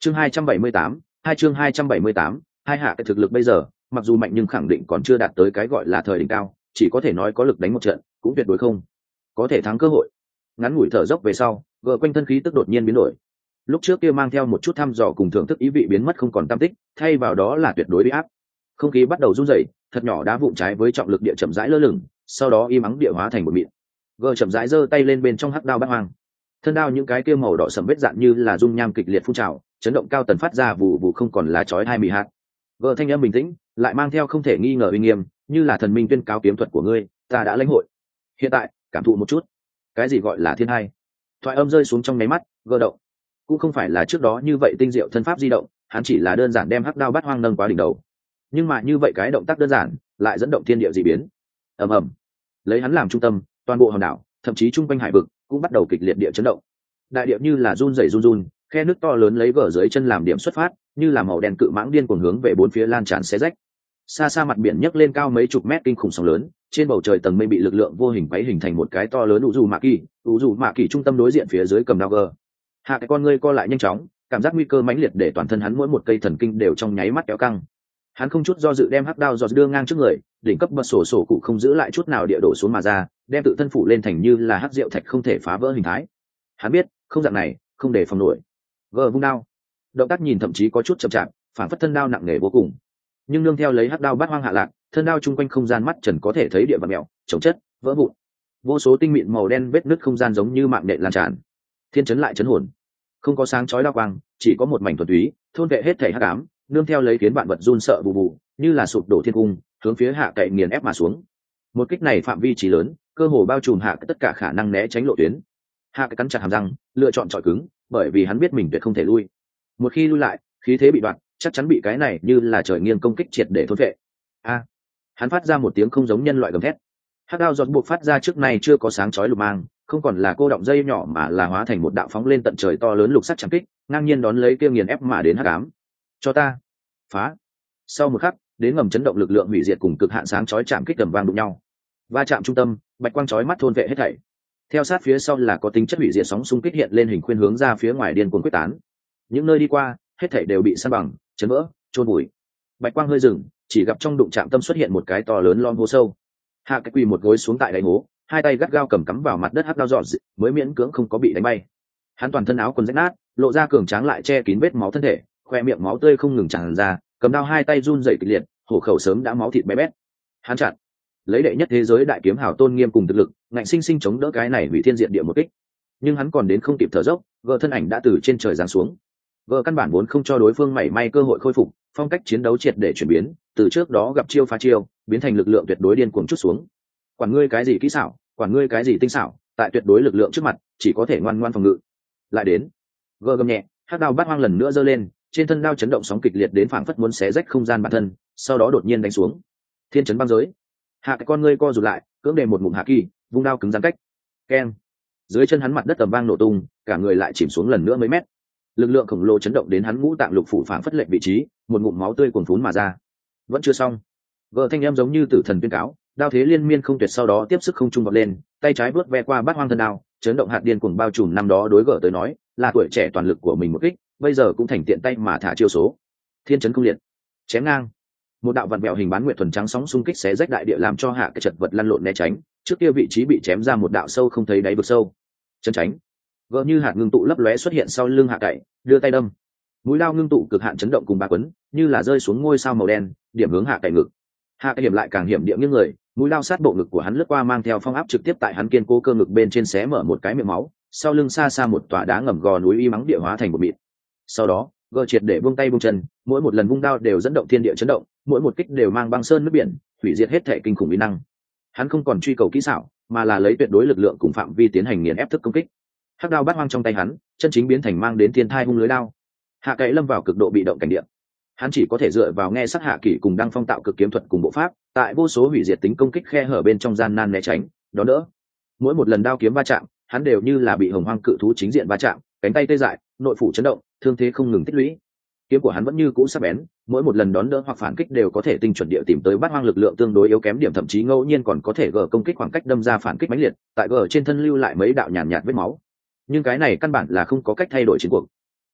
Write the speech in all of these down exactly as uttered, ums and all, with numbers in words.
chương hai trăm bảy mươi tám, hai chương hai trăm bảy mươi tám, hai hạ cái thực lực bây giờ mặc dù mạnh nhưng khẳng định còn chưa đạt tới cái gọi là thời đỉnh cao, chỉ có thể nói có lực đánh một trận cũng tuyệt đối không có thể thắng cơ hội. Ngắn ngủi thở dốc về sau, gờ quanh thân khí tức đột nhiên biến đổi. Lúc trước kia mang theo một chút thăm dò cùng thưởng thức ý vị biến mất không còn tam tích, thay vào đó là tuyệt đối uy áp. Không khí bắt đầu run rẩy, thật nhỏ đá vụn trái với trọng lực địa chậm rãi lơ lửng, sau đó im ắng địa hóa thành một mịn. Gờ chậm rãi giơ tay lên bên trong hắc đao bát hoang. Thân đao những cái kia màu đỏ sẫm vết dạn như là dung nham kịch liệt phun trào, chấn động cao tần phát ra vụ vụ không còn là chói hai mì hạt. Gờ thanh âm bình tĩnh, lại mang theo không thể nghi ngờ uy nghiêm, như là thần minh tuyên cáo kiếm thuật của ngươi, ta đã lãnh hội. Hiện tại, cảm thụ một chút. Cái gì gọi là thiên hai? Thoại âm rơi xuống trong nháy mắt, gờ động. Cũng không phải là trước đó như vậy tinh diệu thân pháp di động, hắn chỉ là đơn giản đem hắc đao bát hoang nâng quá đỉnh đầu. Nhưng mà như vậy cái động tác đơn giản, lại dẫn động thiên địa dị biến. Ầm ầm. Lấy hắn làm trung tâm, toàn bộ hòn đảo, thậm chí trung quanh hải vực cũng bắt đầu kịch liệt địa chấn động. Đại địa như là run rẩy run run, khe nước to lớn lấy gờ dưới chân làm điểm xuất phát, như là màu đen cự mãng điên cuồng hướng về bốn phía lan tràn xé rách. Xa xa mặt biển nhấc lên cao mấy chục mét kinh khủng sóng lớn, trên bầu trời tầng mây bị lực lượng vô hình quấy hình thành một cái to lớn u dù mạ kỳ, u dù mạ kỳ trung tâm đối diện phía dưới cầm đao gờ. Hạ cái con ngươi co lại nhanh chóng, cảm giác nguy cơ mãnh liệt để toàn thân hắn mỗi một cây thần kinh đều trong nháy mắt kéo căng. Hắn không chút do dự đem hắc đao giọt đưa ngang trước người, đỉnh cấp bật sổ sổ cụ không giữ lại chút nào địa đổ xuống mà ra, đem tự thân phủ lên thành như là hắc diệu thạch không thể phá vỡ hình thái. Hắn biết, không dạng này, không để phòng nổi. Gờ vung đao, động tác nhìn thậm chí có chút chậm chạp, phản phất thân đao nặng nề vô cùng. Nhưng nương theo lấy hắc đao bát hoang hạ lạc, thân đao chung quanh không gian mắt trần có thể thấy địa vật mèo, chống chất, vỡ vụn. Vô số tinh mịn màu đen vết nứt không gian giống như mạng nện lan tràn. Thiên chấn lại chấn hồn. Không có sáng chói đao quang, chỉ có một mảnh thuần túy, thôn vệ hết thể hắc ám, nương theo lấy khiến bạn vật run sợ bù bù, như là sụp đổ thiên cung, hướng phía hạ cậy nghiền ép mà xuống. Một kích này phạm vi chí lớn, cơ hồ bao trùm hạ tất cả khả năng né tránh lộ tuyến. Hạ cắn chặt hàm răng, lựa chọn trọi cứng, bởi vì hắn biết mình tuyệt không thể lui. Một khi lui lại, khí thế bị đoạn, chắc chắn bị cái này như là trời nghiêng công kích triệt để thôn vệ. A! Hắn phát ra một tiếng không giống nhân loại gầm thét. Hắc đao giọt buộc phát ra trước này chưa có sáng chói lục mang, không còn là cô động dây nhỏ mà là hóa thành một đạo phóng lên tận trời to lớn lục sắt chạm kích, ngang nhiên đón lấy kia nghiền ép mà đến hắc ám. Cho ta phá! Sau một khắc, đến ngầm chấn động lực lượng hủy diệt cùng cực hạn sáng chói chạm kích tầm vang đụng nhau. Va chạm trung tâm, bạch quang chói mắt thôn vệ hết thảy. Theo sát phía sau là có tính chất hủy diệt sóng xung kích hiện lên hình khuyên hướng ra phía ngoài điên cuồng quyết tán. Những nơi đi qua, hết thảy đều bị san bằng, chấn vỡ, trôn bụi. Bạch quang hơi dừng, chỉ gặp trong đụng chạm tâm xuất hiện một cái to lớn lom hố sâu. Hạ cái quỳ một gối xuống tại đáy hố, hai tay gắt gao cầm cắm vào mặt đất hắc đao dọn mới miễn cưỡng không có bị đánh bay. Hắn toàn thân áo quần rách nát, lộ ra cường tráng lại che kín vết máu thân thể, khoe miệng máu tươi không ngừng tràn ra, cầm đao hai tay run rẩy kịch liệt, hổ khẩu sớm đã máu thịt bé bét. Hắn chặn, lấy đệ nhất thế giới đại kiếm hào tôn nghiêm cùng thực lực, ngạnh sinh sinh chống đỡ cái này hủy thiên diện địa một kích. Nhưng hắn còn đến không kịp thở dốc, gờ thân ảnh đã từ trên trời giáng xuống. Gờ căn bản vốn không cho đối phương mảy may cơ hội khôi phục, phong cách chiến đấu triệt để chuyển biến, từ trước đó gặp chiêu phá chiêu, biến thành lực lượng tuyệt đối điên cuồng chút xuống. Quản ngươi cái gì kỹ xảo, quản ngươi cái gì tinh xảo, tại tuyệt đối lực lượng trước mặt, chỉ có thể ngoan ngoan phòng ngự. Lại đến, gờ gầm nhẹ, hắc đao bát hoang lần nữa giơ lên, trên thân đao chấn động sóng kịch liệt đến phảng phất muốn xé rách không gian bản thân, sau đó đột nhiên đánh xuống. Thiên chấn băng giới. Hạ cái con ngươi co rụt lại, cưỡng đề một ngụm hạ kỳ, vung đao cứng rắn cách. Keng. Dưới chân hắn mặt đất tầm vang nổ tung, cả người lại chìm xuống lần nữa mấy mét. Lực lượng khổng lồ chấn động đến hắn ngũ tạng lục phủ phảng phất lệch vị trí, một ngụm máu tươi cuồn phún mà ra. Vẫn chưa xong. Vợ thanh em giống như tử thần tuyên cáo, đao thế liên miên không tuyệt sau đó tiếp sức không trung vọt lên, tay trái vớt ve qua bát hoang thân đao, chấn động hạt điên cuồng bao trùm năm đó đối gỡ tới nói, là tuổi trẻ toàn lực của mình một kích, bây giờ cũng thành tiện tay mà thả chiêu số. Thiên chấn cung liệt, chém ngang. Một đạo vặn vẹo hình bán nguyệt thuần trắng sóng xung kích xé rách đại địa làm cho hạ cái chật vật lăn lộn né tránh, trước kia vị trí bị chém ra một đạo sâu không thấy đáy vực sâu. Chân tránh. Vợ như hạt ngưng tụ lấp lóe xuất hiện sau lưng hạ cậy, đưa tay đâm. Mũi lao ngưng tụ cực hạn chấn động cùng ba quấn, như là rơi xuống ngôi sao màu đen, điểm hướng hạ cậy ngực. Hạ cậy hiểm lại càng hiểm địa nghiêng người, mũi lao sát bộ ngực của hắn lướt qua mang theo phong áp trực tiếp tại hắn kiên cố cơ ngực bên trên xé mở một cái miệng máu, sau lưng xa xa một tòa đá ngầm gò núi y mắng địa hóa thành một mịn. Sau đó, gờ triệt để buông tay buông chân, mỗi một lần vung đao đều dẫn động thiên địa chấn động, mỗi một kích đều mang băng sơn nước biển, hủy diệt hết thể kinh khủng uy năng. Hắn không còn truy cầu kỹ xảo, mà là lấy tuyệt đối lực lượng cùng phạm vi tiến hành nghiền ép thức công kích. Hắc đao bát hoang trong tay hắn, chân chính biến thành mang đến thiên thai hung lưới đao. Hạ cậy lâm vào cực độ bị động cảnh địa. Hắn chỉ có thể dựa vào nghe sắc hạ kỷ cùng đăng phong tạo cực kiếm thuật cùng bộ pháp, tại vô số hủy diệt tính công kích khe hở bên trong gian nan né tránh, đó đỡ. Mỗi một lần đao kiếm va chạm, hắn đều như là bị hồng hoang cự thú chính diện va chạm, cánh tay tê dại, nội phủ chấn động, thương thế không ngừng tích lũy. Kiếm của hắn vẫn như cũ sắc bén, mỗi một lần đón đỡ hoặc phản kích đều có thể tinh chuẩn địa tìm tới bát hoang lực lượng tương đối yếu kém điểm, thậm chí ngẫu nhiên còn có thể gỡ công kích khoảng cách đâm ra phản kích mãnh liệt, tại gỡ trên thân lưu lại mấy đạo nhàn nhạt, nhạt vết máu. Nhưng cái này căn bản là không có cách thay đổi chiến cuộc.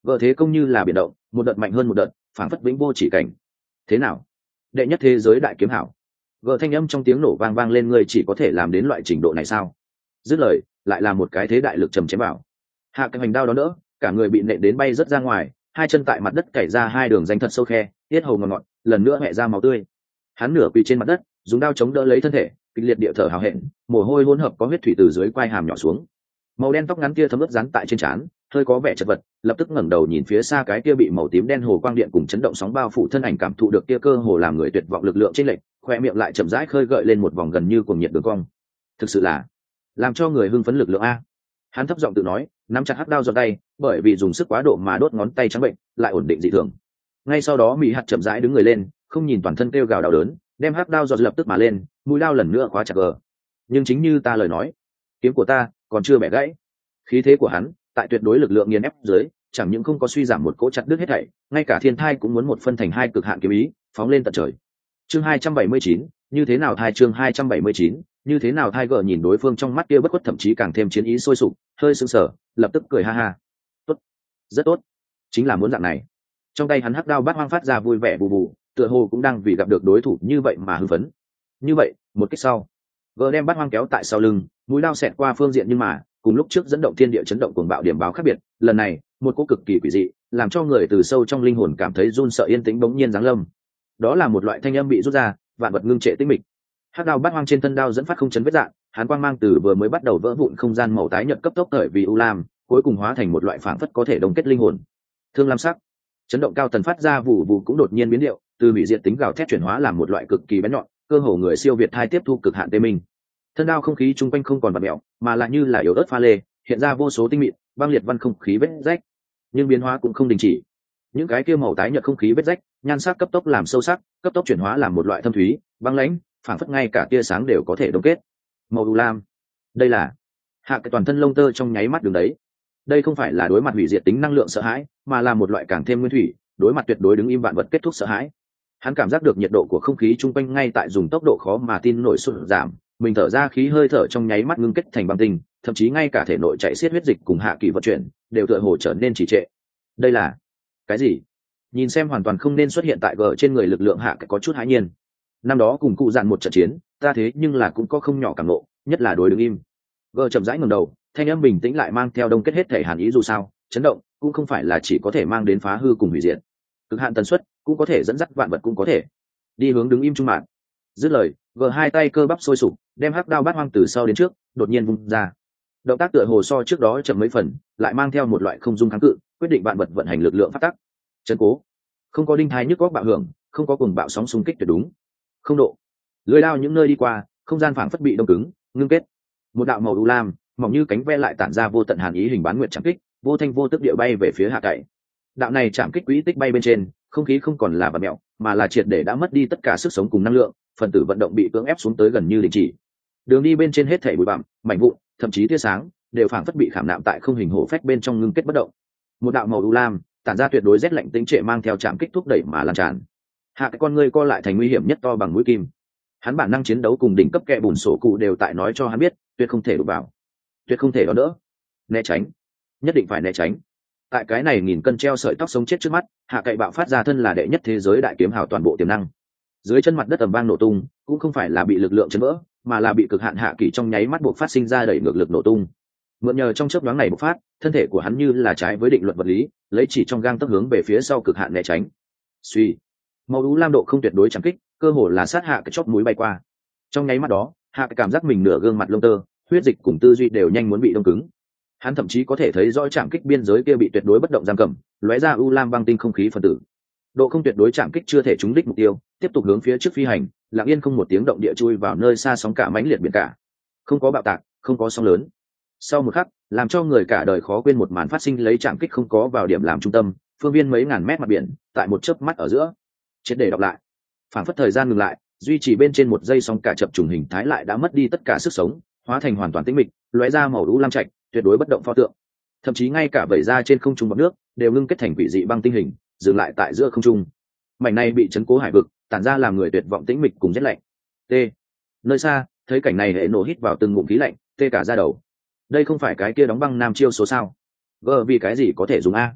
Vợ thế công như là biển động, một đợt mạnh hơn một đợt, phảng phất vĩnh vô chỉ cảnh. Thế nào? Đệ nhất thế giới đại kiếm hảo. Vợ thanh âm trong tiếng nổ vang vang lên, ngươi chỉ có thể làm đến loại trình độ này sao? Dứt lời, lại là một cái thế đại lực trầm chém vào. Hạ cái hành đao đó đỡ, cả người bị nện đến bay rất ra ngoài, hai chân tại mặt đất cày ra hai đường danh thật sâu khe, tiết hầu ngọt ngọt, lần nữa hẹ ra máu tươi. Hắn nửa quỳ trên mặt đất, dùng đao chống đỡ lấy thân thể, kịch liệt địa thở hào hẹn, mồ hôi hỗn hợp có huyết thủy từ dưới quai hàm nhỏ xuống. Màu đen tóc ngắn kia thấm ướt dán tại trên trán, hơi có vẻ chật vật, lập tức ngẩng đầu nhìn phía xa cái kia bị màu tím đen hồ quang điện cùng chấn động sóng bao phủ thân ảnh, cảm thụ được kia cơ hồ làm người tuyệt vọng lực lượng trên lệnh, khoe miệng lại chậm rãi khơi gợi lên một vòng gần như cuồng nhiệt đường cong. Thực sự là làm cho người hưng phấn lực lượng a. Hắn thấp giọng tự nói, nắm chặt hắc đao giơ tay, bởi vì dùng sức quá độ mà đốt ngón tay trắng bệnh, lại ổn định dị thường. Ngay sau đó Mỹ Hạt chậm rãi đứng người lên, không nhìn toàn thân kêu gào đau đớn, đem hắc đao giọt lập tức mà lên, mũi đao lần nữa khóa chặt gờ. Nhưng chính như ta lời nói, kiếm của ta còn chưa bẻ gãy. Khí thế của hắn tại tuyệt đối lực lượng nghiền ép dưới, chẳng những không có suy giảm một cỗ chặt đứt hết thảy, ngay cả thiên thai cũng muốn một phân thành hai cực hạn kiếm ý, phóng lên tận trời. Chương hai trăm bảy mươi chín, như thế nào thai chương hai trăm bảy mươi chín, như thế nào thai gờ nhìn đối phương trong mắt kia bất khuất, thậm chí càng thêm chiến ý sôi sục, hơi sững sờ, lập tức cười ha ha. Tốt, rất tốt, chính là muốn dạng này. Trong tay hắn hắc đao bát hoang phát ra vui vẻ bù bù, tựa hồ cũng đang vì gặp được đối thủ như vậy mà hưng phấn. Như vậy, một kích sau, gờ đem bát hoang kéo tại sau lưng, mũi đao xẹt qua phương diện, nhưng mà cùng lúc trước dẫn động thiên địa chấn động cuồng bạo điểm báo khác biệt, lần này một cỗ cực kỳ quỷ dị, làm cho người từ sâu trong linh hồn cảm thấy run sợ yên tĩnh bỗng nhiên giáng lâm. Đó là một loại thanh âm bị rút ra, vạn vật ngưng trệ tĩnh mịch. Hắc đao bát hoang trên thân đao dẫn phát không chấn vết dạn, hắn quang mang từ vừa mới bắt đầu vỡ vụn không gian màu tái nhợt cấp tốc thời vì u lam, cuối cùng hóa thành một loại phảng phất có thể đồng kết linh hồn. Thương lam sắc, chấn động cao tần phát ra vụ vụ cũng đột nhiên biến điệu, từ hủy diệt tính gào thét chuyển hóa làm một loại cực kỳ bén nhọn, cơ hồ người siêu việt thai tiếp thu cực hạn tê minh. Thân đao không khí chung quanh không còn bạt mèo, mà lại như là yếu ớt pha lê, hiện ra vô số tinh mịn băng liệt văn không khí vết rách, nhưng biến hóa cũng không đình chỉ. Những cái kia màu tái nhợt không khí vết rách, nhan sắc cấp tốc làm sâu sắc, cấp tốc chuyển hóa làm một loại thâm thúy, băng lãnh, phảng phất ngay cả tia sáng đều có thể đông kết. Màu u lam, đây là hạ cái toàn thân lông tơ trong nháy mắt đường đấy. Đây không phải là đối mặt hủy diệt tính năng lượng sợ hãi, mà là một loại càng thêm nguyên thủy, đối mặt tuyệt đối đứng im vạn vật kết thúc sợ hãi. Hắn cảm giác được nhiệt độ của không khí chung quanh ngay tại dùng tốc độ khó mà tin nổi sụt giảm, mình thở ra khí hơi thở trong nháy mắt ngưng kết thành băng tinh, thậm chí ngay cả thể nội chạy xiết huyết dịch cùng hạ kỳ vận chuyển đều tựa hồ trở nên trì trệ. Đây là cái gì? Nhìn xem hoàn toàn không nên xuất hiện tại gờ trên người lực lượng hạ cái có chút hãi nhiên. Năm đó cùng cụ dạn một trận chiến, ta thế nhưng là cũng có không nhỏ cảm nộ, nhất là đối đứng im. Gờ chậm rãi ngẩng đầu, thanh âm bình tĩnh lại mang theo đông kết hết thể hàn ý, dù sao chấn động cũng không phải là chỉ có thể mang đến phá hư cùng hủy diệt, cực hạn tần suất cũng có thể dẫn dắt vạn vật, cũng có thể đi hướng đứng im trung mạng. Dứt lời, gờ hai tay cơ bắp sôi sục, đem hắc đao bát hoang từ sau đến trước đột nhiên vung ra. Động tác tựa hồ so trước đó chậm mấy phần, lại mang theo một loại không dung kháng cự, quyết định vạn vật vận hành lực lượng phát tắc. Chân cố, không có đinh thái nhức góc bạo hưởng, không có cùng bạo sóng xung kích tuyệt đúng. Không độ, lưỡi đao những nơi đi qua, không gian phảng phất bị đông cứng, ngưng kết. Một đạo màu u lam, mỏng như cánh ve lại tản ra vô tận hàn ý hình bán nguyệt chạm kích, vô thanh vô tức địa bay về phía hạ cậy. Đạo này chạm kích quỹ tích bay bên trên, không khí không còn là vật mẹo, mà là triệt để đã mất đi tất cả sức sống cùng năng lượng, phần tử vận động bị cưỡng ép xuống tới gần như đình chỉ. Đường đi bên trên hết thảy bụi bặm, mảnh vụn, thậm chí tia sáng đều phảng phất bị khảm nạm tại không hình hổ phách bên trong, ngưng kết bất động. Một đạo màu u lam tản ra tuyệt đối rét lạnh tính trệ, mang theo chạm kích thúc đẩy mà lan tràn. Hạ cái con ngươi co lại thành nguy hiểm nhất to bằng mũi kim. Hắn bản năng chiến đấu cùng đỉnh cấp kẹ bùn sổ cụ đều tại nói cho hắn biết, tuyệt không thể đụng vào, tuyệt không thể đón đỡ, né tránh, nhất định phải né tránh. Tại cái này nghìn cân treo sợi tóc sống chết trước mắt, hạ cậy bạo phát ra thân là đệ nhất thế giới đại kiếm hào toàn bộ tiềm năng. Dưới chân mặt đất ầm vang nổ tung, cũng không phải là bị lực lượng chấn vỡ, mà là bị cực hạn hạ kỳ trong nháy mắt buộc phát sinh ra đẩy ngược lực nổ tung. Mượn nhờ trong chớp nhoáng này bộc phát, thân thể của hắn như là trái với định luật vật lý, lấy chỉ trong gang tấc hướng về phía sau cực hạn né tránh. Suy, màu u lam độ không tuyệt đối chẳng kích, cơ hồ là sát hạ cái chóp mũi bay qua. Trong nháy mắt đó, hạ cái cảm giác mình nửa gương mặt lông tơ, huyết dịch cùng tư duy đều nhanh muốn bị đông cứng. Hắn thậm chí có thể thấy rõ chạm kích biên giới kia bị tuyệt đối bất động giam cầm, lóe ra u lam băng tinh không khí phân tử. Độ không tuyệt đối chạm kích chưa thể trúng đích mục tiêu, tiếp tục hướng phía trước phi hành, lặng yên không một tiếng động địa chui vào nơi xa sóng cả mãnh liệt biển cả. Không có bạo tạc, không có sóng lớn. Sau một khắc, làm cho người cả đời khó quên một màn phát sinh, lấy chạm kích không có vào điểm làm trung tâm, phương viên mấy ngàn mét mặt biển, tại một chớp mắt ở giữa, triệt để đọc lại. Phản phất thời gian ngừng lại, duy trì bên trên một giây, sóng cả chập trùng hình thái lại đã mất đi tất cả sức sống, hóa thành hoàn toàn tĩnh mịch, lóe ra màu u lam trạch, tuyệt đối bất động pho tượng. Thậm chí ngay cả vẩy ra trên không trung bọt nước đều ngưng kết thành quỷ dị băng tinh hình, dừng lại tại giữa không trung. Mảnh này bị chấn cố hải vực, tản ra làm người tuyệt vọng tĩnh mịch cùng rét lạnh. T. Nơi xa, thấy cảnh này, hệ nổ hít vào từng ngụm khí lạnh, tê cả da đầu. Đây không phải cái kia đóng băng nam chiêu số sao? Gờ vì cái gì có thể dùng a?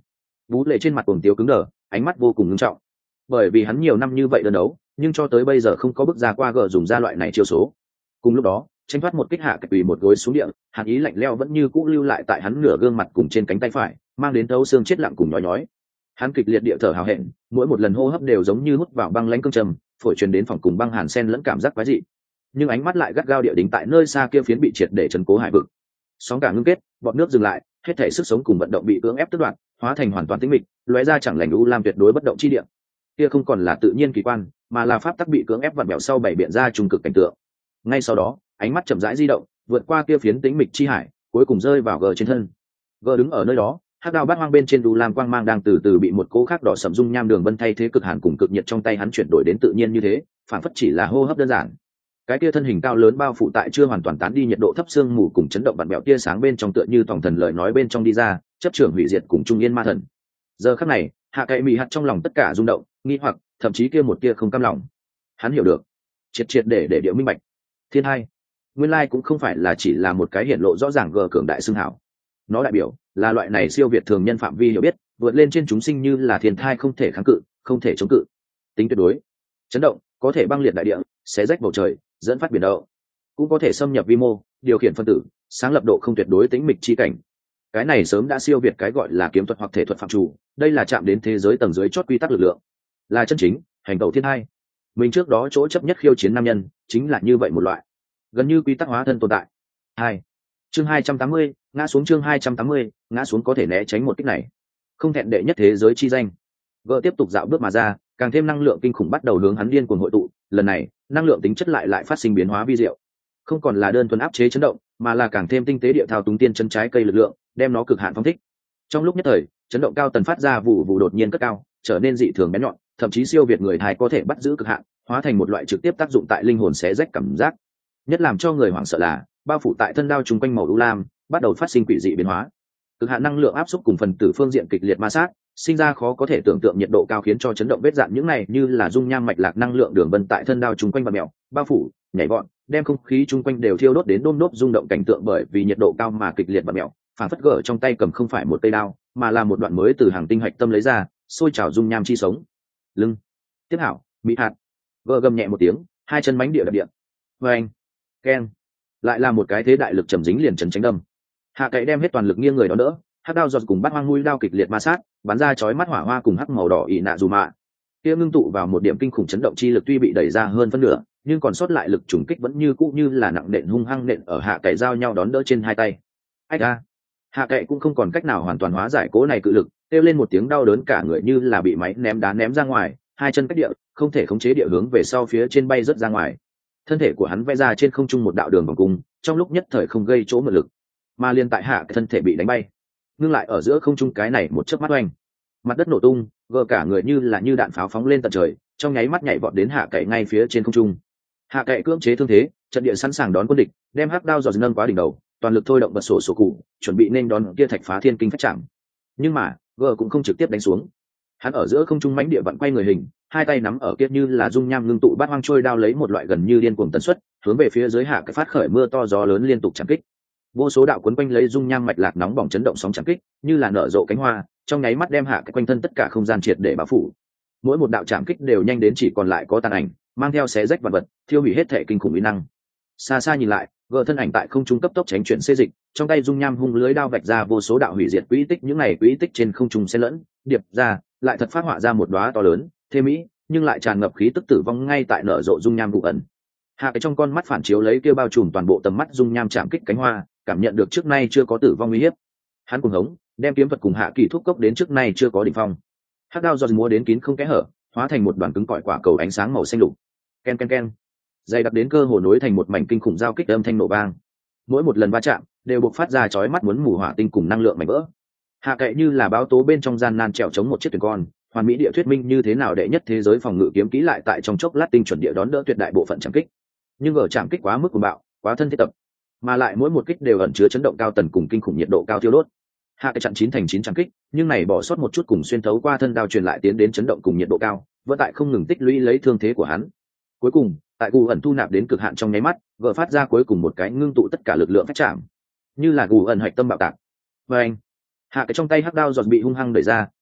Vũ Lệ trên mặt cuồng tiếu cứng đờ, ánh mắt vô cùng nghiêm trọng, bởi vì hắn nhiều năm như vậy đơn đấu, nhưng cho tới bây giờ không có bước ra qua gờ dùng ra loại này chiêu số. Cùng lúc đó, tranh thoát một kích hạ cậy một gối xuống địa, hàn ý lạnh lẽo vẫn như cũ lưu lại tại hắn nửa gương mặt cùng trên cánh tay phải, mang đến thấu xương chết lặng cùng nhói nhói. Hắn kịch liệt địa thở hào hẹn, mỗi một lần hô hấp đều giống như hút vào băng lãnh cương trầm, phổi truyền đến phòng cùng băng hàn sen lẫn cảm giác quái dị. Nhưng ánh mắt lại gắt gao địa đính tại nơi xa kia phiến bị triệt để trấn cố hải vực. Sóng cả ngưng kết, bọt nước dừng lại, hết thảy sức sống cùng vận động bị cưỡng ép tước đoạt, hóa thành hoàn toàn tĩnh mịch, lóe ra chẳng lành u lam tuyệt đối bất động chi địa. Kia không còn là tự nhiên kỳ quan, mà là pháp tắc bị cưỡng ép vặn bẹo sau bảy biện ra trung cực cảnh tượng. Ngay sau đó, ánh mắt chậm rãi di động, vượt qua kia phiến tĩnh mịch chi hải, cuối cùng rơi vào gờ trên thân. Gờ đứng ở nơi đó, hắc đao bát hoang bên trên đu lam quang mang đang từ từ bị một cỗ khác đỏ sẫm dung nham đường vân thay thế cực hàn cùng cực nhiệt trong tay hắn chuyển đổi đến tự nhiên như thế, phản phất chỉ là hô hấp đơn giản. Cái kia thân hình cao lớn bao phủ tại chưa hoàn toàn tán đi nhiệt độ thấp xương mù cùng chấn động vặn bẹo tia sáng bên trong tựa như tổng thần lời nói bên trong đi ra, chấp trưởng hủy diệt cùng trung yên ma thần. Giờ khắc này, hạ cậy mị hạt trong lòng tất cả rung động, nghi hoặc, thậm chí kia một tia không cam lòng. Hắn hiểu được, triệt triệt để để địa minh bạch. Thiên hai, nguyên lai cũng không phải là chỉ là một cái hiển lộ rõ ràng gờ cường đại xưng hảo. Nó đại biểu là loại này siêu việt thường nhân phạm vi hiểu biết, vượt lên trên chúng sinh như là thiên thai không thể kháng cự, không thể chống cự. Tính tuyệt đối, chấn động, có thể băng liệt đại địa, xé rách bầu trời, dẫn phát biển động, cũng có thể xâm nhập vi mô, điều khiển phân tử, sáng lập độ không tuyệt đối tĩnh mịch chi cảnh. Cái này sớm đã siêu việt cái gọi là kiếm thuật hoặc thể thuật phạm chủ, đây là chạm đến thế giới tầng dưới chót quy tắc lực lượng, là chân chính hành tẩu thiên hai. Mình trước đó chỗ chấp nhất khiêu chiến nam nhân, chính là như vậy một loại, gần như quy tắc hóa thân tồn tại. Hai, chương hai trăm tám mươi, ngã xuống chương hai trăm tám mươi, ngã xuống có thể né tránh một kích này, không thẹn đệ nhất thế giới chi danh. Vợ tiếp tục dạo bước mà ra, càng thêm năng lượng kinh khủng bắt đầu hướng hắn điên cuồng hội tụ, lần này năng lượng tính chất lại lại phát sinh biến hóa vi diệu, không còn là đơn thuần áp chế chấn động, mà là càng thêm tinh tế địa thao túng tiên chân trái cây lực lượng, đem nó cực hạn phóng thích. Trong lúc nhất thời, chấn động cao tần phát ra vụ vụ đột nhiên cất cao, trở nên dị thường bén nhọn, thậm chí siêu việt người thai có thể bắt giữ cực hạn, hóa thành một loại trực tiếp tác dụng tại linh hồn xé rách cảm giác. Nhất làm cho người hoảng sợ là, bao phủ tại thân đao chung quanh màu u lam bắt đầu phát sinh quỷ dị biến hóa, cực hạn năng lượng áp suất cùng phần tử phương diện kịch liệt ma sát, sinh ra khó có thể tưởng tượng nhiệt độ cao khiến cho chấn động vết dạn những này như là dung nham mạch lạc năng lượng đường vân tại thân đao chung quanh và mèo bao phủ nhảy vọt, đem không khí chung quanh đều thiêu đốt đến đôm đốp rung động cảnh tượng, bởi vì nhiệt độ cao mà kịch liệt và mèo phản phất gở trong tay cầm không phải một cây đao, mà là một đoạn mới từ hàng tinh hạch tâm lấy ra, sôi trào dung nham chi sống. Lưng tiếp hảo mỹ hạt gờ gầm nhẹ một tiếng, hai chân mánh địa đập địa, vê anh keng, lại là một cái thế đại lực trầm dính liền trần tránh đâm. Hạ cậy đem hết toàn lực nghiêng người đó đỡ, hắc đao giọt cùng bắt hoang mũi đao kịch liệt ma sát, bắn ra chói mắt hỏa hoa cùng hắc màu đỏ ị nạ dù mạ. Kia ngưng tụ vào một điểm kinh khủng chấn động chi lực tuy bị đẩy ra hơn phân nửa, nhưng còn sót lại lực trùng kích vẫn như cũ như là nặng nện hung hăng nện ở hạ cậy giao nhau đón đỡ trên hai tay. Ách a! Hạ cậy cũng không còn cách nào hoàn toàn hóa giải cố này cự lực, kêu lên một tiếng đau đớn cả người như là bị máy ném đá ném ra ngoài, hai chân cách địa, không thể khống chế địa hướng về sau phía trên bay rớt ra ngoài. Thân thể của hắn vẽ ra trên không trung một đạo đường vòng cung, trong lúc nhất thời không gây chỗ mượn lực, mà liên tại hạ cái thân thể bị đánh bay, ngưng lại ở giữa không trung cái này một chớp mắt oanh, mặt đất nổ tung, gờ cả người như là như đạn pháo phóng lên tận trời, trong nháy mắt nhảy vọt đến hạ cậy ngay phía trên không trung. Hạ cậy cưỡng chế thương thế, trận địa sẵn sàng đón quân địch, đem hắc đao giọt nâng quá đỉnh đầu, toàn lực thôi động bật sổ sổ cụ, chuẩn bị nên đón kia thạch phá thiên kinh phách chạm. Nhưng mà gờ cũng không trực tiếp đánh xuống, hắn ở giữa không trung mãnh địa vặn quay người hình, hai tay nắm ở kia như là dung nham ngưng tụ bát hoang trôi đao lấy một loại gần như điên cuồng tần suất, hướng về phía dưới hạ cái phát khởi mưa to gió lớn liên tục chạm kích. Vô số đạo cuốn quanh lấy dung nham mạch lạc nóng bỏng chấn động sóng chạm kích, như là nở rộ cánh hoa, trong nháy mắt đem hạ cái quanh thân tất cả không gian triệt để bao phủ. Mỗi một đạo chạm kích đều nhanh đến chỉ còn lại có tàn ảnh, mang theo xé rách vật vật, thiêu hủy hết thể kinh khủng uy năng. Xa xa nhìn lại, gờ thân ảnh tại không trung cấp tốc tránh chuyển xê dịch, trong tay dung nham hung lưới đao vạch ra vô số đạo hủy diệt quỹ tích, những này quỹ tích trên không trung xen lẫn, điệp ra, lại thật phát họa ra một đóa to lớn, thế mỹ, nhưng lại tràn ngập khí tức tử vong ngay tại nở rộ dung nham vụ ẩn. Hạ cái trong con mắt phản chiếu lấy kia bao trùm toàn bộ tầm mắt dung nham chạm kích cánh hoa, cảm nhận được trước nay chưa có tử vong uy hiếp. Hắn cuồng hống, đem kiếm thuật cùng hạ kỳ thúc cốc đến trước nay chưa có đỉnh phong. Hắc đao giọt múa đến kín không kẽ hở, hóa thành một đoàn cứng cỏi quả cầu ánh sáng màu xanh lục. Ken ken ken, dày đặc đến cơ hồ nối thành một mảnh kinh khủng giao kích âm thanh nổ vang. Mỗi một lần va chạm đều bộc phát ra chói mắt muốn mù hỏa tinh cùng năng lượng mảnh vỡ. Hạ cậy như là báo tố bên trong gian nan trèo chống một chiếc thuyền con, hoàn mỹ địa thuyết minh như thế nào đệ nhất thế giới phòng ngự kiếm kỹ lại tại trong chốc lát tinh chuẩn địa đón đỡ tuyệt đại bộ phận chạm kích. Nhưng ở chạm kích quá mức cuồng bạo, quá thân thiết tập, mà lại mỗi một kích đều ẩn chứa chấn động cao tần cùng kinh khủng nhiệt độ cao thiêu đốt. Hạ cái chặn chín thành chín chạm kích, nhưng này bỏ sót một chút cùng xuyên thấu qua thân đao truyền lại tiến đến chấn động cùng nhiệt độ cao, vẫn tại không ngừng tích lũy lấy thương thế của hắn. Cuối cùng, tại gù ẩn thu nạp đến cực hạn trong nháy mắt, vợ phát ra cuối cùng một cái ngưng tụ tất cả lực lượng phách chạm, như là gù ẩn hạch tâm bạo tạc. Và anh, hạ cái trong tay hắc đao giọt bị hung hăng đẩy ra,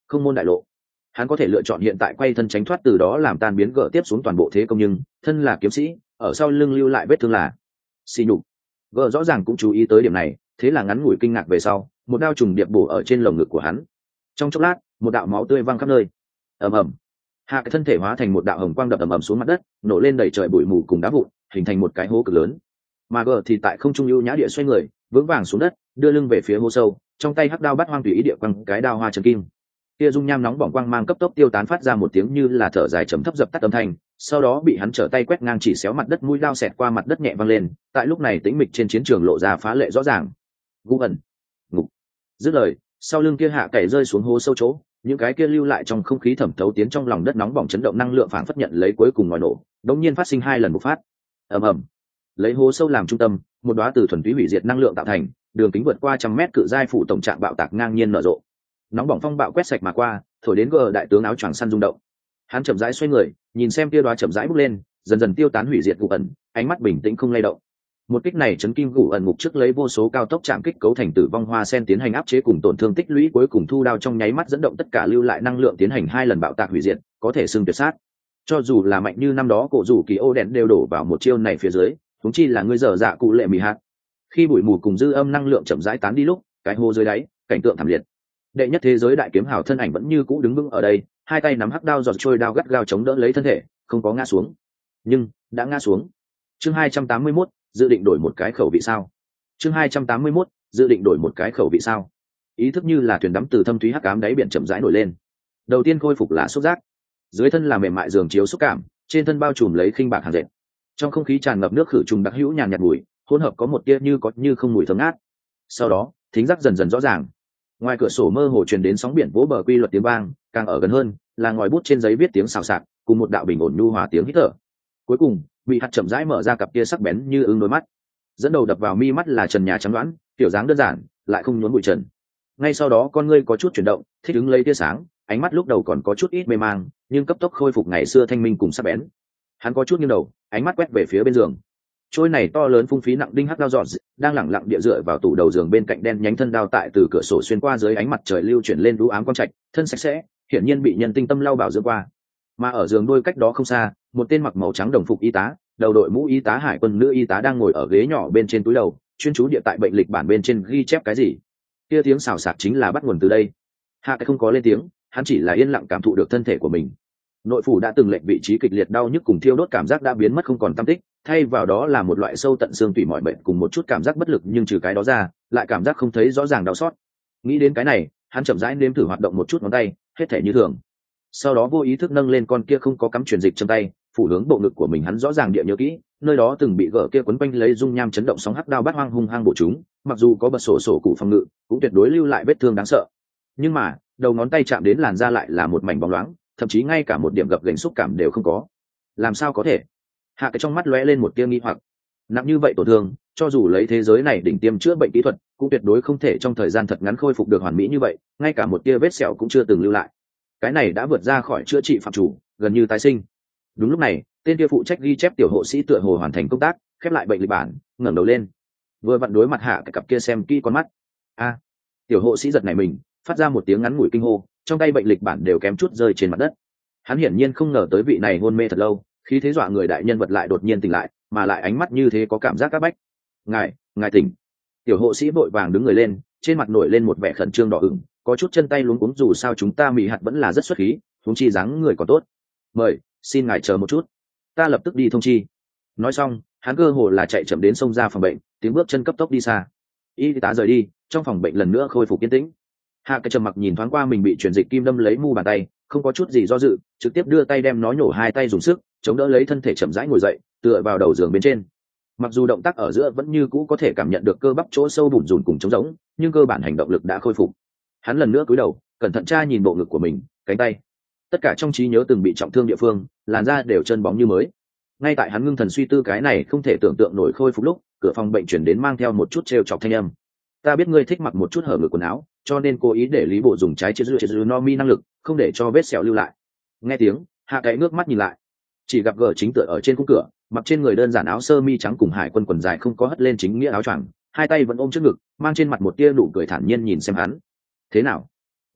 không môn đại lộ. Hắn có thể lựa chọn hiện tại quay thân tránh thoát, từ đó làm tan biến gỡ tiếp xuống toàn bộ thế công, nhưng thân là kiếm sĩ, ở sau lưng lưu lại vết thương là xì nhục. Gỡ rõ ràng cũng chú ý tới điểm này, thế là ngắn ngủi kinh ngạc về sau, một đao trùng điệp bổ ở trên lồng ngực của hắn. Trong chốc lát, một đạo máu tươi văng khắp nơi. Ầm ầm. Hạ cái thân thể hóa thành một đạo hồng quang đập ầm ầm xuống mặt đất, nổ lên đầy trời bụi mù cùng đá vụn, hình thành một cái hố cực lớn. Mà gờ thì tại không trung ưu nhã địa xoay người, vững vàng xuống đất, đưa lưng về phía hố sâu, trong tay hắc đao bắt hoang tùy ý địa quăng cái đao hoa trần kim. Kia dung nham nóng bỏng quang mang cấp tốc tiêu tán, phát ra một tiếng như là thở dài trầm thấp dập tắt âm thanh, sau đó bị hắn trở tay quét ngang chỉ xéo mặt đất, mũi đao xẹt qua mặt đất nhẹ văng lên. Tại lúc này tĩnh mịch trên chiến trường lộ ra phá lệ rõ ràng. Gu ẩn. Ngục. Dứt lời, sau lưng kia hạ cày rơi xuống hố sâu chỗ, những cái kia lưu lại trong không khí thẩm thấu tiến trong lòng đất nóng bỏng chấn động năng lượng phản phất nhận lấy cuối cùng ngòi nổ, đống nhiên phát sinh hai lần bộc phát. Ầm ầm. Lấy hố sâu làm trung tâm, một đóa từ thuần túy hủy diệt năng lượng tạo thành, đường kính vượt qua trăm mét cự giai phủ tổng trạng bạo tạc ngang nhiên nở rộ. Nóng bỏng phong bạo quét sạch mà qua, thổi đến gờ đại tướng áo choàng săn rung động. Hắn chậm rãi xoay người, nhìn xem kia đóa chậm rãi bốc lên, dần dần tiêu tán hủy diệt Gu ẩn, ánh mắt bình tĩnh không lay động. Một kích này chấn kim Gu ẩn ngục trước lấy vô số cao tốc chạm kích cấu thành tử vong hoa sen tiến hành áp chế cùng tổn thương tích lũy, cuối cùng thu đao trong nháy mắt dẫn động tất cả lưu lại năng lượng tiến hành hai lần bạo tạc hủy diệt, có thể xưng tuyệt sát. Cho dù là mạnh như năm đó cổ rủ kỳ ô đèn đều đổ vào một chiêu này phía dưới, chúng chi là ngươi dở dạ cụ lệ mì hạt. Khi bụi mù cùng dư âm năng lượng chậm rãi tán đi lúc, cái hố dưới đáy, cảnh tượng thảm liệt. Đệ nhất thế giới đại kiếm hào thân ảnh vẫn như cũ đứng vững ở đây, hai tay nắm hắc đao giọt trôi đao gắt gao chống đỡ lấy thân thể, không có ngã xuống. Nhưng đã ngã xuống. Chương hai trăm tám mươi mốt, dự định đổi một cái khẩu vị sao? Chương hai trăm tám mươi mốt, dự định đổi một cái khẩu vị sao? Ý thức như là thuyền đắm từ thâm thúy hắc ám đáy biển chậm rãi nổi lên. Đầu tiên khôi phục là xúc giác, dưới thân là mềm mại giường chiếu xúc cảm, trên thân bao trùm lấy khinh bạc hàng dệt. Trong không khí tràn ngập nước khử trùng đặc hữu nhàn nhạt mùi, hỗn hợp có một tia như có như không mùi thơm ngát. Sau đó, thính giác dần dần rõ ràng. Ngoài cửa sổ mơ hồ truyền đến sóng biển vỗ bờ quy luật tiếng vang, càng ở gần hơn là ngòi bút trên giấy viết tiếng xào xạc, cùng một đạo bình ổn nhu hòa tiếng hít thở. Cuối cùng, bị hạt chậm rãi mở ra cặp kia sắc bén như ứng đôi mắt. Dẫn đầu đập vào mi mắt là trần nhà trắng đoán, tiểu dáng đơn giản, lại không nhốn bụi trần. Ngay sau đó con ngươi có chút chuyển động, thích ứng lấy tia sáng, ánh mắt lúc đầu còn có chút ít mê mang, nhưng cấp tốc khôi phục ngày xưa thanh minh cùng sắc bén. Hắn có chút nghiêng đầu, ánh mắt quét về phía bên giường. Trôi này to lớn phung phí nặng đinh hắc đao giọt đang lẳng lặng địa dựa vào tủ đầu giường bên cạnh, đen nhánh thân đao tại từ cửa sổ xuyên qua dưới ánh mặt trời lưu chuyển lên đũ ám quang trạch, thân sạch sẽ, hiển nhiên bị nhân tinh tâm lau bảo dưỡng qua. Mà ở giường đôi cách đó không xa, một tên mặc màu trắng đồng phục y tá, đầu đội mũ y tá hải quân nữ y tá đang ngồi ở ghế nhỏ bên trên túi đầu, chuyên chú địa tại bệnh lịch bản bên trên ghi chép cái gì. Kia tiếng xào xạc chính là bắt nguồn từ đây. Hạ cái không có lên tiếng, hắn chỉ là yên lặng cảm thụ được thân thể của mình. Nội phủ đã từng lệch vị trí kịch liệt đau nhức cùng thiêu đốt cảm giác đã biến mất không còn tăm tích, thay vào đó là một loại sâu tận xương tủy mỏi mệt cùng một chút cảm giác bất lực, nhưng trừ cái đó ra, lại cảm giác không thấy rõ ràng đau xót. Nghĩ đến cái này, hắn chậm rãi nếm thử hoạt động một chút ngón tay, hết thể như thường. Sau đó vô ý thức nâng lên con kia không có cắm truyền dịch trong tay, phủ hướng bộ ngực của mình, hắn rõ ràng địa nhớ kỹ, nơi đó từng bị gỡ kia quấn quanh lấy dung nham chấn động sóng hắc đao bát hoang hung hăng bổ chúng, mặc dù có bật sổ sổ cụ phòng ngự, cũng tuyệt đối lưu lại vết thương đáng sợ. Nhưng mà, đầu ngón tay chạm đến làn da lại là một mảnh bóng loáng, thậm chí ngay cả một điểm gập ghềnh xúc cảm đều không có. Làm sao có thể? Hạ cái trong mắt lóe lên một tia nghi hoặc. Nặng như vậy tổn thương, cho dù lấy thế giới này đỉnh tiêm chữa bệnh kỹ thuật, cũng tuyệt đối không thể trong thời gian thật ngắn khôi phục được hoàn mỹ như vậy, ngay cả một tia vết sẹo cũng chưa từng lưu lại. Cái này đã vượt ra khỏi chữa trị phạm chủ, gần như tái sinh. Đúng lúc này, tên kia phụ trách ghi chép tiểu hộ sĩ tựa hồ hoàn thành công tác, khép lại bệnh lịch bản, ngẩng đầu lên, vừa vặn đối mặt Hạ cái cặp kia xem kỹ con mắt. A! Tiểu hộ sĩ giật nảy mình, phát ra một tiếng ngắn ngủi kinh hô, trong tay bệnh lịch bản đều kém chút rơi trên mặt đất. Hắn hiển nhiên không ngờ tới vị này hôn mê thật lâu, khi thế dọa người đại nhân vật lại đột nhiên tỉnh lại, mà lại ánh mắt như thế có cảm giác áp bách. Ngài, ngài tỉnh! Tiểu hộ sĩ vội vàng đứng người lên, trên mặt nổi lên một vẻ khẩn trương đỏ ửng, có chút chân tay luống cuống, dù sao chúng ta Mỹ hạt vẫn là rất xuất khí, huống chi dáng người còn tốt. Mời, xin ngài chờ một chút, ta lập tức đi thông chi. Nói xong, hắn cơ hồ là chạy chậm đến xông ra phòng bệnh, tiếng bước chân cấp tốc đi xa. Y tá rời đi, trong phòng bệnh lần nữa khôi phục yên tĩnh. Hạ cái trầm mặc nhìn thoáng qua mình bị truyền dịch kim đâm lấy mu bàn tay, không có chút gì do dự, trực tiếp đưa tay đem nó nhổ hai tay dùng sức chống đỡ lấy thân thể, chậm rãi ngồi dậy, tựa vào đầu giường bên trên. Mặc dù động tác ở giữa vẫn như cũ có thể cảm nhận được cơ bắp chỗ sâu bủn rủn cùng trống rỗng, nhưng cơ bản hành động lực đã khôi phục. Hắn lần nữa cúi đầu, cẩn thận tra nhìn bộ ngực của mình, cánh tay, tất cả trong trí nhớ từng bị trọng thương địa phương, làn da đều trơn bóng như mới. Ngay tại hắn ngưng thần suy tư cái này không thể tưởng tượng nổi khôi phục lúc, cửa phòng bệnh chuyển đến mang theo một chút trêu chọc thanh âm. Ta biết ngươi thích mặc một chút hở ngực quần áo, cho nên cố ý để Lý Bộ dùng trái chia dư chia dư no mi năng lực, không để cho vết sẹo lưu lại. Nghe tiếng, Hạ cái ngước mắt nhìn lại, chỉ gặp gờ chính tựa ở trên khung cửa, mặc trên người đơn giản áo sơ mi trắng cùng hải quân quần dài, không có hất lên chính nghĩa áo choàng, hai tay vẫn ôm trước ngực, mang trên mặt một tia nụ cười thản nhiên nhìn xem hắn. Thế nào?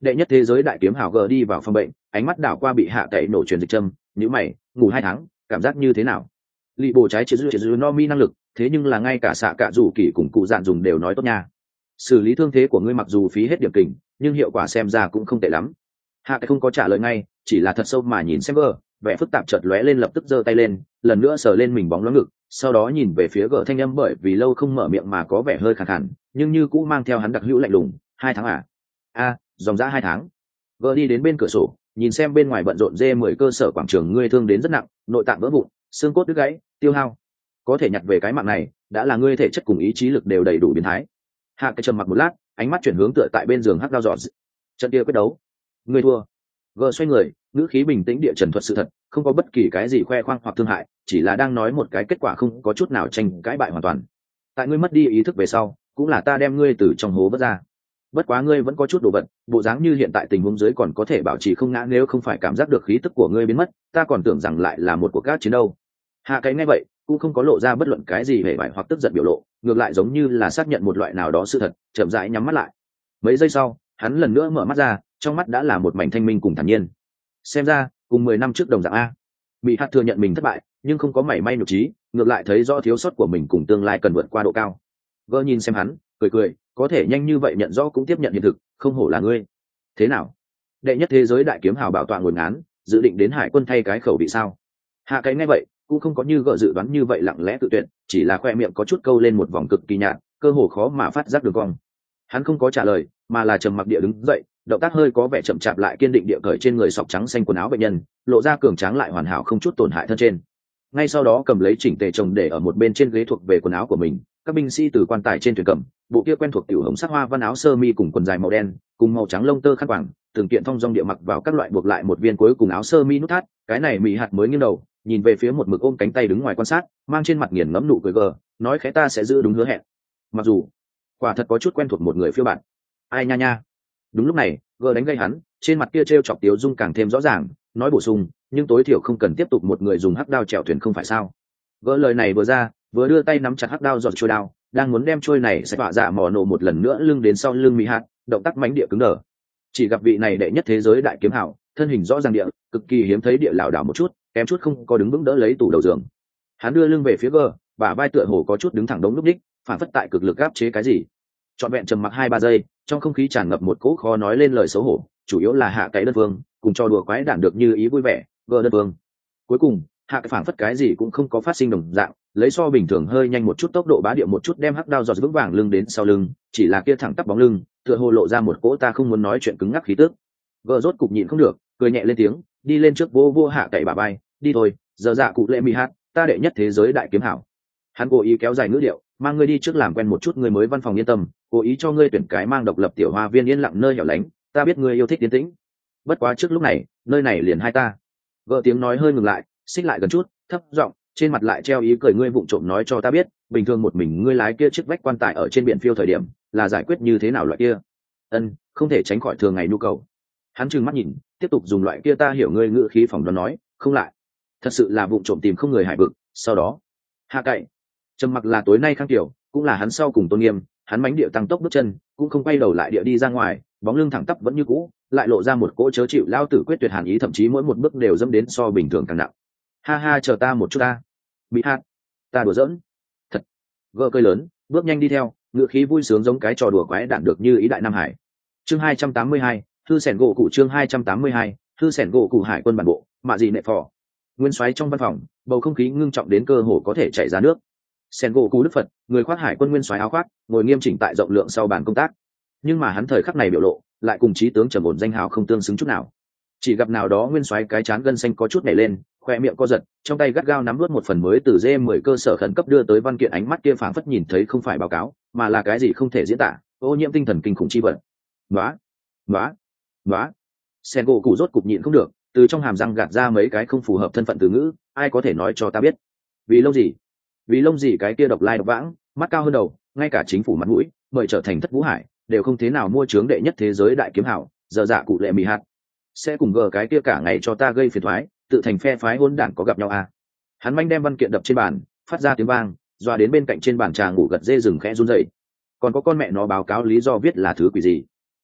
đệ nhất thế giới đại kiếm hào gờ đi vào phòng bệnh, ánh mắt đảo qua bị hạ cậy nổ truyền dịch châm, nhíu mày, ngủ hai tháng cảm giác như thế nào? Lì bổ trái chế dư chế dư no mi năng lực, thế nhưng là ngay cả xạ cả rủ kỳ cùng cụ dạn dùng đều nói tốt nha. Xử lý thương thế của ngươi mặc dù phí hết điểm kình, nhưng hiệu quả xem ra cũng không tệ lắm. Hạ cái không có trả lời ngay, chỉ là thật sâu mà nhìn xem gờ, vẻ phức tạp chợt lóe lên, lập tức giơ tay lên, lần nữa sờ lên mình bóng loáng ngực, sau đó nhìn về phía gờ, thanh âm bởi vì lâu không mở miệng mà có vẻ hơi khàn khàn, nhưng như cũ mang theo hắn đặc hữu lạnh lùng. Hai tháng à? A, dòng dã hai tháng. Gờ đi đến bên cửa sổ, nhìn xem bên ngoài bận rộn dê mười cơ sở quảng trường, ngươi thương đến rất nặng, nội tạng vỡ vụn, xương cốt đứt gãy, tiêu hao. Có thể nhặt về cái mạng này, đã là ngươi thể chất cùng ý chí lực đều đầy đủ biến thái. Hạ cái trầm mặc một lát, ánh mắt chuyển hướng tựa tại bên giường hắc đao dọn. Trận kia quyết đấu, ngươi thua. Gờ xoay người, ngữ khí bình tĩnh địa trần thuật sự thật, không có bất kỳ cái gì khoe khoang hoặc thương hại, chỉ là đang nói một cái kết quả không có chút nào tranh cãi bại hoàn toàn. Tại ngươi mất đi ý thức về sau, cũng là ta đem ngươi từ trong hố vớt ra. Bất quá ngươi vẫn có chút đồ vật, bộ dáng như hiện tại tình huống dưới còn có thể bảo trì không ngã, nếu không phải cảm giác được khí tức của ngươi biến mất, ta còn tưởng rằng lại là một cuộc gác chiến đâu. Hạ cái nghe vậy, cũng không có lộ ra bất luận cái gì hề bại hoặc tức giận biểu lộ, ngược lại giống như là xác nhận một loại nào đó sự thật, chậm rãi nhắm mắt lại. Mấy giây sau, hắn lần nữa mở mắt ra, trong mắt đã là một mảnh thanh minh cùng thản nhiên. Xem ra cùng mười năm trước đồng dạng a. Bị hạt thừa nhận mình thất bại, nhưng không có mảy may nhục trí, ngược lại thấy rõ thiếu sót của mình cùng tương lai cần vượt qua độ cao. Vợ nhìn xem hắn, cười cười, có thể nhanh như vậy nhận rõ cũng tiếp nhận hiện thực, không hổ là ngươi. Thế nào? Đệ nhất thế giới đại kiếm hào bảo tọa ngồi ngán, dự định đến hải quân thay cái khẩu vị sao? Hạ cái nghe vậy, cũng không có như gợ dự đoán như vậy lặng lẽ tự tuyệt, chỉ là khoe miệng có chút câu lên một vòng cực kỳ nhạt, cơ hồ khó mà phát giác đường cong. Hắn không có trả lời, mà là trầm mặc địa đứng dậy, động tác hơi có vẻ chậm chạp lại kiên định địa cởi trên người sọc trắng xanh quần áo bệnh nhân, lộ ra cường tráng lại hoàn hảo không chút tổn hại thân trên. Ngay sau đó cầm lấy chỉnh tề chồng để ở một bên trên ghế thuộc về quần áo của mình, các binh sĩ từ quan tài trên thuyền cầm, bộ kia quen thuộc tiểu hồng sắc hoa văn áo sơ mi cùng quần dài màu đen, cùng màu trắng lông tơ khăn quàng, từng kiện thong dong địa mặc vào các loại buộc lại một viên cuối cùng áo sơ mi nút thắt, cái này Mỹ hạt mới nghiêng đầu, nhìn về phía một mực ôm cánh tay đứng ngoài quan sát, mang trên mặt nghiền ngẫm nụ cười gờ, nói khẽ ta sẽ giữ đúng hứa hẹn. Mặc dù quả thật có chút quen thuộc một người phiêu bạn. Ai nha nha. Đúng lúc này, gờ đánh gây hắn, trên mặt kia treo chọc tiếu dung càng thêm rõ ràng, nói bổ sung, nhưng tối thiểu không cần tiếp tục một người dùng hắc đao chèo thuyền không phải sao? Gỡ lời này vừa ra, vừa đưa tay nắm chặt hắc đao giọt trôi đao, đang muốn đem trôi này sẽ vạ dạ mò nổ một lần nữa lưng đến sau lưng Mỹ hạt, động tác mãnh địa cứng đờ. Chỉ gặp vị này đệ nhất thế giới đại kiếm hảo, thân hình rõ ràng địa, cực kỳ hiếm thấy địa lảo đảo một chút, kém chút không có đứng vững đỡ lấy tủ đầu giường. Hắn đưa lưng về phía gờ, bả vai tựa hồ có chút đứng thẳng đống lúc đích, phản phất tại cực lực áp chế cái gì. Trọn vẹn trầm mặc hai ba giây, trong không khí tràn ngập một cỗ khó nói lên lời xấu hổ, chủ yếu là hạ cái đơn vương cùng cho đùa quái đản được như ý vui vẻ, gờ đơn vương. Cuối cùng, hạ cái phản phất cái gì cũng không có phát sinh đồng dạng, lấy so bình thường hơi nhanh một chút tốc độ bá điệu một chút đem hắc đao giọt vững vàng lưng đến sau lưng, chỉ là kia thẳng tắp bóng lưng, tựa hồ lộ ra một cỗ ta không muốn nói chuyện cứng ngắc khí tức. Gờ rốt cục nhịn không được, cười nhẹ lên tiếng, đi lên trước vô vô hạ cậy bà bay, đi thôi, giờ dạ cụ lệ mỹ hát, ta đệ nhất thế giới đại kiếm hảo. Hắn cố ý kéo dài ngữ điệu, mang ngươi đi trước làm quen một chút người mới văn phòng yên tâm, cố ý cho ngươi tuyển cái mang độc lập tiểu hoa viên yên lặng nơi hẻo lánh, ta biết ngươi yêu thích tiến tĩnh. Bất quá trước lúc này, nơi này liền hai ta. Gỡ tiếng nói hơi ngừng lại, xích lại gần chút, thấp giọng, trên mặt lại treo ý cười, ngươi vụng trộm nói cho ta biết, bình thường một mình ngươi lái kia chiếc vách quan tài ở trên biển phiêu thời điểm, là giải quyết như thế nào loại kia? Ân, không thể tránh khỏi thường ngày nhu cầu. Hắn trừng mắt nhìn, tiếp tục dùng loại kia ta hiểu ngươi ngữ khí phỏng đoán nói, không lại. Thật sự là vụng trộm tìm không người hải vực, sau đó, hạ cậy. Trầm mặc là tối nay khang tiểu, cũng là hắn sau cùng tôn nghiêm, hắn mánh địa tăng tốc bước chân, cũng không quay đầu lại địa đi ra ngoài, bóng lưng thẳng tắp vẫn như cũ, lại lộ ra một cỗ chớ chịu lao tử quyết tuyệt hàn ý, thậm chí mỗi một bước đều dẫm đến so bình thường càng nặng. Ha ha, chờ ta một chút ta. Bị hạt, ta đùa giỡn. Thật. Gỡ cơi lớn, bước nhanh đi theo, ngựa khí vui sướng giống cái trò đùa quái đản được như ý đại nam hải. Chương hai trăm tám mươi hai, thư sẻn gỗ cụ chương hai trăm tám mươi hai, thư sẻn gỗ cụ hải quân bản bộ, mạ gì nệ phò. Nguyên soái trong văn phòng, bầu không khí ngưng trọng đến cơ hồ có thể chảy ra nước. Sen gỗ cú đức phật, người khoác hải quân nguyên soái áo khoác, ngồi nghiêm chỉnh tại rộng lượng sau bàn công tác. Nhưng mà hắn thời khắc này biểu lộ, lại cùng trí tướng trầm ổn danh hào không tương xứng chút nào. Chỉ gặp nào đó nguyên soái cái chán gân xanh có chút nảy lên, khoe miệng co giật, trong tay gắt gao nắm vớt một phần mới từ dê mười cơ sở khẩn cấp đưa tới văn kiện, ánh mắt kia phảng phất nhìn thấy không phải báo cáo, mà là cái gì không thể diễn tả, ô nhiễm tinh thần kinh khủng chi vật. Nóa, nóa, nóa. Sen gỗ cú rốt cục nhịn không được, từ trong hàm răng gạt ra mấy cái không phù hợp thân phận từ ngữ, ai có thể nói cho ta biết? Vì lâu gì? Vì lông gì cái kia độc lai độc vãng, mắt cao hơn đầu, ngay cả chính phủ mặt mũi, bởi trở thành thất vũ hải, đều không thế nào mua chướng đệ nhất thế giới đại kiếm hảo, giờ dạ cụ lệ mì hạt. Sẽ cùng gờ cái kia cả ngày cho ta gây phiền thoái, tự thành phe phái hôn đản có gặp nhau à. Hắn manh đem văn kiện đập trên bàn, phát ra tiếng vang, doa đến bên cạnh trên bàn trà ngủ gật dê rừng khẽ run rẩy. Còn có con mẹ nó báo cáo lý do viết là thứ quỷ gì?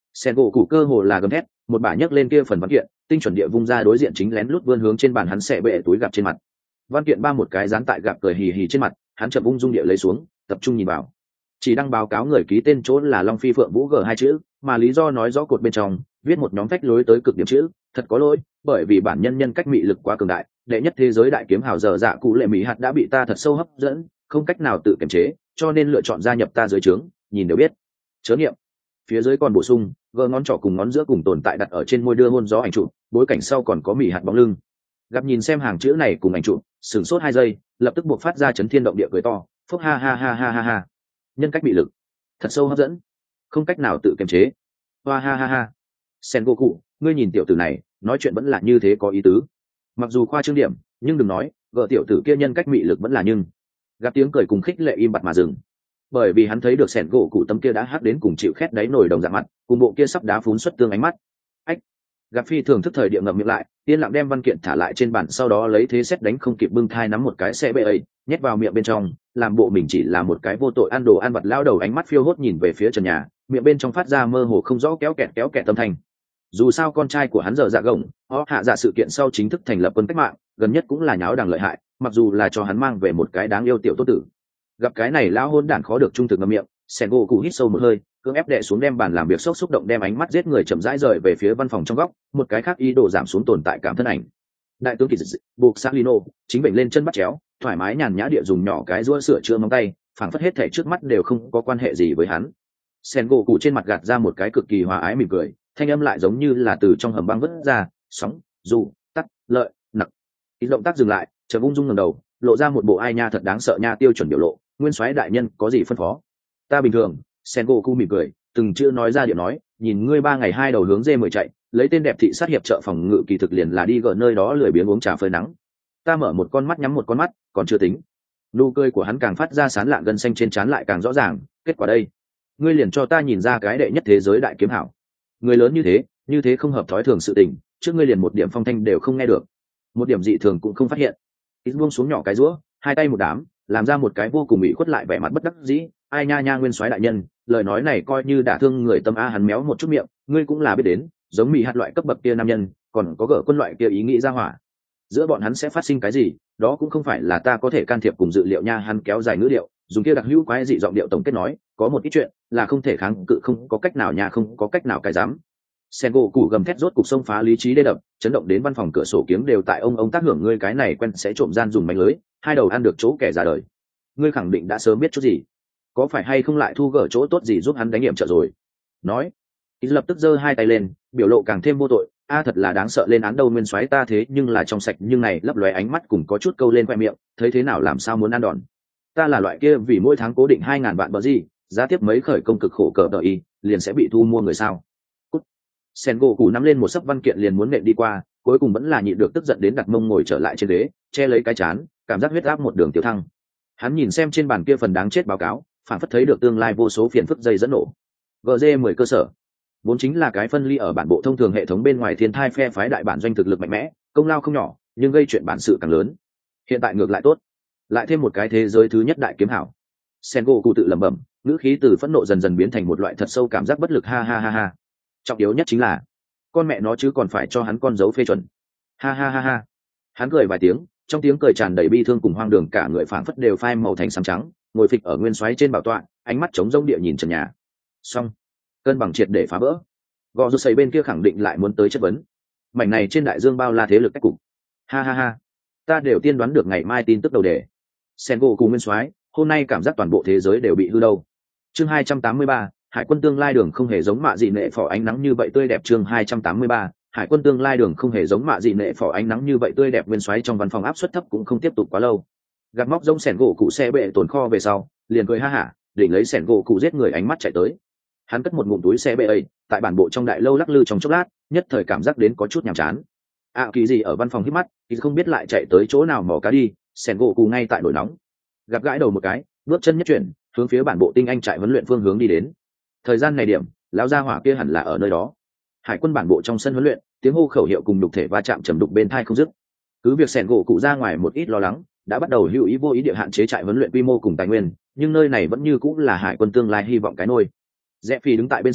Sen gỗ cụ cơ hồ là gầm thét, một bả nhấc lên kia phần văn kiện, tinh chuẩn địa vung ra đối diện chính lén lút vươn hướng trên bàn hắn xẻ bệ túi gặp trên mặt. Văn kiện ba một cái dán tại gặp cười hì hì trên mặt, hắn chậm ung dung địa lấy xuống, tập trung nhìn vào. Chỉ đăng báo cáo người ký tên chỗ là Long Phi Phượng Vũ G hai chữ, mà lý do nói rõ cột bên trong, viết một nhóm phách lối tới cực điểm chữ, thật có lỗi, bởi vì bản nhân nhân cách mị lực quá cường đại, đệ nhất thế giới đại kiếm hào dở dạ cụ lệ mỹ hạt đã bị ta thật sâu hấp dẫn, không cách nào tự kiềm chế, cho nên lựa chọn gia nhập ta dưới trướng, nhìn đều biết. Chớ niệm. Phía dưới còn bổ sung, gờ ngón trỏ cùng ngón giữa cùng tồn tại đặt ở trên môi đưa hôn gió ảnh chụp, bối cảnh sau còn có mỹ hạt bóng lưng. Gặp nhìn xem hàng chữ này cùng ảnh chụp, sửng sốt hai giây, lập tức buộc phát ra chấn thiên động địa cười to, phúc ha ha ha ha ha ha. Nhân cách bị lực, thật sâu hấp dẫn, không cách nào tự kiềm chế. Hoa ha ha ha. Sengoku, ngươi nhìn tiểu tử này, nói chuyện vẫn là như thế có ý tứ. Mặc dù khoa trương điểm, nhưng đừng nói, vợ tiểu tử kia nhân cách mị lực vẫn là nhưng. Gặp tiếng cười cùng khích lệ im bặt mà dừng. Bởi vì hắn thấy được sẻn gỗ cụ tấm kia đã hắc đến cùng chịu khét đáy nổi đồng dạng mặt, cùng bộ kia sắp đá phún xuất tương ánh mắt. Ách. Gặp phi thường thức thời địa ngậm miệng lại, yên lặng đem văn kiện thả lại trên bàn, sau đó lấy thế xét đánh không kịp bưng thai nắm một cái xe bê ấy, nhét vào miệng bên trong, làm bộ mình chỉ là một cái vô tội ăn đồ ăn vặt lao đầu, ánh mắt phiêu hốt nhìn về phía trần nhà, miệng bên trong phát ra mơ hồ không rõ kéo kẹt kéo kẹt tâm thanh. Dù sao con trai của hắn giờ dạ gồng, họ hạ dạ sự kiện sau chính thức thành lập quân cách mạng, gần nhất cũng là nháo đằng lợi hại, mặc dù là cho hắn mang về một cái đáng yêu tiểu tốt tử. Gặp cái này lão hôn đản khó được trung thực ngậm miệng, Sengoku hít sâu một hơi, cưỡng ép đè xuống đem bàn làm việc sốc xúc động, đem ánh mắt giết người chậm rãi rời về phía văn phòng trong góc, một cái khác ý đồ giảm xuống tồn tại cảm thân ảnh. Đại tướng kỳ dị, buộc Salino, chính bệnh lên chân bắt chéo, thoải mái nhàn nhã địa dùng nhỏ cái rũa sửa chữa móng tay, phảng phất hết thảy trước mắt đều không có quan hệ gì với hắn. Sengoku trên mặt gạt ra một cái cực kỳ hòa ái mỉm cười, thanh âm lại giống như là từ trong hầm băng vứt ra, sóng, dù, tắt, lợi, nặc. Ý động tác dừng lại, chợt ung dung ngẩng đầu, lộ ra một bộ ai nha thật đáng sợ nha tiêu chuẩn biểu lộ. Nguyên soái đại nhân có gì phân phó? Ta bình thường. Sengoku mỉm cười, từng chữ nói ra điệu nói, nhìn ngươi ba ngày hai đầu hướng dê mười chạy, lấy tên đẹp thị sát hiệp trợ phòng ngự kỳ thực liền là đi gỡ nơi đó lười biếng uống trà phơi nắng. Ta mở một con mắt nhắm một con mắt, còn chưa tính. Nụ cười của hắn càng phát ra sán lạng, gân xanh trên trán lại càng rõ ràng. Kết quả đây, ngươi liền cho ta nhìn ra cái đệ nhất thế giới đại kiếm hảo. Người lớn như thế, như thế không hợp thói thường sự tình, trước ngươi liền một điểm phong thanh đều không nghe được, một điểm dị thường cũng không phát hiện. Ít buông xuống nhỏ cái rũa, hai tay một đám, làm ra một cái vô cùng ủy khuất lại vẻ mặt bất đắc dĩ. Ai nha nha, nguyên soái đại nhân, lời nói này coi như đả thương người tâm a. Hắn méo một chút miệng, ngươi cũng là biết đến, giống mỹ hạt loại cấp bậc kia nam nhân, còn có gỡ quân loại kia ý nghĩ ra hỏa, giữa bọn hắn sẽ phát sinh cái gì, đó cũng không phải là ta có thể can thiệp cùng dự liệu nha. Hắn kéo dài ngữ điệu, dùng kia đặc hữu quái dị giọng điệu tổng kết nói, có một ít chuyện là không thể kháng cự, không có cách nào nha, không có cách nào cái dám. Sengoku gầm thét rốt cục xông phá lý trí đê đập, chấn động đến văn phòng cửa sổ kiếng đều tại ông ông tác hưởng. Ngươi cái này quen sẽ trộm gian dùng mánh lưới, hai đầu ăn được chỗ kẻ già đời, ngươi khẳng định đã sớm biết chút gì, có phải hay không lại thu gỡ chỗ tốt gì giúp hắn đánh nghiệm trợ rồi? Nói, ý lập tức giơ hai tay lên, biểu lộ càng thêm vô tội. A thật là đáng sợ, lên án đâu nguyên soái ta thế nhưng là trong sạch, nhưng này lấp lóe ánh mắt cùng có chút câu lên khoe miệng, thấy thế nào làm sao muốn ăn đòn. Ta là loại kia vì mỗi tháng cố định hai ngàn vạn bờ gì, giá tiếp mấy khởi công cực khổ cờ đợi y, liền sẽ bị thu mua người sao? Cút. Sengoku nắm lên một sấp văn kiện liền muốn nện đi qua, cuối cùng vẫn là nhịn được tức giận đến đặt mông ngồi trở lại trên ghế, che lấy cái chán, cảm giác huyết áp một đường tiểu thăng. Hắn nhìn xem trên bàn kia phần đáng chết báo cáo, phản phất thấy được tương lai vô số phiền phức dây dẫn nổ. G G mười cơ sở vốn chính là cái phân ly ở bản bộ thông thường hệ thống bên ngoài thiên thai phe phái đại bản doanh, thực lực mạnh mẽ, công lao không nhỏ, nhưng gây chuyện bản sự càng lớn. Hiện tại ngược lại tốt, lại thêm một cái thế giới thứ nhất đại kiếm hảo. Sengoku tự lẩm bẩm, ngữ khí từ phẫn nộ dần dần biến thành một loại thật sâu cảm giác bất lực. Ha ha ha ha, trọng yếu nhất chính là con mẹ nó chứ còn phải cho hắn con dấu phê chuẩn. Ha ha ha ha. Hắn cười vài tiếng, trong tiếng cười tràn đầy bi thương cùng hoang đường, cả người phảng phất đều phai màu thành xám trắng, ngồi phịch ở nguyên xoáy trên bảo tọa, ánh mắt trống rỗng địa nhìn trần nhà. Xong, cân bằng triệt để phá vỡ. Gò rút sấy bên kia khẳng định lại muốn tới chất vấn. Mảnh này trên đại dương bao la thế lực cách cục. Ha ha ha, ta đều tiên đoán được ngày mai tin tức đầu đề. Sengoku nguyên soái, hôm nay cảm giác toàn bộ thế giới đều bị hư đâu. Chương hai trăm tám mươi ba, Hải quân tương lai đường không hề giống mạ dị nệ phỏ ánh nắng như vậy tươi đẹp. Chương hai trăm tám mươi ba, Hải quân tương lai đường không hề giống mạ dị nệ phỏ ánh nắng như vậy tươi đẹp. Nguyên soái trong văn phòng áp suất thấp cũng không tiếp tục quá lâu. Gạt móc giống sẻn gỗ cụ xe bệ tồn kho về sau, liền cười ha hả, định lấy sẻn gỗ cụ giết người ánh mắt chạy tới. Hắn cất một ngụm túi xe bệ ấy, tại bản bộ trong đại lâu lắc lư trong chốc lát, nhất thời cảm giác đến có chút nhàm chán. À kỳ gì ở văn phòng hít mắt, thì không biết lại chạy tới chỗ nào mò cá đi. Sẻn gỗ cụ ngay tại nổi nóng, gặp gãi đầu một cái, bước chân nhất chuyển, hướng phía bản bộ tinh anh trại huấn luyện phương hướng đi đến. Thời gian này điểm, lão gia hỏa kia hẳn là ở nơi đó. Hải quân bản bộ trong sân huấn luyện, tiếng hô khẩu hiệu cùng đục thể va chạm trầm đục bên tai không dứt. Cứ việc sẻn gỗ cụ ra ngoài một ít lo lắng, đã bắt đầu hữu ý vô ý địa hạn chế trại huấn luyện quy mô cùng tài nguyên, nhưng nơi này vẫn như cũng là hải quân tương lai hy vọng cái nôi. Rẽ phi đứng tại bên sân,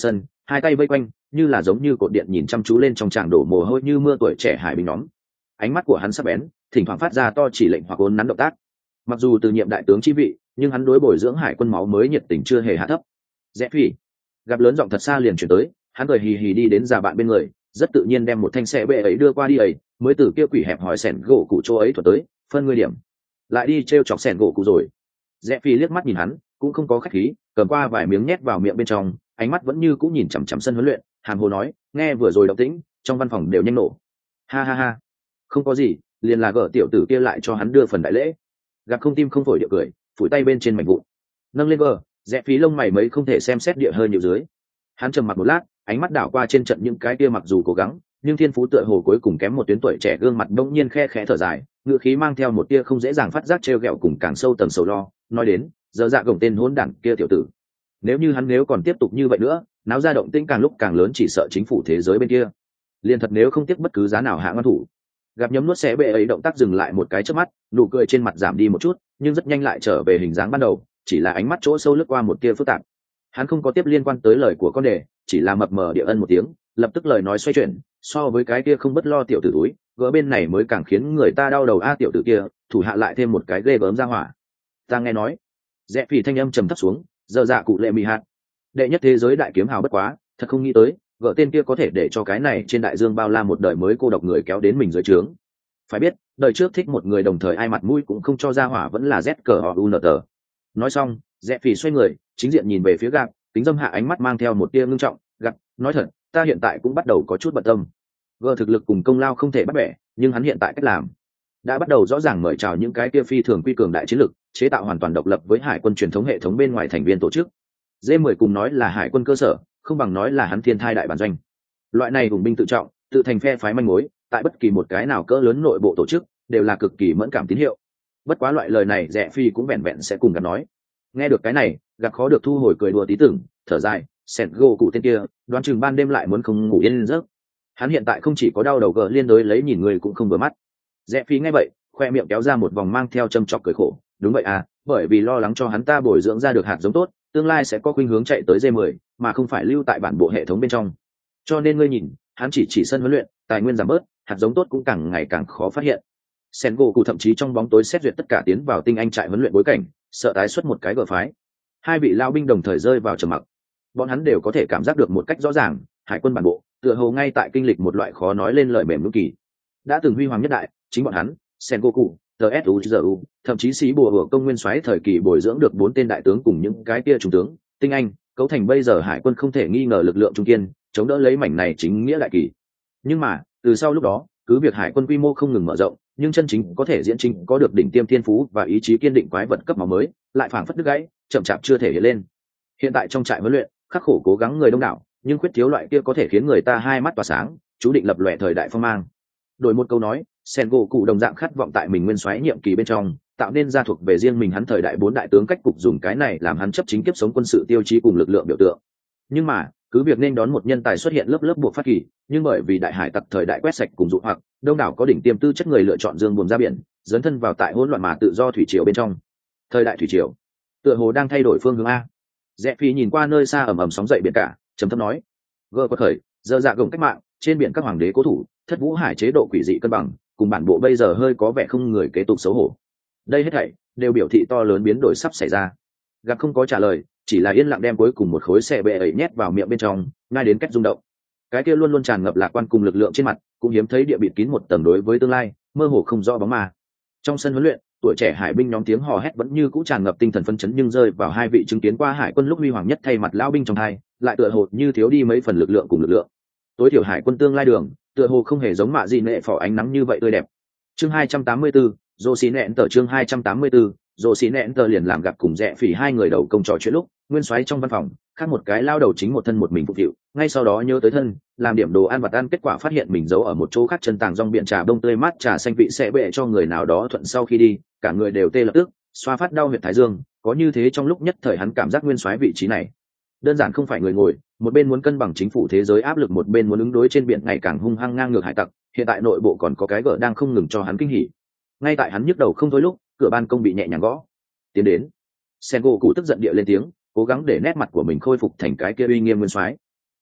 hai tay vây quanh như là giống như cột điện nhìn chăm chú lên trong tràng đổ mồ hôi như mưa tuổi trẻ hải binh nhóm. Ánh mắt của hắn sắc bén, thỉnh thoảng phát ra to chỉ lệnh hoặc ốn nắn động tác. Mặc dù từ nhiệm đại tướng chi vị, nhưng hắn đối bồi dưỡng hải quân máu mới nhiệt tình chưa hề hạ thấp. Rẽ phi gặp lớn giọng thật xa liền chuyển tới, hắn cười hì hì đi đến già bạn bên người, rất tự nhiên đem một thanh xe bệ ấy đưa qua đi ấy, mới từ kia quỷ hẹp hỏi sẻn gỗ cụ chỗ ấy thuật tới, phân ngươi điểm, lại đi treo chọc sẻn gỗ cụ rồi. Rẽ phi liếc mắt nhìn hắn, cũng không có khách khí, cầm qua vài miếng nhét vào miệng bên trong, ánh mắt vẫn như cũng nhìn chằm chằm sân huấn luyện, hàm hồ nói, nghe vừa rồi động tĩnh, trong văn phòng đều nhanh nổ. Ha ha ha, không có gì, liền là gỡ tiểu tử kia lại cho hắn đưa phần đại lễ. Gặp không tim không phổi địa cười, phủi tay bên trên mảnh vụn, nâng lên gờ, rẽ phí lông mày mấy không thể xem xét địa hơi nhiều dưới. Hắn trầm mặc một lát, ánh mắt đảo qua trên trận những cái kia mặc dù cố gắng, nhưng thiên phú tựa hồ cuối cùng kém một tuyến tuổi trẻ gương mặt đông nhiên khe khẽ thở dài, ngựa khí mang theo một tia không dễ dàng phát giác trêu ghẹo cùng càng sâu tầng sầu lo, nói đến, giờ dạ gồng tên hỗn đản kia tiểu tử. Nếu như hắn nếu còn tiếp tục như vậy nữa, náo ra động tĩnh càng lúc càng lớn chỉ sợ chính phủ thế giới bên kia. Liên thật nếu không tiếc bất cứ giá nào hạ ngăn thủ. Gặp nhấm nuốt xé bệ ấy động tác dừng lại một cái chớp mắt, nụ cười trên mặt giảm đi một chút, nhưng rất nhanh lại trở về hình dáng ban đầu, chỉ là ánh mắt chỗ sâu lướt qua một tia phức tạp. Hắn không có tiếp liên quan tới lời của con đề, chỉ là mập mờ địa ân một tiếng, lập tức lời nói xoay chuyển, so với cái kia không bất lo tiểu tử túi, gỡ bên này mới càng khiến người ta đau đầu a tiểu tử kia, thủ hạ lại thêm một cái ghê gớm ra hỏa. Ta nghe nói, rẽ phì thanh âm trầm thấp xuống, giờ dạ cụ lệ mì hạt, đệ nhất thế giới đại kiếm hào bất quá, thật không nghĩ tới, gỡ tên kia có thể để cho cái này trên đại dương bao la một đời mới cô độc người kéo đến mình dưới trướng. Phải biết, đời trước thích một người đồng thời ai mặt mũi cũng không cho ra hỏa vẫn là z cờ họ u n t. Nói xong, rẽ phì xoay người, chính diện nhìn về phía gạc, tính dâm hạ ánh mắt mang theo một tia ngưng trọng. Gạc, nói thật, ta hiện tại cũng bắt đầu có chút bận tâm. Gỡ thực lực cùng công lao không thể bắt bẻ, nhưng hắn hiện tại cách làm đã bắt đầu rõ ràng mời chào những cái kia phi thường quy cường đại chiến lực, chế tạo hoàn toàn độc lập với hải quân truyền thống hệ thống bên ngoài thành viên tổ chức. D mười cùng nói là hải quân cơ sở, không bằng nói là hắn thiên thai đại bản doanh. Loại này hùng binh tự trọng, tự thành phe phái manh mối, tại bất kỳ một cái nào cỡ lớn nội bộ tổ chức đều là cực kỳ mẫn cảm tín hiệu. Bất quá loại lời này Rẽ Phi cũng vẹn vẹn sẽ cùng gặp nói. Nghe được cái này, gặp khó được thu hồi cười đùa tí tưởng, thở dài, sẹt gỗ cụ tên kia, đoán chừng ban đêm lại muốn không ngủ yên giấc. Hắn hiện tại không chỉ có đau đầu gờ liên đối lấy nhìn người cũng không vừa mắt. Rẽ Phi nghe vậy, khoe miệng kéo ra một vòng mang theo châm chọc cười khổ, đúng vậy à, bởi vì lo lắng cho hắn ta bồi dưỡng ra được hạt giống tốt, tương lai sẽ có khuynh hướng chạy tới D mười, mà không phải lưu tại bản bộ hệ thống bên trong. Cho nên ngươi nhìn, hắn chỉ chỉ sân huấn luyện, tài nguyên giảm bớt, hạt giống tốt cũng càng ngày càng khó phát hiện. Sengoku thậm chí trong bóng tối xét duyệt tất cả tiến vào tinh anh trại huấn luyện bối cảnh, sợ tái xuất một cái gở phái. Hai vị lao binh đồng thời rơi vào trầm mặc. Bọn hắn đều có thể cảm giác được một cách rõ ràng, hải quân bản bộ tựa hồ ngay tại kinh lịch một loại khó nói lên lời mềm lúc kỳ. Đã từng huy hoàng nhất đại, chính bọn hắn, Sengoku, tê ét u giê u, thậm chí sĩ bùa hửa công nguyên soái thời kỳ bồi dưỡng được bốn tên đại tướng cùng những cái kia trung tướng, tinh anh, cấu thành bây giờ hải quân không thể nghi ngờ lực lượng trung kiên, chống đỡ lấy mảnh này chính nghĩa đại kỳ. Nhưng mà, từ sau lúc đó, cứ việc hải quân quy mô không ngừng mở rộng, nhưng chân chính có thể diễn chính có được đỉnh tiêm thiên phú và ý chí kiên định quái vật cấp máu mới, lại phảng phất đứt gãy, chậm chạp chưa thể hiện lên. Hiện tại trong trại huấn luyện, khắc khổ cố gắng người đông đảo, nhưng khuyết thiếu loại kia có thể khiến người ta hai mắt tỏa sáng, chú định lập lòe thời đại phong mang. Đổi một câu nói, Sengoku đồng dạng khát vọng tại mình nguyên soái nhiệm kỳ bên trong, tạo nên gia thuộc về riêng mình hắn thời đại bốn đại tướng cách cục dùng cái này làm hắn chấp chính kiếp sống quân sự tiêu chí cùng lực lượng biểu tượng. Nhưng mà, cứ việc nên đón một nhân tài xuất hiện lớp lớp buộc phát kỳ, nhưng bởi vì đại hải tặc thời đại quét sạch cùng dụ hoặc, đông đảo có đỉnh tiêm tư chất người lựa chọn dương buồm ra biển, dấn thân vào tại hỗn loạn mà tự do thủy triều bên trong. Thời đại thủy triều, tựa hồ đang thay đổi phương hướng a. Rẽ Phi nhìn qua nơi xa ầm ầm sóng dậy biển cả, trầm thấp nói: "Gơ có khởi, giờ dạ gồng cách mạng, trên biển các hoàng đế cố thủ, thất vũ hải chế độ quỷ dị cân bằng, cùng bản bộ bây giờ hơi có vẻ không người kế tục xấu hổ. Đây hết thảy đều biểu thị to lớn biến đổi sắp xảy ra." Gặp không có trả lời, chỉ là yên lặng đem cuối cùng một khối xe bệ ấy nhét vào miệng bên trong, ngay đến cách rung động. Cái kia luôn luôn tràn ngập lạc quan cùng lực lượng trên mặt, cũng hiếm thấy địa bịt kín một tầng đối với tương lai, mơ hồ không rõ bóng ma. Trong sân huấn luyện, tuổi trẻ hải binh nhóm tiếng hò hét vẫn như cũ tràn ngập tinh thần phấn chấn, nhưng rơi vào hai vị chứng kiến qua hải quân lúc huy hoàng nhất thay mặt lão binh trong hai, lại tựa hồ như thiếu đi mấy phần lực lượng cùng lực lượng. Tối thiểu hải quân tương lai đường, tựa hồ không hề giống mạ gì nệ phỏ ánh nắng như vậy tươi đẹp. Chương hai trăm tám mươi tư, Dô xí nẹn tờ chương hai trăm tám mươi tư, Dô xí nẹn tờ liền làm gặp cùng Rẽ Phỉ hai người đầu công trò chuyện lúc, nguyên soái trong văn phòng, khác một cái lao đầu chính một thân một mình phục vụ, ngay sau đó nhớ tới thân, làm điểm đồ ăn vặt ăn, kết quả phát hiện mình giấu ở một chỗ khác chân tàng rong biển trà bông tươi mát trà xanh vị sẽ bệ cho người nào đó thuận sau khi đi, cả người đều tê lập tức, xoa phát đau huyệt thái dương, có như thế trong lúc nhất thời hắn cảm giác nguyên soái vị trí này đơn giản không phải người ngồi, một bên muốn cân bằng chính phủ thế giới áp lực, một bên muốn ứng đối trên biển ngày càng hung hăng ngang ngược hải tặc, hiện tại nội bộ còn có cái gở đang không ngừng cho hắn kinh hỉ. Ngay tại hắn nhức đầu không thôi lúc, cửa ban công bị nhẹ nhàng gõ. Tiến đến. Sengoku tức giận địa lên tiếng, cố gắng để nét mặt của mình khôi phục thành cái kia uy nghiêm nguyên soái.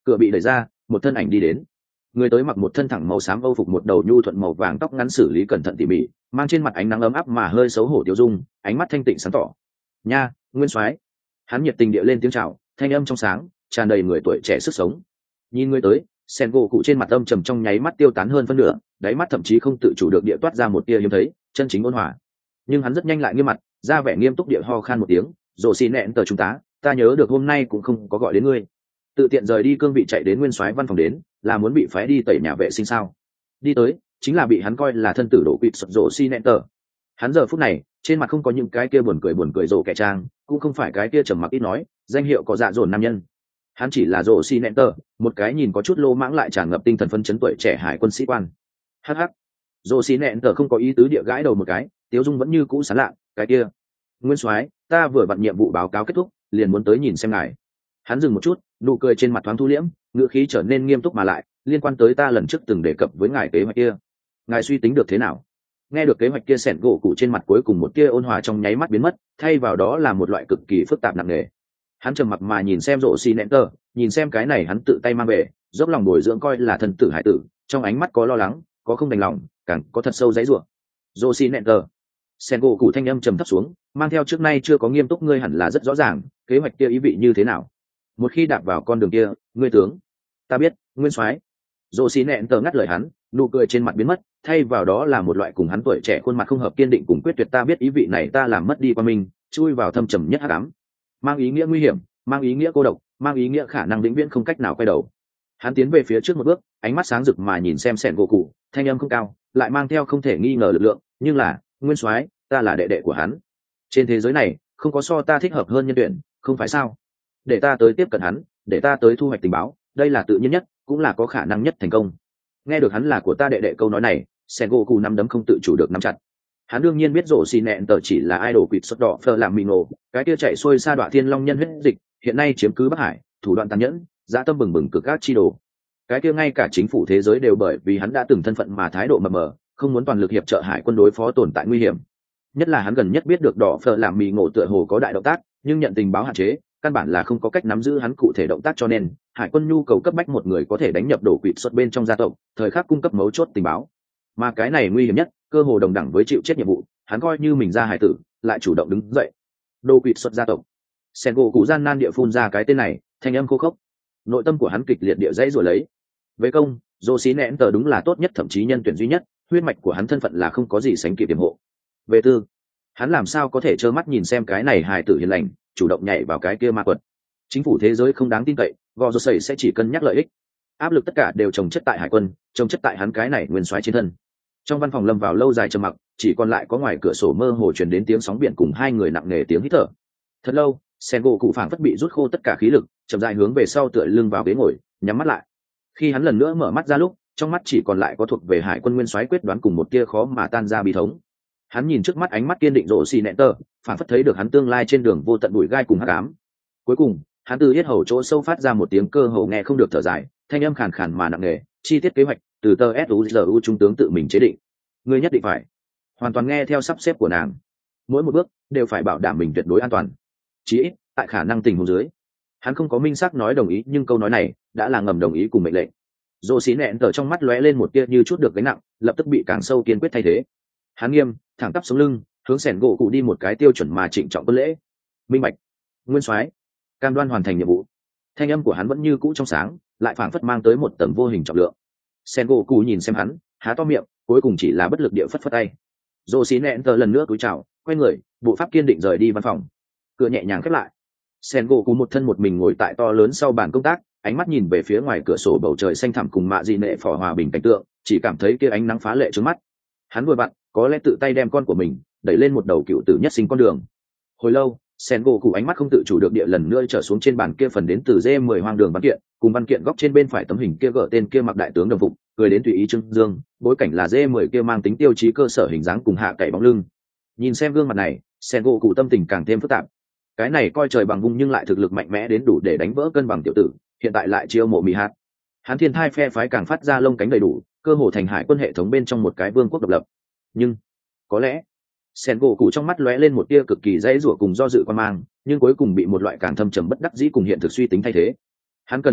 Cửa bị đẩy ra, một thân ảnh đi đến. Người tới mặc một thân thẳng màu xám âu phục, một đầu nhu thuận màu vàng tóc ngắn xử lý cẩn thận tỉ mỉ, mang trên mặt ánh nắng ấm áp mà hơi xấu hổ tiêu dung, ánh mắt thanh tịnh sáng tỏ. Nha, Nguyên Soái. Hắn nhiệt tình địa lên tiếng chào, thanh âm trong sáng, tràn đầy người tuổi trẻ sức sống. Nhìn người tới, sen gỗ cụ trên mặt âm trầm trong nháy mắt tiêu tán hơn phân nửa, đáy mắt thậm chí không tự chủ được địa toát ra một tia hiếm thấy chân chính ôn hòa. Nhưng hắn rất nhanh lại nghiêm mặt, ra vẻ nghiêm túc địa ho khan một tiếng, rồ xì nẹn tờ chúng ta ta nhớ được hôm nay cũng không có gọi đến ngươi. Tự tiện rời đi cương vị chạy đến Nguyên Soái văn phòng đến, là muốn bị phái đi tẩy nhà vệ sinh sao? Đi tới chính là bị hắn coi là thân tử đổ quỵt sụt rồ xì nẹn tờ. Hắn giờ phút này trên mặt không có những cái kia buồn cười buồn cười rồ kẻ trang, cũng không phải cái kia trầm mặc ít nói danh hiệu có dạ dồn nam nhân. Hắn chỉ là rồ xì nẹn tờ, một cái nhìn có chút lô mãng lại tràn ngập tinh thần phấn chấn tuổi trẻ hải quân sĩ quan. Hắc hắc. Rồ xì nẹn tờ không có ý tứ địa gãi đầu một cái, tiếu dung vẫn như cũ sán lạ. Cái kia, Nguyên Soái, ta vừa vặn nhiệm vụ báo cáo kết thúc, liền muốn tới nhìn xem ngài. Hắn dừng một chút, nụ cười trên mặt thoáng thu liễm, ngữ khí trở nên nghiêm túc mà lại liên quan tới ta lần trước từng đề cập với ngài kế hoạch kia. Ngài suy tính được thế nào? Nghe được kế hoạch kia, sẹn gỗ cụ trên mặt cuối cùng một tia ôn hòa trong nháy mắt biến mất, thay vào đó là một loại cực kỳ phức tạp nặng nề. Hắn trầm mặc mà nhìn xem rộ xì nẹn tờ, nhìn xem cái này hắn tự tay mang về, dốc lòng bồi dưỡng coi là thần tử hải tử, trong ánh mắt có lo lắng, có không đành lòng, càng có thật sâu dãy rủa. Rộ xì nẹn tờ, sen gỗ cụ thanh âm trầm thấp xuống, mang theo trước nay chưa có nghiêm túc, ngươi hẳn là rất rõ ràng kế hoạch kia ý vị như thế nào. Một khi đạp vào con đường kia, ngươi tướng ta biết, Nguyên Soái. Rồ xì nẹn tờ ngắt lời hắn, nụ cười trên mặt biến mất, thay vào đó là một loại cùng hắn tuổi trẻ khuôn mặt không hợp kiên định cùng quyết tuyệt. Ta biết ý vị này ta làm mất đi qua mình, chui vào thâm trầm nhất hắc ám, mang ý nghĩa nguy hiểm, mang ý nghĩa cô độc, mang ý nghĩa khả năng vĩnh viễn không cách nào quay đầu. Hắn tiến về phía trước một bước, ánh mắt sáng rực mà nhìn xem sẹn gỗ cụ, thanh âm không cao, lại mang theo không thể nghi ngờ lực lượng, nhưng là Nguyên Soái, ta là đệ đệ của hắn. Trên thế giới này không có so ta thích hợp hơn nhân tuyển, không phải sao? Để ta tới tiếp cận hắn, để ta tới thu hoạch tình báo, đây là tự nhiên nhất, cũng là có khả năng nhất thành công. Nghe được hắn là của ta đệ đệ câu nói này, Sengoku nắm đấm không tự chủ được nắm chặt. Hắn đương nhiên biết rổ xì nẹn tờ chỉ là idol quỵt xuất đỏ phờ làm mì nổ, cái kia chạy xuôi sa đọa thiên long nhân huyết dịch, hiện nay chiếm cứ Bắc Hải, thủ đoạn tàn nhẫn, dã tâm bừng bừng cực các chi đồ. Cái kia ngay cả chính phủ thế giới đều bởi vì hắn đã từng thân phận mà thái độ mờ mờ, không muốn toàn lực hiệp trợ hải quân đối phó tồn tại nguy hiểm. Nhất là hắn gần nhất biết được đỏ phờ làm mì ngộ tựa hồ có đại động tác, nhưng nhận tình báo hạn chế, căn bản là không có cách nắm giữ hắn cụ thể động tác, cho nên hải quân nhu cầu cấp bách một người có thể đánh nhập đổ quỵt xuất bên trong gia tộc, thời khắc cung cấp mấu chốt tình báo. Mà cái này nguy hiểm nhất, cơ hồ đồng đẳng với chịu chết nhiệm vụ, hắn coi như mình ra hải tử, lại chủ động đứng dậy. Đổ quỵt xuất gia tộc. Sengoku gian nan địa phun ra cái tên này, thanh âm khô khốc. Nội tâm của hắn kịch liệt địa dãy rồi lấy. Về công, Dô xí nén tờ đúng là tốt nhất, thậm chí nhân tuyển duy nhất, huyết mạch của hắn thân phận là không có gì sánh kịp tiềm hộ. Về tư, hắn làm sao có thể trơ mắt nhìn xem cái này hài tử hiền lành chủ động nhảy vào cái kia ma quật. Chính phủ thế giới không đáng tin cậy, gò rô sẩy sẽ chỉ cân nhắc lợi ích. Áp lực tất cả đều trồng chất tại hải quân, trồng chất tại hắn cái này nguyên soái trên thân. Trong văn phòng lâm vào lâu dài trầm mặc, chỉ còn lại có ngoài cửa sổ mơ hồ truyền đến tiếng sóng biển cùng hai người nặng nề tiếng hít thở. Thật lâu, Sengoku phảng phất bị rút khô tất cả khí lực, chậm rãi hướng về sau tựa lưng vào ghế ngồi, nhắm mắt lại. Khi hắn lần nữa mở mắt ra lúc, trong mắt chỉ còn lại có thuộc về hải quân nguyên soái quyết đoán cùng một tia khó mà tan ra bi thống. Hắn nhìn trước mắt ánh mắt kiên định rộ xì nẹn tờ, phảng phất thấy được hắn tương lai trên đường vô tận bụi gai cùng hắc ám. Cuối cùng, hắn từ yết hầu chỗ sâu phát ra một tiếng cơ hồ nghe không được thở dài, thanh âm khàn khàn mà nặng nề, chi tiết kế hoạch từ tờ suzu trung tướng tự mình chế định. Ngươi nhất định phải hoàn toàn nghe theo sắp xếp của nàng, mỗi một bước đều phải bảo đảm mình tuyệt đối an toàn, chí ít tại khả năng tình huống dưới. Hắn không có minh xác nói đồng ý, nhưng câu nói này đã là ngầm đồng ý cùng mệnh lệnh. Rồ xí nẹn tờ trong mắt lóe lên một tia như chút được gánh nặng, lập tức bị càng sâu kiên quyết thay thế. Hắn nghiêm thẳng tắp sống lưng, hướng sẻn gỗ cụ đi một cái tiêu chuẩn mà trịnh trọng quân lễ. Minh bạch, nguyên soái, cam đoan hoàn thành nhiệm vụ. Thanh âm của hắn vẫn như cũ trong sáng, lại phảng phất mang tới một tầng vô hình trọng lượng. Sẻn gỗ cụ nhìn xem hắn, há to miệng, cuối cùng chỉ là bất lực địa phất phất tay. Rồ xí nẹn tờ lần nữa cúi chào, quay người, bộ pháp kiên định rời đi văn phòng. Cửa nhẹ nhàng khép lại. Sẻn gỗ cụ một thân một mình ngồi tại to lớn sau bàn công tác, ánh mắt nhìn về phía ngoài cửa sổ bầu trời xanh thẳm cùng mạ dị nệ phò hòa bình cảnh tượng, chỉ cảm thấy kia ánh nắng phá lệ trước mắt. Hắn vừa vặn có lẽ tự tay đem con của mình đẩy lên một đầu cựu tử nhất sinh con đường. Hồi lâu, sen gỗ cụ ánh mắt không tự chủ được địa lần nữa trở xuống trên bàn kia phần đến từ dê mười hoang đường văn kiện, cùng văn kiện góc trên bên phải tấm hình kia gỡ tên kia mặc đại tướng đồng phục, cười đến tùy ý trưng dương, bối cảnh là dê mười kia mang tính tiêu chí cơ sở hình dáng cùng hạ cậy bóng lưng. Nhìn xem gương mặt này, sen gỗ cụ tâm tình càng thêm phức tạp. Cái này coi trời bằng vung nhưng lại thực lực mạnh mẽ đến đủ để đánh vỡ cân bằng tiểu tử, hiện tại lại chiêu mộ mì hạt. Hắn thiên thai phe phái càng phát ra lông cánh đầy đủ, cơ hồ thành hải quân hệ thống bên trong một cái vương quốc độc lập. Nhưng có lẽ sen gỗ cụ trong mắt lóe lên một tia cực kỳ dãy rủa cùng do dự quan mang, nhưng cuối cùng bị một loại càng thâm trầm bất đắc dĩ cùng hiện thực suy tính thay thế. Hắn cần lực lượng,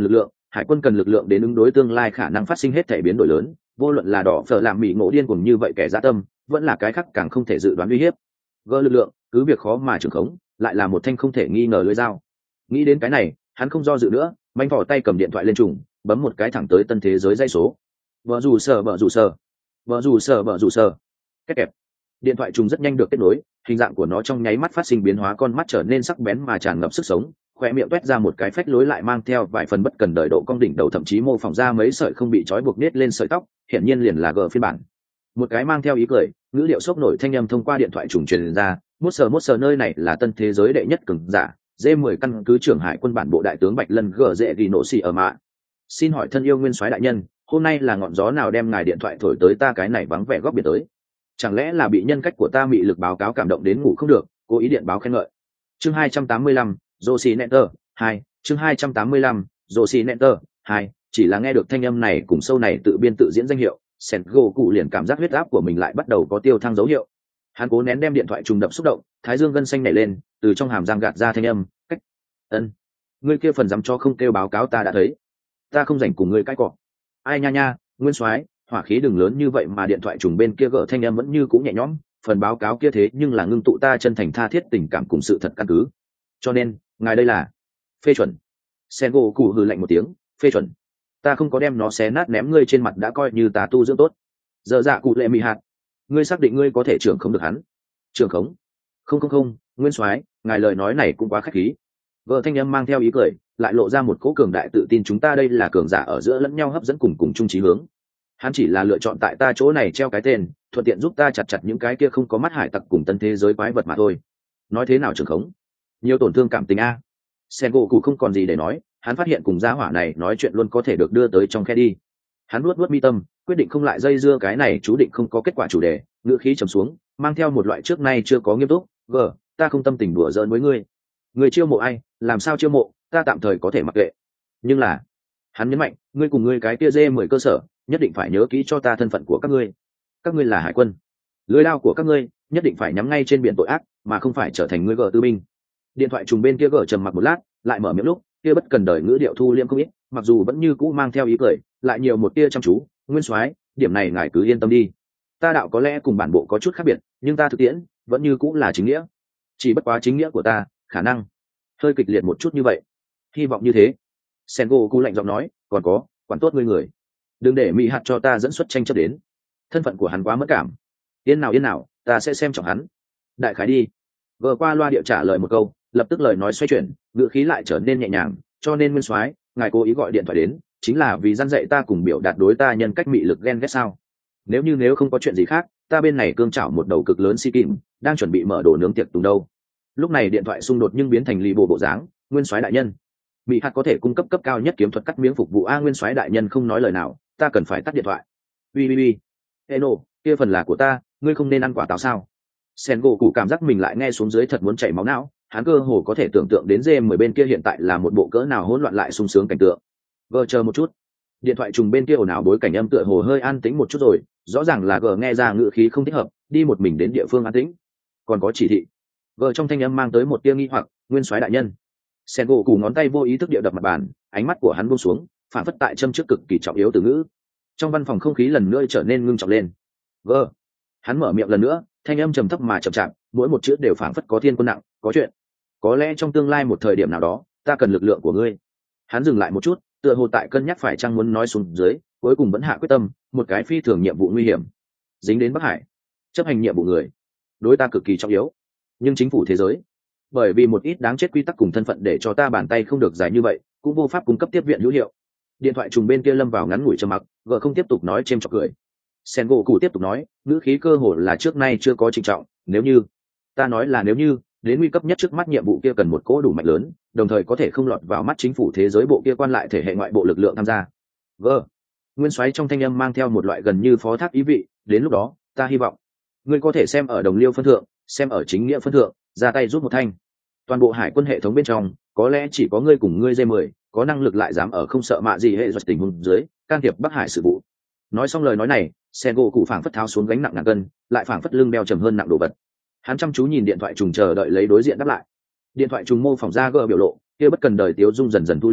hải quân cần lực lượng đến ứng đối tương lai khả năng phát sinh hết thể biến đổi lớn, vô luận là đỏ phở làm mỹ ngộ điên cuồng như vậy kẻ dã tâm, vẫn là cái khác càng không thể dự đoán uy hiếp. Gỡ lực lượng cứ việc khó mà trưởng khống, lại là một thanh không thể nghi ngờ lưỡi dao. Nghĩ đến cái này, hắn không do dự nữa, manh vỏ tay cầm điện thoại lên trùng, bấm một cái thẳng tới tân thế giới dây số. Vợ dù sở vợ dù sở vợ dù sở vợ dù sở kết kẹp. Điện thoại trùng rất nhanh được kết nối, hình dạng của nó trong nháy mắt phát sinh biến hóa, con mắt trở nên sắc bén mà tràn ngập sức sống, khoe miệng toét ra một cái phách lối lại mang theo vài phần bất cần đời độ cong đỉnh đầu, thậm chí mô phỏng ra mấy sợi không bị trói buộc nết lên sợi tóc, hiển nhiên liền là gờ phiên bản. Một cái mang theo ý cười, ngữ điệu sốc nổi thanh âm thông qua điện thoại trùng truyền ra, mốt sờ mốt sờ nơi này là tân thế giới đệ nhất cường giả, dê mười căn cứ trưởng hải quân bản bộ đại tướng Bạch Lân gờ dễ ghi nổ xì ở mạ. Xin hỏi thân yêu nguyên soái đại nhân, hôm nay là ngọn gió nào đem ngài điện thoại thổi tới ta cái này vắng vẻ góc biển tới? Chẳng lẽ là bị nhân cách của ta mị lực báo cáo cảm động đến ngủ không được, cố ý điện báo khen ngợi. Chương hai trăm tám mươi lăm, Josie Netter hai, chương hai trăm tám mươi lăm, Josie Netter hai, chỉ là nghe được thanh âm này cùng sâu này tự biên tự diễn danh hiệu, Sengo cụ liền cảm giác huyết áp của mình lại bắt đầu có tiêu thăng dấu hiệu. Hắn cố nén đem điện thoại trùng đập xúc động, thái dương gân xanh nảy lên, từ trong hàm răng gạt ra thanh âm, cách. Ân, ngươi kia phần dám cho không kêu báo cáo ta đã thấy, ta không rảnh cùng ngươi cãi cọ. Ai nha nha, nguyên soái, hỏa khí đừng lớn như vậy mà. Điện thoại trùng bên kia gỡ thanh âm vẫn như cũ nhẹ nhõm, phần báo cáo kia thế nhưng là ngưng tụ ta chân thành tha thiết tình cảm cùng sự thật căn cứ, cho nên ngài đây là phê chuẩn. Sengo cụ hừ lạnh một tiếng, phê chuẩn? Ta không có đem nó xé nát ném ngươi trên mặt đã coi như ta tu dưỡng tốt. Giờ dạ cụ lệ mị hạt, ngươi xác định ngươi có thể trưởng không được hắn? Trưởng khống? Không không không, nguyên soái, ngài lời nói này cũng quá khách khí. Vợ thanh âm mang theo ý cười, lại lộ ra một cỗ cường đại tự tin, chúng ta đây là cường giả ở giữa lẫn nhau hấp dẫn cùng cùng chung chí hướng. Hắn chỉ là lựa chọn tại ta chỗ này treo cái tên, thuận tiện giúp ta chặt chặt những cái kia không có mắt hải tặc cùng tân thế giới quái vật mà thôi. Nói thế nào trưởng khống? Nhiều tổn thương cảm tình a. Sengo cụ không còn gì để nói, hắn phát hiện cùng gia hỏa này nói chuyện luôn có thể được đưa tới trong khe đi. Hắn nuốt nuốt mi tâm, quyết định không lại dây dưa cái này chú định không có kết quả chủ đề, ngữ khí trầm xuống, mang theo một loại trước nay chưa có nghiêm túc, "Gờ, ta không tâm tình đùa giỡn với ngươi. Ngươi chiêu mộ ai, làm sao chiêu mộ, ta tạm thời có thể mặc kệ. Nhưng là," hắn nhấn mạnh, "ngươi cùng ngươi cái kia dê mười cơ sở, nhất định phải nhớ kỹ cho ta thân phận của các ngươi. Các ngươi là hải quân. Lưỡi đao của các ngươi nhất định phải nhắm ngay trên biển tội ác, mà không phải trở thành ngươi gờ tư binh." Điện thoại trùng bên kia gờ trầm mặc một lát, lại mở miệng lúc kia bất cần đời ngữ điệu thu liêm không ít, mặc dù vẫn như cũ mang theo ý cười, lại nhiều một tia chăm chú, "Nguyên soái, điểm này ngài cứ yên tâm đi. Ta đạo có lẽ cùng bản bộ có chút khác biệt, nhưng ta thực tiễn vẫn như cũ là chính nghĩa. Chỉ bất quá chính nghĩa của ta khả năng hơi kịch liệt một chút như vậy. Hy vọng như thế." Sengo cụ lạnh giọng nói, "Còn có, quản tốt ngươi người, đừng để mỹ hạt cho ta dẫn xuất tranh chấp đến. Thân phận của hắn quá mất cảm. Yên nào yên nào, ta sẽ xem trọng hắn. Đại khái đi." Vừa qua loa điệu trả lời một câu, lập tức lời nói xoay chuyển, ngữ khí lại trở nên nhẹ nhàng, "Cho nên nguyên soái, ngài cố ý gọi điện thoại đến, chính là vì răn dạy ta cùng biểu đạt đối ta nhân cách mị lực ghen ghét sao? Nếu như nếu không có chuyện gì khác, ta bên này cương chảo một đầu cực lớn si kim, đang chuẩn bị mở đồ nướng tiệc tùng đâu." Lúc này điện thoại xung đột nhưng biến thành lì bộ bộ dáng, "Nguyên soái đại nhân, mỹ hạt có thể cung cấp cấp cao nhất kiếm thuật cắt miếng phục vụ a." Nguyên soái đại nhân không nói lời nào, ta cần phải tắt điện thoại. "Ui ui ui, eno, kia phần là của ta, ngươi không nên ăn quả táo sao?" Sengo cụ cảm giác mình lại nghe xuống dưới thật muốn chảy máu não, hắn cơ hồ có thể tưởng tượng đến dê mười bên kia hiện tại là một bộ cỡ nào hỗn loạn lại sung sướng cảnh tượng. Gờ chờ một chút. Điện thoại trùng bên kia ồn ào bối cảnh âm tựa hồ hơi an tĩnh một chút rồi, rõ ràng là gờ nghe ra ngữ khí không thích hợp, đi một mình đến địa phương an tĩnh. Còn có chỉ thị. Gờ trong thanh âm mang tới một tia nghi hoặc, "Nguyên soái đại nhân." Sengo cụ ngón tay vô ý thức địa đập mặt bàn, ánh mắt của hắn buông xuống, phản phất tại châm trước cực kỳ trọng yếu từ ngữ. Trong văn phòng không khí lần nữa trở nên ngưng trọng lên. "Gờ." Hắn mở miệng lần nữa, thanh âm trầm thấp mà chậm chạp, mỗi một chữ đều phảng phất có thiên quân nặng, "Có chuyện. Có lẽ trong tương lai một thời điểm nào đó, ta cần lực lượng của ngươi." Hắn dừng lại một chút, tựa hồ tại cân nhắc phải chăng muốn nói xuống dưới, cuối cùng vẫn hạ quyết tâm, "Một cái phi thường nhiệm vụ nguy hiểm, dính đến Bắc Hải, chấp hành nhiệm vụ người, đối ta cực kỳ trọng yếu, nhưng chính phủ thế giới bởi vì một ít đáng chết quy tắc cùng thân phận để cho ta bàn tay không được dài như vậy, cũng vô pháp cung cấp tiếp viện hữu hiệu." Điện thoại trùng bên kia lâm vào ngắn ngủi trầm mặc, gờ không tiếp tục nói, chêm chọc cười. Sengo cụ tiếp tục nói, ngữ khí cơ hồ là trước nay chưa có trịnh trọng, "Nếu như, ta nói là nếu như, đến nguy cấp nhất trước mắt nhiệm vụ kia cần một cỗ đủ mạnh lớn, đồng thời có thể không lọt vào mắt chính phủ thế giới bộ kia quan lại thể hệ ngoại bộ lực lượng tham gia." Vâng. Nguyên soái trong thanh âm mang theo một loại gần như phó thác ý vị, "Đến lúc đó, ta hy vọng ngươi có thể xem ở đồng liêu phân thượng, xem ở chính nghĩa phân thượng, ra tay giúp một thanh. Toàn bộ hải quân hệ thống bên trong, có lẽ chỉ có ngươi cùng ngươi dê mười có năng lực lại dám ở không sợ mạ gì hệ giật tình huống dưới can thiệp Bắc Hải sự vụ." Nói xong lời nói này, Sengo cụ phảng phất tháo xuống gánh nặng ngàn cân, lại phảng phất lưng đeo trầm hơn nặng đồ vật. Hắn chăm chú nhìn điện thoại trùng chờ đợi lấy đối diện đáp lại. Điện thoại trùng mô phỏng ra gờ biểu lộ, kia bất cần đời tiếu dung dần dần thu liễm,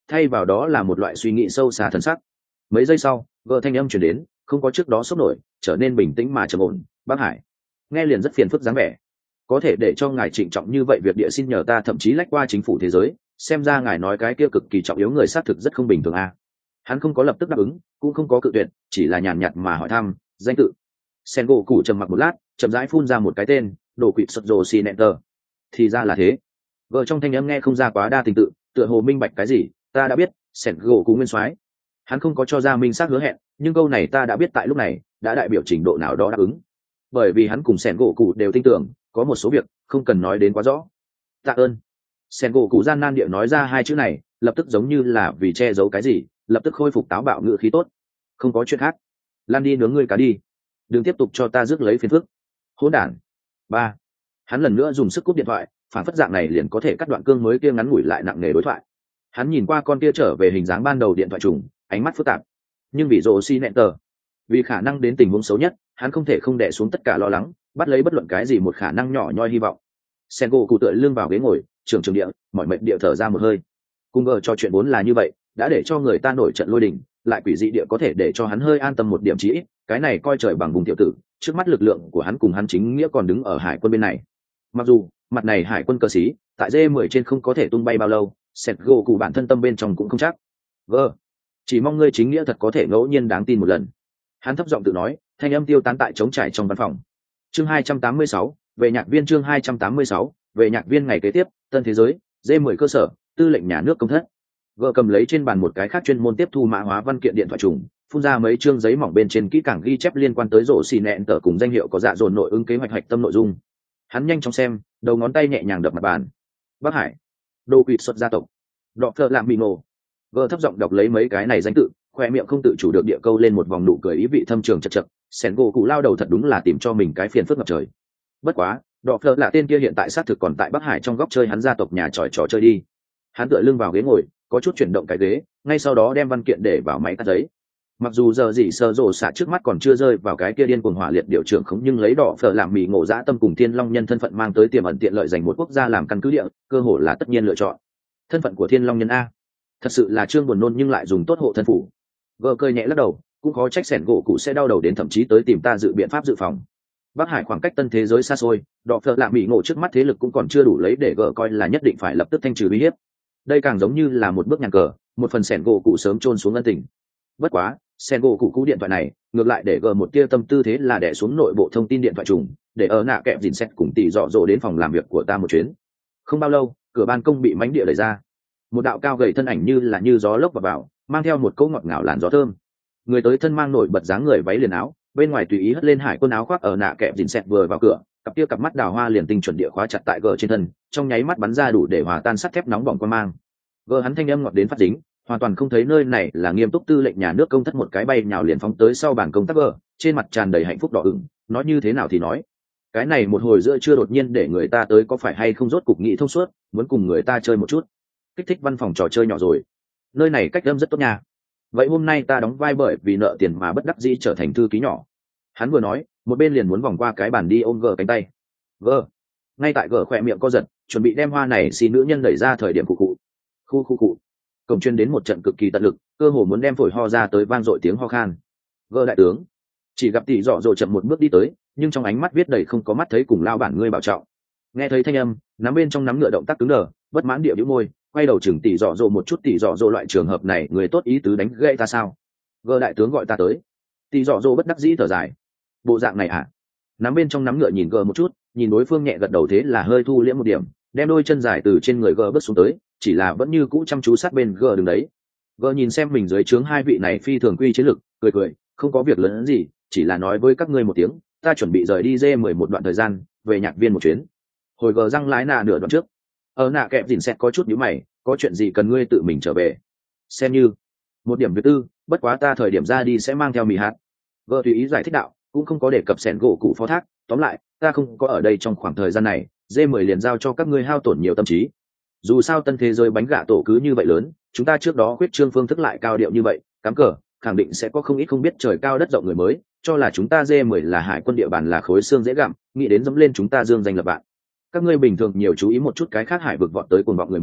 thay vào đó là một loại suy nghĩ sâu xa thần sắc. Mấy giây sau vợ thanh âm chuyển đến, không có trước đó sốc nổi, trở nên bình tĩnh mà trầm ổn. Bác Hải, nghe liền rất phiền phức dáng vẻ, có thể để cho ngài trịnh trọng như vậy việc địa xin nhờ ta thậm chí lách qua chính phủ thế giới, xem ra ngài nói cái kia cực kỳ trọng yếu người xác thực rất không bình thường à. Hắn không có lập tức đáp ứng, cũng không có cự tuyệt, chỉ là nhàn nhạt mà hỏi thăm danh tự. Sen gỗ cụ trầm mặc một lát, chậm rãi phun ra một cái tên, đồ quỵt sật rồ xì nẹn tờ. Thì ra là thế. Vợ trong thanh âm nghe không ra quá đa tình tự, tựa hồ minh bạch cái gì. Ta đã biết. Sen gỗ cụ nguyên soái. Hắn không có cho ra minh xác hứa hẹn, nhưng câu này ta đã biết tại lúc này đã đại biểu trình độ nào đó đáp ứng, bởi vì hắn cùng Sen gỗ cụ đều tin tưởng có một số việc không cần nói đến quá rõ. Tạ ơn. Sen gỗ cụ gian nan địa nói ra hai chữ này, lập tức giống như là vì che giấu cái gì, lập tức khôi phục táo bạo ngữ khí tốt. Không có chuyện khác, lan đi nướng ngươi cá đi, đừng tiếp tục cho ta rước lấy phiền phức. Hỗn đản. Ba. Hắn lần nữa dùng sức cúp điện thoại, phản phất dạng này liền có thể cắt đoạn cương mới kia ngắn ngủi lại nặng nề đối thoại. Hắn nhìn qua con kia trở về hình dáng ban đầu điện thoại trùng, ánh mắt phức tạp. Nhưng vì rồ xi nẹn tờ, vì khả năng đến tình huống xấu nhất, hắn không thể không đè xuống tất cả lo lắng, bắt lấy bất luận cái gì một khả năng nhỏ nhoi hy vọng. Sen gỗ cụ tựa lưng vào ghế ngồi, trường trường địa, mọi mệnh địa thở ra một hơi. Cùng ngờ cho chuyện vốn là như vậy, đã để cho người ta nổi trận lôi đình, lại quỷ dị địa có thể để cho hắn hơi an tâm một điểm chí ít, cái này coi trời bằng vùng tiểu tử, trước mắt lực lượng của hắn cùng hắn chính nghĩa còn đứng ở hải quân bên này. Mặc dù mặt này hải quân cơ sĩ tại D mười trên không có thể tung bay bao lâu, Sẹt gỗ cụ bản thân tâm bên trong cũng không chắc. Vâng, chỉ mong ngươi chính nghĩa thật có thể ngẫu nhiên đáng tin một lần. Hắn thấp giọng tự nói, thanh âm tiêu tán tại trống trải trong văn phòng. Chương hai trăm tám mươi sáu, về nhạc viên. Chương hai trăm tám mươi sáu, về nhạc viên. Ngày kế tiếp, tân thế giới, D mười cơ sở, tư lệnh nhà nước công thất. Vợ cầm lấy trên bàn một cái khác chuyên môn tiếp thu mã hóa văn kiện điện thoại trùng, phun ra mấy chương giấy mỏng bên trên kỹ càng ghi chép liên quan tới rổ xì nẹn tờ cùng danh hiệu có dạ dồn nội ứng kế hoạch hạch tâm nội dung. Hắn nhanh chóng xem, đầu ngón tay nhẹ nhàng đập mặt bàn. Bắc Hải, đô quỵt xuất gia tộc, đọ phợ làm bị nổ. Vợ thấp giọng đọc lấy mấy cái này danh tự, khoe miệng không tự chủ được địa câu lên một vòng nụ cười ý vị thâm trường chật chật. Sẻn gỗ cụ lao đầu thật đúng là tìm cho mình cái phiền phức ngập trời. Bất quá, đọ phợ là tên kia hiện tại xác thực còn tại Bắc Hải trong góc chơi hắn gia tộc nhà tròi trò chơi đi. Hắn tựa lưng vào ghế ngồi, có chút chuyển động cái ghế, ngay sau đó đem văn kiện để vào máy cắt giấy. Mặc dù giờ gì sơ rồ xạ trước mắt còn chưa rơi vào cái kia điên cuồng hỏa liệt điều trưởng không, nhưng lấy đỏ phở làm mì ngộ dã tâm cùng thiên long nhân thân phận mang tới tiềm ẩn tiện lợi dành một quốc gia làm căn cứ địa, cơ hội là tất nhiên lựa chọn. Thân phận của thiên long nhân a, thật sự là trương buồn nôn nhưng lại dùng tốt hộ thân phủ. Vợ cười nhẹ lắc đầu, cũng khó trách sẻn gỗ cụ sẽ đau đầu đến thậm chí tới tìm ta dự biện pháp dự phòng. Bắc Hải khoảng cách tân thế giới xa xôi, đỏ phở làm mì ngộ trước mắt thế lực cũng còn chưa đủ lấy để vợ coi là nhất định phải lập tức thanh trừ uy hiếp. Đây càng giống như là một bước nhàn cờ, một phần sẻn gỗ cụ sớm chôn xuống ân tình. Bất quá, sen gỗ cụ cú điện thoại này ngược lại để gờ một tia tâm tư, thế là đẻ xuống nội bộ thông tin điện thoại trùng, để ở nạ kẹp dìn xét cùng tỷ dọ dỗ đến phòng làm việc của ta một chuyến. Không bao lâu, cửa ban công bị mánh địa đẩy ra, một đạo cao gầy thân ảnh như là như gió lốc vào vào, mang theo một cỗ ngọt ngào làn gió thơm. Người tới thân mang nổi bật dáng người váy liền áo, bên ngoài tùy ý hất lên hải quân áo khoác. Ở nạ kẹp dìn xét vừa vào cửa, cặp tia cặp mắt đào hoa liền tinh chuẩn địa khóa chặt tại gờ trên thân, trong nháy mắt bắn ra đủ để hòa tan sắt thép nóng bỏng quan mang. Gờ hắn thanh âm ngọt đến phát dính, hoàn toàn không thấy nơi này là nghiêm túc tư lệnh nhà nước công thất, một cái bay nhào liền phóng tới sau bàn công tác vợ, trên mặt tràn đầy hạnh phúc đỏ ửng. Nói như thế nào thì nói, cái này một hồi giữa trưa đột nhiên để người ta tới, có phải hay không rốt cục nghĩ thông suốt, muốn cùng người ta chơi một chút, kích thích văn phòng trò chơi nhỏ rồi. Nơi này cách âm rất tốt nha, vậy hôm nay ta đóng vai bởi vì nợ tiền mà bất đắc dĩ trở thành thư ký nhỏ. Hắn vừa nói, một bên liền muốn vòng qua cái bàn đi ôm gờ cánh tay. Gờ ngay tại gờ khỏe miệng co giật, chuẩn bị đem hoa này xin nữ nhân đẩy ra thời điểm cụ cụ khu khu cụ cổng chuyên đến một trận cực kỳ tận lực, cơ hồ muốn đem phổi ho ra tới vang dội tiếng ho khan. Gờ đại tướng, chỉ gặp tỷ dọ dỗ chậm một bước đi tới, nhưng trong ánh mắt viết đầy không có mắt thấy cùng lao bản ngươi bảo trọng. Nghe thấy thanh âm, nắm bên trong nắm ngựa động tác cứng đờ, bất mãn địa bĩu môi, quay đầu chừng tỷ dọ dỗ một chút. Tỷ dọ dỗ loại trường hợp này người tốt ý tứ đánh gãy ta sao? Gờ đại tướng gọi ta tới. Tỷ dọ dỗ bất đắc dĩ thở dài, bộ dạng này à? Nắm bên trong nắm ngựa nhìn gờ một chút, nhìn đối phương nhẹ gật đầu, thế là hơi thu liễm một điểm, đem đôi chân dài từ trên người gờ bước xuống tới, chỉ là vẫn như cũ chăm chú sát bên gờ đứng đấy. Gờ nhìn xem mình dưới trướng hai vị này phi thường quy chiến lực, cười cười, không có việc lớn gì, chỉ là nói với các ngươi một tiếng, ta chuẩn bị rời đi dê mười một đoạn thời gian, về nhạc viên một chuyến. Hồi gờ răng lái nạ nửa đoạn trước, ở nạ kẹp dìn xét có chút nhíu mày, có chuyện gì cần ngươi tự mình trở về? Xem như một điểm việc tư, bất quá ta thời điểm ra đi sẽ mang theo mì hạt. Gờ tùy ý giải thích đạo, cũng không có đề cập sẻn gỗ cụ phó thác. Tóm lại, ta không có ở đây trong khoảng thời gian này, dê mười liền giao cho các ngươi hao tổn nhiều tâm trí. Dù sao tân thế giới bánh gạ tổ cứ như vậy lớn, chúng ta trước đó quyết trương phương thức lại cao điệu như vậy, cắm cờ khẳng định sẽ có không ít không biết trời cao đất rộng người mới cho là chúng ta dê mười là hải quân địa bàn, là khối xương dễ gặm, nghĩ đến dẫm lên chúng ta dương danh lập bạn. Các ngươi bình thường nhiều chú ý một chút cái khác hải vực vọt tới cuồng vọng người mới,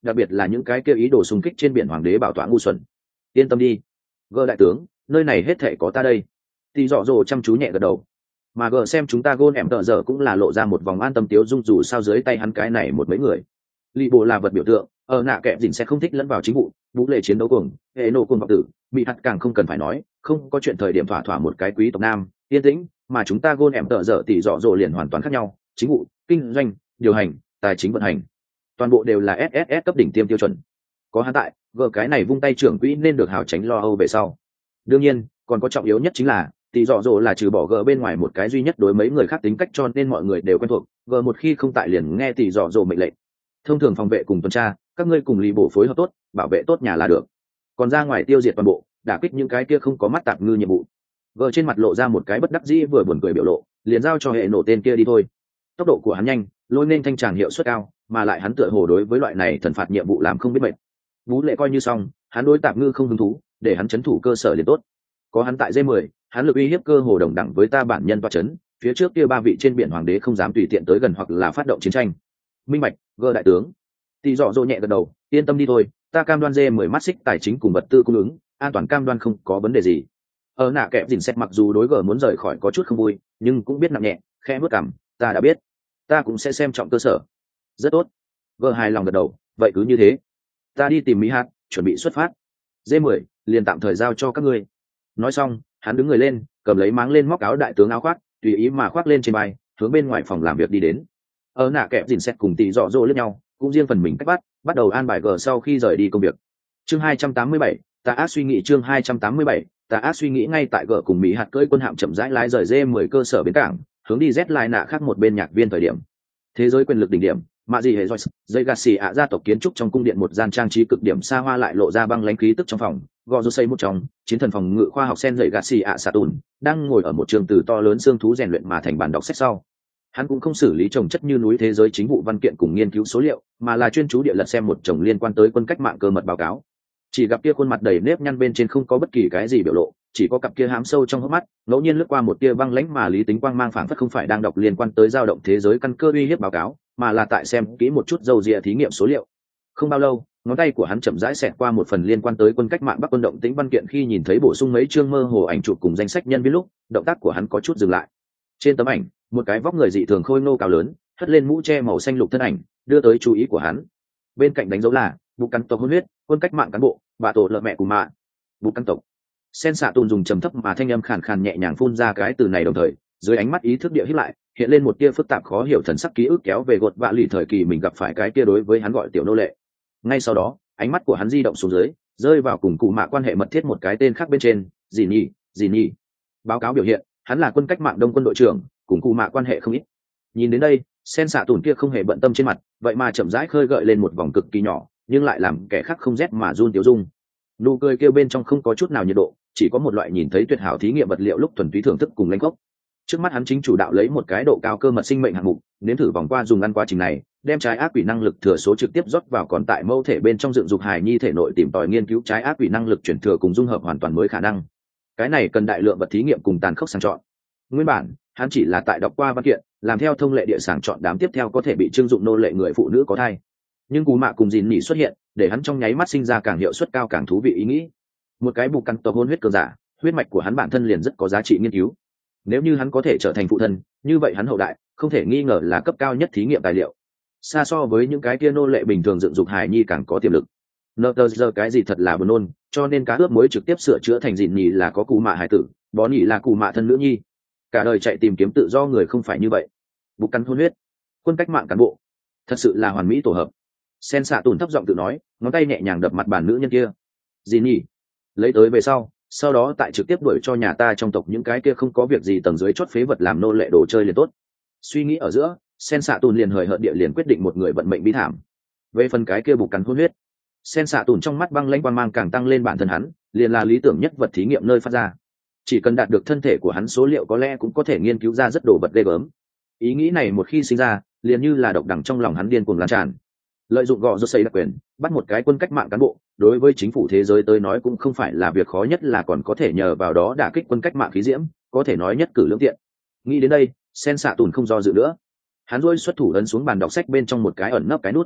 đặc biệt là những cái kia ý đồ xung kích trên biển hoàng đế bảo tọa ngu xuẩn. Yên tâm đi, gờ đại tướng, nơi này hết thể có ta đây. Thì dọ dồ chăm chú nhẹ gật đầu, mà gờ xem chúng ta gôn em tợ giờ cũng là lộ ra một vòng an tâm tiếu dung, dù sao dưới tay hắn cái này một mấy người. Lì bộ là vật biểu tượng, ở nạ kẹp dình sẽ không thích lẫn vào chính vụ, vũ lệ chiến đấu cuồng, hệ nộ cuồng vọng tử, bị hạt càng không cần phải nói, không có chuyện thời điểm thỏa thỏa một cái quý tộc nam, yên tĩnh, mà chúng ta gôn em tợ giờ tỷ dọ dồ liền hoàn toàn khác nhau, chính vụ, kinh doanh, điều hành, tài chính vận hành, toàn bộ đều là ét ét ét cấp đỉnh tiêm tiêu chuẩn. Có hắn tại, gờ cái này vung tay trưởng quỹ nên được hào tránh lo âu về sau. Đương nhiên, còn có trọng yếu nhất chính là tỷ dọ dồ là trừ bỏ gờ bên ngoài một cái duy nhất đối mấy người khác tính cách, cho nên mọi người đều quen thuộc, gờ một khi không tại liền nghe tỷ dọ dồ mệnh lệnh. Thông thường phòng vệ cùng tuần tra, các ngươi cùng lì bổ phối hợp tốt, bảo vệ tốt nhà là được, còn ra ngoài tiêu diệt toàn bộ, đả kích những cái kia không có mắt tạp ngư nhiệm vụ. Gờ trên mặt lộ ra một cái bất đắc dĩ vừa buồn cười biểu lộ, liền giao cho hệ nổ tên kia đi thôi. Tốc độ của hắn nhanh, lôi nên thanh tràng hiệu suất cao, mà lại hắn tựa hồ đối với loại này thần phạt nhiệm vụ làm không biết mệt. Vũ lệ coi như xong, hắn đối tạp ngư không hứng thú, để hắn chấn thủ cơ sở liền tốt. Có hắn tại dê mười, hắn lực uy hiếp cơ hồ đồng đẳng với ta bản nhân toa chấn, phía trước kia ba vị trên biển hoàng đế không dám tùy tiện tới gần hoặc là phát động chiến tranh. Minh bạch, gờ đại tướng. Tỷ dọ dỗ nhẹ gật đầu, yên tâm đi thôi, ta cam đoan dê mười mắt xích tài chính cùng vật tư cung ứng, an toàn cam đoan không có vấn đề gì. Ở nạ kẹp dình xét mặc dù đối gờ muốn rời khỏi có chút không vui, nhưng cũng biết nặng nhẹ, khẽ bước cằm, ta đã biết, ta cũng sẽ xem trọng cơ sở. Rất tốt. Gờ hài lòng gật đầu, vậy cứ như thế, ta đi tìm mỹ hạt, chuẩn bị xuất phát. dê mười liền tạm thời giao cho các ngươi. Nói xong, hắn đứng người lên, cầm lấy máng lên móc áo đại tướng áo khoác, tùy ý mà khoác lên trên vai, hướng bên ngoài phòng làm việc đi đến. Ở nạ kẹp dình xét cùng tỷ dọ dỗ lẫn nhau, cũng riêng phần mình cách bắt, bắt đầu an bài gờ sau khi rời đi công việc. Chương hai trăm tám mươi bảy, ta ác suy nghĩ chương hai trăm tám mươi bảy, ta ác suy nghĩ ngay tại gờ cùng mỹ hạt cưỡi quân hạm chậm rãi lái rời dê mười cơ sở bến cảng, hướng đi Z lại nạ khác một bên nhạc viên thời điểm. Thế giới quyền lực đỉnh điểm, mạ gì hệ Joyce, dây gà xì ạ gia tộc kiến trúc trong cung điện một gian trang trí cực điểm xa hoa lại lộ ra băng lãnh khí tức trong phòng. Gò xây một trong, chiến thần phòng ngự khoa học sen dây gà xì ạ xạ tùn đang ngồi ở một trường từ to lớn xương thú rèn luyện mà thành bàn đọc sách sau. Hắn cũng không xử lý trồng chất như núi thế giới chính vụ văn kiện cùng nghiên cứu số liệu, mà là chuyên chú địa lật xem một chồng liên quan tới quân cách mạng cơ mật báo cáo. Chỉ gặp kia khuôn mặt đầy nếp nhăn bên trên không có bất kỳ cái gì biểu lộ, chỉ có cặp kia hám sâu trong hốc mắt, ngẫu nhiên lướt qua một tia băng lãnh mà lý tính quang mang, phảng phất không phải đang đọc liên quan tới dao động thế giới căn cơ uy hiếp báo cáo, mà là tại xem kỹ một chút dầu dịa thí nghiệm số liệu. Không bao lâu, ngón tay của hắn chậm rãi xẹt qua một phần liên quan tới quân cách mạng Bắc quân động tĩnh văn kiện, khi nhìn thấy bổ sung mấy chương mơ hồ ảnh chụp cùng danh sách nhân viên lúc, động tác của hắn có chút dừng lại. Trên tấm ảnh, một cái vóc người dị thường khôi ngô cao lớn, hất lên mũ che màu xanh lục thân ảnh, đưa tới chú ý của hắn. Bên cạnh đánh dấu là bục cắn tộc hôn huyết, quân cách mạng cán bộ, bà tổ lợ mẹ của mạ. Bục cắn tộc. Sen xạ tùn dùng trầm thấp mà thanh âm khàn khàn nhẹ nhàng phun ra cái từ này, đồng thời dưới ánh mắt ý thức địa hít lại, hiện lên một tia phức tạp khó hiểu thần sắc ký ức kéo về gột vạ lì thời kỳ mình gặp phải cái tia đối với hắn gọi tiểu nô lệ. Ngay sau đó, ánh mắt của hắn di động xuống dưới, rơi vào cùng cụ mạ quan hệ mật thiết một cái tên khác bên trên, dì nhi, dì nhi. Báo cáo biểu hiện, hắn là quân cách mạng đông quân đội trưởng, cùng cụ mạ quan hệ không ít. Nhìn đến đây, sen xạ tùn kia không hề bận tâm trên mặt, vậy mà chậm rãi khơi gợi lên một vòng cực kỳ nhỏ, nhưng lại làm kẻ khác không rét mà run tiêu dung. Nụ cười kêu bên trong không có chút nào nhiệt độ, chỉ có một loại nhìn thấy tuyệt hảo thí nghiệm vật liệu lúc thuần túy thưởng thức cùng lãnh gốc. Trước mắt hắn chính chủ đạo lấy một cái độ cao cơ mật sinh mệnh hạng mục, nếm thử vòng qua dùng ăn quá trình này, đem trái ác quỷ năng lực thừa số trực tiếp rót vào còn tại mâu thể bên trong dựng dục hài nhi thể nội, tìm tòi nghiên cứu trái ác quỷ năng lực chuyển thừa cùng dung hợp hoàn toàn mới khả năng. Cái này cần đại lượng vật thí nghiệm cùng tàn khốc sàng chọn. Nguyên bản, hắn chỉ là tại đọc qua văn kiện, làm theo thông lệ địa sàng chọn đám tiếp theo có thể bị trưng dụng nô lệ người phụ nữ có thai. Nhưng cú mạ cùng dìn nỉ xuất hiện, để hắn trong nháy mắt sinh ra càng hiệu suất cao càng thú vị ý nghĩ. Một cái bục cắn tộc hôn huyết cường giả, huyết mạch của hắn bản thân liền rất có giá trị nghiên cứu. Nếu như hắn có thể trở thành phụ thân, như vậy hắn hậu đại không thể nghi ngờ là cấp cao nhất thí nghiệm tài liệu, xa so với những cái kia nô lệ bình thường dựng dục hài nhi càng có tiềm lực. Nợ tờ giờ cái gì thật là buồn nôn, cho nên cá ướp mới trực tiếp sửa chữa thành dìn nhì là có cụ mạ hải tử, bó nhì là cụ mạ thân nữ nhi. Cả đời chạy tìm kiếm tự do người không phải như vậy. Bục cắn hôn huyết, quân cách mạng cán bộ, thật sự là hoàn mỹ tổ hợp. Sen xạ tùn thấp giọng tự nói, ngón tay nhẹ nhàng đập mặt bàn nữ nhân kia. Dìn nhì, lấy tới về sau, sau đó tại trực tiếp đuổi cho nhà ta trong tộc những cái kia không có việc gì tầng dưới chót phế vật làm nô lệ đồ chơi liền tốt. Suy nghĩ ở giữa, sen xạ tùn liền hời hợt địa liền quyết định một người vận mệnh bi thảm. Về phần cái kia bục cắn hôn huyết, sen xạ tùn trong mắt băng lãnh quang mang càng tăng lên, bản thân hắn liền là lý tưởng nhất vật thí nghiệm nơi phát ra. Chỉ cần đạt được thân thể của hắn số liệu có lẽ cũng có thể nghiên cứu ra rất đồ vật ghê gớm. Ý nghĩ này một khi sinh ra, liền như là độc đằng trong lòng hắn điên cuồng lan tràn. Lợi dụng gọ rô xây đặc quyền, bắt một cái quân cách mạng cán bộ, đối với chính phủ thế giới tới nói cũng không phải là việc khó nhất, là còn có thể nhờ vào đó đả kích quân cách mạng khí diễm, có thể nói nhất cử lưỡng tiện. Nghĩ đến đây, sen xạ tùn không do dự nữa, hắn rôi xuất thủ ấn xuống bàn đọc sách bên trong một cái ẩn nấp cái nút.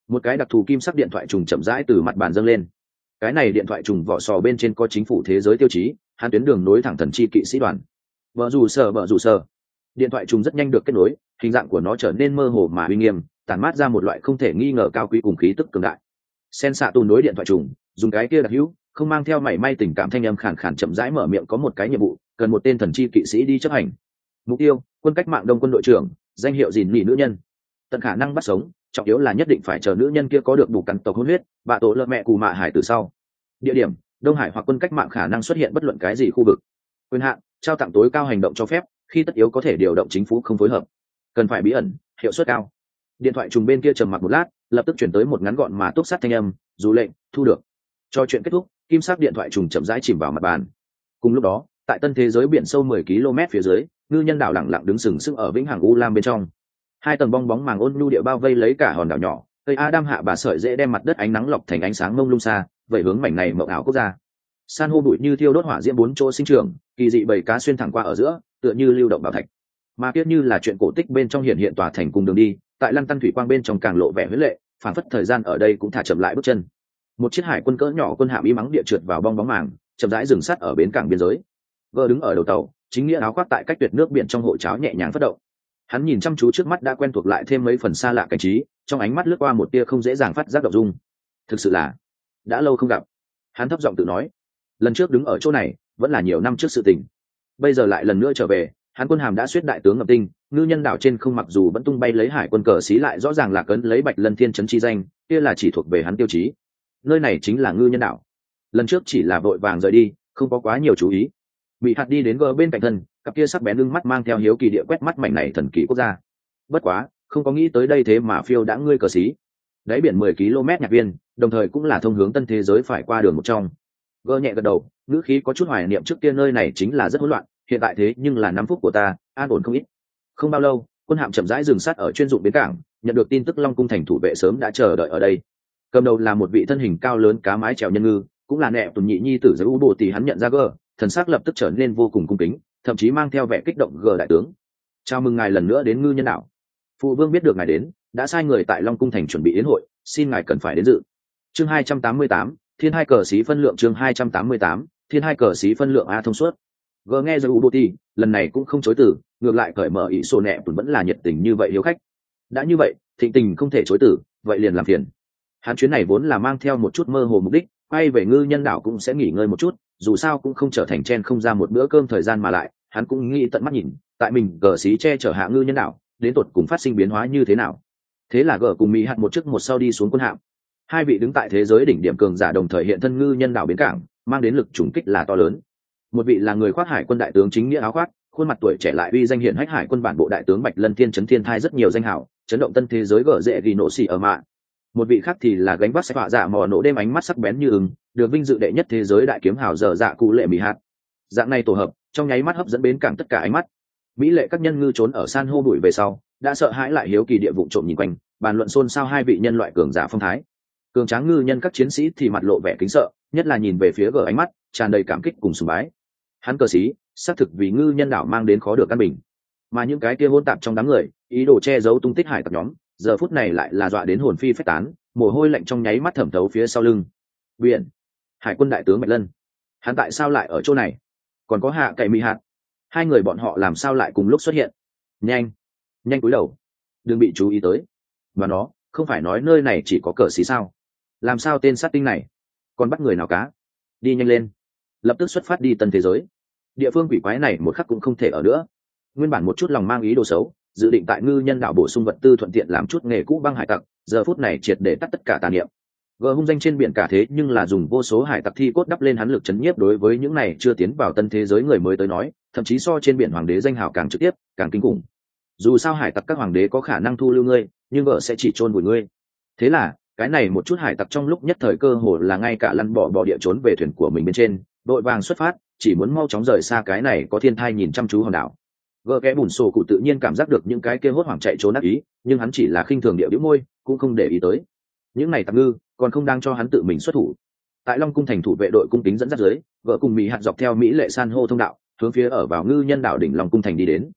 Một cái đặc thù kim sắc điện thoại trùng chậm rãi từ mặt bàn dâng lên. Cái này điện thoại trùng vỏ sò bên trên có chính phủ thế giới tiêu chí, hắn tuyến đường nối thẳng thần chi kỵ sĩ đoàn. Vợ rủ sở vợ rủ sở. Điện thoại trùng rất nhanh được kết nối, hình dạng của nó trở nên mơ hồ mà uy nghiêm, tản mát ra một loại không thể nghi ngờ cao quý cùng khí tức cường đại. Sen xạ tù nối điện thoại trùng, dùng cái kia đặc hữu, không mang theo mảy may tình cảm thanh âm khàn khàn chậm rãi mở miệng, có một cái nhiệm vụ, cần một tên thần chi kỵ sĩ đi chấp hành. Mục tiêu: quân cách mạng đông quân đội trưởng, danh hiệu gìn nỉ nữ nhân. Tận khả năng bắt sống, trọng yếu là nhất định phải chờ nữ nhân kia có được đủ cắn tộc hôn huyết, bạ tổ lợn mẹ cù mạ hải từ sau. Địa điểm: Đông Hải hoặc quân cách mạng khả năng xuất hiện bất luận cái gì khu vực. Quyền hạn: trao tặng tối cao hành động cho phép, khi tất yếu có thể điều động chính phủ không phối hợp. Cần phải bí ẩn, hiệu suất cao. Điện thoại trùng bên kia trầm mặc một lát, lập tức chuyển tới một ngắn gọn mà túc sát thanh âm, dù lệnh thu được. Cho chuyện kết thúc, kim sắc điện thoại trùng chậm rãi chìm vào mặt bàn. Cùng lúc đó, tại tân thế giới biển sâu mười ki lô mét phía dưới, ngư nhân đảo lặng lặng đứng sừng sững ở vĩnh hằng u lam bên trong. Hai tầng bong bóng màng ôn nhu địa bao vây lấy cả hòn đảo nhỏ, cây Adam hạ bà sợi dễ đem mặt đất ánh nắng lọc thành ánh sáng mông lung xa, vậy hướng mảnh này mộng ảo quốc gia. San hô bụi như thiêu đốt hỏa diễm bốn chỗ sinh trưởng, kỳ dị bầy cá xuyên thẳng qua ở giữa, tựa như lưu động bảo thạch. Mà kiết như là chuyện cổ tích bên trong hiện hiện tòa thành cùng đường đi, tại lăn tăn thủy quang bên trong càng lộ vẻ huyết lệ, phản phất thời gian ở đây cũng thả chậm lại bước chân. Một chiếc hải quân cỡ nhỏ quân hạm y mắng địa trượt vào bong bóng màng, chậm rãi dừng sát ở bến cảng biên giới. Vợ đứng ở đầu tàu, chính nghĩa áo khoác tại cách tuyệt nước biển trong hộ cháo nhẹ nhàng phất động. Hắn nhìn chăm chú trước mắt đã quen thuộc lại thêm mấy phần xa lạ cảnh trí, trong ánh mắt lướt qua một tia không dễ dàng phát giác động dung. Thực sự là đã lâu không gặp. Hắn thấp giọng tự nói, lần trước đứng ở chỗ này vẫn là nhiều năm trước sự tình, bây giờ lại lần nữa trở về. Hắn quân hàm đã suýt đại tướng ngập tinh, ngư nhân đảo trên không mặc dù vẫn tung bay lấy hải quân cờ xí, lại rõ ràng là cấn lấy bạch lân thiên trấn chi danh, kia là chỉ thuộc về hắn tiêu chí. Nơi này chính là ngư nhân đảo. Lần trước chỉ là vội vàng rời đi, không có quá nhiều chú ý. Bị hạt đi đến gờ bên cạnh thân, cặp kia sắc bén lưng mắt mang theo hiếu kỳ địa quét mắt mảnh này thần kỳ quốc gia. Bất quá, không có nghĩ tới đây thế mà phiêu đã ngươi cờ xí. Đáy biển mười ki lô mét nhạc viên, đồng thời cũng là thông hướng tân thế giới phải qua đường một trong. Gờ nhẹ gật đầu, ngữ khí có chút hoài niệm, trước kia nơi này chính là rất hỗn loạn, hiện tại thế nhưng là năm phút của ta, an ổn không ít. Không bao lâu, quân hạm chậm rãi dừng sát ở chuyên dụng bến cảng, nhận được tin tức Long cung thành thủ vệ sớm đã chờ đợi ở đây. Cầm đầu là một vị thân hình cao lớn cá mái chèo nhân ngư, cũng là nẹ tuần nhị nhi tử giới u bồ tỷ. Hắn nhận ra gờ, thần sắc lập tức trở nên vô cùng cung kính, thậm chí mang theo vẻ kích động. Gờ đại tướng, chào mừng ngài lần nữa đến ngư nhân đảo. Phụ vương biết được ngài đến, đã sai người tại Long cung thành chuẩn bị yến hội, xin ngài cần phải đến dự. Chương hai trăm tám mươi tám, thiên hai cờ xí phân lượng. Chương hai trăm tám mươi tám, thiên hai cờ xí phân lượng. A thông suốt. Gờ nghe giới u bồ tỷ, lần này cũng không chối từ, ngược lại cởi mở ý sổ nẹ tuần vẫn là nhiệt tình như vậy hiếu khách. Đã như vậy, thịnh tình không thể chối từ, vậy liền làm phiền. Hắn chuyến này vốn là mang theo một chút mơ hồ mục đích, quay về ngư nhân đảo cũng sẽ nghỉ ngơi một chút, dù sao cũng không trở thành chen không ra một bữa cơm thời gian, mà lại hắn cũng nghĩ tận mắt nhìn tại mình gờ xí che chở hạ ngư nhân đảo đến tột cùng phát sinh biến hóa như thế nào. Thế là gờ cùng mỹ hạt một trước một sau đi xuống quân hạm. Hai vị đứng tại thế giới đỉnh điểm cường giả đồng thời hiện thân ngư nhân đảo bến cảng, mang đến lực trùng kích là to lớn. Một vị là người khoác hải quân đại tướng chính nghĩa áo khoác, khuôn mặt tuổi trẻ lại uy danh hiển hách hải quân bản bộ đại tướng bạch lân thiên chấn thiên thai rất nhiều danh hảo, chấn động tân thế giới gờ dễ ghi nổ xì ở mạ. Một vị khác thì là gánh vác xe họa dạ mò nổ đêm ánh mắt sắc bén như ứng, được vinh dự đệ nhất thế giới đại kiếm hào dở dạ cụ lệ mỹ hạt. Dạng này tổ hợp trong nháy mắt hấp dẫn bến cảng tất cả ánh mắt. Mỹ lệ các nhân ngư trốn ở san hô bụi về sau, đã sợ hãi lại hiếu kỳ địa vụ trộm nhìn quanh, bàn luận xôn xao hai vị nhân loại cường giả phong thái. Cường tráng ngư nhân các chiến sĩ thì mặt lộ vẻ kính sợ, nhất là nhìn về phía gờ ánh mắt tràn đầy cảm kích cùng sùng bái. Hắn cờ xí xác thực vì ngư nhân đảo mang đến khó được căn bình, mà những cái kia hỗn tạp trong đám người ý đồ che giấu tung tích hải tặc nhóm, giờ phút này lại là dọa đến hồn phi phách tán, mồ hôi lạnh trong nháy mắt thẩm thấu phía sau lưng. Biển, hải quân đại tướng bạch lân, hắn tại sao lại ở chỗ này? Còn có hạ cậy mỹ hạt, hai người bọn họ làm sao lại cùng lúc xuất hiện? Nhanh nhanh cúi đầu, đừng bị chú ý tới. Và nó không phải nói nơi này chỉ có cờ xí sao? Làm sao tên sát tinh này còn bắt người nào cá? Đi nhanh lên, lập tức xuất phát đi tân thế giới. Địa phương quỷ quái này một khắc cũng không thể ở nữa. Nguyên bản một chút lòng mang ý đồ xấu, dự định tại ngư nhân đảo bổ sung vật tư thuận tiện làm chút nghề cũ băng hải tặc, giờ phút này triệt để tắt tất cả tà niệm. Gờ hung danh trên biển cả, thế nhưng là dùng vô số hải tặc thi cốt đắp lên hắn lực chấn nhiếp. Đối với những này chưa tiến vào tân thế giới người mới tới nói, thậm chí so trên biển hoàng đế danh hào càng trực tiếp, càng kinh khủng. Dù sao hải tặc các hoàng đế có khả năng thu lưu ngươi, nhưng vợ sẽ chỉ chôn vùi ngươi. Thế là cái này một chút hải tặc trong lúc nhất thời cơ hồ là ngay cả lăn bỏ bỏ địa trốn về thuyền của mình bên trên, đội vàng xuất phát, chỉ muốn mau chóng rời xa cái này có thiên thai nhìn chăm chú hòn đảo. Gờ kẽ bùn sổ cụ tự nhiên cảm giác được những cái kia hốt hoảng chạy trốn ác ý, nhưng hắn chỉ là khinh thường địa bĩu môi, cũng không để ý tới. Những này tặc ngư còn không đang cho hắn tự mình xuất thủ. Tại Long cung thành thủ vệ đội cung kính dẫn dắt dưới, vợ cùng mỹ hạt dọc theo mỹ lệ san hô thông đạo, hướng phía ở vào ngư nhân đảo đỉnh Long cung thành đi đến.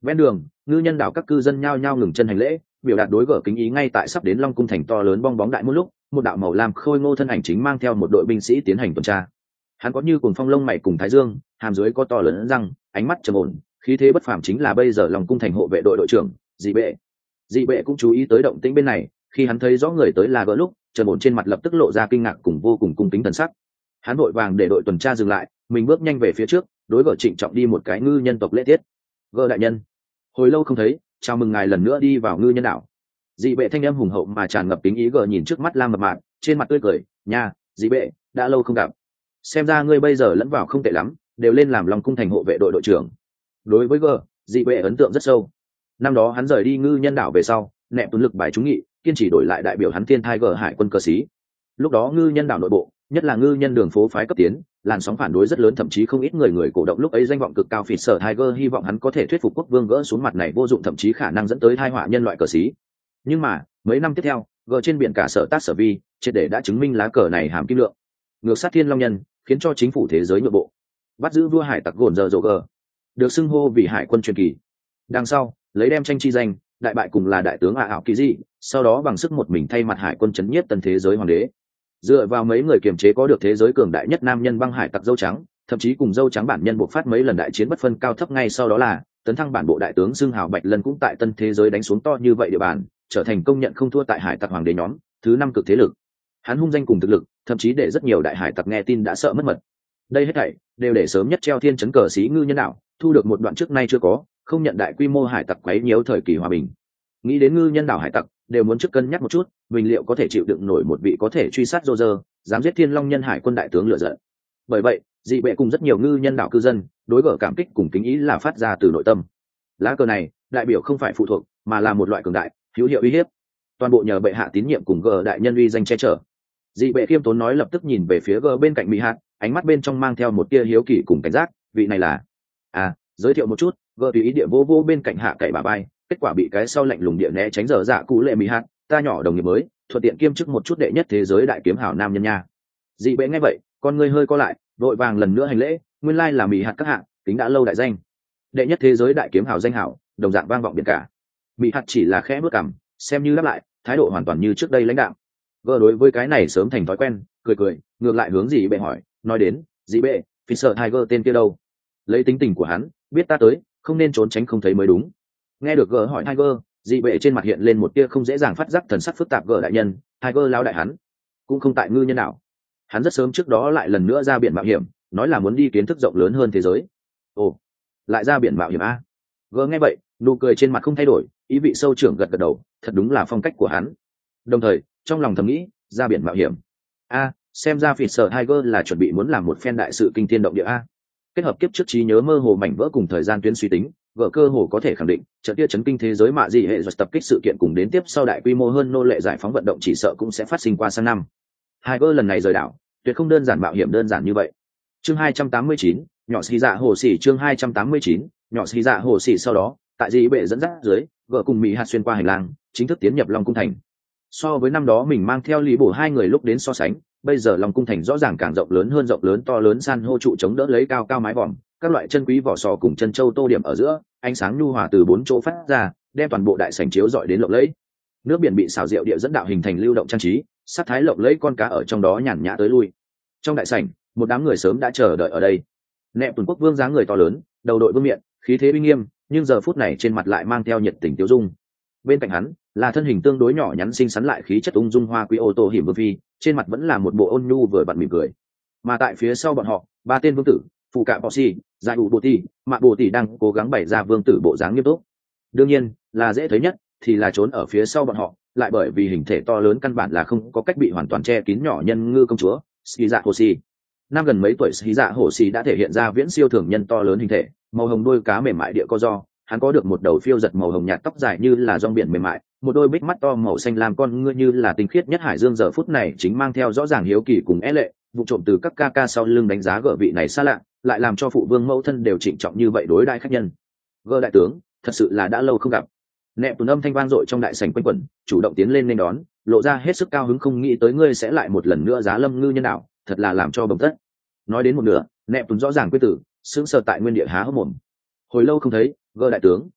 Ven đường, ngư nhân đảo các cư dân nhao nhao ngừng chân hành lễ, biểu đạt đối gở kính ý. Ngay tại sắp đến Long cung thành to lớn bong bóng đại một lúc, một đạo màu lam khôi ngô thân ảnh chính mang theo một đội binh sĩ tiến hành tuần tra. Hắn có như cuồng phong lông mày cùng thái dương, hàm dưới có to lớn răng, ánh mắt trầm ổn, khí thế bất phàm, chính là bây giờ Long cung thành hộ vệ đội đội trưởng Dị Bệ. Dị Bệ cũng chú ý tới động tĩnh bên này, khi hắn thấy rõ người tới là gỡ lúc, trầm ổn trên mặt lập tức lộ ra kinh ngạc cùng vô cùng cung kính thần sắc. Hắn vội vàng để đội tuần tra dừng lại, mình bước nhanh về phía trước, đối gỡ trịnh trọng đi một cái ngư nhân tộc lễ tiết. Gỡ đại nhân, hồi lâu không thấy, chào mừng ngài lần nữa đi vào ngư nhân đảo. Dị Bệ thanh âm hùng hậu mà tràn ngập kính ý. Gỡ nhìn trước mắt lam mập mạp, trên mặt tươi cười, nha, Dị Bệ, đã lâu không gặp, xem ra ngươi bây giờ lẫn vào không tệ lắm, đều lên làm Long cung thành hộ vệ đội đội trưởng. Đối với Gỡ, Dị Bệ ấn tượng rất sâu. Năm đó hắn rời đi ngư nhân đảo về sau, nẹp tuấn lực bài trúng nghị, kiên trì đổi lại đại biểu hắn thiên thai Gỡ hải quân cơ sĩ. Lúc đó ngư nhân đảo nội bộ, nhất là ngư nhân đường phố phái cấp tiến, làn sóng phản đối rất lớn, thậm chí không ít người người cổ động lúc ấy danh vọng cực cao phỉ sở Tiger, hy vọng hắn có thể thuyết phục quốc vương gỡ xuống mặt này vô dụng, thậm chí khả năng dẫn tới tai họa nhân loại cờ xí. Nhưng mà mấy năm tiếp theo, gỡ trên biển cả sở tác sở vi triệt để đã chứng minh lá cờ này hàm kim lượng, ngược sát thiên long nhân, khiến cho chính phủ thế giới nhượng bộ, bắt giữ vua hải tặc gồn giờ rồ gờ, được xưng hô vì hải quân truyền kỳ. Đằng sau lấy đem tranh chi danh, đại bại cùng là đại tướng ả ảo kỳ dị, sau đó bằng sức một mình thay mặt hải quân chấn nhiếp tân thế giới hoàng đế. Dựa vào mấy người kiềm chế có được thế giới cường đại nhất nam nhân băng hải tặc dâu trắng, thậm chí cùng dâu trắng bản nhân buộc phát mấy lần đại chiến bất phân cao thấp. Ngay sau đó là tấn thăng bản bộ đại tướng xưng hào bạch lân cũng tại tân thế giới đánh xuống to như vậy địa bàn, trở thành công nhận không thua tại hải tặc hoàng đế nhóm thứ năm cực thế lực. Hắn hung danh cùng thực lực, thậm chí để rất nhiều đại hải tặc nghe tin đã sợ mất mật. Đây hết thảy đều để sớm nhất treo thiên chấn cờ xí ngư nhân đảo thu được một đoạn trước nay chưa có, không nhận đại quy mô hải tặc quấy nhiễu thời kỳ hòa bình. Nghĩ đến ngư nhân đảo hải tặc đều muốn trước cân nhắc một chút, mình liệu có thể chịu đựng nổi một vị có thể truy sát Roger, dám giết thiên long nhân hải quân đại tướng lựa giận. Bởi vậy, Dị Bệ cùng rất nhiều ngư nhân đảo cư dân đối gở cảm kích cùng kính ý là phát ra từ nội tâm. Lá cờ này đại biểu không phải phụ thuộc, mà là một loại cường đại hữu hiệu uy hiếp, toàn bộ nhờ bệ hạ tín nhiệm cùng gở đại nhân uy danh che chở. Dị Bệ khiêm tốn nói, lập tức nhìn về phía gở bên cạnh mỹ hạt, ánh mắt bên trong mang theo một tia hiếu kỳ cùng cảnh giác. Vị này là à giới thiệu một chút. Gở tùy ý địa vô vô bên cạnh hạ cậy bà bay, kết quả bị cái sau lạnh lùng địa né tránh. Giờ dạ cũ lệ mỹ hạt, ta nhỏ đồng nghiệp mới, thuận tiện kiêm chức một chút đệ nhất thế giới đại kiếm hảo nam nhân nha. Dị Bệ nghe vậy, con ngươi hơi co lại, vội vàng lần nữa hành lễ, nguyên lai là mỹ hạt các hạng, tính đã lâu đại danh, đệ nhất thế giới đại kiếm hảo danh hảo, đồng dạng vang vọng biển cả. Mỹ hạt chỉ là khẽ bước cằm, xem như đáp lại, thái độ hoàn toàn như trước đây lãnh đạo. Vợ đối với cái này sớm thành thói quen, cười cười, ngược lại hướng Dị Bệ hỏi, nói đến Dị Bệ, phi sợ Tiger tên kia đâu? Lấy tính tình của hắn, biết ta tới, không nên trốn tránh không thấy mới đúng. Nghe được gỡ hỏi Tiger, Dị Bệ trên mặt hiện lên một tia không dễ dàng phát giác thần sắc phức tạp. Gỡ đại nhân, Tiger lao đại hắn cũng không tại ngư nhân đảo, hắn rất sớm trước đó lại lần nữa ra biển mạo hiểm, nói là muốn đi kiến thức rộng lớn hơn thế giới. Ồ, lại ra biển mạo hiểm a? Gỡ nghe vậy, nụ cười trên mặt không thay đổi, ý vị sâu trưởng gật gật đầu, thật đúng là phong cách của hắn. Đồng thời trong lòng thầm nghĩ, ra biển mạo hiểm a, xem ra phỉ sở Tiger là chuẩn bị muốn làm một phen đại sự kinh thiên động địa a. Kết hợp kiếp trước trí nhớ mơ hồ mảnh vỡ cùng thời gian tuyến suy tính, gỡ cơ hồ có thể khẳng định trận kia chấn kinh thế giới mạ dị hệ rồi tập kích sự kiện cùng đến tiếp sau đại quy mô hơn nô lệ giải phóng vận động chỉ sợ cũng sẽ phát sinh qua sang năm. Tiger lần này rời đảo tuyệt không đơn giản mạo hiểm đơn giản như vậy. Chương hai trăm tám mươi chín, nhỏ xì dạ hồ xỉ. Chương hai trăm tám mươi chín, nhỏ xì dạ hồ xỉ. Sau đó tại Dị Bệ dẫn dắt dưới, gỡ cùng mỹ hạt xuyên qua hành lang, chính thức tiến nhập Long cung thành. So với năm đó mình mang theo lý bổ hai người lúc đến so sánh, bây giờ Long cung thành rõ ràng càng rộng lớn hơn, rộng lớn to lớn san hô trụ chống đỡ lấy cao cao mái vòm, các loại chân quý vỏ sò cùng chân châu tô điểm ở giữa, ánh sáng nhu hòa từ bốn chỗ phát ra, đem toàn bộ đại sảnh chiếu rọi đến lộng lẫy. Nước biển bị xào rượu địa dẫn đạo hình thành lưu động trang trí, sắc thái lộng lẫy, con cá ở trong đó nhàn nhã tới lui. Trong đại sảnh, một đám người sớm đã chờ đợi ở đây. Nẹp tuần quốc vương dáng người to lớn, đầu đội vương miện, khí thế uy nghiêm, nhưng giờ phút này trên mặt lại mang theo nhiệt tình tiêu dung. Bên cạnh hắn là thân hình tương đối nhỏ nhắn xinh xắn lại khí chất ung dung hoa quý ô tô hiểm vương phi, trên mặt vẫn là một bộ ôn nhu vừa vặn mỉm cười. Mà tại phía sau bọn họ, ba tên vương tử, phụ cạ Bossy, giải ủ bồ tỷ, mạ bồ tỷ đang cố gắng bày ra vương tử bộ dáng nghiêm túc. Đương nhiên là dễ thấy nhất thì là trốn ở phía sau bọn họ, lại bởi vì hình thể to lớn căn bản là không có cách bị hoàn toàn che kín nhỏ nhân ngư công chúa Ski Dạ Hồ Xì. Năm gần mấy tuổi Ski Dạ Hồ Xì đã thể hiện ra viễn siêu thường nhân to lớn hình thể, màu hồng đôi cá mềm mại địa co do, hắn có được một đầu phiêu giật màu hồng nhạt, tóc dài như là rong biển mềm mại, một đôi bích mắt to màu xanh lam, con ngươi như là tinh khiết nhất hải dương. Giờ phút này chính mang theo rõ ràng hiếu kỳ cùng é lệ, vụ trộm từ các ca ca sau lưng đánh giá gở vị này xa lạ, lại làm cho phụ vương mẫu thân đều trịnh trọng như vậy đối đãi khách nhân. Gở đại tướng, thật sự là đã lâu không gặp. Nẹp tuần âm thanh vang dội trong đại sảnh quanh quẩn, chủ động tiến lên nên đón, lộ ra hết sức cao hứng, không nghĩ tới ngươi sẽ lại một lần nữa giá lâm ngư nhân đảo, thật là làm cho bồng tất. Nói đến một nửa, nẹp tuần rõ ràng quyết tử, sững sờ tại nguyên địa há hốc mồm. Hồi lâu không thấy, Gở đại tướng,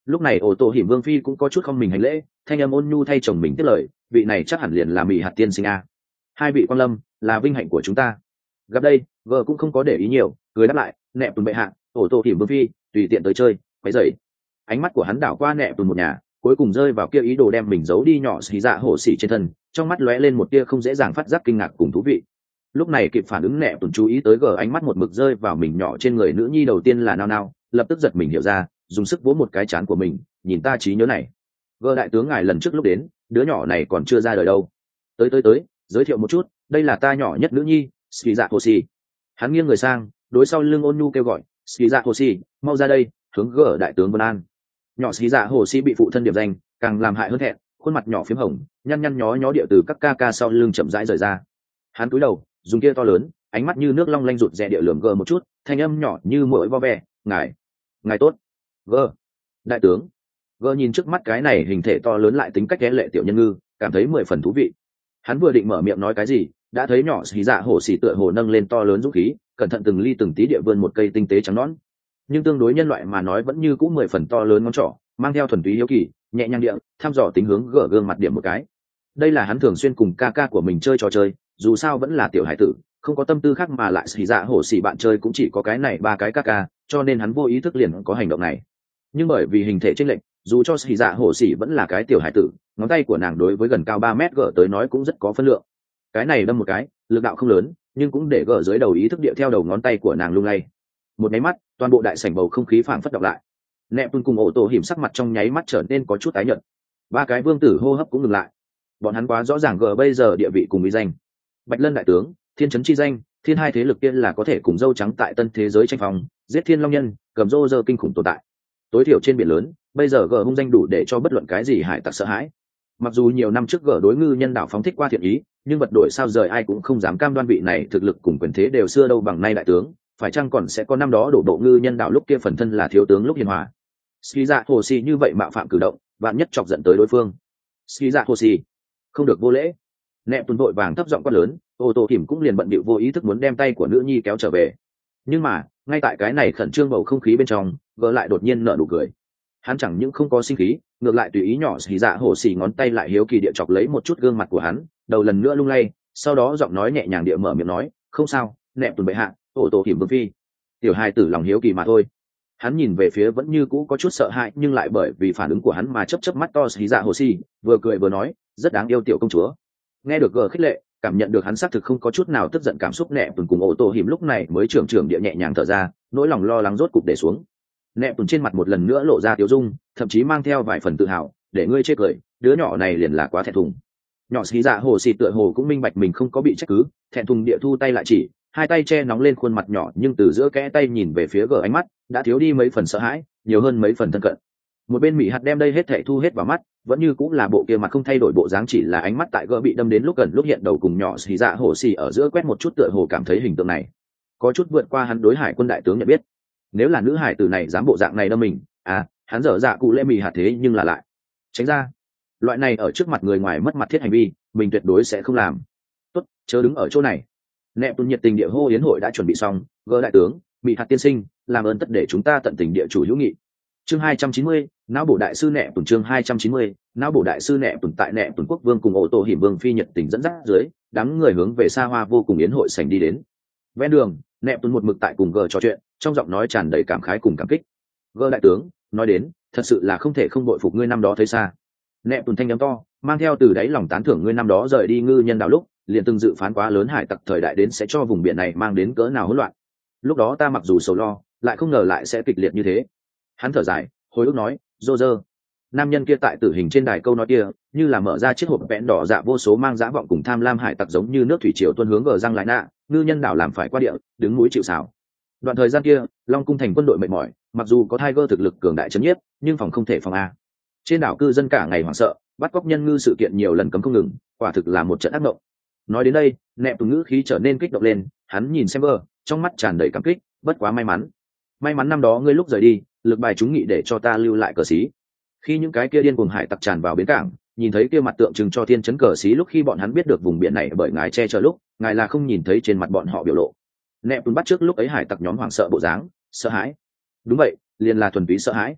Lúc này ô tô hiểm vương phi cũng có chút không mình hành lễ, thanh âm ôn nhu thay chồng mình tiết lời, vị này chắc hẳn liền là mỹ hạt tiên sinh a. Hai vị quan lâm là vinh hạnh của chúng ta. Gặp đây vợ cũng không có để ý nhiều, cười đáp lại, nẹp tùn bệ hạ, ô tô hiểm vương phi tùy tiện tới chơi quấy dậy. Ánh mắt của hắn đảo qua nẹp tùn một nhà, cuối cùng rơi vào kia ý đồ đem mình giấu đi nhỏ xì dạ hổ xỉ trên thân, trong mắt lóe lên một tia không dễ dàng phát giác kinh ngạc cùng thú vị. Lúc này kịp phản ứng nẹp tùn chú ý tới gờ ánh mắt một mực rơi vào mình nhỏ trên người nữ nhi đầu tiên là nao nao, lập tức giật mình hiểu ra, dùng sức vỗ một cái chán của mình, nhìn ta trí nhớ này, gờ đại tướng ngài lần trước lúc đến đứa nhỏ này còn chưa ra đời đâu. Tới tới tới giới thiệu một chút, đây là ta nhỏ nhất nữ nhi ski dạ hồ xì. Hắn nghiêng người sang đối sau lưng ôn nhu kêu gọi, ski dạ hồ xì mau ra đây, hướng gờ đại tướng vân an. Nhỏ ski dạ hồ xì bị phụ thân điểm danh càng làm hại hơn thẹn, khuôn mặt nhỏ phím hồng nhăn nhăn nhó nhó địa từ các ca ca sau lưng chậm rãi rời ra. Hắn cúi đầu dùng kia to lớn ánh mắt như nước long lanh rụt rè địa lườm gờ một chút, thanh âm nhỏ như mỗi vo ve, ngài ngài tốt. Gờ đại tướng. Gờ nhìn trước mắt cái này hình thể to lớn lại tính cách ghé lệ tiểu nhân ngư, cảm thấy mười phần thú vị. Hắn vừa định mở miệng nói cái gì, đã thấy nhỏ xì dạ hổ xì tựa hồ nâng lên to lớn dũng khí, cẩn thận từng ly từng tí địa vươn một cây tinh tế trắng nõn, nhưng tương đối nhân loại mà nói vẫn như cũng mười phần to lớn ngón trỏ, mang theo thuần túy hiếu kỳ, nhẹ nhàng địa thăm dò tính hướng gỡ gương mặt điểm một cái. Đây là hắn thường xuyên cùng ca ca của mình chơi trò chơi, dù sao vẫn là tiểu hải tử, không có tâm tư khác mà lại xì dạ hổ xì bạn chơi cũng chỉ có cái này ba cái ca ca, cho nên hắn vô ý thức liền có hành động này. Nhưng bởi vì hình thể chênh lệch, dù cho xì dạ hổ xì vẫn là cái tiểu hải tử, ngón tay của nàng đối với gần cao ba mét gỡ tới nói cũng rất có phân lượng. Cái này đâm một cái, lực đạo không lớn, nhưng cũng để gỡ dưới đầu ý thức địa theo đầu ngón tay của nàng lung lay. Một nháy mắt, toàn bộ đại sảnh bầu không khí phảng phất đọc lại. Nẹp tuôn cùng ổ tổ hiểm sắc mặt trong nháy mắt trở nên có chút tái nhợt. Ba cái vương tử hô hấp cũng ngừng lại. Bọn hắn quá rõ ràng gỡ bây giờ địa vị cùng uy danh. Bạch Lân đại tướng, thiên trấn chi danh, thiên hai thế lực tiên là có thể cùng dâu trắng tại tân thế giới tranh phòng, giết thiên long nhân, cầm rô rơ kinh khủng tồn tại. Tối thiểu trên biển lớn, bây giờ gỡ hung danh đủ để cho bất luận cái gì hải tặc sợ hãi. Mặc dù nhiều năm trước gỡ đối ngư nhân đảo phóng thích qua thiện ý, nhưng vật đổi sao rời ai cũng không dám cam đoan vị này thực lực cùng quyền thế đều xưa đâu bằng nay đại tướng, phải chăng còn sẽ có năm đó đổ bộ ngư nhân đảo lúc kia phần thân là thiếu tướng lúc hiền hòa. Ski dạ hồ xì như vậy mạo phạm cử động, vạn nhất chọc giận tới đối phương. Ski dạ hồ xì không được vô lễ. Nẹp tuần vội vàng thấp giọng quát lớn, ô tô hiểm cũng liền bận bịu vô ý thức muốn đem tay của nữ nhi kéo trở về. Nhưng mà ngay tại cái này khẩn trương bầu không khí bên trong, gỡ lại đột nhiên nở nụ cười. Hắn chẳng những không có sinh khí, ngược lại tùy ý nhỏ xì dạ hồ xì ngón tay lại hiếu kỳ địa chọc lấy một chút gương mặt của hắn, đầu lần nữa lung lay, sau đó giọng nói nhẹ nhàng địa mở miệng nói, không sao, nẹp tuần bệ hạ, ô tô hiểm vương phi tiểu hai tử lòng hiếu kỳ mà thôi. Hắn nhìn về phía vẫn như cũ có chút sợ hãi nhưng lại bởi vì phản ứng của hắn mà chớp chớp mắt to xì dạ hồ xì, vừa cười vừa nói, rất đáng yêu tiểu công chúa. Nghe được gờ khích lệ, cảm nhận được hắn xác thực không có chút nào tức giận cảm xúc, nẹp tuần cùng ô tô hiểm lúc này mới trưởng trưởng địa nhẹ nhàng thở ra, nỗi lòng lo lắng rốt cục để xuống. Nẹp tuần trên mặt một lần nữa lộ ra tiếu dung, thậm chí mang theo vài phần tự hào, để ngươi chê cười, đứa nhỏ này liền là quá thẹn thùng. Nhỏ xì dạ hồ xì tựa hồ cũng minh bạch mình không có bị trách cứ, thẹn thùng địa thu tay lại chỉ, hai tay che nóng lên khuôn mặt nhỏ, nhưng từ giữa kẽ tay nhìn về phía gờ ánh mắt đã thiếu đi mấy phần sợ hãi, nhiều hơn mấy phần thân cận. Một bên mỹ hạt đem đây hết thảy thu hết vào mắt, vẫn như cũng là bộ kia mặt không thay đổi bộ dáng, chỉ là ánh mắt tại gỡ bị đâm đến lúc gần lúc hiện đầu cùng nhỏ xì dạ hồ xì ở giữa quét một chút, tựa hồ cảm thấy hình tượng này có chút vượt qua hắn đối hải quân đại tướng nhận biết. Nếu là nữ hải tử này dám bộ dạng này đâm mình, à hắn dở dạ cụ lễ mỹ hạt thế nhưng là lại tránh ra. Loại này ở trước mặt người ngoài mất mặt thiết hành vi, mình tuyệt đối sẽ không làm. Tốt, chớ đứng ở chỗ này. Nẹp tuần nhiệt tình địa hô yến hội đã chuẩn bị xong, gỡ đại tướng, mỹ hạt tiên sinh, làm ơn tất để chúng ta tận tình địa chủ hữu nghị. Chương hai trăm chín mươi, não bộ đại sư nẹp tuần. Chương hai trăm chín mươi, não bộ đại sư nẹp tuần. Tại nẹp tuần quốc vương cùng ô tô hiểm vương phi nhiệt tình dẫn dắt dưới, đám người hướng về xa hoa vô cùng yến hội sảnh đi đến. Ven đường, nẹp tuần một mực tại cùng gờ trò chuyện, trong giọng nói tràn đầy cảm khái cùng cảm kích. Gỡ đại tướng nói đến, thật sự là không thể không bội phục ngươi năm đó thấy xa. Nẹp tuần thanh âm to, mang theo từ đáy lòng tán thưởng ngươi năm đó rời đi ngư nhân đảo lúc liền từng dự phán quá lớn hải tặc thời đại đến sẽ cho vùng biển này mang đến cỡ nào hỗn loạn. Lúc đó ta mặc dù sầu lo, lại không ngờ lại sẽ kịch liệt như thế. Hắn thở dài, hồi ức nói, dô dơ nam nhân kia tại tử hình trên đài câu nói kia như là mở ra chiếc hộp vẽn đỏ dạ vô số mang dã vọng cùng tham lam hải tặc giống như nước thủy triều tuôn hướng gờ răng lại nạ, ngư nhân đảo làm phải qua địa, đứng núi chịu sào. Đoạn thời gian kia long cung thành quân đội mệt mỏi, mặc dù có Tiger thực lực cường đại chấn nhiếp, nhưng phòng không thể phòng a. Trên đảo cư dân cả ngày hoảng sợ, bắt cóc nhân ngư sự kiện nhiều lần cấm không ngừng, quả thực là một trận ác mộng. Nói đến đây, nẹp tuần ngữ khí trở nên kích động lên, hắn nhìn xem vơ, trong mắt tràn đầy cảm kích, bất quá may mắn, may mắn năm đó ngươi lúc rời đi, lực bài chúng nghị để cho ta lưu lại cờ xí. Khi những cái kia điên cuồng hải tặc tràn vào bến cảng, nhìn thấy kia mặt tượng trưng cho thiên chấn cờ xí, lúc khi bọn hắn biết được vùng biển này bởi ngài che chở lúc, ngài là không nhìn thấy trên mặt bọn họ biểu lộ. Nẹp tuần bắt trước lúc ấy hải tặc nhóm hoảng sợ bộ dáng, sợ hãi. Đúng vậy, liền là thuần túy sợ hãi.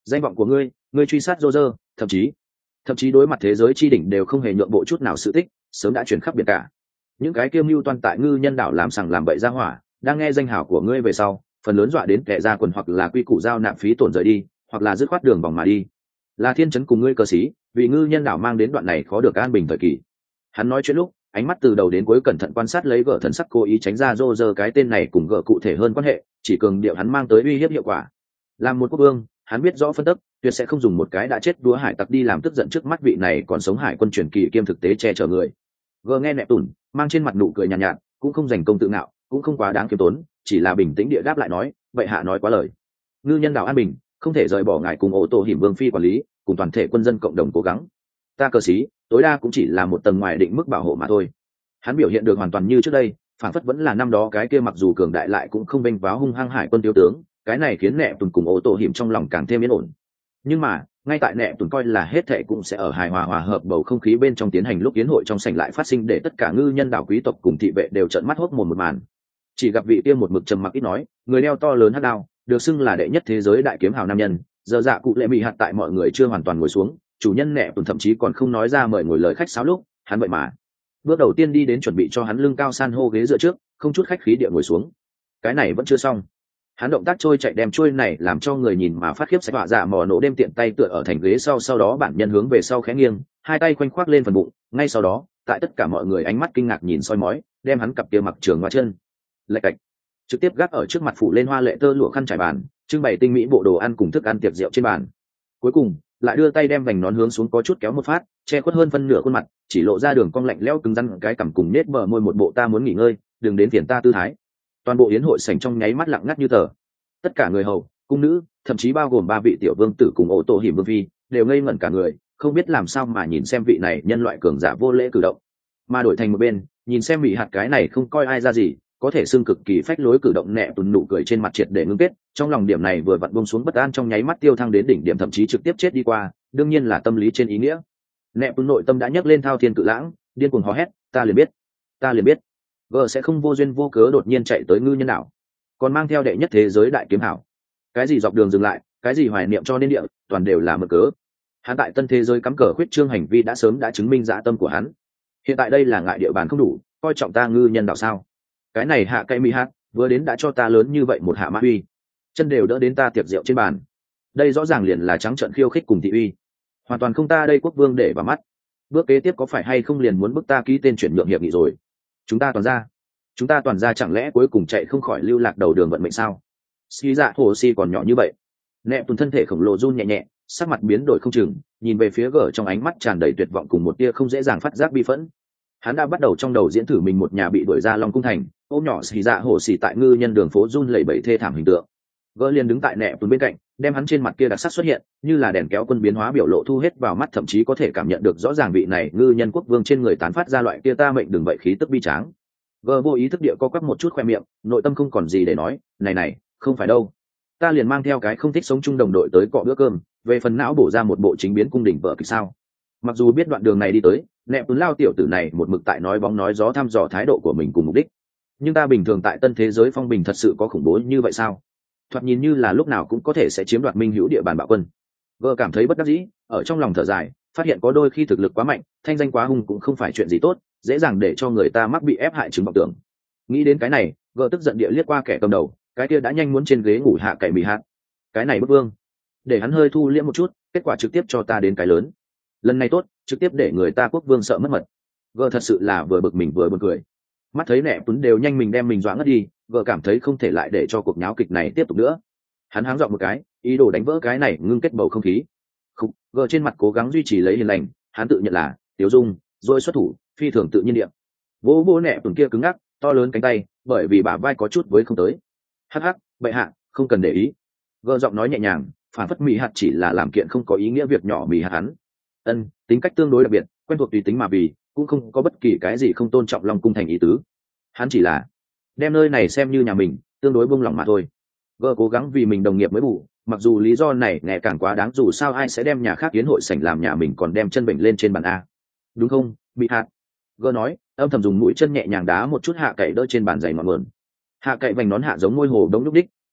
Danh vọng của ngươi, ngươi truy sát Roger, thậm chí thậm chí đối mặt thế giới chi đỉnh đều không hề nhượng bộ chút nào sự tích, sớm đã chuyển khắp biệt cả. Những cái kiêu mưu toan tại ngư nhân đảo làm sằng làm bậy ra hỏa, đang nghe danh hảo của ngươi về sau, phần lớn dọa đến kẻ ra quần hoặc là quy củ giao nạp phí tổn rời đi, hoặc là dứt khoát đường vòng mà đi. Là thiên trấn cùng ngươi cờ sĩ, vì ngư nhân đảo mang đến đoạn này khó được an bình thời kỳ. Hắn nói chuyện lúc, ánh mắt từ đầu đến cuối cẩn thận quan sát lấy gở thần sắc, cố ý tránh ra Roger cái tên này cùng gở cụ thể hơn quan hệ, chỉ cường điệu hắn mang tới uy hiếp hiệu quả. Làm một quốc vương, hắn biết rõ phân tích, tuyệt sẽ không dùng một cái đã chết đúa hải tặc đi làm tức giận trước mắt vị này còn sống hải quân truyền kỳ kiêm thực tế che chở người. Gở nghe nẹp tủn, mang trên mặt nụ cười nhàn nhạt, nhạt, cũng không dành công tự ngạo, cũng không quá đáng kiêm tốn, chỉ là bình tĩnh địa đáp lại nói, vậy hạ nói quá lời. Ngư nhân đảo an bình, không thể rời bỏ ngài cùng ổ tổ hiểm vương phi quản lý, cùng toàn thể quân dân cộng đồng cố gắng. Ta cờ sĩ, tối đa cũng chỉ là một tầng ngoài định mức bảo hộ mà thôi. Hắn biểu hiện được hoàn toàn như trước đây, phản phất vẫn là năm đó cái kia mặc dù cường đại lại cũng không bênh váo hung hăng hải quân tiêu tướng, cái này khiến nẹ tùn cùng ô tô hiểm trong lòng càng thêm yên ổn. Nhưng mà ngay tại nẹ tùn coi là hết thệ cũng sẽ ở hài hòa hòa hợp bầu không khí bên trong tiến hành lúc yến hội trong sảnh lại phát sinh để tất cả ngư nhân đảo quý tộc cùng thị vệ đều trợn mắt hốt mồm một màn. Chỉ gặp vị kia một mực trầm mặc ít nói, người đeo to lớn hắc đao, được xưng là đệ nhất thế giới đại kiếm hào nam nhân, giờ dạ cụ lệ bị hạt tại mọi người chưa hoàn toàn ngồi xuống, chủ nhân nẹ tùn thậm chí còn không nói ra mời ngồi lời khách sáo lúc, hắn vậy mà bước đầu tiên đi đến chuẩn bị cho hắn lưng cao san hô ghế dựa trước, không chút khách khí địa ngồi xuống. Cái này vẫn chưa xong, hắn động tác trôi chạy đem trôi này làm cho người nhìn mà phát khiếp sẽ họa dạ mò nổ đêm tiện tay tựa ở thành ghế sau sau đó bản nhân hướng về sau khẽ nghiêng, hai tay khoanh khoác lên phần bụng, ngay sau đó tại tất cả mọi người ánh mắt kinh ngạc nhìn soi mói, đem hắn cặp kia mặc trường hoa chân lệch cạch trực tiếp gác ở trước mặt phủ lên hoa lệ tơ lụa khăn trải bàn, trưng bày tinh mỹ bộ đồ ăn cùng thức ăn tiệc rượu trên bàn. Cuối cùng lại đưa tay đem vành nón hướng xuống có chút kéo một phát, che khuất hơn phân nửa khuôn mặt, chỉ lộ ra đường cong lạnh lẽo cứng rắn cái cằm cùng nết bờ môi một bộ ta muốn nghỉ ngơi, đừng đến phiền ta tư thái. Toàn bộ yến hội sảnh trong nháy mắt lặng ngắt như tờ. Tất cả người hầu, cung nữ, thậm chí bao gồm ba vị tiểu vương tử cùng ô tô hiểm vương phi, đều ngây ngẩn cả người, không biết làm sao mà nhìn xem vị này nhân loại cường giả vô lễ cử động. Mà đổi thành một bên, nhìn xem bị hạt cái này không coi ai ra gì, có thể xưng cực kỳ phách lối cử động nẹ tùn nụ cười trên mặt triệt để ngưng kết, trong lòng điểm này vừa vặn buông xuống bất an trong nháy mắt tiêu thăng đến đỉnh điểm thậm chí trực tiếp chết đi qua, đương nhiên là tâm lý trên ý nghĩa. Nẹ tùn nội tâm đã nhấc lên thao thiên cự lãng, điên cuồng hò hét, ta liền biết, ta liền biết, vợ sẽ không vô duyên vô cớ đột nhiên chạy tới ngư nhân đảo, còn mang theo đệ nhất thế giới đại kiếm hảo. Cái gì dọc đường dừng lại, cái gì hoài niệm cho nên địa, toàn đều là mượn cớ. Hắn tại tân thế giới cắm cờ khuyết trương hành vi đã sớm đã chứng minh dã tâm của hắn. Hiện tại đây là ngại địa bàn không đủ, coi trọng ta ngư nhân đảo sao? Cái này hạ cây mỹ hát vừa đến đã cho ta lớn như vậy một hạ mã uy, chân đều đỡ đến ta tiệc rượu trên bàn. Đây rõ ràng liền là trắng trợn khiêu khích cùng thị uy, hoàn toàn không ta đây quốc vương để vào mắt. Bước kế tiếp có phải hay không liền muốn bức ta ký tên chuyển nhượng hiệp nghị rồi? Chúng ta toàn ra, chúng ta toàn ra chẳng lẽ cuối cùng chạy không khỏi lưu lạc đầu đường vận mệnh sao? Xí dạ hồ si còn nhỏ như vậy. Nẹp tuần thân thể khổng lồ run nhẹ nhẹ, sắc mặt biến đổi không chừng, nhìn về phía gở trong ánh mắt tràn đầy tuyệt vọng cùng một tia không dễ dàng phát giác bi phẫn. Hắn đã bắt đầu trong đầu diễn thử mình một nhà bị đuổi ra Long cung thành, ôm nhỏ xì dạ hổ xì tại ngư nhân đường phố run lẩy bẩy thê thảm hình tượng. Gỡ liền đứng tại nẹp tuần bên cạnh, đem hắn trên mặt kia đặc sắc xuất hiện, như là đèn kéo quân biến hóa biểu lộ thu hết vào mắt, thậm chí có thể cảm nhận được rõ ràng vị này ngư nhân quốc vương trên người tán phát ra loại kia ta mệnh đừng vậy khí tức bi tráng. Gỡ vô ý thức địa co quắp một chút khoe miệng, nội tâm không còn gì để nói, này này, không phải đâu. Ta liền mang theo cái không thích sống chung đồng đội tới cọ bữa cơm, về phần não bổ ra một bộ chính biến cung đỉnh vợ kịch sao? Mặc dù biết đoạn đường này đi tới, nẹp tuấn lao tiểu tử này một mực tại nói bóng nói gió thăm dò thái độ của mình cùng mục đích, nhưng ta bình thường tại tân thế giới phong bình thật sự có khủng bố như vậy sao? Thoạt nhìn như là lúc nào cũng có thể sẽ chiếm đoạt minh hữu địa bàn bạo quân. Vợ cảm thấy bất đắc dĩ, ở trong lòng thở dài, phát hiện có đôi khi thực lực quá mạnh, thanh danh quá hung cũng không phải chuyện gì tốt, dễ dàng để cho người ta mắc bị ép hại chứng vọng tưởng. Nghĩ đến cái này, vợ tức giận địa liếc qua kẻ cầm đầu, cái kia đã nhanh muốn trên ghế ngủ hạ cậy mì hạt. Cái này bức vương, để hắn hơi thu liễm một chút, kết quả trực tiếp cho ta đến cái lớn. Lần này tốt, trực tiếp để người ta quốc vương sợ mất mật. Vợ thật sự là vừa bực mình vừa buồn cười. Mắt thấy nẹ tuấn đều nhanh mình đem mình dọa ngất đi, vợ cảm thấy không thể lại để cho cuộc nháo kịch này tiếp tục nữa. Hắn háng dọn một cái, ý đồ đánh vỡ cái này ngưng kết bầu không khí. Khúc, vợ trên mặt cố gắng duy trì lấy hiền lành, hắn tự nhận là Tiếu Dung, rồi xuất thủ, phi thường tự nhiên điệm. Vỗ vỗ nẹ tuấn kia cứng ngắc, to lớn cánh tay, bởi vì bả vai có chút với không tới. Hắc hắc, bệ hạ, không cần để ý. Vợ giọng nói nhẹ nhàng, phản phất mì hạt chỉ là làm kiện không có ý nghĩa việc nhỏ mì hạt hắn. Ân, tính cách tương đối đặc biệt, quen thuộc tùy tính mà vì, cũng không có bất kỳ cái gì không tôn trọng Long cung thành ý tứ. Hắn chỉ là đem nơi này xem như nhà mình, tương đối buông lỏng mà thôi. Vợ cố gắng vì mình đồng nghiệp mới bù, mặc dù lý do này nghe càng quá đáng, dù sao ai sẽ đem nhà khác yến hội sảnh làm nhà mình còn đem chân bệnh lên trên bàn a, đúng không bị hạt? Vợ nói, âm thầm dùng mũi chân nhẹ nhàng đá một chút hạ cậy đỡ trên bàn giày ngọn nguồn. Hạ cậy vành nón hạ giống ngôi hồ đống lúc đích,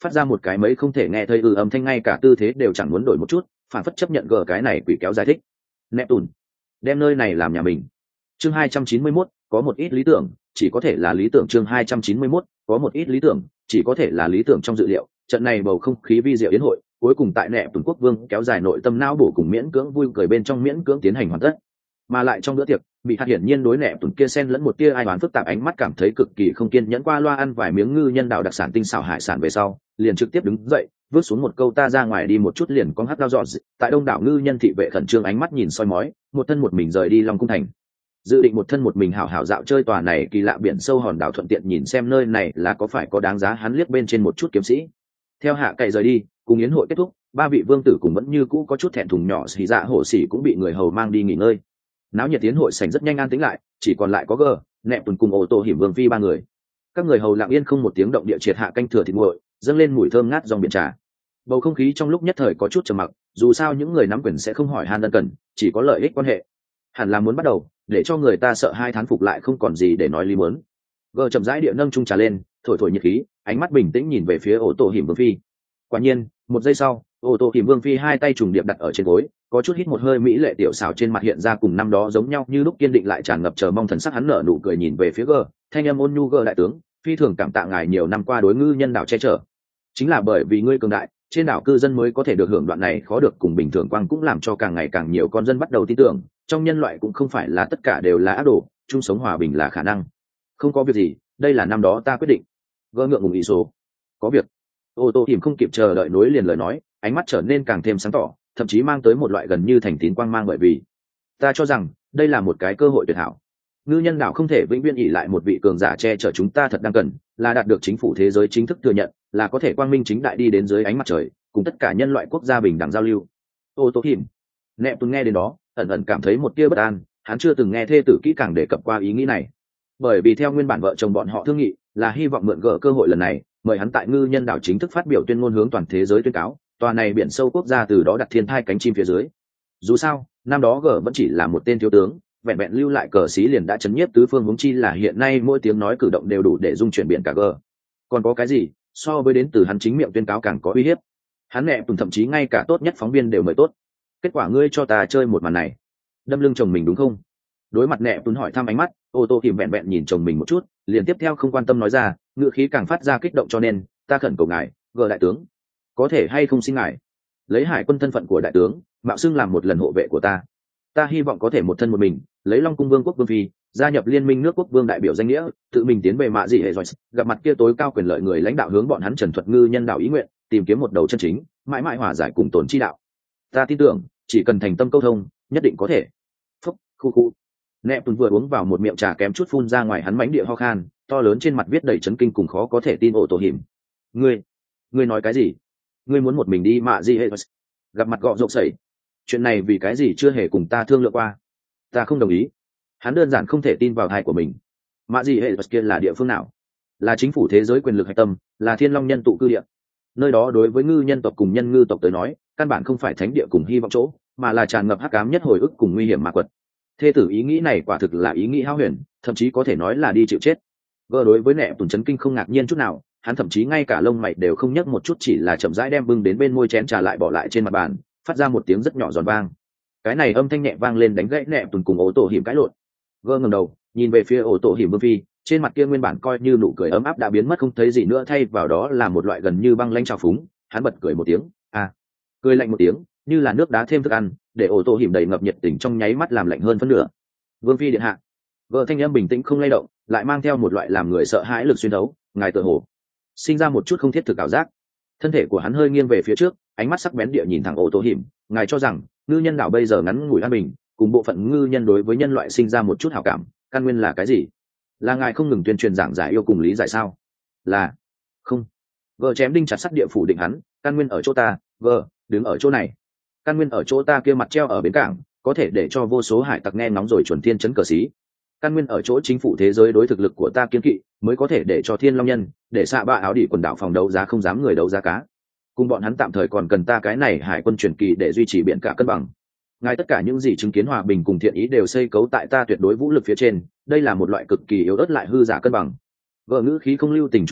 phát ra một cái mấy không thể nghe thấy ừ âm thanh, ngay cả tư thế đều chẳng muốn đổi một chút, phản phất chấp nhận gờ cái này quỷ kéo giải thích. Nẹp tùn, đem nơi này làm nhà mình. Chương hai trăm chín mươi mốt, có một ít lý tưởng, chỉ có thể là lý tưởng. Chương hai trăm chín mươi mốt, có một ít lý tưởng, chỉ có thể là lý tưởng trong dự liệu. Trận này bầu không khí vi diệu yến hội, cuối cùng tại Nẹp Tùn quốc vương kéo dài nội tâm não bổ cùng miễn cưỡng vui cười bên trong miễn cưỡng tiến hành hoàn tất. Mà lại trong bữa tiệc, bị hạt hiển nhiên đối Nẹp Tùn kia xen lẫn một tia ai đoán phức tạp ánh mắt, cảm thấy cực kỳ không kiên nhẫn, qua loa ăn vài miếng ngư nhân đạo đặc sản tinh xảo hải sản về sau, liền trực tiếp đứng dậy, vứt xuống một câu ta ra ngoài đi một chút, liền con hát lao dọn tại đông đảo ngư nhân thị vệ khẩn trương ánh mắt nhìn soi mói, một thân một mình rời đi Long cung thành. Dự định một thân một mình hảo hảo dạo chơi tòa này kỳ lạ biển sâu hòn đảo, thuận tiện nhìn xem nơi này là có phải có đáng giá hắn liếc bên trên một chút kiếm sĩ. Theo hạ cày rời đi, cùng yến hội kết thúc, ba vị vương tử cùng vẫn như cũ có chút thẹn thùng nhỏ xì dạ hổ xỉ cũng bị người hầu mang đi nghỉ ngơi. Náo nhiệt yến hội sảnh rất nhanh an tĩnh lại, chỉ còn lại có gờ Nẹp Tùn cùng ô tô hiểm vương phi ba người. Các người hầu lặng yên không một tiếng động địa triệt hạ canh thừa thịt nguội, dâng lên mùi thơm ngát dòng biển trà. Bầu không khí trong lúc nhất thời có chút trầm mặc, dù sao những người nắm quyền sẽ không hỏi han ân cần, chỉ có lợi ích quan hệ. Hẳn là muốn bắt đầu, để cho người ta sợ hai thán phục lại không còn gì để nói lý muốn. Gờ chậm rãi địa nâng chung trà lên, thổi thổi nhiệt khí, ánh mắt bình tĩnh nhìn về phía ô tô hiểm vương phi. Quả nhiên, một giây sau, ô tô hiểm vương phi hai tay trùng điệp đặt ở trên gối, có chút hít một hơi mỹ lệ tiểu xảo trên mặt hiện ra cùng năm đó giống nhau như lúc kiên định lại tràn ngập chờ mong thần sắc. Hắn nở nụ cười nhìn về phía gờ, thanh âm ôn nhu, gờ đại tướng, phi thường cảm tạ ngài nhiều năm qua đối ngư nhân đảo che chở. Chính là bởi vì ngươi cường đại, trên đảo cư dân mới có thể được hưởng đoạn này khó được cùng bình thường quang, cũng làm cho càng ngày càng nhiều con dân bắt đầu tin tưởng trong nhân loại cũng không phải là tất cả đều là ác đồ, chung sống hòa bình là khả năng. Không có việc gì, đây là năm đó ta quyết định. Gỡ ngượng ngùng ý số. Có việc. Ô tô tìm không kịp chờ đợi nối liền lời nói, ánh mắt trở nên càng thêm sáng tỏ, thậm chí mang tới một loại gần như thành tín quang mang, bởi vì ta cho rằng đây là một cái cơ hội tuyệt hảo. Ngư nhân đảo không thể vĩnh viễn ỷ lại một vị cường giả che chở, chúng ta thật đang cần là đạt được chính phủ thế giới chính thức thừa nhận, là có thể quang minh chính đại đi đến dưới ánh mặt trời, cùng tất cả nhân loại quốc gia bình đẳng giao lưu. Ô tô tìm Nẹp Tùn nghe đến đó, ẩn ẩn cảm thấy một tia bất an, hắn chưa từng nghe thê tử kỹ càng đề cập qua ý nghĩ này. Bởi vì theo nguyên bản vợ chồng bọn họ thương nghị, là hy vọng mượn gỡ cơ hội lần này, mời hắn tại ngư nhân đảo chính thức phát biểu tuyên ngôn, hướng toàn thế giới tuyên cáo, tòa này biển sâu quốc gia từ đó đặt thiên thai cánh chim phía dưới. Dù sao, năm đó gỡ vẫn chỉ là một tên thiếu tướng, vẹn vẹn lưu lại cờ xí liền đã chấn nhiếp tứ phương, huống chi là hiện nay mỗi tiếng nói cử động đều đủ để dung chuyển biển cả gỡ. Còn có cái gì so với đến từ hắn chính miệng tuyên cáo càng có uy hiếp? Hắn Nẹp Tùn thậm chí ngay cả tốt nhất phóng viên đều mời tốt. Kết quả ngươi cho ta chơi một màn này, đâm lưng chồng mình đúng không? Đối mặt Nẹp Tùn hỏi thăm ánh mắt, ô tô tìm vẹn vẹn nhìn chồng mình một chút, liền tiếp theo không quan tâm nói ra, ngữ khí càng phát ra kích động, cho nên ta khẩn cầu ngài, gờ đại tướng, có thể hay không xin ngài lấy hải quân thân phận của đại tướng, mạo xưng làm một lần hộ vệ của ta. Ta hy vọng có thể một thân một mình lấy Long cung vương quốc vương phi, gia nhập liên minh nước quốc vương đại biểu danh nghĩa, tự mình tiến về mạ dị hệ rồi gặp mặt kia tối cao quyền lợi người lãnh đạo, hướng bọn hắn trần thuật ngư nhân đạo ý nguyện, tìm kiếm một đầu chân chính mãi mãi hòa giải cùng tồn chi đạo. Ta tin tưởng chỉ cần thành tâm câu thông, nhất định có thể. Phúc, khu khu. Nẹp Tùn vừa uống vào một miệng trà kém chút phun ra ngoài, hắn mánh địa ho khan, to lớn trên mặt viết đầy chấn kinh cùng khó có thể tin. Ổ tổ hiểm, ngươi ngươi nói cái gì? Ngươi muốn một mình đi mạ gì hệ gặp mặt gọ rộp sẩy? Chuyện này vì cái gì chưa hề cùng ta thương lượng qua? Ta không đồng ý. Hắn đơn giản không thể tin vào thai của mình. Mạ gì hệ kia là địa phương nào? Là chính phủ thế giới quyền lực hạch tâm, là thiên long nhân tụ cư địa. Nơi đó đối với ngư nhân tộc cùng nhân ngư tộc tới nói, căn bản không phải thánh địa cùng hy vọng chỗ, mà là tràn ngập hắc ám nhất hồi ức cùng nguy hiểm ma quật. Thê tử ý nghĩ này quả thực là ý nghĩ hão huyền, thậm chí có thể nói là đi chịu chết. Gờ đối với Nẹp Tùn chấn kinh không ngạc nhiên chút nào, hắn thậm chí ngay cả lông mày đều không nhấc một chút, chỉ là chậm rãi đem bưng đến bên môi chén trà lại bỏ lại trên mặt bàn, phát ra một tiếng rất nhỏ giòn vang. Cái này âm thanh nhẹ vang lên đánh gãy Nẹp Tùn cùng ổ tổ hiểm cãi lộn. Gờ ngẩng đầu nhìn về phía ổ tổ hiểm vương phi, trên mặt kia nguyên bản coi như nụ cười ấm áp đã biến mất không thấy gì nữa, thay vào đó là một loại gần như băng lãnh trào phúng. Hắn bật cười một tiếng, à, cười lạnh một tiếng, như là nước đá thêm thức ăn, để ổ tổ hiểm đầy ngập nhiệt tình trong nháy mắt làm lạnh hơn phân nửa. Vương phi điện hạ. Vợ thanh âm bình tĩnh không lay động, lại mang theo một loại làm người sợ hãi lực xuyên thấu, ngài tựa hồ sinh ra một chút không thiết thực ảo giác. Thân thể của hắn hơi nghiêng về phía trước, ánh mắt sắc bén địa nhìn thẳng ổ tổ hiểm, ngài cho rằng ngư nhân đảo bây giờ ngắn ngủi an bình, cùng bộ phận ngư nhân đối với nhân loại sinh ra một chút hảo cảm, căn nguyên là cái gì? Là ngài không ngừng tuyên truyền giảng giải yêu cùng lý giải sao? Là không. Vợ chém đinh chặt sắt địa phủ định hắn, căn nguyên ở chỗ ta, vợ đứng ở chỗ này, căn nguyên ở chỗ ta kia mặt treo ở bến cảng, có thể để cho vô số hải tặc nghe ngóng rồi chuẩn thiên chấn cờ xí. Căn nguyên ở chỗ chính phủ thế giới đối thực lực của ta kiên kỵ, mới có thể để cho thiên long nhân để xạ ba áo đỉ quần đảo phòng đấu giá không dám người đấu giá cá. Cùng bọn hắn tạm thời còn cần ta cái này hải quân truyền kỳ để duy trì biển cả cân bằng. Ngài tất cả những gì chứng kiến hòa bình cùng thiện ý đều xây cấu tại ta tuyệt đối vũ lực phía trên, đây là một loại cực kỳ yếu ớt lại hư giả cân bằng. Vợ ngữ khí không lưu tình chút nào,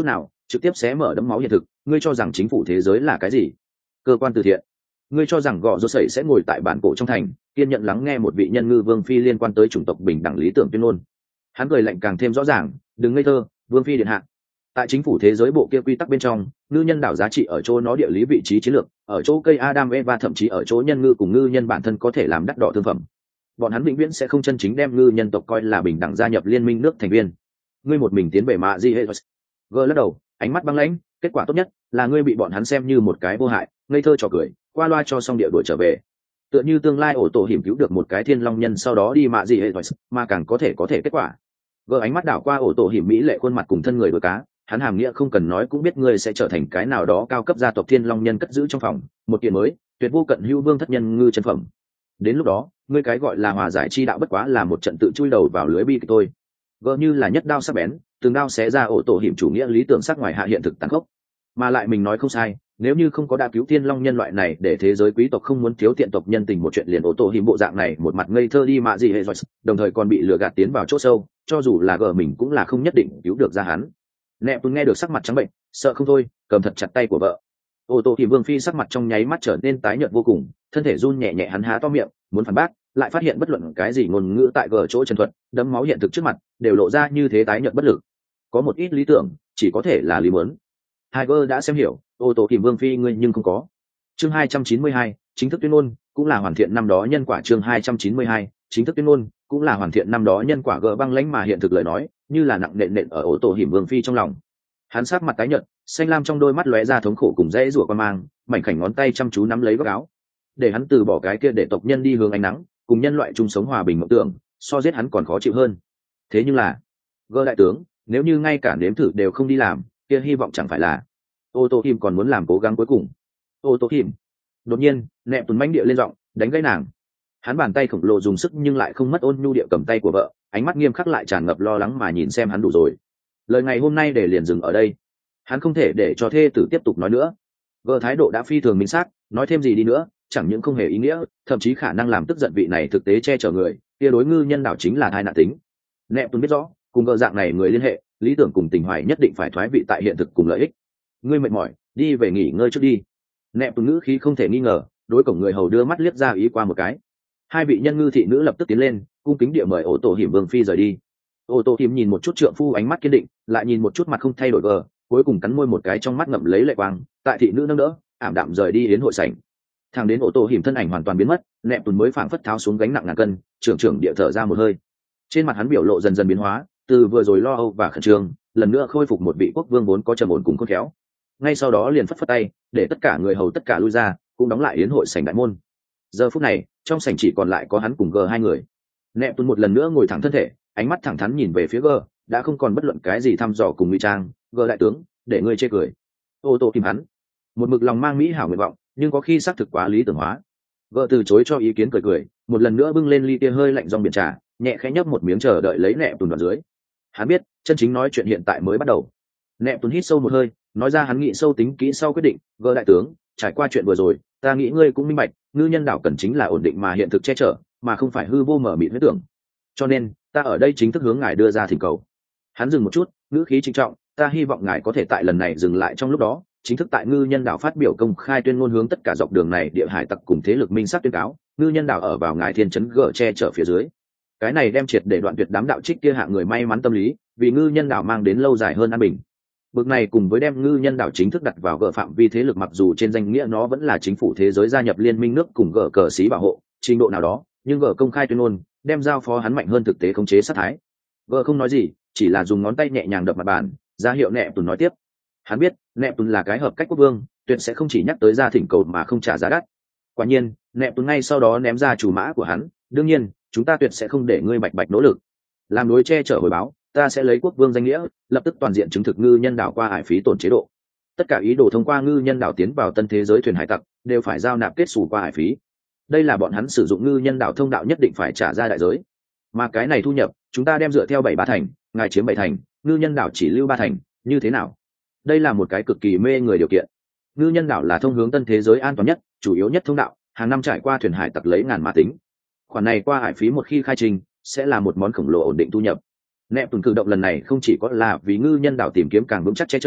trực tiếp xé mở đấm máu hiện thực. Ngươi cho rằng chính phủ thế giới là cái gì? Cơ quan từ thiện? Ngươi cho rằng gọ rột sẩy sẽ ngồi tại bản cổ trong thành kiên nhận lắng nghe một vị nhân ngư vương phi liên quan tới chủng tộc bình đẳng lý tưởng tuyên ngôn? Hắn cười lạnh càng thêm rõ ràng, đừng ngây thơ, vương phi điện hạ. Tại chính phủ thế giới bộ kia quy tắc bên trong, ngư nhân đảo giá trị ở chỗ nó địa lý vị trí chiến lược, ở chỗ cây Adam Eva, thậm chí ở chỗ nhân ngư cùng ngư nhân bản thân có thể làm đắt đỏ thương phẩm. Bọn hắn vĩnh viễn sẽ không chân chính đem ngư nhân tộc coi là bình đẳng gia nhập liên minh nước thành viên. Ngươi một mình tiến về mạ di hệ gờ lắc đầu, ánh mắt băng lãnh. Kết quả tốt nhất là ngươi bị bọn hắn xem như một cái vô hại ngây thơ trò cười, qua loa cho xong địa đuổi trở về, tựa như tương lai ổ tổ hiểm cứu được một cái thiên long nhân sau đó đi mạ gì hệ mà càng có thể có thể kết quả. Gờ ánh mắt đảo qua ổ tổ hiểm mỹ lệ khuôn mặt cùng thân người đuôi cá, hắn hàm nghĩa không cần nói cũng biết ngươi sẽ trở thành cái nào đó cao cấp gia tộc thiên long nhân cất giữ trong phòng một kiện mới tuyệt vô cận hữu vương thất nhân ngư chân phẩm. Đến lúc đó ngươi cái gọi là hòa giải chi đạo bất quá là một trận tự chui đầu vào lưới bi kịch thôi. Gờ như là nhất đao sắc bén, từng đao xé ra ổ tổ hiểm chủ nghĩa lý tưởng sắc ngoài hạ hiện thực tàn khốc. Mà lại mình nói không sai, nếu như không có đã cứu thiên long nhân loại này để thế giới quý tộc không muốn thiếu tiện tộc nhân tình một chuyện liền ổ tổ hiểm bộ dạng này một mặt ngây thơ đi mạ gì hệ rồi, đồng thời còn bị lừa gạt tiến vào chỗ sâu, cho dù là gờ mình cũng là không nhất định cứu được ra hắn. Nẹp tuấn nghe được sắc mặt trắng bệnh, sợ không thôi, cầm thật chặt tay của vợ. Ổ tổ hiểm vương phi sắc mặt trong nháy mắt trở nên tái nhợt vô cùng, thân thể run nhẹ nhẹ, hắn há to miệng muốn phản bác, lại phát hiện bất luận cái gì ngôn ngữ tại gờ chỗ chân thuật đấm máu hiện thực trước mặt đều lộ ra như thế tái nhợt bất lực. Có một ít lý tưởng chỉ có thể là lý muốn. Tiger đã xem hiểu, ô tô kìm vương phi ngươi nhưng không có. Chương hai trăm chín mươi hai, chính thức tuyên ngôn, cũng là hoàn thiện năm đó nhân quả. Chương hai trăm chín mươi hai, chính thức tuyên ngôn, cũng là hoàn thiện năm đó nhân quả. Gờ băng lãnh mà hiện thực lời nói, như là nặng nện nện ở ô tô hiểm vương phi trong lòng. Hắn sát mặt tái nhợt, xanh lam trong đôi mắt lóe ra thống khổ cùng dễ rủa quan mang, mảnh khảnh ngón tay chăm chú nắm lấy góc áo. Để hắn từ bỏ cái kia để tộc nhân đi hướng ánh nắng, cùng nhân loại chung sống hòa bình mộng tưởng, so giết hắn còn khó chịu hơn. Thế nhưng là, Gờ đại tướng, nếu như ngay cả nếm thử đều không đi làm, kia hy vọng chẳng phải là ô tô hiểm còn muốn làm cố gắng cuối cùng. Ô tô hiểm đột nhiên nẹp tuấn manh địa lên giọng đánh gãy nàng. Hắn bàn tay khổng lồ dùng sức nhưng lại không mất ôn nhu địa cầm tay của vợ, ánh mắt nghiêm khắc lại tràn ngập lo lắng mà nhìn xem hắn. Đủ rồi, lời ngày hôm nay để liền dừng ở đây. Hắn không thể để cho thê tử tiếp tục nói nữa. Vợ thái độ đã phi thường minh xác, nói thêm gì đi nữa chẳng những không hề ý nghĩa, thậm chí khả năng làm tức giận vị này thực tế che chở người kia đối ngư nhân đảo chính là thai nạn tính. Nẹp tuấn biết rõ cùng vợ dạng này người liên hệ, lý tưởng cùng tình hoài nhất định phải thoái vị tại hiện thực cùng lợi ích. Ngươi mệt mỏi, đi về nghỉ ngơi trước đi. Nẹp tuấn ngữ khí không thể nghi ngờ, đối cổng người hầu đưa mắt liếc ra ý qua một cái. Hai vị nhân ngư thị nữ lập tức tiến lên, cung kính địa mời ô tô hiểm vương phi rời đi. Ô tô hiểm nhìn một chút trượng phu ánh mắt kiên định, lại nhìn một chút mặt không thay đổi gờ, cuối cùng cắn môi một cái trong mắt ngậm lấy lệ quang, tại thị nữ nâng đỡ ảm đạm rời đi đến hội sảnh. Thằng đến ô tô hiểm thân ảnh hoàn toàn biến mất, nẹp tuấn mới phảng phất tháo xuống gánh nặng ngàn cân, trưởng trưởng địa thở ra một hơi. Trên mặt hắn biểu lộ dần dần biến hóa, từ vừa rồi lo âu và khẩn trương, lần nữa khôi phục một vị quốc vương vốn có trầm ổn cùng khôn khéo. Ngay sau đó liền phất phất tay, để tất cả người hầu tất cả lui ra, cũng đóng lại yến hội sảnh đại môn. Giờ phút này, trong sảnh chỉ còn lại có hắn cùng G hai người. Nẹp tuấn một lần nữa ngồi thẳng thân thể, ánh mắt thẳng thắn nhìn về phía G, đã không còn bất luận cái gì thăm dò cùng ngụy trang. G đại tướng, để ngươi chê cười. Ô tô kìm hắn, một mực lòng mang mỹ hảo nguyện vọng, nhưng có khi xác thực quá lý tưởng hóa. G từ chối cho ý kiến cười cười, một lần nữa bưng lên ly kia hơi lạnh rong biển trà, nhẹ khẽ nhấp một miếng chờ đợi lấy nẹp tuấn đoạn dưới. Hắn biết, chân chính nói chuyện hiện tại mới bắt đầu. Nẹp tuấn hít sâu một hơi, nói ra hắn nghĩ sâu tính kỹ sau quyết định. Gờ đại tướng, trải qua chuyện vừa rồi, ta nghĩ ngươi cũng minh bạch, ngư nhân đảo cần chính là ổn định mà hiện thực che chở, mà không phải hư vô mở mịt huyết tưởng. Cho nên, ta ở đây chính thức hướng ngài đưa ra thỉnh cầu. Hắn dừng một chút, ngữ khí trịnh trọng, ta hy vọng ngài có thể tại lần này dừng lại trong lúc đó, chính thức tại ngư nhân đảo phát biểu công khai tuyên ngôn hướng tất cả dọc đường này địa hải tặc cùng thế lực minh xác tuyên cáo, ngư nhân đảo ở vào ngài thiên trấn gờ che chở phía dưới. Cái này đem triệt để đoạn tuyệt đám đạo trích kia hạng người may mắn tâm lý, vì ngư nhân đảo mang đến lâu dài hơn an bình. Bực này cùng với đem ngư nhân đảo chính thức đặt vào gờ phạm vi thế lực, mặc dù trên danh nghĩa nó vẫn là chính phủ thế giới gia nhập liên minh nước cùng gờ cờ xí bảo hộ trình độ nào đó, nhưng gờ công khai tuyên ngôn đem giao phó hắn mạnh hơn thực tế khống chế sát thái. Gờ không nói gì, chỉ là dùng ngón tay nhẹ nhàng đập mặt bàn, ra hiệu nẹp tuấn nói tiếp. Hắn biết nẹp tuấn là cái hợp cách quốc vương, tuyệt sẽ không chỉ nhắc tới ra thỉnh cầu mà không trả giá đắt. Quả nhiên nẹp tuấn ngay sau đó ném ra chủ mã của hắn, đương nhiên chúng ta tuyệt sẽ không để ngươi bạch bạch nỗ lực làm đối che chở hồi báo, ta sẽ lấy quốc vương danh nghĩa lập tức toàn diện chứng thực ngư nhân đảo qua hải phí tổn chế độ. Tất cả ý đồ thông qua ngư nhân đảo tiến vào tân thế giới thuyền hải tặc đều phải giao nạp kết xù qua hải phí. Đây là bọn hắn sử dụng ngư nhân đảo thông đạo nhất định phải trả ra đại giới, mà cái này thu nhập chúng ta đem dựa theo bảy ba thành, ngài chiếm bảy thành, ngư nhân đảo chỉ lưu ba thành, như thế nào? Đây là một cái cực kỳ mê người điều kiện. Ngư nhân đảo là thông hướng tân thế giới an toàn nhất, chủ yếu nhất thông đạo, hàng năm trải qua thuyền hải tặc lấy ngàn mà tính. Khoản này qua hải phí một khi khai trình sẽ là một món khổng lồ ổn định thu nhập. Nẹp tuần cử động lần này không chỉ có là vì ngư nhân đảo tìm kiếm càng vững chắc che chở,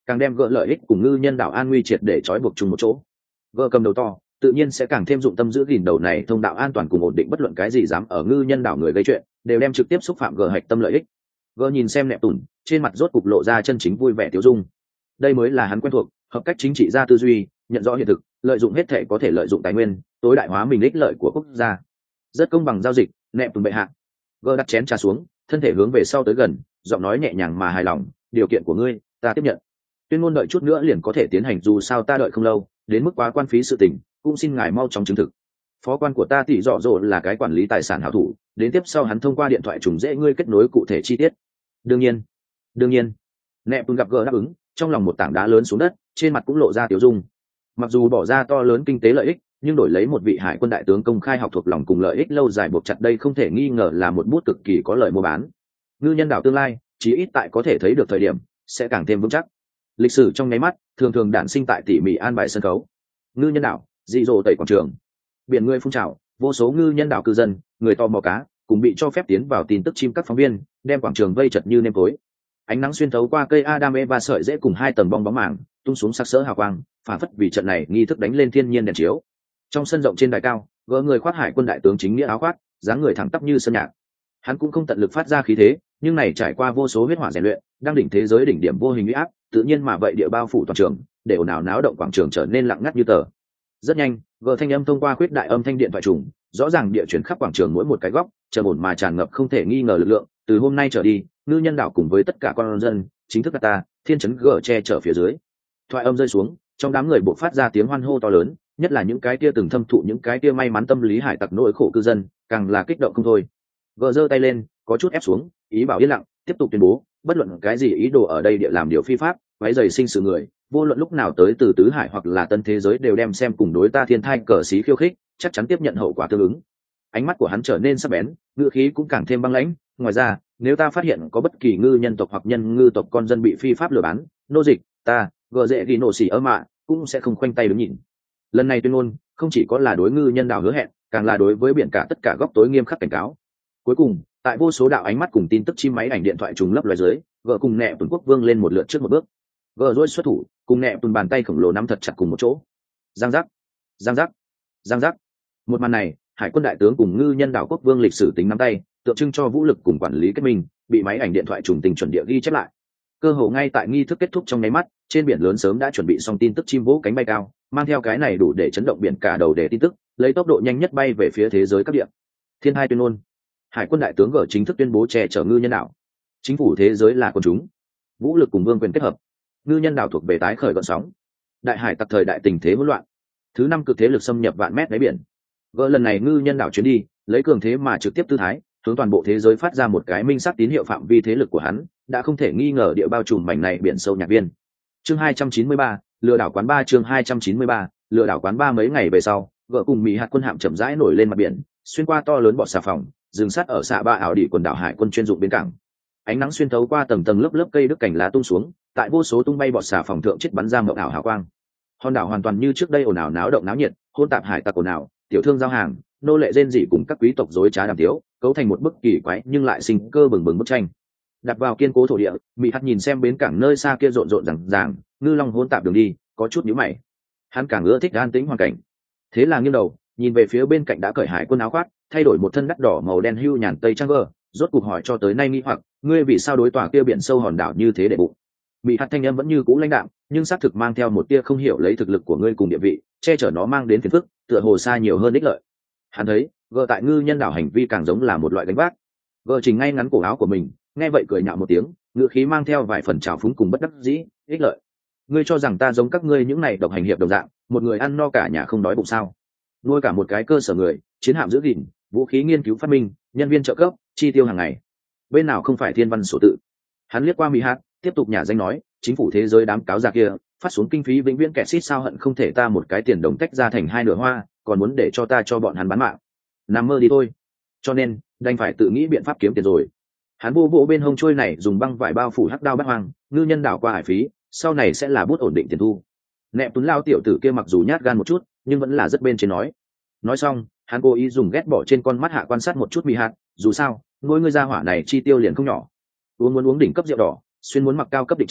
càng đem gỡ lợi ích cùng ngư nhân đảo an nguy triệt để trói buộc chung một chỗ. Gỡ cầm đầu to tự nhiên sẽ càng thêm dụng tâm giữ gìn đầu này thông đạo an toàn cùng ổn định, bất luận cái gì dám ở ngư nhân đảo người gây chuyện đều đem trực tiếp xúc phạm gỡ hạch tâm lợi ích. Gỡ nhìn xem nẹp tùn, trên mặt rốt cục lộ ra chân chính vui vẻ tiêu dung. Đây mới là hắn quen thuộc hợp cách chính trị gia tư duy, nhận rõ hiện thực, lợi dụng hết thể có thể lợi dụng tài nguyên, tối đại hóa mình ích lợi của quốc gia. Rất công bằng giao dịch, nẹp tùn bệ hạ. Gỡ đặt chén trà xuống, thân thể hướng về sau tới gần, giọng nói nhẹ nhàng mà hài lòng, điều kiện của ngươi ta tiếp nhận. Tuyên ngôn đợi chút nữa liền có thể tiến hành, dù sao ta đợi không lâu, đến mức quá quan phí sự tình, cũng xin ngài mau chóng chứng thực. Phó quan của ta tỷ dọ dỗ là cái quản lý tài sản hảo thủ, đến tiếp sau hắn thông qua điện thoại trùng dễ ngươi kết nối cụ thể chi tiết. Đương nhiên, đương nhiên. Nẹp tùn gặp gỡ đáp ứng, trong lòng một tảng đá lớn xuống đất, trên mặt cũng lộ ra tiêu dung. Mặc dù bỏ ra to lớn kinh tế lợi ích, nhưng đổi lấy một vị hải quân đại tướng công khai học thuộc lòng cùng lợi ích lâu dài buộc chặt, đây không thể nghi ngờ là một bút cực kỳ có lợi mua bán. Ngư nhân đảo tương lai, chí ít tại có thể thấy được thời điểm, sẽ càng thêm vững chắc. Lịch sử trong nháy mắt, thường thường đản sinh tại tỉ mỉ an bài sân khấu. Ngư nhân đảo, dị dỗ tẩy quảng trường. Biển người phun trào, vô số ngư nhân đảo cư dân, người to mò cá, cùng bị cho phép tiến vào tin tức chim các phóng viên, đem quảng trường vây chật như nêm tối. Ánh nắng xuyên thấu qua cây Adam Eva sợi dễ cùng hai tầng bong bóng màng, tung xuống sắc sỡ hào quang, phản phất vì trận này nghi thức đánh lên thiên nhiên đèn chiếu. Trong sân rộng trên đài cao, gỡ người khoác hải quân đại tướng chính nghĩa áo khoác, dáng người thẳng tắp như sơn nhạc. Hắn cũng không tận lực phát ra khí thế, nhưng này trải qua vô số huyết hỏa rèn luyện, đang đỉnh thế giới đỉnh điểm vô hình uy áp, tự nhiên mà vậy địa bao phủ toàn trường, để ồn ào náo động quảng trường trở nên lặng ngắt như tờ. Rất nhanh, gỡ thanh âm thông qua khuyết đại âm thanh điện thoại trùng, rõ ràng địa chuyển khắp quảng trường mỗi một cái góc, trầm ổn mà tràn ngập không thể nghi ngờ lực lượng. Từ hôm nay trở đi, ngư nhân đảo cùng với tất cả con dân chính thức ta thiên chấn gỡ che chở phía dưới. Thoại âm rơi xuống, trong đám người buộc phát ra tiếng hoan hô to lớn, nhất là những cái kia từng thâm thụ những cái kia may mắn tâm lý hải tặc nỗi khổ cư dân, càng là kích động không thôi. Gỡ giơ tay lên, có chút ép xuống, ý bảo yên lặng, tiếp tục tuyên bố, bất luận cái gì ý đồ ở đây địa làm điều phi pháp, váy giày sinh sự người, vô luận lúc nào tới từ tứ hải hoặc là tân thế giới đều đem xem cùng đối ta thiên thai cờ xí khiêu khích, chắc chắn tiếp nhận hậu quả tương ứng. Ánh mắt của hắn trở nên sắc bén, ngữ khí cũng càng thêm băng lãnh. Ngoài ra, nếu ta phát hiện có bất kỳ ngư nhân tộc hoặc nhân ngư tộc con dân bị phi pháp lừa bán, nô dịch, ta gờ dễ ghi nổ xỉ ơ mạ cũng sẽ không khoanh tay đứng nhìn. Lần này tuyên ngôn không chỉ có là đối ngư nhân đảo hứa hẹn, càng là đối với biển cả tất cả góc tối nghiêm khắc cảnh cáo. Cuối cùng, tại vô số đạo ánh mắt cùng tin tức chim máy ảnh điện thoại trùng lấp loài dưới, gờ cùng nẹ tuần quốc vương lên một lượt trước một bước. Gờ rối xuất thủ, cùng nẹ tuần bàn tay khổng lồ nắm thật chặt cùng một chỗ. Giang giác, giang giác, giang giác. Một màn này, hải quân đại tướng cùng ngư nhân đảo quốc vương lịch sử tính nắm tay, tượng trưng cho vũ lực cùng quản lý kết minh, bị máy ảnh điện thoại trùng tình chuẩn địa ghi chép lại. Cơ hồ ngay tại nghi thức kết thúc trong nháy mắt, trên biển lớn sớm đã chuẩn bị xong tin tức chim vỗ cánh bay cao, mang theo cái này đủ để chấn động biển cả đầu để tin tức, lấy tốc độ nhanh nhất bay về phía thế giới các địa. Thiên hai tuyên ngôn, hải quân đại tướng gở chính thức tuyên bố che chở ngư nhân đảo. Chính phủ thế giới là quần chúng, vũ lực cùng vương quyền kết hợp, ngư nhân đảo thuộc về tái khởi gợn sóng. Đại hải tặc thời đại tình thế hỗn loạn, thứ năm cực thế lực xâm nhập vạn mét đáy biển. Gỡ lần này ngư nhân đảo chuyến đi, lấy cường thế mà trực tiếp tư thái, hướng toàn bộ thế giới phát ra một cái minh sắc tín hiệu phạm vi thế lực của hắn đã không thể nghi ngờ địa bao trùm mảnh này biển sâu nhạc viên. Chương hai trăm chín mươi ba, lừa đảo quán ba. Chương hai trăm chín mươi ba, lừa đảo quán ba. Mấy ngày về sau, gỡ cùng mỹ hạt quân hạm chậm rãi nổi lên mặt biển, xuyên qua to lớn bọt xà phòng, dừng sát ở xạ ba ảo đỉ quần đảo hải quân chuyên dụng bến cảng. Ánh nắng xuyên thấu qua tầng tầng lớp lớp cây đức cảnh lá tung xuống, tại vô số tung bay bọt xà phòng thượng chết bắn ra mộng ảo hào quang. Hòn đảo hoàn toàn như trước đây ồn ào náo động náo nhiệt, hôn tạp hải tặc ồn ào, tiểu thương giao hàng, nô lệ rên rỉ cùng các quý tộc rối trá đàm tiếu, cấu thành một bức kỳ quái nhưng lại sinh cơ bừng bừng bức tranh. Đặt vào kiên cố thổ địa, mỹ hắt nhìn xem bến cảng nơi xa kia rộn rộn rằng ràng, ngư long hỗn tạp đường đi, có chút nhíu mày. Hắn càng ưa thích an tĩnh hoàn cảnh. Thế là nghiêng đầu, nhìn về phía bên cạnh đã cởi hải quân áo khoác, thay đổi một thân đắt đỏ màu đen hưu nhàn tây trang vơ, rốt cuộc hỏi cho tới nay nghi hoặc, ngươi vì sao đối tòa kia biển sâu hòn đảo như thế để bụng? Mỹ hắt thanh âm vẫn như cũ lãnh đạm, nhưng xác thực mang theo một tia không hiểu lấy thực lực của ngươi cùng địa vị, che chở nó mang đến phiền phức, tựa hồ xa nhiều hơn ích lợi. Hắn thấy, gờ tại ngư nhân đảo hành vi càng giống là một loại đánh vác. Gờ chỉnh ngay ngắn cổ áo của mình, nghe vậy cười nhạo một tiếng, ngữ khí mang theo vài phần trào phúng cùng bất đắc dĩ, ích lợi. Ngươi cho rằng ta giống các ngươi những này độc hành hiệp đồng dạng, một người ăn no cả nhà không đói bụng sao? Nuôi cả một cái cơ sở người, chiến hạm giữ gìn, vũ khí nghiên cứu phát minh, nhân viên trợ cấp, chi tiêu hàng ngày. Bên nào không phải thiên văn sổ tự? Hắn liếc qua Mỹ Hạt, tiếp tục nhả danh nói, chính phủ thế giới đám cáo già kia, phát xuống kinh phí vĩnh viễn kẹt xít sao hận không thể ta một cái tiền đồng tách ra thành hai nửa hoa, còn muốn để cho ta cho bọn hắn bán mạng. Nằm mơ đi thôi. Cho nên, đành phải tự nghĩ biện pháp kiếm tiền rồi. Hắn vô vỗ bên hông trôi này dùng băng vải bao phủ hắc đao bắt hoang, ngư nhân đảo qua hải phí, sau này sẽ là bút ổn định tiền thu. Nẹp Tuấn lao tiểu tử kia mặc dù nhát gan một chút, nhưng vẫn là rất bên trên nói. Nói xong, hắn cố ý dùng ghét bỏ trên con mắt hạ quan sát một chút Mỹ Hạt, dù sao, nuôi ngươi ra hỏa này chi tiêu liền không nhỏ. Uống muốn uống đỉnh cấp rượu đỏ, xuyên muốn mặc cao cấp định chế,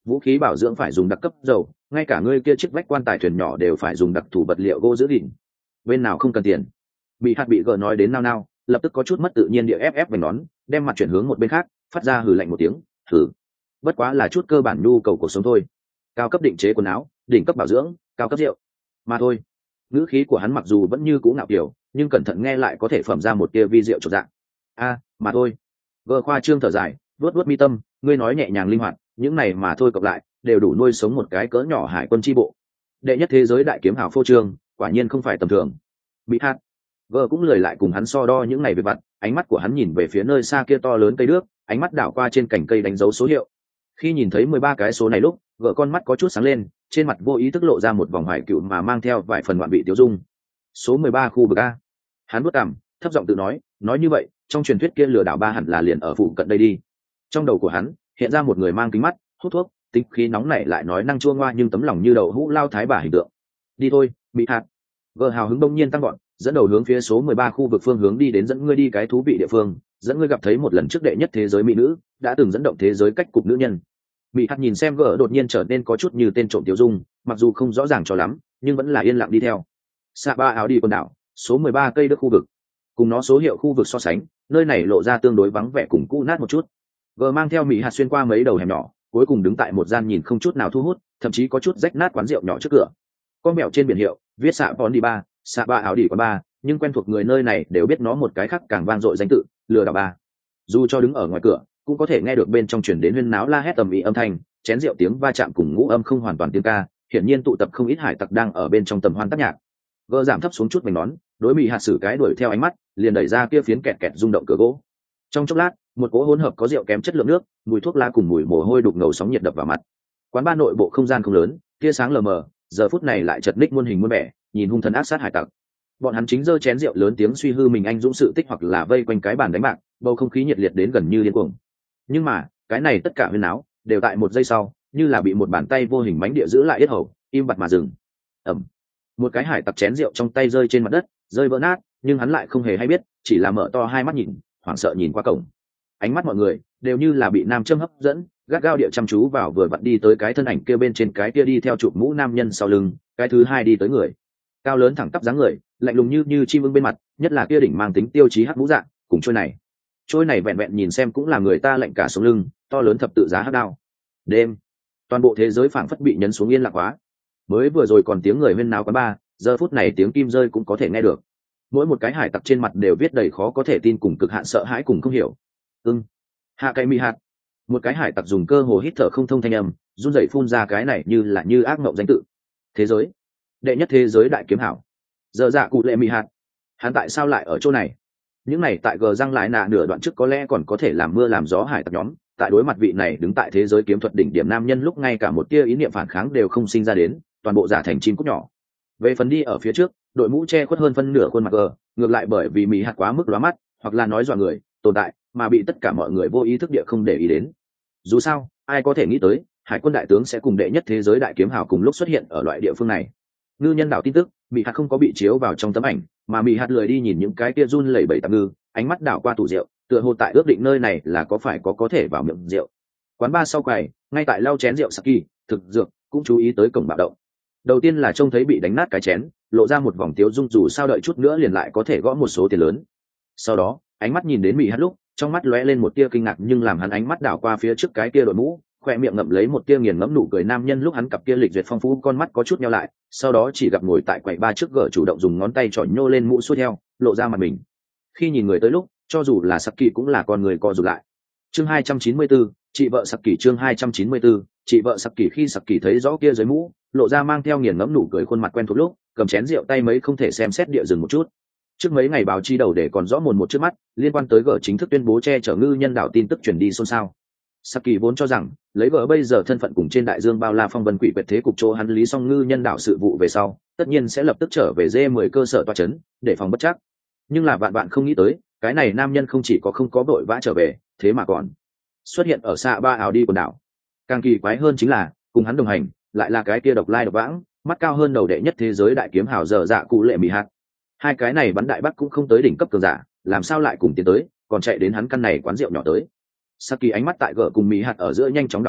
vũ khí bảo dưỡng phải dùng đặc cấp dầu, ngay cả ngươi kia chiếc vách quan tài thuyền nhỏ đều phải dùng đặc thù vật liệu gỗ giữ gìn, bên nào không cần tiền. Bị hạt bị gờ nói đến nao nao, lập tức có chút mất tự nhiên địa ép ép vành nón, đem mặt chuyển hướng một bên khác, phát ra hừ lạnh một tiếng. Hừ, bất quá là chút cơ bản nhu cầu cuộc sống thôi. Cao cấp định chế quần áo, đỉnh cấp bảo dưỡng, cao cấp rượu mà thôi. Ngữ khí của hắn mặc dù vẫn như cũ ngạo kiểu, nhưng cẩn thận nghe lại có thể phẩm ra một tia vi rượu trọn dạng. A, mà thôi. Gờ khoa trương thở dài, vuốt vuốt mi tâm, ngươi nói nhẹ nhàng linh hoạt, những này mà thôi cộng lại, đều đủ nuôi sống một cái cỡ nhỏ hải quân chi bộ. Đệ nhất thế giới đại kiếm hào phô trương, quả nhiên không phải tầm thường. Bị hạt. Gờ cũng lười lại cùng hắn so đo những này về vặt, ánh mắt của hắn nhìn về phía nơi xa kia to lớn cây đước, ánh mắt đảo qua trên cành cây đánh dấu số hiệu. Khi nhìn thấy mười ba cái số này lúc, gờ con mắt có chút sáng lên, trên mặt vô ý thức lộ ra một vòng hoài cựu mà mang theo vài phần ngoạn vị tiêu dung. Số mười ba khu vực A. Hắn bước cằm, thấp giọng tự nói, nói như vậy, trong truyền thuyết kia lừa đảo ba hẳn là liền ở phụ cận đây đi. Trong đầu của hắn hiện ra một người mang kính mắt, hút thuốc, tính khí nóng nảy lại nói năng chua ngoa nhưng tấm lòng như đậu hũ lao thái bà hình tượng. Đi thôi, bị hạt. Gờ hào hứng đông nhiên tăng gọn, dẫn đầu hướng phía số mười ba khu vực phương hướng đi đến, dẫn ngươi đi cái thú vị địa phương, dẫn ngươi gặp thấy một lần trước đệ nhất thế giới mỹ nữ, đã từng dẫn động thế giới cách cục nữ nhân. Bị hạt nhìn xem gờ đột nhiên trở nên có chút như tên trộm tiêu dung, mặc dù không rõ ràng cho lắm, nhưng vẫn là yên lặng đi theo. Xạ ba áo đi quần đảo, số mười ba cây đức khu vực. Cùng nó số hiệu khu vực so sánh, nơi này lộ ra tương đối vắng vẻ cùng cũ nát một chút. Gờ mang theo Mỹ hạt xuyên qua mấy đầu hẻm nhỏ, cuối cùng đứng tại một gian nhìn không chút nào thu hút, thậm chí có chút rách nát quán rượu nhỏ trước cửa. Con mèo trên biển hiệu viết xạ bón đi ba, xạ ba áo đi quán ba, nhưng quen thuộc người nơi này đều biết nó một cái khác càng vang dội danh tự, lừa đảo ba. Dù cho đứng ở ngoài cửa, cũng có thể nghe được bên trong truyền đến huyên náo la hét tầm ý âm thanh, chén rượu tiếng va chạm cùng ngũ âm không hoàn toàn tiếng ca, hiển nhiên tụ tập không ít hải tặc đang ở bên trong tầm hoan tác nhạc. Gờ giảm thấp xuống chút mình nón, đối Mỹ hạt sử cái đuổi theo ánh mắt, liền đẩy ra kia phiến kẹt kẹt rung động cửa gỗ. Trong chốc lát, một cỗ hỗn hợp có rượu kém chất lượng nước, mùi thuốc lá cùng mùi mồ hôi đục ngầu sóng nhiệt đập vào mặt. Quán ba nội bộ không gian không lớn, tia sáng lờ mờ, giờ phút này lại chật ních muôn hình muôn vẻ, nhìn hung thần ác sát hải tặc. Bọn hắn chính giơ chén rượu lớn tiếng suy hư mình anh dũng sự tích hoặc là vây quanh cái bàn đánh bạc, bầu không khí nhiệt liệt đến gần như điên cuồng. Nhưng mà, cái này tất cả huyên náo, đều tại một giây sau, như là bị một bàn tay vô hình mánh địa giữ lại yết hầu, im bặt mà dừng. Ầm. Một cái hải tặc chén rượu trong tay rơi trên mặt đất, rơi vỡ nát, nhưng hắn lại không hề hay biết, chỉ là mở to hai mắt nhìn, hoảng sợ nhìn qua cổng. Ánh mắt mọi người đều như là bị nam châm hấp dẫn, gắt gao địa chăm chú vào vừa vặn đi tới cái thân ảnh kia bên trên, cái kia đi theo chụp mũ nam nhân sau lưng, cái thứ hai đi tới người. Cao lớn thẳng tắp dáng người, lạnh lùng như như chim ưng bên mặt, nhất là kia đỉnh mang tính tiêu chí hắc mũ dạng, cùng trôi này. Trôi này vẹn vẹn nhìn xem cũng là người ta lạnh cả sống lưng, to lớn thập tự giá hắc đao. Đêm, toàn bộ thế giới phảng phất bị nhấn xuống yên lặng hóa. Mới vừa rồi còn tiếng người huyên náo quán ba, giờ phút này tiếng kim rơi cũng có thể nghe được. Mỗi một cái hải tặc trên mặt đều viết đầy khó có thể tin cùng cực hạn sợ hãi cùng không hiểu. Ưng, hạ cái mi hạt. Một cái hải tặc dùng cơ hồ hít thở không thông thanh âm, run rẩy phun ra cái này như là như ác mộng danh tự. Thế giới, đệ nhất thế giới đại kiếm hảo. Giờ dạ cụ lệ mi hạt. Hắn tại sao lại ở chỗ này? Những này tại gờ răng lại nạ nửa đoạn trước có lẽ còn có thể làm mưa làm gió hải tặc nhóm, tại đối mặt vị này đứng tại thế giới kiếm thuật đỉnh điểm nam nhân lúc ngay cả một tia ý niệm phản kháng đều không sinh ra đến, toàn bộ giả thành chim cút nhỏ. Về phần đi ở phía trước, đội mũ che khuất hơn phân nửa khuôn mặt gờ, ngược lại bởi vì mỹ hạt quá mức lóa mắt, hoặc là nói dọa người tồn tại, mà bị tất cả mọi người vô ý thức địa không để ý đến. Dù sao, ai có thể nghĩ tới, hải quân đại tướng sẽ cùng đệ nhất thế giới đại kiếm hào cùng lúc xuất hiện ở loại địa phương này. Ngư nhân đảo tin tức, mỹ hạt không có bị chiếu vào trong tấm ảnh, mà mỹ hạt lười đi nhìn những cái kia run lẩy bẩy tạm ngư, ánh mắt đảo qua tủ rượu, tựa hồ tại ước định nơi này là có phải có có thể vào miệng rượu. Quán ba sau quầy, ngay tại lau chén rượu saki, thực dược cũng chú ý tới cổng bạo động. Đầu tiên là trông thấy bị đánh nát cái chén, lộ ra một vòng tiếu dung, dù sao đợi chút nữa liền lại có thể gõ một số tiền lớn. Sau đó, ánh mắt nhìn đến mỹ hạt lúc, trong mắt lóe lên một tia kinh ngạc, nhưng làm hắn ánh mắt đảo qua phía trước cái kia đội mũ, khoe miệng ngậm lấy một tia nghiền ngẫm nụ cười nam nhân lúc hắn cặp kia lịch duyệt phong phú con mắt có chút nheo lại, sau đó chỉ gặp ngồi tại quầy ba trước gờ chủ động dùng ngón tay trỏ nhô lên mũ xuôi theo, lộ ra mặt mình. Khi nhìn người tới lúc, cho dù là Saki cũng là con người co rụt lại. Chương hai trăm chín mươi tư, chị vợ Saki. Chương hai trăm chín mươi tư, chị vợ Saki. Khi Saki thấy rõ kia dưới mũ, lộ ra mang theo nghiền ngẫm nụ cười khuôn mặt quen thuộc lúc, cầm chén rượu tay mấy không thể xem xét địa dừng một chút. Trước mấy ngày báo chi đầu để còn rõ mồn một trước mắt, liên quan tới gờ chính thức tuyên bố che chở ngư nhân đảo tin tức truyền đi xôn xao. Saki vốn cho rằng, lấy gờ bây giờ thân phận cùng trên đại dương bao la phong vân quỷ quyệt thế cục chỗ hắn lý xong ngư nhân đảo sự vụ về sau, tất nhiên sẽ lập tức trở về D mười cơ sở tọa trấn, để phòng bất chắc. Nhưng là vạn bạn không nghĩ tới, cái này nam nhân không chỉ có không có vội vã trở về, thế mà còn xuất hiện ở xạ ba ảo đi quần đảo. Càng kỳ quái hơn chính là, cùng hắn đồng hành, lại là cái kia độc lai độc vãng, mắt cao hơn đầu đệ nhất thế giới đại kiếm hào dở dạ cụ lệ mỹ hạt. Hai cái này bắn đại bắc cũng không tới đỉnh cấp cường giả, làm sao lại cùng tiến tới, còn chạy đến hắn căn này quán rượu nhỏ tới. Saki ánh mắt tại gở cùng mỹ hạt ở giữa nhanh chóng đảo qua,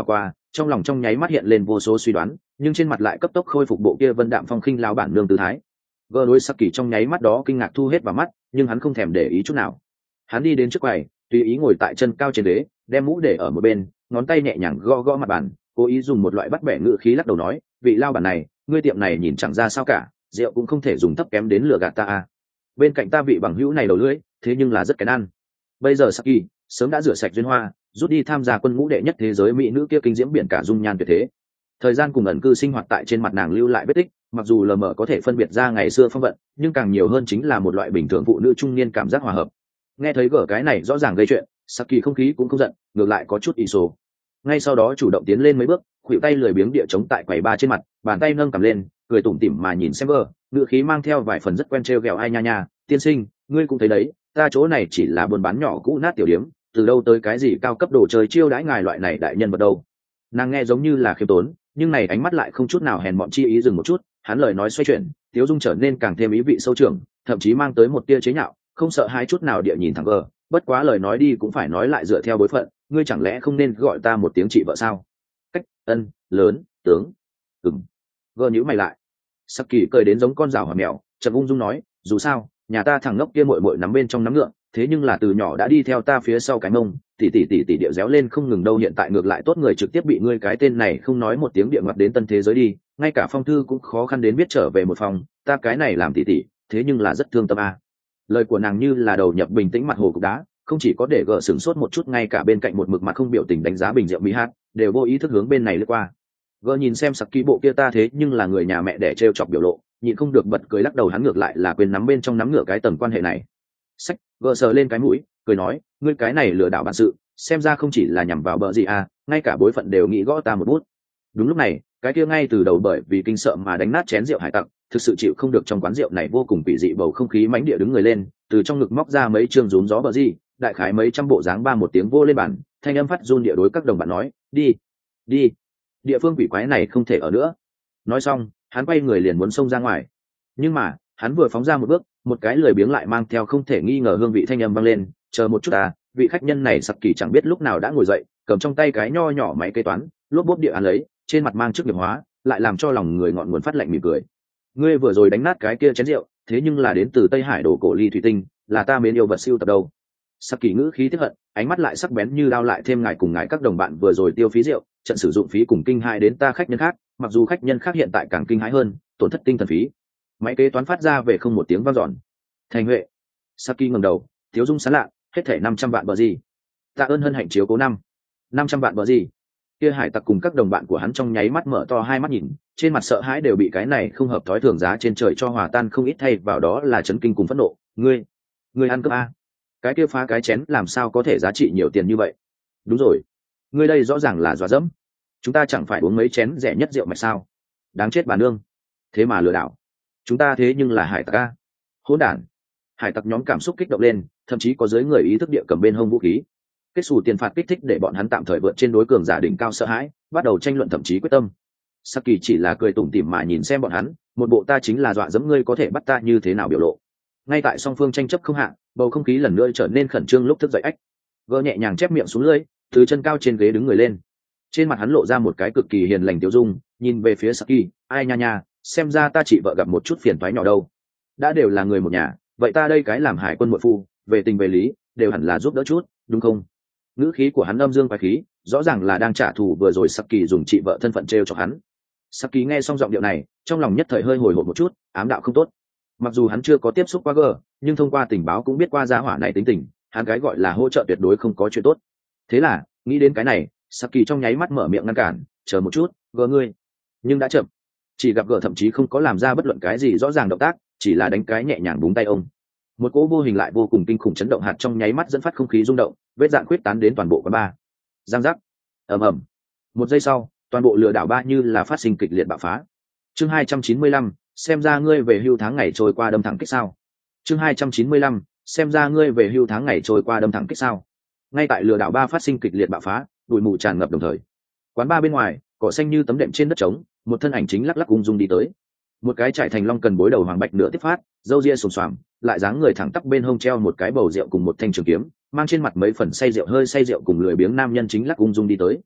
trong lòng trong nháy mắt hiện lên vô số suy đoán, nhưng trên mặt lại cấp tốc khôi phục bộ kia vân đạm phong khinh lao bản nương tư thái. Gờ đối Saki trong nháy mắt đó kinh ngạc thu hết vào mắt, nhưng hắn không thèm để ý chút nào. Hắn đi đến trước quầy, tùy ý ngồi tại chân cao trên ghế, đem mũ để ở một bên, ngón tay nhẹ nhàng gõ gõ mặt bàn, cố ý dùng một loại bắt bẻ ngữ khí lắc đầu nói, vị lao bản này, ngươi tiệm này nhìn chẳng ra sao cả, rượu cũng không thể dùng thấp kém đến lừa gạt ta à. Bên cạnh ta vị bằng hữu này đầu lưỡi, thế nhưng là rất kén ăn. Bây giờ Saki sớm đã rửa sạch duyên hoa, rút đi tham gia quân ngũ đệ nhất thế giới mỹ nữ kia kinh diễm biển cả dung nhan tuyệt thế. Thời gian cùng ẩn cư sinh hoạt tại trên mặt nàng lưu lại vết tích, mặc dù lờ mờ có thể phân biệt ra ngày xưa phong vận, nhưng càng nhiều hơn chính là một loại bình thường phụ nữ trung niên cảm giác hòa hợp. Nghe thấy gở cái này rõ ràng gây chuyện, Saki không khí cũng không giận, ngược lại có chút ý số. Ngay sau đó chủ động tiến lên mấy bước, khuỷu tay lười biếng địa chống tại quầy ba trên mặt, bàn tay nâng cầm lên, cười tủm tỉm mà nhìn xem gở, ngữ khí mang theo vài phần rất quen trêu ghẹo ai nha nha, tiên sinh, ngươi cũng thấy đấy, ta chỗ này chỉ là buôn bán nhỏ cũ nát tiểu điếm, từ đâu tới cái gì cao cấp đồ chơi chiêu đãi ngài loại này đại nhân vật đâu. Nàng nghe giống như là khiêm tốn, nhưng này ánh mắt lại không chút nào hèn mọn chi ý, dừng một chút, hắn lời nói xoay chuyển, tiếu dung trở nên càng thêm ý vị sâu trưởng, thậm chí mang tới một tia chế nhạo, không sợ hãi chút nào địa nhìn thẳng gờ, bất quá lời nói đi cũng phải nói lại dựa theo bối phận, ngươi chẳng lẽ không nên gọi ta một tiếng chị vợ sao? Cách, ân, lớn, tướng, ừm. Gờ nhíu mày lại. Saki cười đến giống con rào hòa mèo, chậm ung dung nói, dù sao, nhà ta thằng ngốc kia muội muội nắm bên trong nắm ngựa, thế nhưng là từ nhỏ đã đi theo ta phía sau cái mông, tỉ tỉ tỉ tỉ điệu réo lên không ngừng đâu, hiện tại ngược lại tốt người trực tiếp bị ngươi cái tên này không nói một tiếng địa ngặt đến tân thế giới đi, ngay cả phong thư cũng khó khăn đến biết trở về một phòng, ta cái này làm tỉ tỉ, thế nhưng là rất thương tâm a. Lời của nàng như là đầu nhập bình tĩnh mặt hồ cục đá, không chỉ có để gỡ sửng sốt một chút, ngay cả bên cạnh một mực mặt không biểu tình đánh giá bình rượu mỹ hát đều vô ý thức hướng bên này lướt qua. Gỡ nhìn xem Saki bộ kia ta thế nhưng là người nhà mẹ để trêu chọc biểu lộ, nhịn không được bật cười lắc đầu, hắn ngược lại là quên nắm bên trong nắm ngửa cái tầm quan hệ này. Sách, gỡ sờ lên cái mũi, cười nói, ngươi cái này lừa đảo bản sự, xem ra không chỉ là nhằm vào bợ gì à, ngay cả bối phận đều nghĩ gõ ta một bút. Đúng lúc này, cái kia ngay từ đầu bởi vì kinh sợ mà đánh nát chén rượu hải tặc, thực sự chịu không được trong quán rượu này vô cùng quỷ dị bầu không khí mãnh địa đứng người lên, từ trong ngực móc ra mấy chương rún gió bờ gì, đại khái mấy trăm bộ dáng ba một tiếng vô lên bàn, thanh âm phát run địa đối các đồng bạn nói, đi, đi, địa phương quỷ quái này không thể ở nữa. Nói xong, hắn quay người liền muốn xông ra ngoài, nhưng mà hắn vừa phóng ra một bước, một cái lười biếng lại mang theo không thể nghi ngờ hương vị thanh âm vang lên, chờ một chút à, vị khách nhân này Saki chẳng biết lúc nào đã ngồi dậy, cầm trong tay cái nho nhỏ máy kế toán, lốp bốp địa án lấy, trên mặt mang chức nghiệp hóa, lại làm cho lòng người ngọn nguồn phát lạnh mỉm cười. Ngươi vừa rồi đánh nát cái kia chén rượu, thế nhưng là đến từ Tây Hải đồ cổ ly thủy tinh, là ta mến yêu vật siêu tập đâu. Saki ngữ khí tức hận, ánh mắt lại sắc bén như đao, lại thêm ngài cùng ngài các đồng bạn vừa rồi tiêu phí rượu, trận sử dụng phí cùng kinh hãi đến ta khách nhân khác, mặc dù khách nhân khác hiện tại càng kinh hãi hơn, tổn thất tinh thần phí. Máy kế toán phát ra về không một tiếng vang dọn. Thành Huệ. Saki ngẩng đầu, thiếu dung sán lạ, hết thảy năm trăm vạn bờ gì. Tạ ơn hân hạnh chiếu cố năm. năm trăm vạn bờ gì. Kia hải tặc cùng các đồng bạn của hắn trong nháy mắt mở to hai mắt nhìn, trên mặt sợ hãi đều bị cái này không hợp thói thường giá trên trời cho hòa tan không ít, thay vào đó là chấn kinh cùng phẫn nộ. Ngươi, ngươi ăn cướp a? Cái kia phá cái chén làm sao có thể giá trị nhiều tiền như vậy? Đúng rồi, ngươi đây rõ ràng là dọa dẫm. Chúng ta chẳng phải uống mấy chén rẻ nhất rượu mạch sao? Đáng chết bà nương. Thế mà lừa đảo. Chúng ta thế nhưng là hải tặc a. Hỗn đản. Hải tặc nhóm cảm xúc kích động lên, thậm chí có dưới người ý thức địa cầm bên hông vũ khí. Kết xù tiền phạt kích thích để bọn hắn tạm thời vượt trên đối cường giả đỉnh cao sợ hãi, bắt đầu tranh luận thậm chí quyết tâm. Saki chỉ là cười tủm tỉm mà nhìn xem bọn hắn, một bộ ta chính là dọa dẫm ngươi có thể bắt ta như thế nào biểu lộ. Ngay tại song phương tranh chấp không hạ, bầu không khí lần nữa trở nên khẩn trương lúc thức dậy ách. Gỡ nhẹ nhàng chép miệng xuống lưỡi, từ chân cao trên ghế đứng người lên. Trên mặt hắn lộ ra một cái cực kỳ hiền lành tiêu dung, nhìn về phía Saki, ai nha nha, xem ra ta chị vợ gặp một chút phiền toái nhỏ đâu. Đã đều là người một nhà, vậy ta đây cái làm hải quân muội phu, về tình về lý, đều hẳn là giúp đỡ chút, đúng không? Ngữ khí của hắn âm dương quái khí, rõ ràng là đang trả thù vừa rồi Saki dùng chị vợ thân phận trêu cho hắn. Saki nghe xong giọng điệu này, trong lòng nhất thời hơi hồi hộp một chút, ám đạo không tốt. Mặc dù hắn chưa có tiếp xúc qua gờ, nhưng thông qua tình báo cũng biết qua gia hỏa này tính tình, hắn cái gọi là hỗ trợ tuyệt đối không có chuyện tốt. Thế là, nghĩ đến cái này, Saki trong nháy mắt mở miệng ngăn cản, chờ một chút, gờ ngươi. Nhưng đã chậm. Chỉ gặp gờ thậm chí không có làm ra bất luận cái gì rõ ràng động tác, chỉ là đánh cái nhẹ nhàng búng tay ông. Một cỗ vô hình lại vô cùng kinh khủng chấn động hạt trong nháy mắt dẫn phát không khí rung động, vết dạn khuyết tán đến toàn bộ quán bar. Giang giác, ầm ầm. Một giây sau, toàn bộ lừa đảo ba như là phát sinh kịch liệt bạo phá. Chương hai trăm chín mươi lăm, xem ra ngươi về hưu tháng ngày trôi qua đâm thẳng kích sao. Chương hai trăm chín mươi lăm, xem ra ngươi về hưu tháng ngày trôi qua đâm thẳng kích sao. Ngay tại lừa đảo ba phát sinh kịch liệt bạo phá, bụi mù tràn ngập đồng thời. Quán bar bên ngoài, cỏ xanh như tấm đệm trên đất trống, một thân ảnh chính lắc lắc ung dung đi tới. Một cái trải thành long cần bối đầu hoàng bạch nửa tiếp phát, râu ria xồm xoàm, lại dáng người thẳng tắp, bên hông treo một cái bầu rượu cùng một thanh trường kiếm, mang trên mặt mấy phần say rượu hơi say rượu cùng lười biếng nam nhân chính lắc ung dung đi tới.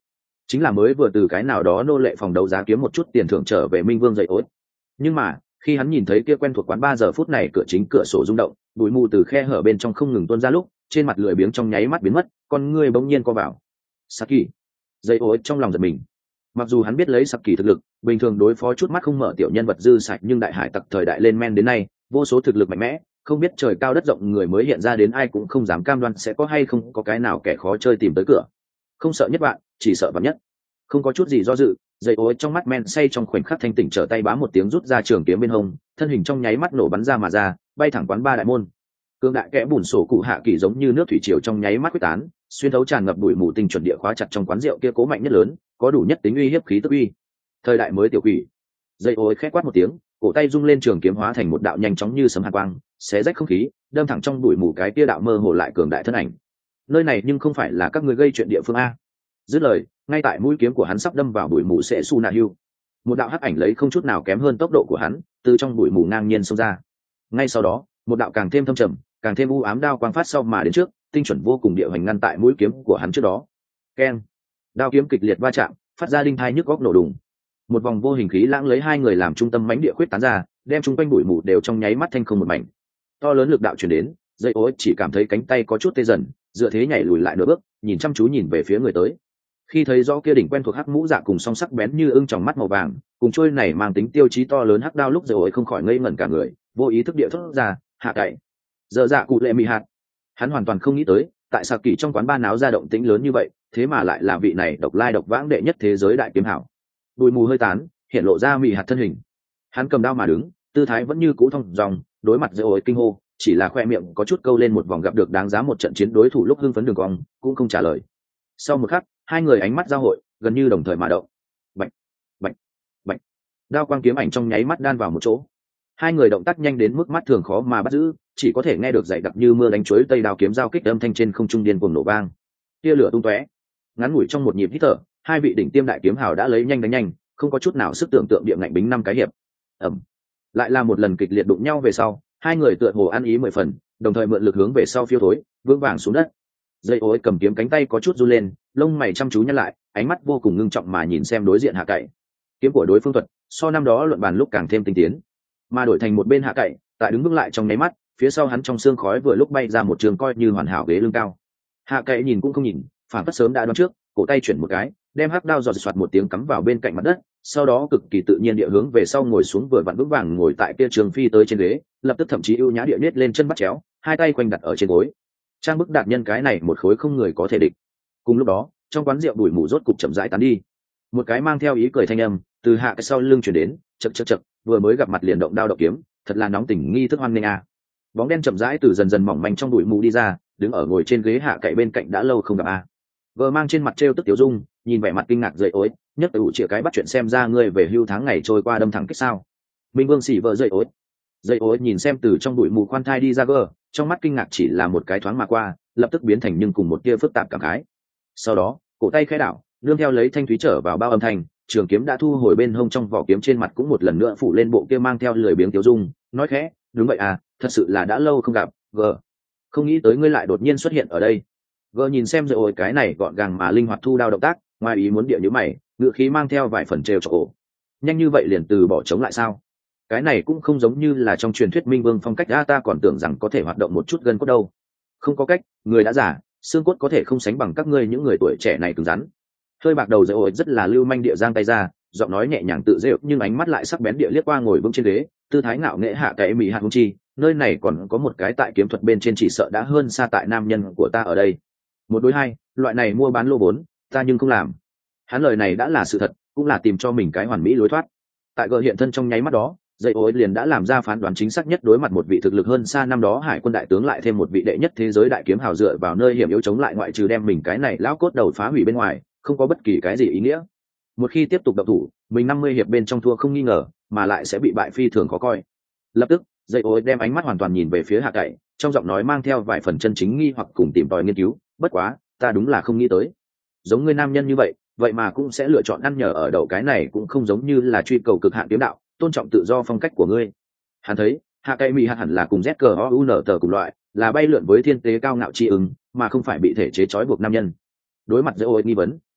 chính là mới vừa từ cái nào đó nô lệ phòng đấu giá kiếm một chút tiền thưởng trở về Minh Vương dậy ối. Nhưng mà khi hắn nhìn thấy kia quen thuộc quán ba giờ phút này cửa chính cửa sổ rung động, bụi mù từ khe hở bên trong không ngừng tuôn ra lúc, trên mặt lười biếng trong nháy mắt biến mất, con ngươi bỗng nhiên co vào. Saki, dậy ối trong lòng giật mình. Mặc dù hắn biết lấy Saki thực lực, bình thường đối phó chút mắt không mở tiểu nhân vật dư sạch, nhưng đại hải tặc thời đại lên men đến nay, vô số thực lực mạnh mẽ, không biết trời cao đất rộng người mới hiện ra đến ai cũng không dám cam đoan sẽ có hay không có cái nào kẻ khó chơi tìm tới cửa. Không sợ nhất bạn, chỉ sợ vạn nhất. Không có chút gì do dự, dây ối trong mắt men say trong khoảnh khắc thanh tỉnh trở tay bám một tiếng rút ra trường kiếm bên hông, thân hình trong nháy mắt nổ bắn ra mà ra, bay thẳng quán ba đại môn. Cương đại kẽ bùn sổ cụ hạ kỳ giống như nước thủy triều trong nháy mắt quyết tán, xuyên thấu tràn ngập bụi mù tinh chuẩn địa khóa chặt trong quán rượu kia cố mạnh nhất lớn, có đủ nhất tính uy hiếp khí tức uy. Thời đại mới tiểu quỷ. Dây ối khẽ quát một tiếng, cổ tay rung lên trường kiếm hóa thành một đạo nhanh chóng như sấm hàn quang, xé rách không khí, đâm thẳng trong bụi mù cái kia đạo mơ hồ lại cường đại thân ảnh. Nơi này nhưng không phải là các ngươi gây chuyện địa phương a. Dứt lời, ngay tại mũi kiếm của hắn sắp đâm vào bụi mù sẽ su nạ hưu, một đạo hắc ảnh lấy không chút nào kém hơn tốc độ của hắn từ trong bụi mù ngang nhiên xông ra. Ngay sau đó, một đạo càng thêm thâm trầm, càng thêm u ám đao quang phát sau mà đến trước, tinh chuẩn vô cùng địa hành ngăn tại mũi kiếm của hắn trước đó. Keng, đao kiếm kịch liệt va chạm, phát ra đinh thai nhức góc nổ đùng. Một vòng vô hình khí lãng lấy hai người làm trung tâm mãnh địa khuyết tán ra, đem chung quanh bụi mù đều trong nháy mắt thanh không một mảnh. To lớn lực đạo truyền đến, dây ối chỉ cảm thấy cánh tay có chút tê dần, dựa thế nhảy lùi lại nửa bước, nhìn chăm chú nhìn về phía người tới. Khi thấy rõ kia đỉnh quen thuộc hắc mũ dạ cùng song sắc bén như ưng tròng mắt màu vàng, cùng trôi này mang tính tiêu chí to lớn hắc đao, lúc rồi không khỏi ngây ngẩn cả người, vô ý thức địa thốt ra, hạ cậy. Giờ dạ cụ lệ mì hạt. Hắn hoàn toàn không nghĩ tới, tại sao kỳ trong quán ba náo ra động tĩnh lớn như vậy, thế mà lại là vị này độc lai độc vãng đệ nhất thế giới đại kiếm hảo. Bụi mù hơi tán, hiện lộ ra mì hạt thân hình. Hắn cầm đao mà đứng, tư thái vẫn như cũ thong dong, đối mặt dễ ối kinh hô, chỉ là khoe miệng có chút câu lên một vòng gặp được đáng giá một trận chiến đối thủ lúc hưng phấn đường cong, cũng không trả lời. Sau một khắc, hai người ánh mắt giao hội, gần như đồng thời mà động. Bạch, bạch, bạch. Đao quang kiếm ảnh trong nháy mắt đan vào một chỗ. Hai người động tác nhanh đến mức mắt thường khó mà bắt giữ, chỉ có thể nghe được dày đặc như mưa đánh chuối tây đao kiếm giao kích âm thanh trên không trung điên cuồng nổ vang. Tia lửa tung tóe. Ngắn ngủi trong một nhịp hít thở, hai vị đỉnh tiêm đại kiếm hào đã lấy nhanh đánh nhanh, không có chút nào sức tưởng tượng địa ngạnh bính năm cái hiệp. Ầm. Lại là một lần kịch liệt đụng nhau về sau, hai người tựa hồ ăn ý mười phần, đồng thời mượn lực hướng về sau phiêu thối, vững vàng xuống đất. Dây ối cầm kiếm cánh tay có chút run lên, lông mày chăm chú nhăn lại, ánh mắt vô cùng ngưng trọng mà nhìn xem đối diện hạ cậy. Kiếm của đối phương thuật so năm đó luận bàn lúc càng thêm tinh tiến, mà đổi thành một bên hạ cậy, tại đứng bước lại trong nháy mắt, phía sau hắn trong xương khói vừa lúc bay ra một trường coi như hoàn hảo ghế lưng cao. Hạ cậy nhìn cũng không nhìn, phản phất sớm đã đoán trước, cổ tay chuyển một cái, đem hắc đao giọt xoạt một tiếng cắm vào bên cạnh mặt đất, sau đó cực kỳ tự nhiên địa hướng về sau ngồi xuống, vừa vặn vững vàng ngồi tại kia trường phi tới trên ghế, lập tức thậm chí ưu nhã địa nết lên chân bắt chéo, hai tay quanh đặt ở trên gối. Trang bức đạt nhân cái này một khối không người có thể địch. Cùng lúc đó, trong quán rượu bụi mù rốt cục chậm rãi tán đi, một cái mang theo ý cười thanh âm từ hạ cái sau lưng chuyển đến, chậc chậc chậc, vừa mới gặp mặt liền động đao động kiếm, thật là nóng tình nghi thức hoan nghênh à. Bóng đen chậm rãi từ dần dần mỏng manh trong bụi mù đi ra, đứng ở ngồi trên ghế hạ cậy bên cạnh đã lâu không gặp à. Vừa mang trên mặt trêu tức tiểu dung, nhìn vẻ mặt kinh ngạc dậy ối, nhất ủ chĩa cái bắt chuyện xem ra ngươi về hưu tháng ngày trôi qua đâm thẳng kích sao. Minh Vương xỉ vợ dậy ối. Dậy ối nhìn xem từ trong bụi mù khoan thai đi ra gờ, trong mắt kinh ngạc chỉ là một cái thoáng mà qua, lập tức biến thành nhưng cùng một tia phức tạp cảm khái. Sau đó, cổ tay khẽ đảo, nương theo lấy thanh thúy trở vào bao âm thanh, trường kiếm đã thu hồi bên hông, trong vỏ kiếm trên mặt cũng một lần nữa phủ lên bộ kia mang theo lười biếng tiểu dung, nói khẽ, đúng vậy à, thật sự là đã lâu không gặp, gờ. Không nghĩ tới ngươi lại đột nhiên xuất hiện ở đây. Gờ nhìn xem rồi ôi cái này gọn gàng mà linh hoạt thu đao động tác, ngoài ý muốn địa nhíu mày, ngữ khí mang theo vài phần trêu chọc ổ. Nhanh như vậy liền từ bỏ chống lại sao? Cái này cũng không giống như là trong truyền thuyết Minh Vương phong cách, a ta còn tưởng rằng có thể hoạt động một chút gân cốt đâu. Không có cách, người đã già, xương cốt có thể không sánh bằng các ngươi những người tuổi trẻ này cứng rắn. Hơi bạc đầu dậy ổi rất là lưu manh địa giang tay ra, giọng nói nhẹ nhàng tự dễ, nhưng ánh mắt lại sắc bén địa liếc qua ngồi vững trên ghế, tư thái ngạo nghễ hạ cái mỹ hạ hung chi, nơi này còn có một cái tại kiếm thuật bên trên chỉ sợ đã hơn xa tại nam nhân của ta ở đây. Một đối hai, loại này mua bán lô vốn, ta nhưng không làm. Hắn lời này đã là sự thật, cũng là tìm cho mình cái hoàn mỹ lối thoát. Tại gờ hiện thân trong nháy mắt đó, dây ối liền đã làm ra phán đoán chính xác nhất, đối mặt một vị thực lực hơn xa năm đó hải quân đại tướng lại thêm một vị đệ nhất thế giới đại kiếm hào, dựa vào nơi hiểm yếu chống lại ngoại trừ đem mình cái này lão cốt đầu phá hủy bên ngoài, không có bất kỳ cái gì ý nghĩa. Một khi tiếp tục độc thủ, mình năm mươi hiệp bên trong thua không nghi ngờ, mà lại sẽ bị bại phi thường khó coi. Lập tức, dây ối đem ánh mắt hoàn toàn nhìn về phía hạ cậy, trong giọng nói mang theo vài phần chân chính nghi hoặc cùng tìm tòi nghiên cứu, bất quá, ta đúng là không nghĩ tới. Giống ngươi nam nhân như vậy, vậy mà cũng sẽ lựa chọn ăn nhờ ở đậu, cái này cũng không giống như là truy cầu cực hạn kiếm đạo, tôn trọng tự do phong cách của ngươi. Hắn thấy hạ cây mỹ hẳn là cùng z cờ o u n tờ cùng loại, là bay lượn với thiên tế cao ngạo tri ứng, mà không phải bị thể chế trói buộc nam nhân. Đối mặt dễ ôi nghi vấn,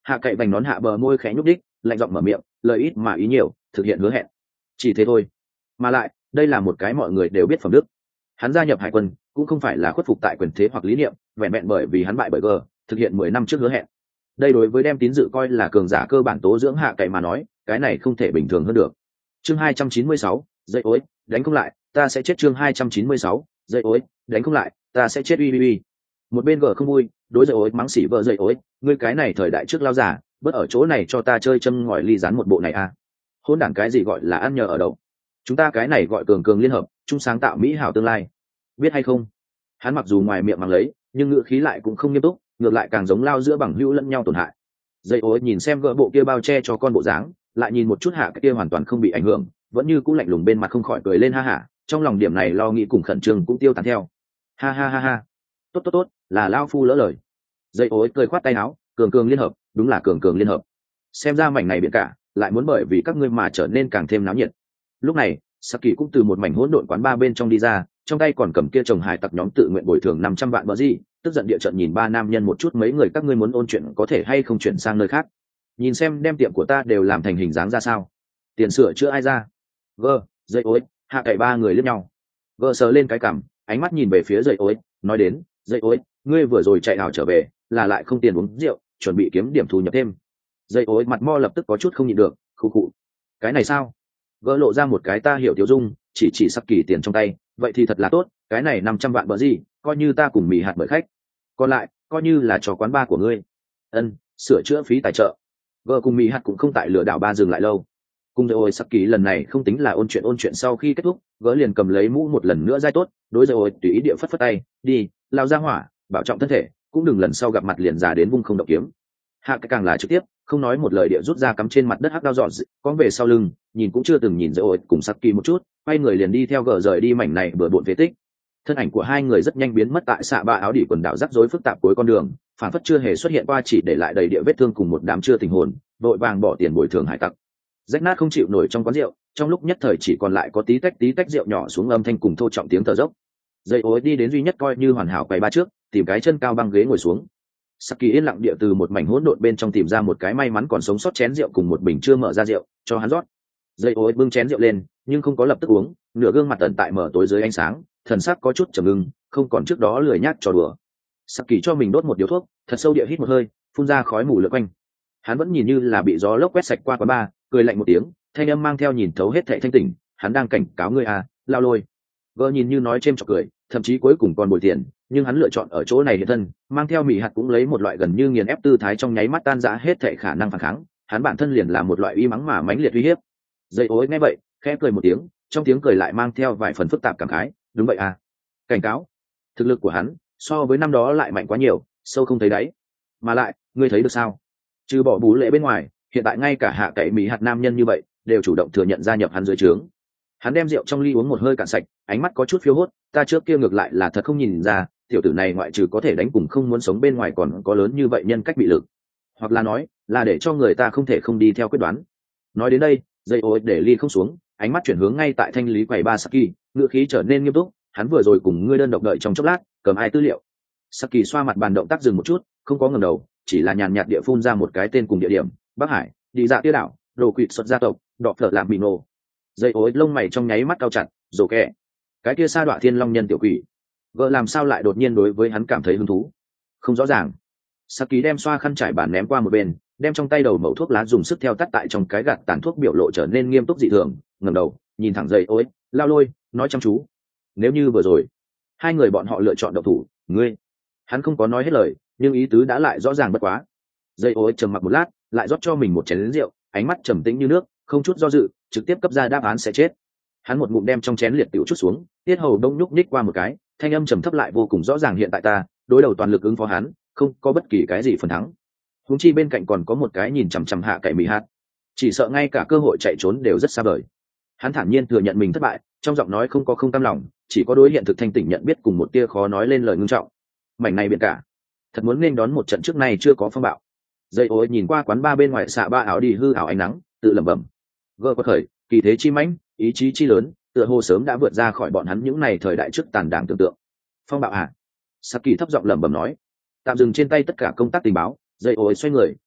Hạ cậy vành nón hạ bờ môi khẽ nhúc đích, lạnh giọng mở miệng, lời ít mà ý nhiều, thực hiện hứa hẹn. Chỉ thế thôi. Mà lại, đây là một cái mọi người đều biết phẩm đức. Hắn gia nhập hải quân cũng không phải là khuất phục tại quyền thế hoặc lý niệm, vẹn vẹn bởi vì hắn bại bởi gờ, thực hiện mười năm trước hứa hẹn. Đây đối với đem tín dự coi là cường giả cơ bản tố dưỡng hạ cậy mà nói, cái này không thể bình thường hơn được. Chương hai trăm chín mươi sáu, dây ối, đánh không lại, ta sẽ chết. Chương hai trăm chín mươi sáu, dây ối, đánh không lại, ta sẽ chết. Uy uy uy. Một bên gờ không vui, đối dây ối mắng xỉ vợ dây ối, ngươi cái này thời đại trước lao giả, bớt ở chỗ này cho ta chơi châm ngòi ly rán một bộ này à? Hôn đản cái gì gọi là ăn nhờ ở đậu? Chúng ta cái này gọi cường cường liên hợp, chung sáng tạo mỹ hảo tương lai, biết hay không? Hắn mặc dù ngoài miệng mang lấy, nhưng ngữ khí lại cũng không nghiêm túc, ngược lại càng giống lao giữa bằng hữu lẫn nhau tổn hại. Dây ối nhìn xem gỡ bộ kia bao che cho con bộ dáng, lại nhìn một chút hạ cái kia hoàn toàn không bị ảnh hưởng, vẫn như cũng lạnh lùng bên mặt không khỏi cười lên ha hả, trong lòng điểm này lo nghĩ cùng khẩn trương cũng tiêu tán theo. Ha ha ha ha, tốt tốt tốt, là lao phu lỡ lời. Dây ối cười khoát tay áo, cường cường liên hợp, đúng là cường cường liên hợp. Xem ra mảnh này biển cả, lại muốn bởi vì các ngươi mà trở nên càng thêm náo nhiệt. Lúc này, Saki cũng từ một mảnh hỗn độn quán ba bên trong đi ra, trong tay còn cầm kia chồng hải tặc nhóm tự nguyện bồi thường năm trăm vạn bờ gì, tức giận địa trận nhìn ba nam nhân một chút, mấy người các ngươi muốn ôn chuyện có thể hay không chuyển sang nơi khác. Nhìn xem đem tiệm của ta đều làm thành hình dáng ra sao. Tiền sửa chữa ai ra? Gơ, dây ối, hạ cậy ba người liếc nhau. Gơ sờ lên cái cằm, ánh mắt nhìn về phía dây ối, nói đến, dây ối, ngươi vừa rồi chạy ảo trở về, là lại không tiền uống rượu, chuẩn bị kiếm điểm thu nhập thêm. Dây ối mặt mo lập tức có chút không nhịn được, khụ khụ. Cái này sao? Gỡ lộ ra một cái ta hiểu tiêu dung, chỉ chỉ sắc kỳ tiền trong tay, vậy thì thật là tốt, cái này năm trăm vạn bờ gì, coi như ta cùng mì hạt bởi khách, còn lại coi như là cho quán ba của ngươi. Ân, sửa chữa phí tài trợ. Gỡ cùng mì hạt cũng không tại lừa đảo ba dừng lại lâu. Cùng rồi sắc kỳ lần này không tính là ôn chuyện ôn chuyện sau khi kết thúc, gỡ liền cầm lấy mũ một lần nữa dai tốt, đối rồi tùy ý địa phất phất tay, đi, lao ra hỏa, bảo trọng thân thể, cũng đừng lần sau gặp mặt liền già đến vung không động kiếm. Hạ cái càng là trực tiếp, không nói một lời địa rút ra cắm trên mặt đất hắc đao dọn, có về sau lưng, nhìn cũng chưa từng nhìn rồi cùng Saki một chút, quay người liền đi theo gờ rời đi mảnh này bừa bộn phế tích. Thân ảnh của hai người rất nhanh biến mất tại xạ ba áo đỉ quần đảo rắc rối phức tạp cuối con đường, phản phất chưa hề xuất hiện qua, chỉ để lại đầy địa vết thương cùng một đám chưa tình hồn, vội vàng bỏ tiền bồi thường hải tặc. Rách nát không chịu nổi trong quán rượu, trong lúc nhất thời chỉ còn lại có tí tách tí tách rượu nhỏ xuống âm thanh cùng thô trọng tiếng thở dốc. Dây ối đi đến duy nhất coi như hoàn hảo quầy ba trước, tìm cái chân cao băng ghế ngồi xuống. Saki yên lặng địa từ một mảnh hỗn độn bên trong tìm ra một cái may mắn còn sống sót chén rượu cùng một bình chưa mở ra rượu, cho hắn rót. Dây ối bưng chén rượu lên, nhưng không có lập tức uống, nửa gương mặt tận tại mở tối dưới ánh sáng, thần sắc có chút trầm ngưng, không còn trước đó lười nhác trò đùa. Saki cho mình đốt một điếu thuốc, thật sâu địa hít một hơi, phun ra khói mù lượn quanh. Hắn vẫn nhìn như là bị gió lốc quét sạch qua quán bar, cười lạnh một tiếng, thanh âm mang theo nhìn thấu hết thảy thanh tỉnh, hắn đang cảnh cáo ngươi à, lao lôi. Gỡ nhìn như nói chêm chọc cười, thậm chí cuối cùng còn bồi tiền, nhưng hắn lựa chọn ở chỗ này hiện thân, mang theo mị hạt cũng lấy một loại gần như nghiền ép tư thái trong nháy mắt tan rã hết thảy khả năng phản kháng, hắn bản thân liền là một loại uy mắng mà mãnh liệt uy hiếp. Dây ối nghe vậy, khẽ cười một tiếng, trong tiếng cười lại mang theo vài phần phức tạp cảm khái, đúng vậy à, cảnh cáo. Thực lực của hắn so với năm đó lại mạnh quá nhiều, sâu không thấy đáy. Mà lại, ngươi thấy được sao? Trừ bỏ bú lệ bên ngoài, hiện tại ngay cả hạ cậy mị hạt nam nhân như vậy đều chủ động thừa nhận gia nhập hắn dưới trướng. Hắn đem rượu trong ly uống một hơi cạn sạch, ánh mắt có chút phiêu hốt, ta trước kia ngược lại là thật không nhìn ra, tiểu tử này ngoại trừ có thể đánh cùng không muốn sống bên ngoài còn có lớn như vậy nhân cách bị lực, hoặc là nói là để cho người ta không thể không đi theo quyết đoán. Nói đến đây, dây ối để ly không xuống, ánh mắt chuyển hướng ngay tại thanh lý quầy ba Saki, ngữ khí trở nên nghiêm túc, hắn vừa rồi cùng ngươi đơn độc đợi trong chốc lát, cầm ai tư liệu. Saki xoa mặt bàn động tác dừng một chút, không có ngẩng đầu, chỉ là nhàn nhạt địa phun ra một cái tên cùng địa điểm, Bắc Hải, đi dạ tiêu đảo, đồ quỵt xuất gia tộc, đọ phở làm bị nổ. Dây ối lông mày trong nháy mắt cao chặt, rồ kẹ, cái kia sa đọa thiên long nhân tiểu quỷ, vợ làm sao lại đột nhiên đối với hắn cảm thấy hứng thú? Không rõ ràng. Saki đem xoa khăn trải bàn ném qua một bên, đem trong tay đầu mẩu thuốc lá dùng sức theo tắt tại trong cái gạt tàn thuốc, biểu lộ trở nên nghiêm túc dị thường, ngẩng đầu nhìn thẳng dây ối, lao lôi, nói chăm chú. Nếu như vừa rồi hai người bọn họ lựa chọn độc thủ, ngươi, hắn không có nói hết lời, nhưng ý tứ đã lại rõ ràng bất quá. Dây ối trầm mặc một lát, lại rót cho mình một chén rượu, ánh mắt trầm tĩnh như nước, không chút do dự, trực tiếp cấp ra đáp án sẽ chết. Hắn một ngụm đem trong chén liệt tiểu chút xuống, tiết hầu đông nhúc nhích qua một cái, thanh âm trầm thấp lại vô cùng rõ ràng, hiện tại ta đối đầu toàn lực ứng phó hắn, không có bất kỳ cái gì phần thắng. Huống chi bên cạnh còn có một cái nhìn chằm chằm hạ cậy mì hạt, chỉ sợ ngay cả cơ hội chạy trốn đều rất xa vời. Hắn thản nhiên thừa nhận mình thất bại, trong giọng nói không có không cam lòng, chỉ có đối hiện thực thanh tỉnh nhận biết cùng một tia khó nói lên lời ngưng trọng. Mảnh này biển cả, thật muốn nên đón một trận trước nay chưa có phong bạo. Dây ối nhìn qua quán ba bên ngoài xạ ba áo đi hư ảo ánh nắng, tự lẩm bẩm, gơ có khởi, kỳ thế chi mãnh, ý chí chi lớn, tựa hồ sớm đã vượt ra khỏi bọn hắn những này thời đại trước tàn đảng tưởng tượng. Phong bạo à? Saki thấp giọng lẩm bẩm nói. Tạm dừng trên tay tất cả công tác tình báo, dây ối xoay người,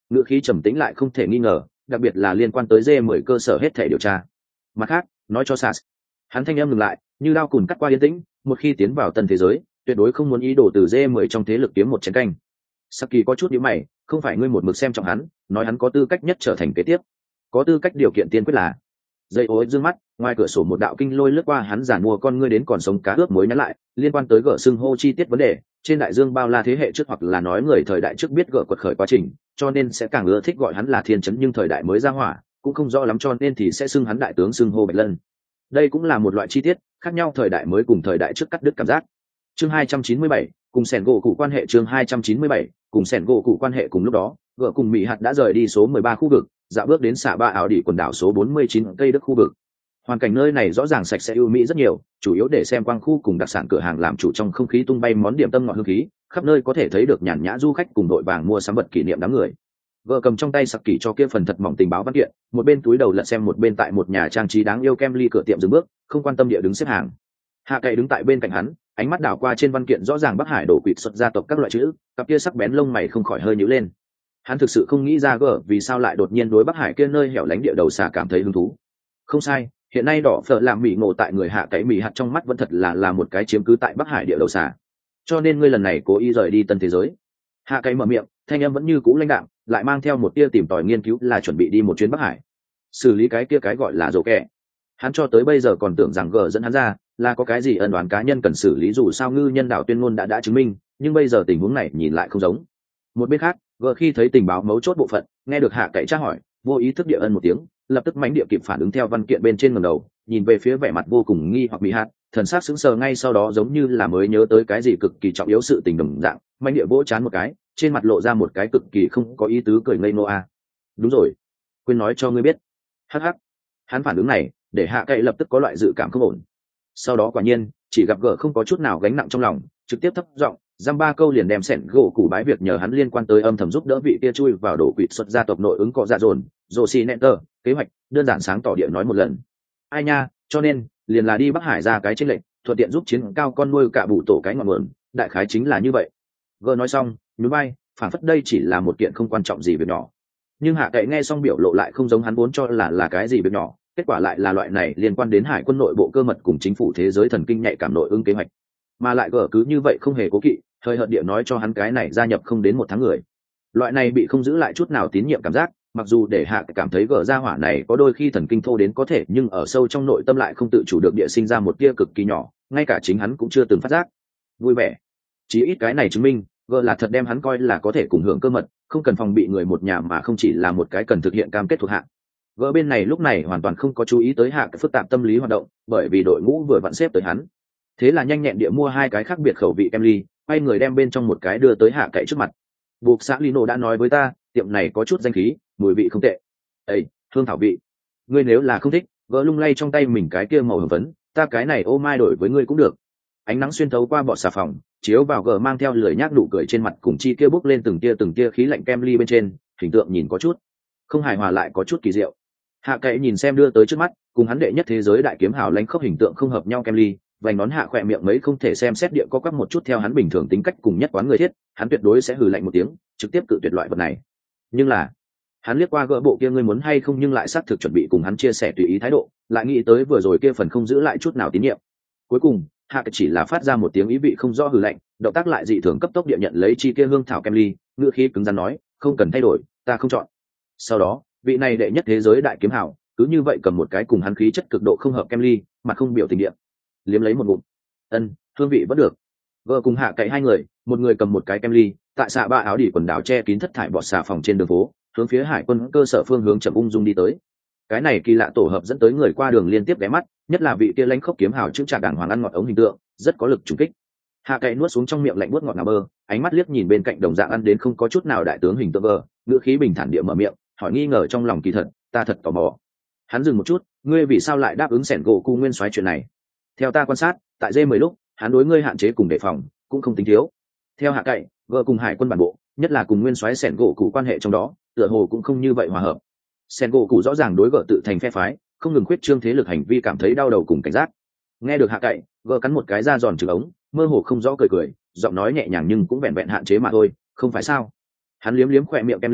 ngữ khí trầm tĩnh lại không thể nghi ngờ, đặc biệt là liên quan tới D mười cơ sở hết thể điều tra. Mặt khác, nói cho Sas, hắn thanh âm ngừng lại, như lao cùn cắt qua yên tĩnh, một khi tiến vào tân thế giới, tuyệt đối không muốn ý đồ từ D mười trong thế lực kiếm một chén canh. Saki có chút nhíu mày, không phải ngươi một mực xem trọng hắn, nói hắn có tư cách nhất trở thành kế tiếp, có tư cách điều kiện tiên quyết là. Dây ối dương mắt, ngoài cửa sổ một đạo kinh lôi lướt qua hắn giản mua con ngươi đến còn sống cá ướp muối nhắn lại, liên quan tới gỡ xưng hô chi tiết vấn đề, trên đại dương bao la thế hệ trước hoặc là nói người thời đại trước biết gỡ quật khởi quá trình, cho nên sẽ càng ưa thích gọi hắn là thiên chấn, nhưng thời đại mới ra hỏa, cũng không rõ lắm cho nên thì sẽ xưng hắn đại tướng xưng hô Bạch Lân. Đây cũng là một loại chi tiết, khác nhau thời đại mới cùng thời đại trước cắt đứt cảm giác. Chương hai trăm chín mươi bảy, cùng sẻn gỗ cụ quan hệ chương hai trăm chín mươi bảy, cùng sẻn gỗ cụ quan hệ cùng lúc đó, gỡ cùng Mỹ hạt đã rời đi số mười ba khu vực, dạo bước đến xạ ba ảo đỉ quần đảo số bốn mươi chín cây đức khu vực. Hoàn cảnh nơi này rõ ràng sạch sẽ ưu mỹ rất nhiều, chủ yếu để xem quang khu cùng đặc sản cửa hàng làm chủ, trong không khí tung bay món điểm tâm ngọt hương khí, khắp nơi có thể thấy được nhàn nhã du khách cùng đội vàng mua sắm vật kỷ niệm đám người. Vợ cầm trong tay sặc kỳ cho kia phần thật mỏng tình báo văn kiện, một bên túi đầu lật xem một bên tại một nhà trang trí đáng yêu kem ly cửa tiệm dừng bước, không quan tâm địa đứng xếp hàng. Hạ Cậy đứng tại bên cạnh hắn, ánh mắt đảo qua trên văn kiện rõ ràng Bắc Hải đổ quỵt xuất gia tộc các loại chữ, cặp kia sắc bén lông mày không khỏi hơi nhíu lên. Hắn thực sự không nghĩ ra gở vì sao lại đột nhiên đối Bắc Hải kia nơi hẻo lánh địa đầu xà cảm thấy hứng thú. Không sai, hiện nay đỏ phở làm mỹ ngộ tại người Hạ Cậy mỹ hạt trong mắt vẫn thật là là một cái chiếm cứ tại Bắc Hải địa đầu xà. Cho nên ngươi lần này cố ý rời đi tân thế giới. Hạ Cậy mở miệng, thanh âm vẫn như cũ lãnh đạm, lại mang theo một tia tìm tòi nghiên cứu, là chuẩn bị đi một chuyến Bắc Hải, xử lý cái kia cái gọi là rổ kẹ. Hắn cho tới bây giờ còn tưởng rằng gở dẫn hắn ra là có cái gì ân đoán cá nhân cần xử lý, dù sao ngư nhân đạo tuyên ngôn đã đã chứng minh, nhưng bây giờ tình huống này nhìn lại không giống. Một bên khác, gở khi thấy tình báo mấu chốt bộ phận, nghe được Hạ Cậy tra hỏi, vô ý thức địa ân một tiếng, lập tức mãnh địa kịp phản ứng theo văn kiện bên trên ngẩng đầu, nhìn về phía vẻ mặt vô cùng nghi hoặc Mỹ hạt, thần sắc sững sờ, ngay sau đó giống như là mới nhớ tới cái gì cực kỳ trọng yếu sự tình đồng dạng, mãnh địa vỗ chán một cái, trên mặt lộ ra một cái cực kỳ không có ý tứ cười ngây ngô a. Đúng rồi, quên nói cho ngươi biết. Hắc hắc. Hắn phản ứng này để Hạ Cậy lập tức có loại dự cảm không ổn. Sau đó quả nhiên, chỉ gặp gở không có chút nào gánh nặng trong lòng, trực tiếp thấp giọng giam ba câu liền đem sẻn gỗ củ bái việc nhờ hắn liên quan tới âm thầm giúp đỡ vị kia chui vào đổ quỵt xuất gia tộc nội ứng cọ dạ dồn, rồ xì nẹn tờ, kế hoạch đơn giản sáng tỏ địa nói một lần. Ai nha, cho nên liền là đi Bắc Hải ra cái chênh lệnh, thuận tiện giúp chiến cao con nuôi cả bụ tổ cái ngọn nguồn, đại khái chính là như vậy. Gở nói xong, nhún vai, phản phất đây chỉ là một kiện không quan trọng gì việc nhỏ. Nhưng Hạ Cậy nghe xong biểu lộ lại không giống hắn vốn cho là là cái gì việc nhỏ, kết quả lại là loại này liên quan đến hải quân nội bộ cơ mật cùng chính phủ thế giới thần kinh nhạy cảm nội ứng kế hoạch, mà lại gở cứ như vậy không hề cố kỵ, hơi hợt địa nói cho hắn cái này gia nhập không đến một tháng người. Loại này bị không giữ lại chút nào tín nhiệm cảm giác, mặc dù để Hạ Cậy cảm thấy gở gia hỏa này có đôi khi thần kinh thô đến có thể, nhưng ở sâu trong nội tâm lại không tự chủ được địa sinh ra một tia cực kỳ nhỏ, ngay cả chính hắn cũng chưa từng phát giác. Vui vẻ, chí ít cái này chứng minh gở là thật đem hắn coi là có thể cùng hưởng cơ mật, không cần phòng bị người một nhà, mà không chỉ là một cái cần thực hiện cam kết thuộc hạ. Gỡ bên này lúc này hoàn toàn không có chú ý tới Hạ Cậy phức tạp tâm lý hoạt động, bởi vì đội ngũ vừa vặn xếp tới hắn. Thế là nhanh nhẹn địa mua hai cái khác biệt khẩu vị kem ly, quay người đem bên trong một cái đưa tới Hạ Cậy trước mặt. Buộc xã Lino đã nói với ta, tiệm này có chút danh khí, mùi vị không tệ. Ê, hương thảo vị. Ngươi nếu là không thích, gỡ lung lay trong tay mình cái kia màu hồng phấn, ta cái này ô mai đổi với ngươi cũng được. Ánh nắng xuyên thấu qua bọt xà phòng, chiếu vào gờ mang theo lười nhác nụ cười trên mặt, cùng chi kia bốc lên từng tia từng tia khí lạnh kem ly bên trên, hình tượng nhìn có chút không hài hòa lại có chút kỳ diệu. Hạ Cậy nhìn xem đưa tới trước mắt, cùng hắn đệ nhất thế giới đại kiếm hào lãnh khốc hình tượng không hợp nhau kem ly, vành nón hạ khỏe miệng mấy không thể xem xét địa có quắc một chút theo hắn bình thường tính cách cùng nhất quán người thiết, hắn tuyệt đối sẽ hừ lạnh một tiếng, trực tiếp cự tuyệt loại vật này. Nhưng là, hắn liếc qua gỡ bộ kia ngươi muốn hay không, nhưng lại xác thực chuẩn bị cùng hắn chia sẻ tùy ý thái độ, lại nghĩ tới vừa rồi kia phần không giữ lại chút nào tín nhiệm. Cuối cùng, Hạ Cậy chỉ là phát ra một tiếng ý vị không rõ hừ lạnh, động tác lại dị thường cấp tốc địa nhận lấy chi kia hương thảo kem ly, ngữ khí cứng rắn nói, không cần thay đổi, ta không chọn. Sau đó, vị này đệ nhất thế giới đại kiếm hào cứ như vậy cầm một cái cùng hắn khí chất cực độ không hợp kem ly, mặt không biểu tình địa liếm lấy một ngụm. Ân, hương vị vẫn được. Vợ cùng Hạ Cậy hai người, một người cầm một cái kem ly, tại xạ ba áo đỉ quần đảo che kín thất thải bọt xà phòng trên đường phố, hướng phía hải quân cơ sở phương hướng chậm ung dung đi tới. Cái này kỳ lạ tổ hợp dẫn tới người qua đường liên tiếp ghé mắt, nhất là vị kia lãnh khốc kiếm hào chữ trạc đàng hoàng ăn ngọt ống hình tượng, rất có lực trùng kích. Hạ Cậy nuốt xuống trong miệng lạnh buốt ngọt ngào bơ, ánh mắt liếc nhìn bên cạnh đồng dạng ăn đến không có chút nào đại tướng hình tượng vợ, ngữ khí bình thản địa mở miệng, hỏi nghi ngờ trong lòng kỳ thật, ta thật tò mò. Hắn dừng một chút, ngươi vì sao lại đáp ứng sẻn gỗ cu nguyên soái chuyện này? Theo ta quan sát, tại D mười lúc, hắn đối ngươi hạn chế cùng đề phòng, cũng không tính thiếu. Theo Hạ Cậy, vợ cùng hải quân bản bộ, nhất là cùng nguyên soái sẻn gỗ cụ quan hệ trong đó, tựa hồ cũng không như vậy hòa hợp. Sẻn gỗ cụ rõ ràng đối vợ tự thành phe phái, không ngừng khuyết trương thế lực hành vi cảm thấy đau đầu cùng cảnh giác. Nghe được Hạ Cậy, vợ cắn một cái da giòn trừ ống, mơ hồ không rõ cười cười, giọng nói nhẹ nhàng nhưng cũng vẹn vẹn hạn chế mà thôi, không phải sao? Hắn liếm liếm khỏe miệng kem ly,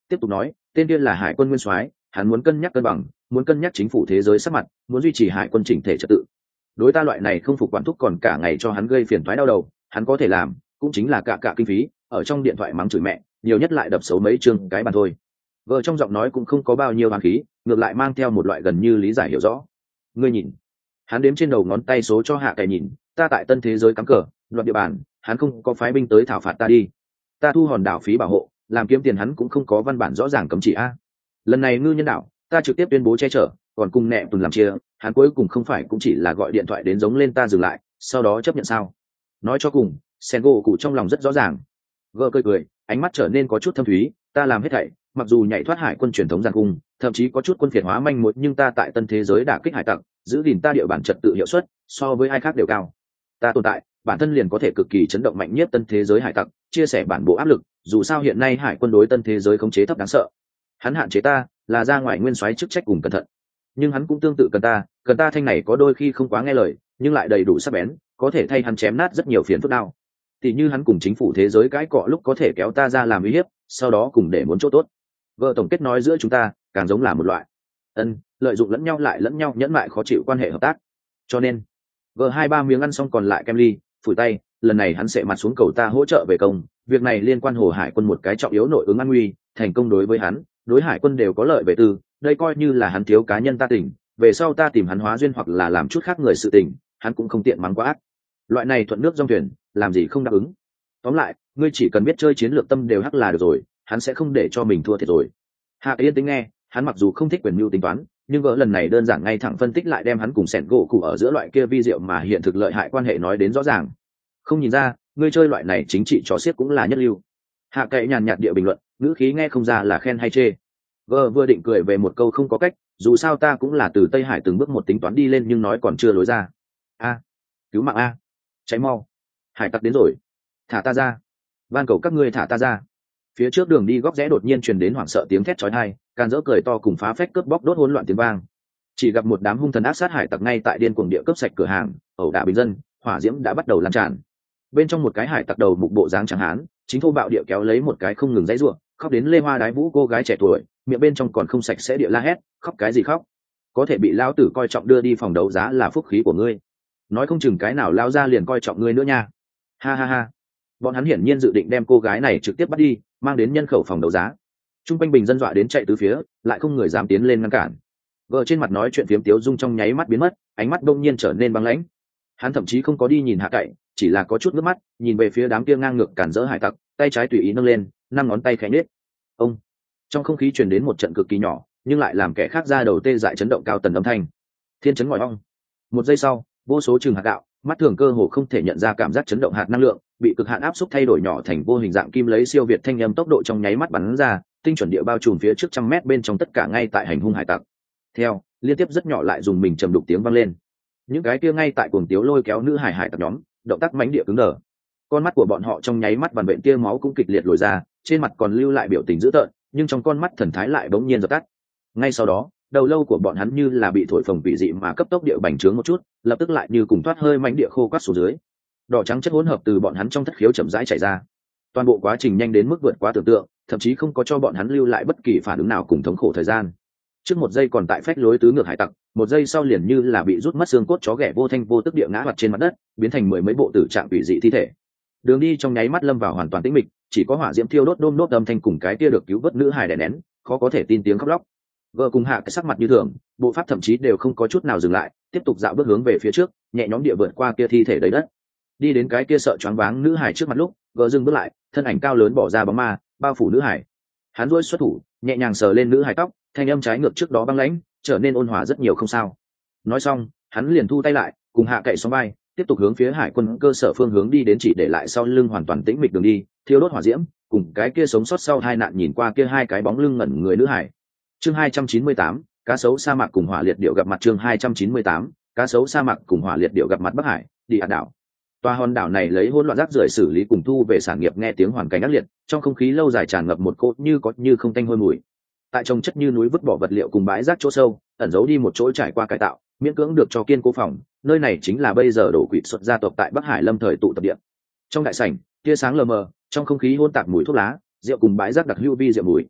tiếp tục nói tên kia là hải quân nguyên soái, hắn muốn cân nhắc cân bằng, muốn cân nhắc chính phủ thế giới sắc mặt, muốn duy trì hải quân chỉnh thể trật tự. Đối ta loại này không phục quản thúc còn cả ngày cho hắn gây phiền toái đau đầu, hắn có thể làm cũng chính là cả cả kinh phí, ở trong điện thoại mắng chửi mẹ, nhiều nhất lại đập xấu mấy chương cái bàn thôi. Vợ trong giọng nói cũng không có bao nhiêu hàn khí, ngược lại mang theo một loại gần như lý giải hiểu rõ. Ngươi nhìn, hắn đếm trên đầu ngón tay số cho hạ cày nhìn, ta tại tân thế giới cắm cờ loạn địa bàn, hắn không có phái binh tới thảo phạt ta đi, ta thu hòn đảo phí bảo hộ làm kiếm tiền, hắn cũng không có văn bản rõ ràng cấm chỉ a. Lần này ngư nhân đảo ta trực tiếp tuyên bố che chở, còn cùng nẹ tuần làm chia, hắn cuối cùng không phải cũng chỉ là gọi điện thoại đến giống lên ta dừng lại, sau đó chấp nhận sao? Nói cho cùng sen gỗ cụ trong lòng rất rõ ràng. Gơ cười cười, ánh mắt trở nên có chút thâm thúy, ta làm hết thảy, mặc dù nhảy thoát hải quân truyền thống giàn cung, thậm chí có chút quân phiệt hóa manh mối, nhưng ta tại tân thế giới đả kích hải tặc, giữ gìn ta địa bản trật tự hiệu suất so với ai khác đều cao. Ta tồn tại bản thân liền có thể cực kỳ chấn động mạnh nhất tân thế giới hải tặc, chia sẻ bản bộ áp lực, dù sao hiện nay hải quân đối tân thế giới khống chế thấp đáng sợ. Hắn hạn chế ta là ra ngoài nguyên soái chức trách cùng cẩn thận, nhưng hắn cũng tương tự cần ta, cần ta thanh này có đôi khi không quá nghe lời, nhưng lại đầy đủ sắc bén, có thể thay hắn chém nát rất nhiều phiền phức đau. Tỷ như hắn cùng chính phủ thế giới cãi cọ lúc có thể kéo ta ra làm uy hiếp, sau đó cùng để muốn chỗ tốt. Vợ tổng kết nói giữa chúng ta càng giống là một loại ân lợi dụng lẫn nhau lại lẫn nhau nhẫn mại khó chịu quan hệ hợp tác. Cho nên vợ hai ba miếng ăn xong còn lại kem ly, phủi tay, lần này hắn sẽ mặt xuống cầu ta hỗ trợ về công, việc này liên quan Hồ Hải quân một cái trọng yếu nội ứng an nguy, thành công đối với hắn, đối hải quân đều có lợi về tư, đây coi như là hắn thiếu cá nhân ta tỉnh, về sau ta tìm hắn hóa duyên hoặc là làm chút khác người sự tình, hắn cũng không tiện mắng quá ác. Loại này thuận nước dòng thuyền, làm gì không đáp ứng. Tóm lại, ngươi chỉ cần biết chơi chiến lược tâm đều hắc là được rồi, hắn sẽ không để cho mình thua thiệt rồi. Hạ Yên tính nghe, hắn mặc dù không thích quyền mưu tính toán, nhưng vợ lần này đơn giản ngay thẳng phân tích lại đem hắn cùng sẻn gỗ cụ ở giữa loại kia vi diệu mà hiện thực lợi hại quan hệ nói đến rõ ràng. Không nhìn ra, ngươi chơi loại này chính trị trò xiếc cũng là nhất lưu. Hạ Cậy nhàn nhạt địa bình luận, ngữ khí nghe không ra là khen hay chê. Vợ vừa định cười về một câu không có cách, dù sao ta cũng là từ Tây Hải từng bước một tính toán đi lên, nhưng nói còn chưa lối ra. A, cứu mạng a, cháy mau, hải tặc đến rồi, thả ta ra, van cầu các ngươi thả ta ra. Phía trước đường đi góc rẽ đột nhiên truyền đến hoảng sợ tiếng thét chói tai, can dỡ cười to cùng phá phách cướp bóc đốt hỗn loạn tiếng vang. Chỉ gặp một đám hung thần ác sát hải tặc ngay tại điên cuồng địa cướp sạch cửa hàng, ẩu đả bình dân, hỏa diễm đã bắt đầu lan tràn. Bên trong một cái hải tặc đầu mục bộ dáng trắng hán, chính thô bạo địa kéo lấy một cái không ngừng dãy rủa, khóc đến lê hoa đái vũ cô gái trẻ tuổi, miệng bên trong còn không sạch sẽ địa la hét, khóc cái gì khóc? Có thể bị lão tử coi trọng đưa đi phòng đấu giá là phúc khí của ngươi. Nói không chừng cái nào lao ra liền coi trọng ngươi nữa nha. Ha ha ha. Bọn hắn hiển nhiên dự định đem cô gái này trực tiếp bắt đi, mang đến nhân khẩu phòng đấu giá. Trung quanh bình dân dọa đến chạy tứ phía, lại không người dám tiến lên ngăn cản. Vợ trên mặt nói chuyện phiếm tiếu dung trong nháy mắt biến mất, ánh mắt đông nhiên trở nên băng lãnh. Hắn thậm chí không có đi nhìn Hạ Cậy, chỉ là có chút nước mắt, nhìn về phía đám kia ngang ngược cản rỡ hải tặc, tay trái tùy ý nâng lên, năm ngón tay khẽ nhếch. Ông. Trong không khí truyền đến một trận cực kỳ nhỏ, nhưng lại làm kẻ khác ra đầu tê dại chấn động cao tần âm thanh. Thiên chấn ngòi ong. Một giây sau, vô số trường hạt gạo, mắt thường cơ hồ không thể nhận ra cảm giác chấn động hạt năng lượng, bị cực hạn áp xúc thay đổi nhỏ thành vô hình dạng kim lấy siêu việt thanh âm tốc độ trong nháy mắt bắn ra, tinh chuẩn địa bao trùm phía trước trăm mét bên trong tất cả ngay tại hành hung hải tặc. Theo, liên tiếp rất nhỏ lại dùng mình trầm đục tiếng vang lên. Những cái kia ngay tại cuồng tiếu lôi kéo nữ hải hải tặc nhóm, động tác mãnh địa cứng đờ. Con mắt của bọn họ trong nháy mắt vằn vện tia máu cũng kịch liệt lồi ra, trên mặt còn lưu lại biểu tình dữ tợn, nhưng trong con mắt thần thái lại bỗng nhiên dập tắt. Ngay sau đó, đầu lâu của bọn hắn như là bị thổi phồng vị dị mà cấp tốc địa bành trướng một chút, lập tức lại như cùng thoát hơi mãnh địa khô quắt xuống dưới. Đỏ trắng chất hỗn hợp từ bọn hắn trong thất khiếu chậm rãi chảy ra. Toàn bộ quá trình nhanh đến mức vượt quá tưởng tượng, thậm chí không có cho bọn hắn lưu lại bất kỳ phản ứng nào cùng thống khổ thời gian. Trước một giây còn tại phách lối tứ ngược hải tặc, một giây sau liền như là bị rút mất xương cốt chó ghẻ vô thanh vô tức địa ngã mặt trên mặt đất, biến thành mười mấy bộ tử trạng quỷ dị thi thể. Đường đi trong nháy mắt lâm vào hoàn toàn tĩnh mịch, chỉ có hỏa diễm thiêu đốt đôm đốt âm thanh cùng cái kia được cứu vớt nữ hài đè nén, khó có thể tin tiếng khóc lóc. Vợ cùng Hạ cái sắc mặt như thường, bộ pháp thậm chí đều không có chút nào dừng lại, tiếp tục dạo bước hướng về phía trước, nhẹ nhõm địa vượt qua kia thi thể đầy đất. Đi đến cái kia sợ choáng váng nữ hài trước mặt lúc, vợ dừng bước lại, thân ảnh cao lớn bỏ ra bóng ma, bao phủ nữ hài. Hắn duỗi xuất thủ, nhẹ nhàng sờ lên nữ hài tóc, thanh âm trái ngược trước đó băng lãnh, trở nên ôn hòa rất nhiều không sao. Nói xong, hắn liền thu tay lại, cùng Hạ cậy sóng vai, tiếp tục hướng phía hải quân cơ sở phương hướng đi đến, chỉ để lại sau lưng hoàn toàn tĩnh mịch đường đi, thiêu đốt hỏa diễm, cùng cái kia sống sót sau hai nạn nhìn qua kia hai cái bóng lưng ngẩn người nữ hải. Chương hai trăm chín mươi tám, cá sấu sa mạc cùng hỏa liệt điệu gặp mặt. Chương hai trăm chín mươi tám, cá sấu sa mạc cùng hỏa liệt điệu gặp mặt Bắc Hải, Địa đảo. Tòa hòn đảo này lấy hỗn loạn rác rưởi xử lý cùng thu về sản nghiệp, nghe tiếng hoàn cảnh ác liệt, trong không khí lâu dài tràn ngập một cỗ như có như không tanh hôi mùi. Tại trồng chất như núi vứt bỏ vật liệu cùng bãi rác chỗ sâu, ẩn giấu đi một chỗ trải qua cải tạo, miễn cưỡng được cho kiên cố phòng, nơi này chính là bây giờ đổ quỵt xuất gia tộc tại Bắc Hải lâm thời tụ tập địa. Trong đại sảnh, tia sáng lờ mờ, trong không khí hỗn tạp mùi thuốc lá, rượu cùng bãi rác đặc hữu vi rượu mùi.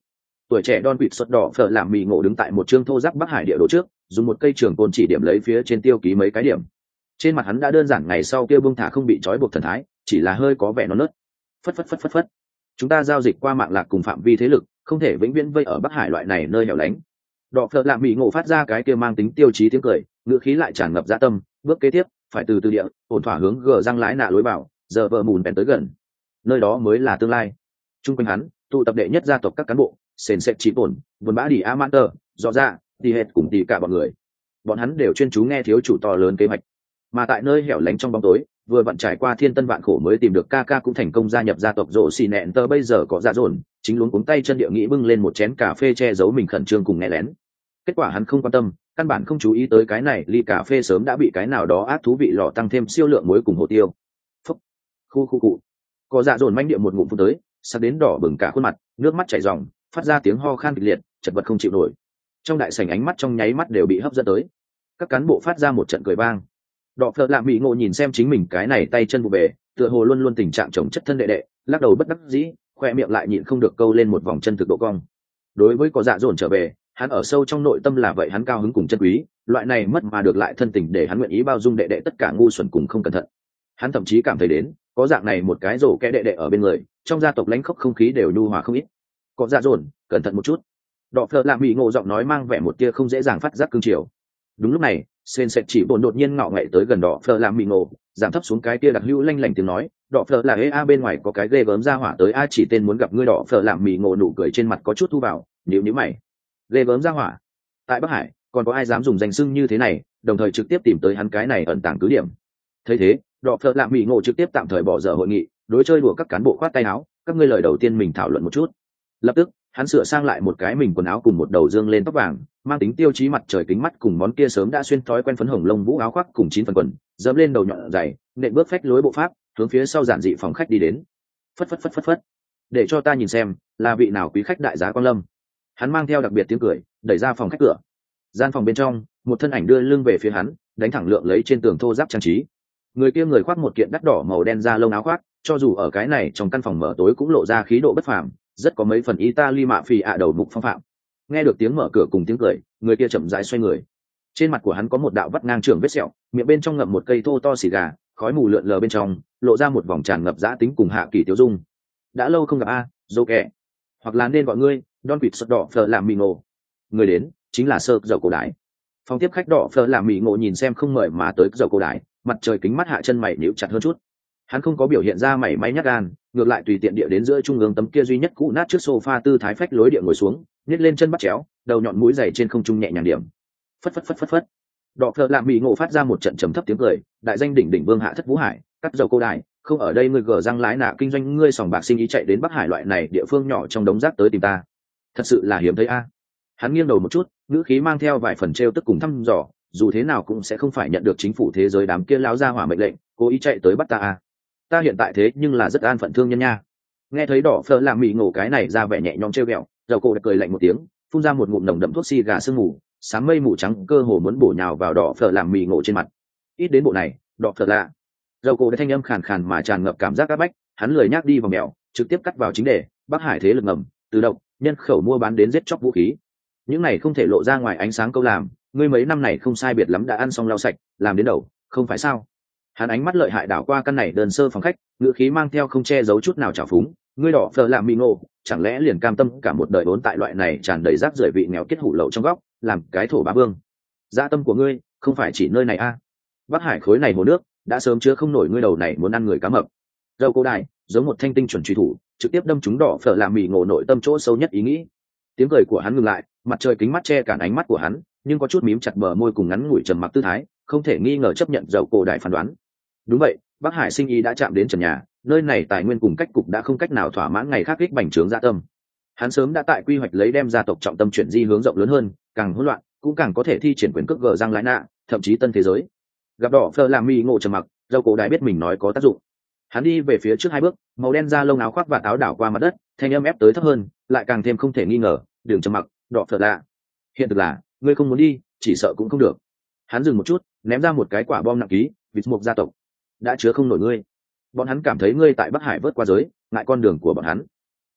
Tuổi trẻ Don Quỵt xuất đỏ phở làm mì ngộ đứng tại một trương thô giáp Bắc Hải địa đồ trước, dùng một cây trường côn chỉ điểm lấy phía trên tiêu ký mấy cái điểm. Trên mặt hắn đã đơn giản ngày sau kia buông thả không bị trói buộc thần thái, chỉ là hơi có vẻ non nớt. Phất phất phất phất phất. Chúng ta giao dịch qua mạng lạc cùng phạm vi thế lực, không thể vĩnh viễn vây ở Bắc Hải loại này nơi hẻo lánh. Đỏ phở làm mì ngộ phát ra cái kia mang tính tiêu chí tiếng cười, ngữ khí lại tràn ngập dã tâm. Bước kế tiếp, phải từ từ địa, ổn thỏa hướng gờ răng lái nạ lối vào, giờ vợ mùn bèn tới gần. Nơi đó mới là tương lai. Trung quanh hắn, tụ tập đệ nhất gia tộc các cán bộ, sền sệt chỉ ổn, buồn bã đi Amateur, rõ ra, đi hết cùng đi cả bọn người. Bọn hắn đều chuyên chú nghe thiếu chủ to lớn kế hoạch. Mà tại nơi hẻo lánh trong bóng tối, vừa vặn trải qua thiên tân vạn khổ mới tìm được ca ca cũng thành công gia nhập gia tộc rộ xì nẹn tơ bây giờ có dạ dồn, chính luống cuống tay chân địa nghĩ bưng lên một chén cà phê che giấu mình khẩn trương cùng nghe lén. Kết quả hắn không quan tâm, căn bản không chú ý tới cái này ly cà phê sớm đã bị cái nào đó ác thú vị lọ tăng thêm siêu lượng muối cùng hồ tiêu. Phúc, khu khu cụ, có dạ dồn manh địa một ngụm phun tới, sắc đến đỏ bừng cả khuôn mặt, nước mắt chảy ròng, phát ra tiếng ho khan kịch liệt, chật vật không chịu nổi. Trong đại sảnh ánh mắt trong nháy mắt đều bị hấp dẫn tới. Các cán bộ phát ra một trận cười vang. Đọ phợ lạ mỹ ngộ nhìn xem chính mình cái này tay chân vụ bề, tựa hồ luôn luôn tình trạng chồng chất thân đệ đệ, lắc đầu bất đắc dĩ, khoe miệng lại nhịn không được câu lên một vòng chân thực độ cong. Đối với có dạ dồn trở về, hắn ở sâu trong nội tâm là vậy hắn cao hứng cùng chân quý, loại này mất mà được lại thân tình để hắn nguyện ý bao dung đệ đệ tất cả ngu xuẩn cùng không cẩn thận. Hắn thậm chí cảm thấy đến, có dạng này một cái rổ kẽ đệ đệ ở bên người, trong gia tộc lãnh khốc không khí đều nhu hòa không ít. Có dạ dồn, cẩn thận một chút. Đọ phợ lạ mỹ ngộ giọng nói mang vẻ một tia không dễ dàng phát giác cương chiều. Đúng lúc này, sên sệt chỉ bồn đột nhiên ngọ ngậy tới gần đỏ phở làm mì ngộ, giảm thấp xuống cái kia đặc hữu lanh lảnh tiếng nói, đỏ phở là ê a bên ngoài có cái ghê gớm ra hỏa tới a chỉ tên muốn gặp ngươi. Đỏ phở làm mì ngộ nụ cười trên mặt có chút thu vào, nhíu nhíu mày. Ghê gớm ra hỏa? Tại Bắc Hải, còn có ai dám dùng danh xưng như thế này, đồng thời trực tiếp tìm tới hắn cái này ẩn tàng cứ điểm. Thấy thế, đỏ phở làm mì ngộ trực tiếp tạm thời bỏ dở hội nghị, đối chơi đùa các cán bộ khoát tay áo, các ngươi lời đầu tiên mình thảo luận một chút. Lập tức, hắn sửa sang lại một cái mình quần áo cùng một đầu dương lên tóc vàng, mang tính tiêu chí mặt trời kính mắt cùng món kia sớm đã xuyên thói quen phấn hồng lông vũ áo khoác cùng chín phần quần, dẫm lên đầu nhọn dày, nện bước phách lối bộ pháp, hướng phía sau giản dị phòng khách đi đến. Phất phất phất phất phất, để cho ta nhìn xem, là vị nào quý khách đại giá quan lâm. Hắn mang theo đặc biệt tiếng cười, đẩy ra phòng khách cửa. Gian phòng bên trong, một thân ảnh đưa lưng về phía hắn, đánh thẳng lượng lấy trên tường thô giáp trang trí. Người kia người khoác một kiện đắt đỏ màu đen da lông áo khoác, cho dù ở cái này trong căn phòng mở tối cũng lộ ra khí độ bất phàm, rất có mấy phần Italy mạ phì ạ đầu mục phong phạm. Nghe được tiếng mở cửa cùng tiếng cười, người kia chậm rãi xoay người. Trên mặt của hắn có một đạo vắt ngang trường vết sẹo, miệng bên trong ngậm một cây thô to xì gà, khói mù lượn lờ bên trong, lộ ra một vòng tràn ngập dã tính cùng hạ kỳ tiêu dung. Đã lâu không gặp a, dô kẹ, hoặc là nên gọi ngươi Don Quỵt sọt đỏ phở làm mì ngộ. Người đến chính là sơ dầu cổ đái. Phòng tiếp khách đỏ phở làm mì ngộ nhìn xem không mời mà tới dầu cổ đái, mặt trời kính mắt hạ chân mày nhíu chặt hơn chút. Hắn không có biểu hiện ra mảy may nhát gan, ngược lại tùy tiện địa đến giữa trung ương tấm kia duy nhất cũ nát trước sofa tư thái phách lối địa ngồi xuống, nhét lên chân bắt chéo, đầu nhọn mũi dày trên không trung nhẹ nhàng điểm. Phất phất phất phất phất. Đọ phở làm mì ngộ phát ra một trận trầm thấp tiếng cười, đại danh đỉnh đỉnh vương hạ thất vũ hải, cắt dầu cô đài, không ở đây ngươi gờ răng lái nạ kinh doanh ngươi sòng bạc sinh ý chạy đến Bắc Hải loại này địa phương nhỏ trong đống rác tới tìm ta. Thật sự là hiếm thấy a. Hắn nghiêng đầu một chút, ngữ khí mang theo vài phần trêu tức cùng thăm dò, dù thế nào cũng sẽ không phải nhận được chính phủ thế giới đám kia láo ra hỏa mệnh lệnh, cố ý chạy tới bắt ta a. Ta hiện tại thế nhưng là rất an phận thương nhân nha. Nghe thấy đỏ phở làm mì ngộ cái này ra vẻ nhẹ nhõm trêu ghẹo, dầu cổ đã cười lạnh một tiếng, phun ra một ngụm nồng đậm thuốc xì gà sương mù, sáng mây mù trắng cơ hồ muốn bổ nhào vào đỏ phở làm mì ngộ trên mặt. Ít đến bộ này, đỏ phở lạ. Dầu cổ đã thanh âm khàn khàn mà tràn ngập cảm giác áp bách, hắn lười nhác đi vào mèo, trực tiếp cắt vào chính đề, Bắc Hải thế lực ngầm, từ độc, nhân khẩu mua bán đến giết chóc vũ khí. Những này không thể lộ ra ngoài ánh sáng câu làm, ngươi mấy năm này không sai biệt lắm đã ăn xong lau sạch, làm đến đầu, không phải sao? Hắn ánh mắt lợi hại đảo qua căn này đơn sơ phòng khách, ngữ khí mang theo không che giấu chút nào trào phúng, ngươi đỏ phở làm mì ngộ, chẳng lẽ liền cam tâm cả một đời vốn tại loại này tràn đầy rác rưởi vị nghèo kết hủ lậu trong góc, làm cái thổ bá vương? Dạ tâm của ngươi không phải chỉ nơi này a. Bắc Hải khối này hồ nước đã sớm chứa không nổi ngươi đầu này muốn ăn người cá mập. Dâu cô đài giống một thanh tinh chuẩn truy thủ, trực tiếp đâm trúng đỏ phở làm mì ngộ nội tâm chỗ sâu nhất ý nghĩ. Tiếng cười của hắn ngừng lại, mặt trời kính mắt che cản ánh mắt của hắn, nhưng có chút mím chặt bờ môi cùng ngắn ngủi trầm mặc tư thái, không thể nghi ngờ chấp nhận dầu cổ đại phán đoán. Đúng vậy, Bắc Hải sinh ý đã chạm đến trần nhà, nơi này tài nguyên cùng cách cục đã không cách nào thỏa mãn ngày khác kích bành trướng dạ tâm. Hắn sớm đã tại quy hoạch lấy đem gia tộc trọng tâm chuyển di hướng rộng lớn hơn, càng hỗn loạn, cũng càng có thể thi triển quyền cước gờ răng lái nạ, thậm chí tân thế giới. Gặp đỏ phở làm mì ngộ trầm mặc, dầu cổ đại biết mình nói có tác dụng. Hắn đi về phía trước hai bước, màu đen da lông áo khoác và áo đảo qua mặt đất, thanh âm ép tới thấp hơn, lại càng thêm không thể nghi ngờ, đường trầm mặc, đỏ phở lạ. Hiện thực là, ngươi không muốn đi, chỉ sợ cũng không được. Hắn dừng một chút, ném ra một cái quả bom nặng ký, vịt mục gia tộc đã chứa không nổi ngươi. Bọn hắn cảm thấy ngươi tại Bắc Hải vớt qua giới, ngại con đường của bọn hắn.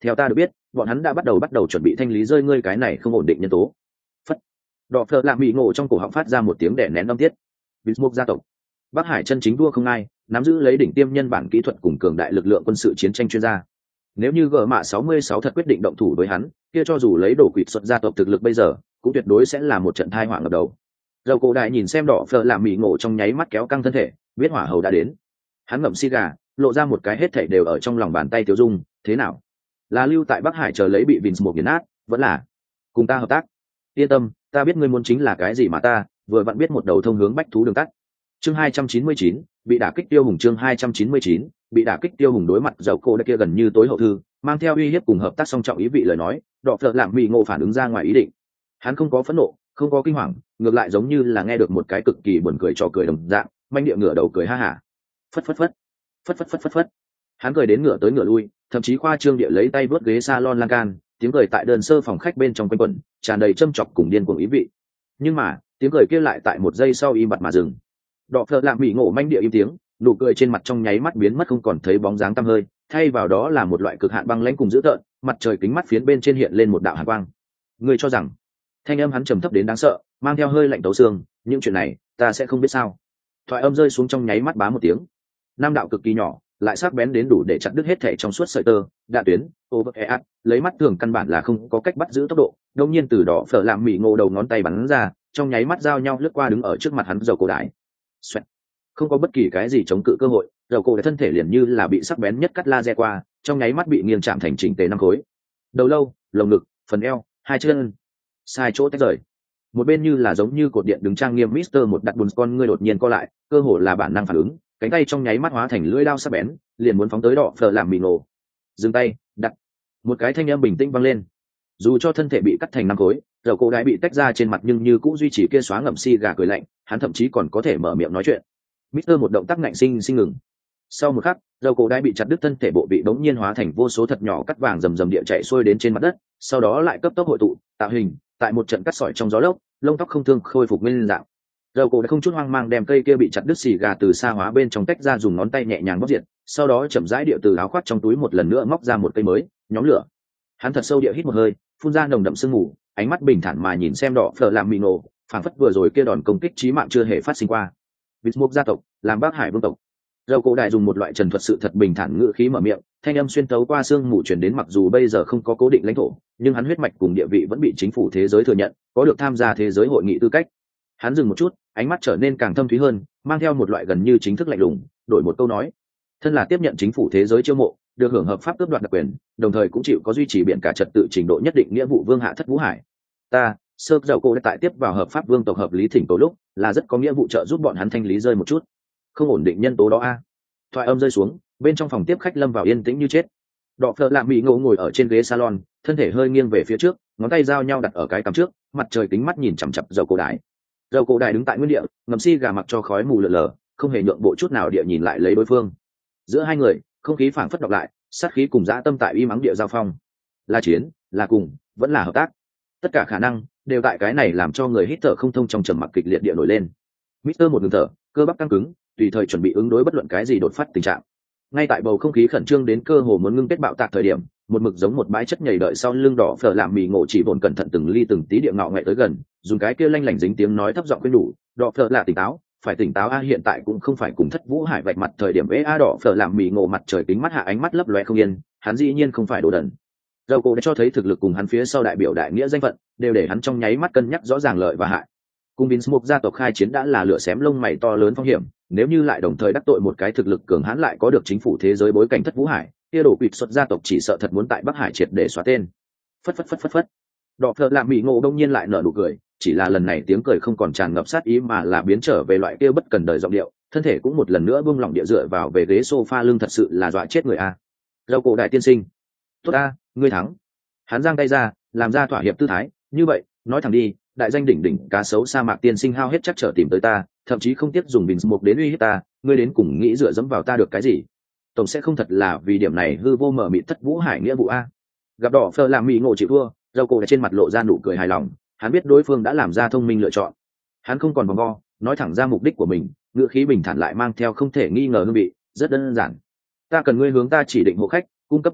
Theo ta được biết, bọn hắn đã bắt đầu bắt đầu chuẩn bị thanh lý rơi ngươi cái này không ổn định nhân tố. Phất. Đỏ phở làm bị ngộ trong cổ họng phát ra một tiếng đẻ nén âm tiết. Bismuth gia tộc, Bắc Hải chân chính đua không ai, nắm giữ lấy đỉnh tiêm nhân bản kỹ thuật cùng cường đại lực lượng quân sự chiến tranh chuyên gia. Nếu như gờ mạ sáu mươi sáu thật quyết định động thủ với hắn, kia cho dù lấy đổ quỵt xuất gia tộc thực lực bây giờ, cũng tuyệt đối sẽ là một trận tai họa ngập đầu. Dầu cổ đại nhìn xem đỏ phở làm mì ngộ trong nháy mắt kéo căng thân thể, biết hỏa hầu đã đến. Hắn ngậm xì gà, lộ ra một cái hết thảy đều ở trong lòng bàn tay Tiêu Dung, thế nào? Là lưu tại Bắc Hải chờ lấy bị Vince một nghiền nát, vẫn là cùng ta hợp tác? Yên tâm, ta biết ngươi muốn chính là cái gì mà ta vừa vặn biết một đầu thông hướng bách thú đường tắt. Chương hai trăm chín mươi chín, bị đả kích Tiêu Hùng chương hai trăm chín mươi chín, bị đả kích Tiêu Hùng đối mặt dầu cổ đại kia gần như tối hậu thư, mang theo uy hiếp cùng hợp tác song trọng ý vị lời nói, đỏ phở làm mì ngộ phản ứng ra ngoài ý định. Hắn không có phẫn nộ, không có kinh hoàng, ngược lại giống như là nghe được một cái cực kỳ buồn cười trò cười đồng dạng, manh địa ngửa đầu cười ha hả. Phất phất phất, phất phất phất phất phất. Hắn cười đến ngửa tới ngửa lui, thậm chí khoa trương địa lấy tay vớt ghế salon lan can, tiếng cười tại đơn sơ phòng khách bên trong quanh quẩn, tràn đầy châm chọc cùng điên cuồng ý vị. Nhưng mà, tiếng cười kia lại tại một giây sau im bặt mà dừng. Đỏ phở làm mì ngộ manh địa im tiếng, nụ cười trên mặt trong nháy mắt biến mất không còn thấy bóng dáng tăm hơi, thay vào đó là một loại cực hạn băng lãnh cùng dữ tợn, mặt trời kính mắt phiến bên trên hiện lên một đạo hàn quang. Ngươi cho rằng? Thanh âm hắn trầm thấp đến đáng sợ, mang theo hơi lạnh tấu xương, những chuyện này, ta sẽ không biết sao? Thoại âm rơi xuống trong nháy mắt bá một tiếng. Nam đạo cực kỳ nhỏ, lại sắc bén đến đủ để chặt đứt hết thảy trong suốt sợi tơ, đạn tuyến, overhead, lấy mắt thường căn bản là không có cách bắt giữ tốc độ, đột nhiên từ đỏ phở làm mì ngộ đầu ngón tay bắn ra, trong nháy mắt giao nhau lướt qua đứng ở trước mặt hắn dầu cổ đại. Xoẹt. Không có bất kỳ cái gì chống cự cơ hội, dầu cổ đại thân thể liền như là bị sắc bén nhất cắt laser qua, trong nháy mắt bị nghiêng chạm thành chỉnh tề năm khối. Đầu lâu, lồng ngực, phần eo, hai chân, sai chỗ tách rời. Một bên như là giống như cột điện đứng trang nghiêm Mister một đặt buồn con ngươi đột nhiên co lại, cơ hồ là bản năng phản ứng, cánh tay trong nháy mắt hóa thành lưỡi dao sắc bén, liền muốn phóng tới đỏ phở làm mì ngộ. Dừng tay, đặt. Một cái thanh âm bình tĩnh vang lên. Dù cho thân thể bị cắt thành năm khối, dầu cổ đại bị tách ra trên mặt nhưng như cũng duy trì kia xóa ngậm xì gà cười lạnh, hắn thậm chí còn có thể mở miệng nói chuyện. Mister một động tác ngạnh sinh sinh ngừng. Sau một khắc, dầu cổ đại bị chặt đứt thân thể bộ bị đống nhiên hóa thành vô số thật nhỏ cắt vàng rầm rầm địa chạy xuôi đến trên mặt đất, sau đó lại cấp tốc hội tụ, tạo hình, tại một trận cắt sỏi trong gió lốc, lông tóc không thương khôi phục nguyên dạng. Dầu cổ đã không chút hoang mang đem cây kia bị chặt đứt xì gà từ xa hóa bên trong tách ra, dùng ngón tay nhẹ nhàng bóc diệt, sau đó chậm rãi địa từ áo khoác trong túi một lần nữa móc ra một cây mới, nhóm lửa. Hắn thật sâu địa hít một hơi, phun ra nồng đậm sương mù, ánh mắt bình thản mà nhìn xem đỏ phở làm mì ngộ, phảng phất vừa rồi kia đòn công kích chí mạng chưa hề phát sinh qua. Bismuth gia tộc, làm Bắc Hải vương tộc. Dầu cổ đại dùng một loại trần thuật sự thật bình thản ngữ khí mở miệng, thanh âm xuyên tấu qua sương mù truyền đến, mặc dù bây giờ không có cố định lãnh thổ, nhưng hắn huyết mạch cùng địa vị vẫn bị chính phủ thế giới thừa nhận, có được tham gia thế giới hội nghị tư cách. Hắn dừng một chút, ánh mắt trở nên càng thâm thúy hơn, mang theo một loại gần như chính thức lạnh lùng, đổi một câu nói: thân là tiếp nhận chính phủ thế giới chiêu mộ, được hưởng hợp pháp tước đoạt đặc quyền, đồng thời cũng chịu có duy trì biển cả trật tự trình độ nhất định nghĩa vụ vương hạ thất vũ hải. Ta, sơ dầu cổ đã tại tiếp vào hợp pháp vương tộc hợp lý thỉnh cầu lúc, là rất có nghĩa vụ trợ giúp bọn hắn thanh lý rơi một chút không ổn định nhân tố đó a. Thoại âm rơi xuống, bên trong phòng tiếp khách lâm vào yên tĩnh như chết. Đỏ phở làm mì ngộ ngồi ở trên ghế salon, thân thể hơi nghiêng về phía trước, ngón tay giao nhau đặt ở cái cằm trước, mặt trời kính mắt nhìn chằm chằm dầu cổ đại. Dầu cổ đại đứng tại nguyên địa, ngậm xì gà mặc cho khói mù lờ lờ, không hề nhượng bộ chút nào địa nhìn lại lấy đối phương. Giữa hai người, không khí phảng phất đọc lại, sát khí cùng dã tâm tại uy mắng địa giao phong. Là chiến, là cùng, vẫn là hợp tác. Tất cả khả năng đều tại cái này làm cho người hít thở không thông trong trầm mặc kịch liệt địa nổi lên. Mister một ngừng thở, cơ bắp căng cứng, tùy thời chuẩn bị ứng đối bất luận cái gì đột phát tình trạng. Ngay tại bầu không khí khẩn trương đến cơ hồ muốn ngưng kết bạo tạc thời điểm, một mực giống một bãi chất nhảy đợi sau lưng đỏ phở làm mì ngộ chỉ bồn cẩn thận từng ly từng tí địa ngạo nghệ tới gần, dùng cái kia lanh lảnh dính tiếng nói thấp giọng khuyên nhủ: đỏ phở là tỉnh táo, phải tỉnh táo a, hiện tại cũng không phải cùng thất vũ hải vạch mặt thời điểm. Ế a, đỏ phở làm mì ngộ mặt trời kính mắt hạ ánh mắt lấp lóe không yên, hắn dĩ nhiên không phải đồ đần. Dầu cổ đã cho thấy thực lực cùng hắn phía sau đại biểu đại nghĩa danh phận, đều để hắn trong nháy mắt cân nhắc rõ ràng lợi và hại. Cùng Vince gia tộc khai chiến đã là lửa xém lông mày to lớn phong hiểm, nếu như lại đồng thời đắc tội một cái thực lực cường hãn lại có được chính phủ thế giới bối cảnh thất vũ hải, kia đổ quỵt xuất gia tộc chỉ sợ thật muốn tại Bắc Hải triệt để xóa tên. Phất phất phất phất phất. Đỏ phở làm mì ngộ đông nhiên lại nở nụ cười, chỉ là lần này tiếng cười không còn tràn ngập sát ý mà là biến trở về loại kia bất cần đời giọng điệu, thân thể cũng một lần nữa buông lỏng địa dựa vào về ghế sofa, lưng thật sự là dọa chết người a. Dầu cổ đại tiên sinh, tốt a, ngươi thắng. Hắn giang tay ra, làm ra thỏa hiệp tư thái, như vậy, nói thẳng đi, đại danh đỉnh đỉnh cá sấu sa mạc tiên sinh hao hết chắc trở tìm tới ta, thậm chí không tiếc dùng bình mục đến uy hiếp ta, ngươi đến cùng nghĩ dựa dẫm vào ta được cái gì? Tổng sẽ không thật là vì điểm này hư vô mở mịt thất vũ hải nghĩa vụ a. Gặp đỏ phở làm mì ngộ chịu thua, dầu cổ trên mặt lộ ra nụ cười hài lòng, hắn biết đối phương đã làm ra thông minh lựa chọn. Hắn không còn vòng vo, nói thẳng ra mục đích của mình, ngữ khí bình thản lại mang theo không thể nghi ngờ hương vị, rất đơn giản. Ta cần ngươi hướng ta chỉ định hộ khách, cung cấp đại lượng,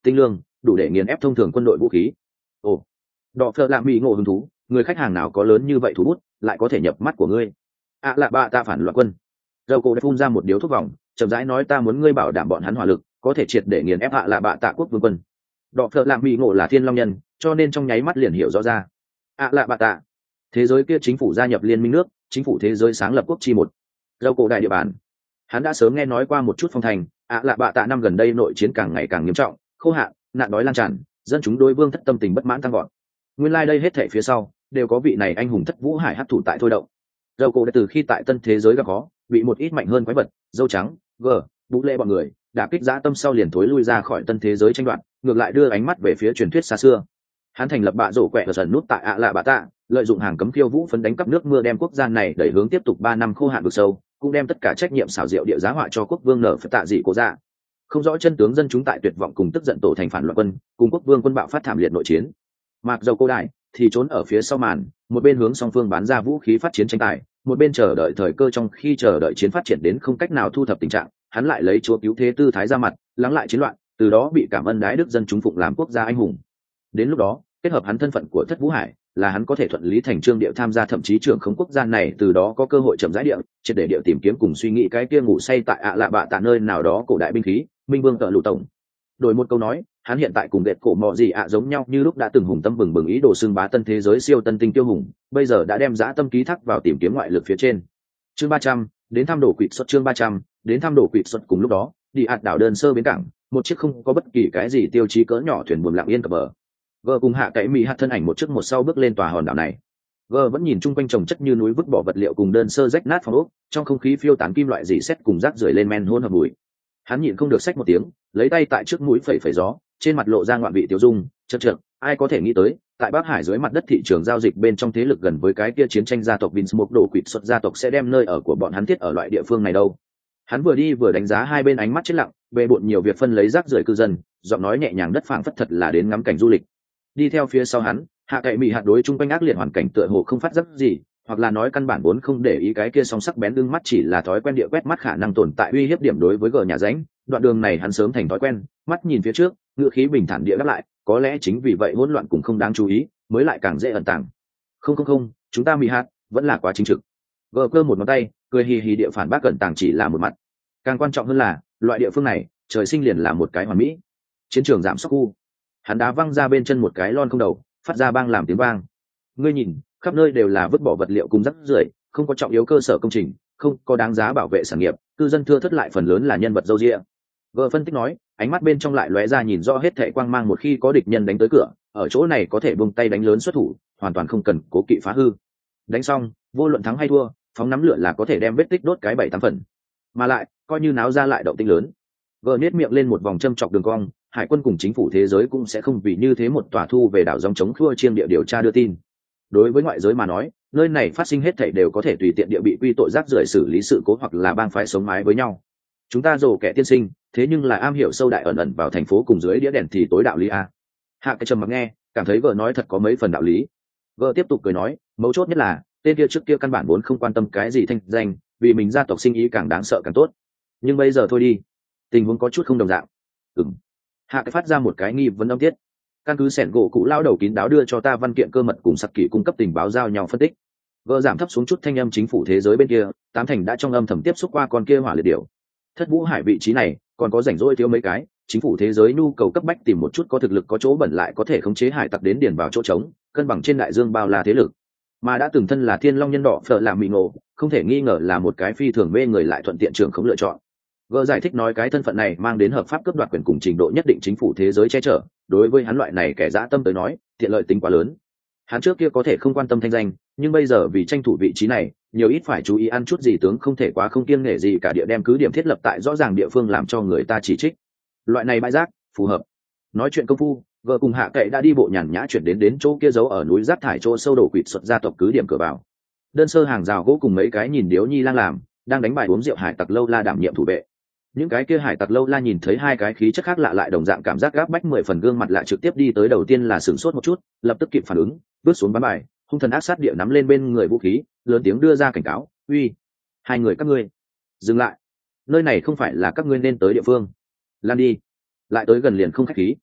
tinh lương, đủ để nghiền ép thông thường quân đội vũ khí. Ồ, đỏ phở làm mỹ ngộ hứng thú, người khách hàng nào có lớn như vậy thú bút lại có thể nhập mắt của ngươi? ạ lạ bạ tạ phản loạn quân. Dầu cổ đã phun ra một điếu thuốc vòng, chậm rãi nói, ta muốn ngươi bảo đảm bọn hắn hỏa lực có thể triệt để nghiền ép ạ lạ bạ tạ quốc vương quân. Đỏ phở làm mỹ ngộ là thiên long nhân, cho nên trong nháy mắt liền hiểu rõ ra. ạ lạ bạ tạ, thế giới kia chính phủ gia nhập liên minh nước, chính phủ thế giới sáng lập quốc chi một. Dầu cổ đại địa bàn, hắn đã sớm nghe nói qua một chút phong thành. ạ lạ bạ tạ năm gần đây nội chiến càng ngày càng nghiêm trọng, khô hạn, nạn đói lan tràn, dân chúng đối vương thất tâm tình bất mãn tăng gọn. Nguyên lai like đây hết thảy phía sau đều có vị này anh hùng thất vũ hải hấp thụ tại thôi động. Dầu cổ đã từ khi tại tân thế giới gặp khó, bị một ít mạnh hơn quái vật, dâu trắng, gờ, vũ lệ bọn người đả kích dã tâm sau liền thối lui ra khỏi tân thế giới tranh đoạt, ngược lại đưa ánh mắt về phía truyền thuyết xa xưa. Hắn thành lập bạ rổ quẹ và dần nút tại ạ lạ bạ tạ, lợi dụng hàng cấm khiêu vũ phấn đánh cắp nước mưa, đem quốc gia này đẩy hướng tiếp tục ba năm khô hạn vực sâu, cũng đem tất cả trách nhiệm xảo diệu địa giá họa cho quốc vương nở phải tạ dị cổ dạ. Không rõ chân tướng dân chúng tại tuyệt vọng cùng tức giận tổ thành phản loạn quân, cùng quốc vương quân bạo phát thảm liệt nội chiến. Mạc dầu cô đại thì trốn ở phía sau màn, một bên hướng song phương bán ra vũ khí phát chiến tranh tài, một bên chờ đợi thời cơ. Trong khi chờ đợi chiến phát triển đến không cách nào thu thập tình trạng, hắn lại lấy chúa cứu thế tư thái ra mặt, lắng lại chiến loạn, từ đó bị cảm ơn đái đức dân chúng phụng làm quốc gia anh hùng. Đến lúc đó, kết hợp hắn thân phận của thất vũ hải, là hắn có thể thuận lý thành trương địa tham gia, thậm chí trưởng không quốc gia này, từ đó có cơ hội chậm rãi địa triệt để địa tìm kiếm cùng suy nghĩ cái kia ngủ say tại ạ lạ bạ tạ nơi nào đó cổ đại binh khí minh vương tợ lụ tổng. Đổi một câu nói, hắn hiện tại cùng đệt cổ mọ gì ạ giống nhau, như lúc đã từng hùng tâm bừng bừng ý đồ xưng bá tân thế giới siêu tân tinh tiêu hùng, bây giờ đã đem dã tâm ký thác vào tìm kiếm ngoại lực phía trên. Chương ba trăm, đến thăm đổ quỵt xuất. Chương ba trăm, đến thăm đổ quỵt xuất. Cùng lúc đó, đi ạt đảo đơn sơ bến cảng, một chiếc không có bất kỳ cái gì tiêu chí cỡ nhỏ thuyền buồm lặng yên cập bờ. Gờ cùng hạ cậy mỹ hạt thân ảnh một trước một sau bước lên tòa hòn đảo này. Gờ vẫn nhìn chung quanh trồng chất như núi vứt bỏ vật liệu cùng đơn sơ rách nát phòng ốc, trong không khí phiêu tán kim loại dì xét cùng rác rưởi lên men hôn hợp mùi. Hắn nhịn không được xách một tiếng, lấy tay tại trước mũi phẩy phẩy gió, trên mặt lộ ra ngoạn vị tiêu dung, chật chật, ai có thể nghĩ tới, tại Bắc Hải dưới mặt đất thị trường giao dịch bên trong thế lực gần với cái kia chiến tranh gia tộc Vinsmoke đổ quỵt xuất gia tộc sẽ đem nơi ở của bọn hắn thiết ở loại địa phương này đâu. Hắn vừa đi vừa đánh giá hai bên, ánh mắt chết lặng, bề bộn nhiều việc phân lấy rác rưởi cư dân, giọng nói nhẹ nhàng đất phảng phất thật là đến ngắm cảnh du lịch. Đi theo phía sau hắn, hạ cậy mỹ hạt đối chung quanh ác liệt hoàn cảnh tựa hồ không phát giác gì, hoặc là nói căn bản vốn không để ý cái kia song sắc bén đương mắt, chỉ là thói quen địa quét mắt khả năng tồn tại uy hiếp điểm đối với gờ nhà ránh. Đoạn đường này hắn sớm thành thói quen, mắt nhìn phía trước, ngữ khí bình thản địa đáp lại, có lẽ chính vì vậy hỗn loạn cũng không đáng chú ý, mới lại càng dễ ẩn tàng. Không không không, chúng ta mỹ hạt vẫn là quá chính trực. Gờ cơ một ngón tay, cười hì hì địa phản bác ẩn tàng chỉ là một mặt. Càng quan trọng hơn là, loại địa phương này, trời sinh liền là một cái hoàn mỹ. Chiến trường giảm sóc khu. Hắn đá văng ra bên chân một cái lon không đầu, phát ra bang làm tiếng vang. Ngươi nhìn, khắp nơi đều là vứt bỏ vật liệu cùng rác rưởi, không có trọng yếu cơ sở công trình, không có đáng giá bảo vệ sản nghiệp, cư dân thưa thớt lại phần lớn là nhân vật dâu dịa. Vợ phân tích nói, ánh mắt bên trong lại lóe ra nhìn rõ hết thảy quang mang. Một khi có địch nhân đánh tới cửa, ở chỗ này có thể buông tay đánh lớn xuất thủ, hoàn toàn không cần cố kỵ phá hư. Đánh xong, vô luận thắng hay thua, phóng nắm lửa là có thể đem vết tích đốt cái bảy tám phần. Mà lại, coi như náo ra lại động tĩnh lớn. Vợ nhếch miệng lên một vòng châm chọc đường cong, hải quân cùng chính phủ thế giới cũng sẽ không vì như thế một tòa thu về đảo dòng chống khua chiêng địa điều tra đưa tin. Đối với ngoại giới mà nói, nơi này phát sinh hết thảy đều có thể tùy tiện địa bị quy tội rác rưởi xử lý sự cố, hoặc là bang phái sống mái với nhau. Chúng ta rồ kẻ tiên sinh, thế nhưng là am hiểu sâu đại ẩn ẩn vào thành phố cùng dưới đĩa đèn thì tối đạo lý a. Hạ cái trầm mặc nghe, cảm thấy vợ nói thật có mấy phần đạo lý. Vợ tiếp tục cười nói, mấu chốt nhất là tên kia trước kia căn bản vốn không quan tâm cái gì thanh danh, vì mình gia tộc sinh ý càng đáng sợ càng tốt. Nhưng bây giờ thôi đi, tình huống có chút không đồng dạng. Ừm. Hạ cái phát ra một cái nghi vấn âm tiết. Căn cứ sẻn gỗ cụ lao đầu kín đáo đưa cho ta văn kiện cơ mật cùng sặc kỳ cung cấp tình báo giao nhau phân tích. Vợ giảm thấp xuống chút thanh âm, chính phủ thế giới bên kia, tám thành đã trong âm thầm tiếp xúc qua con kia hỏa liệt điểu. Thất vũ hải vị trí này còn có rảnh rỗi thiếu mấy cái, chính phủ thế giới nhu cầu cấp bách tìm một chút có thực lực có chỗ bẩn lại có thể khống chế hải tặc đến điền vào chỗ trống, cân bằng trên đại dương bao la thế lực. Mà đã từng thân là thiên long nhân đỏ phở làm mị ngộ, không thể nghi ngờ là một cái phi thường mê người lại thuận tiện trưởng không lựa chọn. Vợ giải thích nói cái thân phận này mang đến hợp pháp cướp đoạt quyền cùng trình độ nhất định chính phủ thế giới che chở, đối với hắn loại này kẻ dã tâm tới nói, tiện lợi tính quá lớn. Hắn trước kia có thể không quan tâm thanh danh, nhưng bây giờ vì tranh thủ vị trí này, nhiều ít phải chú ý ăn chút gì tướng, không thể quá không kiêng nể gì cả địa đem cứ điểm thiết lập tại rõ ràng địa phương làm cho người ta chỉ trích. Loại này bãi rác, phù hợp. Nói chuyện công phu, vợ cùng hạ cậy đã đi bộ nhàn nhã chuyển đến đến chỗ kia giấu ở núi rác thải chỗ sâu đổ quỵt xuất gia tộc cứ điểm cửa vào. Đơn sơ hàng rào gỗ cùng mấy cái nhìn điếu nhi lang làm, đang đánh bài uống rượu hải tặc lâu la đảm nhiệm thủ vệ. Những cái kia hải tặc lâu la nhìn thấy hai cái khí chất khác lạ lại đồng dạng cảm giác gáp bách mười phần gương mặt lạ trực tiếp đi tới, đầu tiên là sửng sốt một chút, lập tức kịp phản ứng, bước xuống bán bài, hung thần ác sát địa nắm lên bên người vũ khí, lớn tiếng đưa ra cảnh cáo, uy, hai người các ngươi dừng lại, nơi này không phải là các ngươi nên tới địa phương, lan đi, lại tới gần liền không khách khí.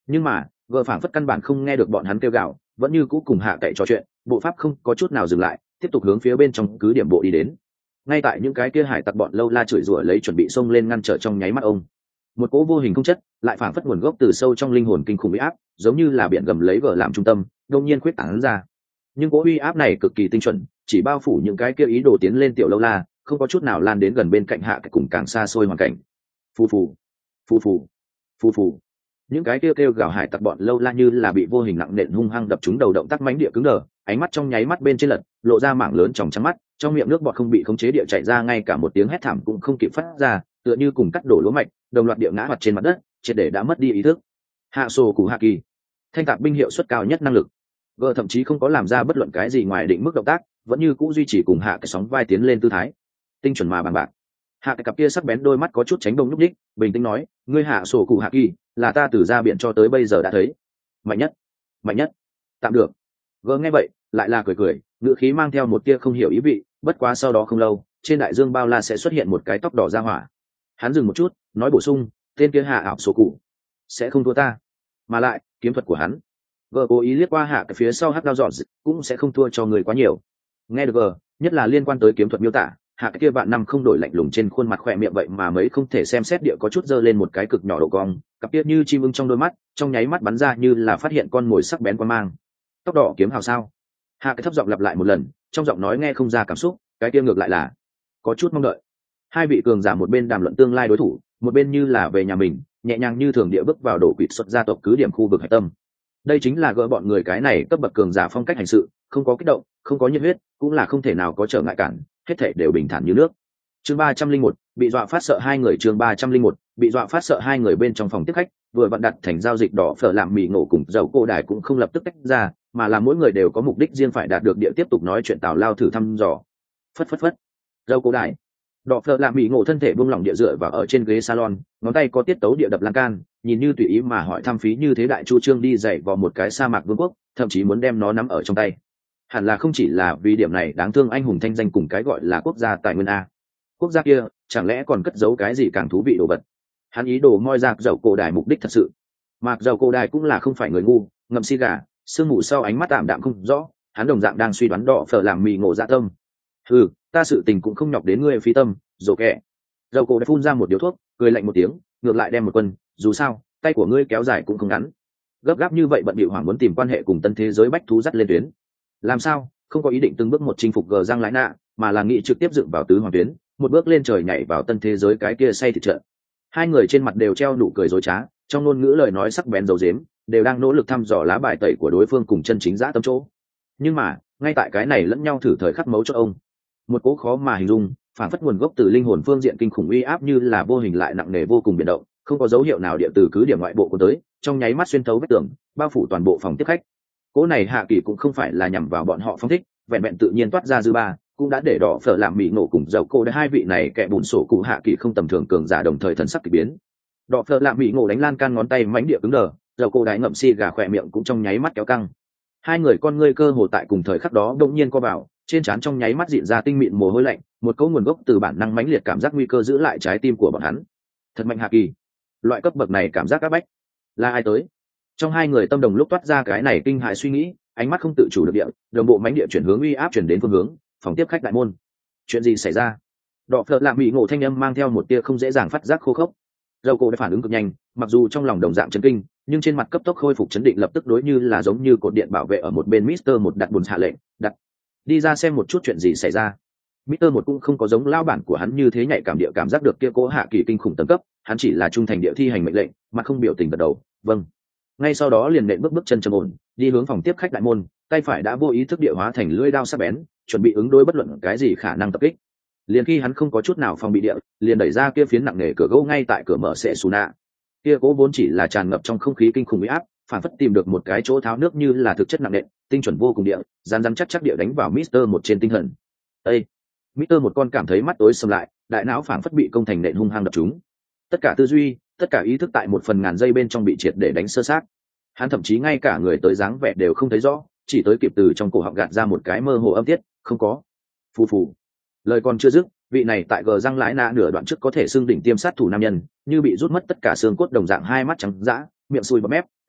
Nhưng mà gờ phảng phất căn bản không nghe được bọn hắn kêu gào, vẫn như cũ cùng hạ cậy trò chuyện, bộ pháp không có chút nào dừng lại, tiếp tục hướng phía bên trong cứ điểm bộ đi đến. Ngay tại những cái kia hải tặc bọn lâu la chửi rủa lấy chuẩn bị xông lên ngăn trở trong nháy mắt ông, một cỗ vô hình không chất lại phảng phất nguồn gốc từ sâu trong linh hồn kinh khủng uy áp, giống như là biển gầm lấy vợ làm trung tâm, đột nhiên khuyết tán ra. Nhưng cỗ uy áp này cực kỳ tinh chuẩn, chỉ bao phủ những cái kia ý đồ tiến lên tiểu lâu la, không có chút nào lan đến gần bên cạnh hạ cái cùng càng xa xôi hoàn cảnh. Phù phù, phù phù, phù phù. Những cái kia kêu, kêu gào hải tặc bọn lâu la như là bị vô hình nặng nện hung hăng đập trúng đầu, động tác mãnh địa cứng đờ, ánh mắt trong nháy mắt bên trên lật, lộ ra mảng lớn tròng trắng mắt, trong miệng nước bọt không bị khống chế địa chảy ra, ngay cả một tiếng hét thảm cũng không kịp phát ra, tựa như cùng cắt đổ lúa mạch, đồng loạt địa ngã hoạt trên mặt đất, triệt để đã mất đi ý thức. Hạ sổ cụ hạ kỳ, thanh tạc binh hiệu suất cao nhất năng lực. Vợ thậm chí không có làm ra bất luận cái gì ngoài định mức động tác, vẫn như cũ duy trì cùng hạ cái sóng vai tiến lên tư thái, tinh chuẩn mà bằng bạc. Hạ cái cặp kia sắc bén đôi mắt có chút tránh đông lúc đích, bình tĩnh nói, ngươi hạ sổ cụ hạ kỳ là ta từ ra biển cho tới bây giờ đã thấy mạnh nhất, mạnh nhất. Tạm được. Vợ nghe vậy lại là cười cười, ngữ khí mang theo một tia không hiểu ý vị. Bất quá sau đó không lâu, trên đại dương bao la sẽ xuất hiện một cái tóc đỏ ra hỏa. Hắn dừng một chút, nói bổ sung, tên kia hạ ảo sổ cụ sẽ không thua ta, mà lại kiếm thuật của hắn. Vợ cố ý liếc qua hạ cái phía sau hắc đao dọn cũng sẽ không thua cho người quá nhiều. Nghe được vợ, nhất là liên quan tới kiếm thuật miêu tả, hạ cái kia bạn năm không đổi lạnh lùng trên khuôn mặt khỏe miệng vậy mà mấy không thể xem xét địa có chút dơ lên một cái cực nhỏ độ cong, cặp kia như chim ưng trong đôi mắt trong nháy mắt bắn ra như là phát hiện con mồi sắc bén quan mang. Tóc đỏ kiếm hào sao? Hạ cái thấp giọng lặp lại một lần, trong giọng nói nghe không ra cảm xúc, cái kia ngược lại là có chút mong đợi. Hai vị cường giả một bên đàm luận tương lai đối thủ, một bên như là về nhà mình, nhẹ nhàng như thường địa bước vào đổ quỵt xuất gia tộc cứ điểm khu vực hải tâm. Đây chính là gỡ bọn người cái này cấp bậc cường giả phong cách hành sự, không có kích động, không có nhiệt huyết, cũng là không thể nào có trở ngại cản, hết thảy đều bình thản như nước. Chương ba trăm linh một, bị dọa phát sợ hai người. Chương ba trăm linh một, bị dọa phát sợ hai người. Bên trong phòng tiếp khách, vừa vặn đặt thành giao dịch đỏ phở làm mì ngộ cùng dầu cô đài cũng không lập tức tách ra, mà là mỗi người đều có mục đích riêng phải đạt được địa tiếp tục nói chuyện tào lao thử thăm dò. Phất phất phất. Dầu cô đài. Đỏ phở làm mì ngộ thân thể buông lỏng địa dựa vào ở trên ghế salon, ngón tay có tiết tấu địa đập lan can, nhìn như tùy ý mà hỏi thăm phí như thế đại chu trương đi dạy vào một cái sa mạc vương quốc, thậm chí muốn đem nó nắm ở trong tay. Hẳn là không chỉ là vì điểm này đáng thương anh hùng thanh danh cùng cái gọi là quốc gia tài nguyên a. Quốc gia kia chẳng lẽ còn cất giấu cái gì càng thú vị đồ vật? Hắn ý đồ moi ra dầu cổ đài mục đích thật sự. Mạc dầu cổ đài cũng là không phải người ngu, ngậm xi gà, sương mù sau ánh mắt tạm đạm không rõ, hắn đồng dạng đang suy đoán đỏ phở làm mì ngộ dạ tâm. Ừ, ta sự tình cũng không nhọc đến ngươi phí tâm, dồ kẻ. Dầu cổ đã phun ra một điếu thuốc, cười lạnh một tiếng, ngược lại đem một quân, dù sao, tay của ngươi kéo dài cũng không ngắn. Gấp gáp như vậy bận bịu hoảng muốn tìm quan hệ cùng tân thế giới bách thú dắt lên tuyến. Làm sao, không có ý định từng bước một chinh phục gờ giang lái nạ, mà là nghĩ trực tiếp dựng vào tứ hoàng tuyến, một bước lên trời nhảy vào tân thế giới cái kia say thịt trận. Hai người trên mặt đều treo nụ cười dối trá, trong ngôn ngữ lời nói sắc bén dầu dếm, đều đang nỗ lực thăm dò lá bài tẩy của đối phương cùng chân chính dã tâm chỗ. Nhưng mà, ngay tại cái này lẫn nhau thử thời khắc mấu cho ông, một cố khó mà hình dung, phản phất nguồn gốc từ linh hồn phương diện kinh khủng uy áp như là vô hình lại nặng nề vô cùng biến động, không có dấu hiệu nào địa từ cứ điểm ngoại bộ của tới, trong nháy mắt xuyên thấu vách tường, bao phủ toàn bộ phòng tiếp khách. Cố này hạ kỳ cũng không phải là nhằm vào bọn họ phong thích, vẹn vẹn tự nhiên toát ra dư ba, cũng đã để đỏ phở làm bị nổ cùng dầu cô để hai vị này kẻ bùn sổ cụ hạ kỳ không tầm thường cường giả đồng thời thần sắc kỳ biến. Đỏ phở làm bị nổ đánh lan can ngón tay mánh địa cứng đờ, dầu cô đái ngậm si gà khỏe miệng cũng trong nháy mắt kéo căng. Hai người con ngươi cơ hồ tại cùng thời khắc đó đột nhiên co vào, trên trán trong nháy mắt dịn ra tinh mịn mồ hôi lạnh, một cấu nguồn gốc từ bản năng mãnh liệt cảm giác nguy cơ giữ lại trái tim của bọn hắn. Thật mạnh hạ kỳ, loại cấp bậc này cảm giác áp bách, là ai tới? Trong hai người tâm đồng lúc toát ra cái này kinh hại suy nghĩ, ánh mắt không tự chủ được địa, đồng bộ mãnh địa chuyển hướng uy áp chuyển đến phương hướng phòng tiếp khách đại môn. Chuyện gì xảy ra? Đỏ phở làm bị ngộ thanh âm mang theo một tia không dễ dàng phát giác khô khốc. Dầu cổ đã phản ứng cực nhanh, mặc dù trong lòng đồng dạng chấn kinh, nhưng trên mặt cấp tốc khôi phục chấn định, lập tức đối như là giống như cột điện bảo vệ ở một bên Mister một đặt buồn hạ lệnh, đặt đi ra xem một chút chuyện gì xảy ra. Mister một cũng không có giống lao bản của hắn như thế nhạy cảm địa cảm giác được kia cố hạ kỳ kinh khủng tầng cấp, hắn chỉ là trung thành địa thi hành mệnh lệnh, mà không biểu tình gật đầu, vâng. Ngay sau đó liền nện bước bước chân trầm ổn, đi hướng phòng tiếp khách đại môn, tay phải đã vô ý thức địa hóa thành lưỡi dao sắc bén, chuẩn bị ứng đối bất luận cái gì khả năng tập kích. Liền khi hắn không có chút nào phòng bị địa, liền đẩy ra kia phiến nặng nề cửa gỗ ngay tại cửa mở sệ Suna. Kia cố vốn chỉ là tràn ngập trong không khí kinh khủng uy áp, phản phất tìm được một cái chỗ tháo nước như là thực chất nặng nề, tinh chuẩn vô cùng địa, gian rắn chắc chắc địa đánh vào Mister một trên tinh thần. Ê! Mister một con cảm thấy mắt tối sầm lại, đại não phản phất bị công thành nện hung hăng đập trúng. Tất cả tư duy, tất cả ý thức tại một phần ngàn giây bên trong bị triệt để đánh sơ sát. Hắn thậm chí ngay cả người tới dáng vẻ đều không thấy rõ, chỉ tới kịp từ trong cổ họng gạt ra một cái mơ hồ âm tiết, không có. Phù phù. Lời còn chưa dứt, vị này tại gờ răng lãi nạ nửa đoạn trước có thể xưng đỉnh tiêm sát thủ nam nhân, như bị rút mất tất cả xương cốt đồng dạng hai mắt trắng dã, miệng sùi bọt mép,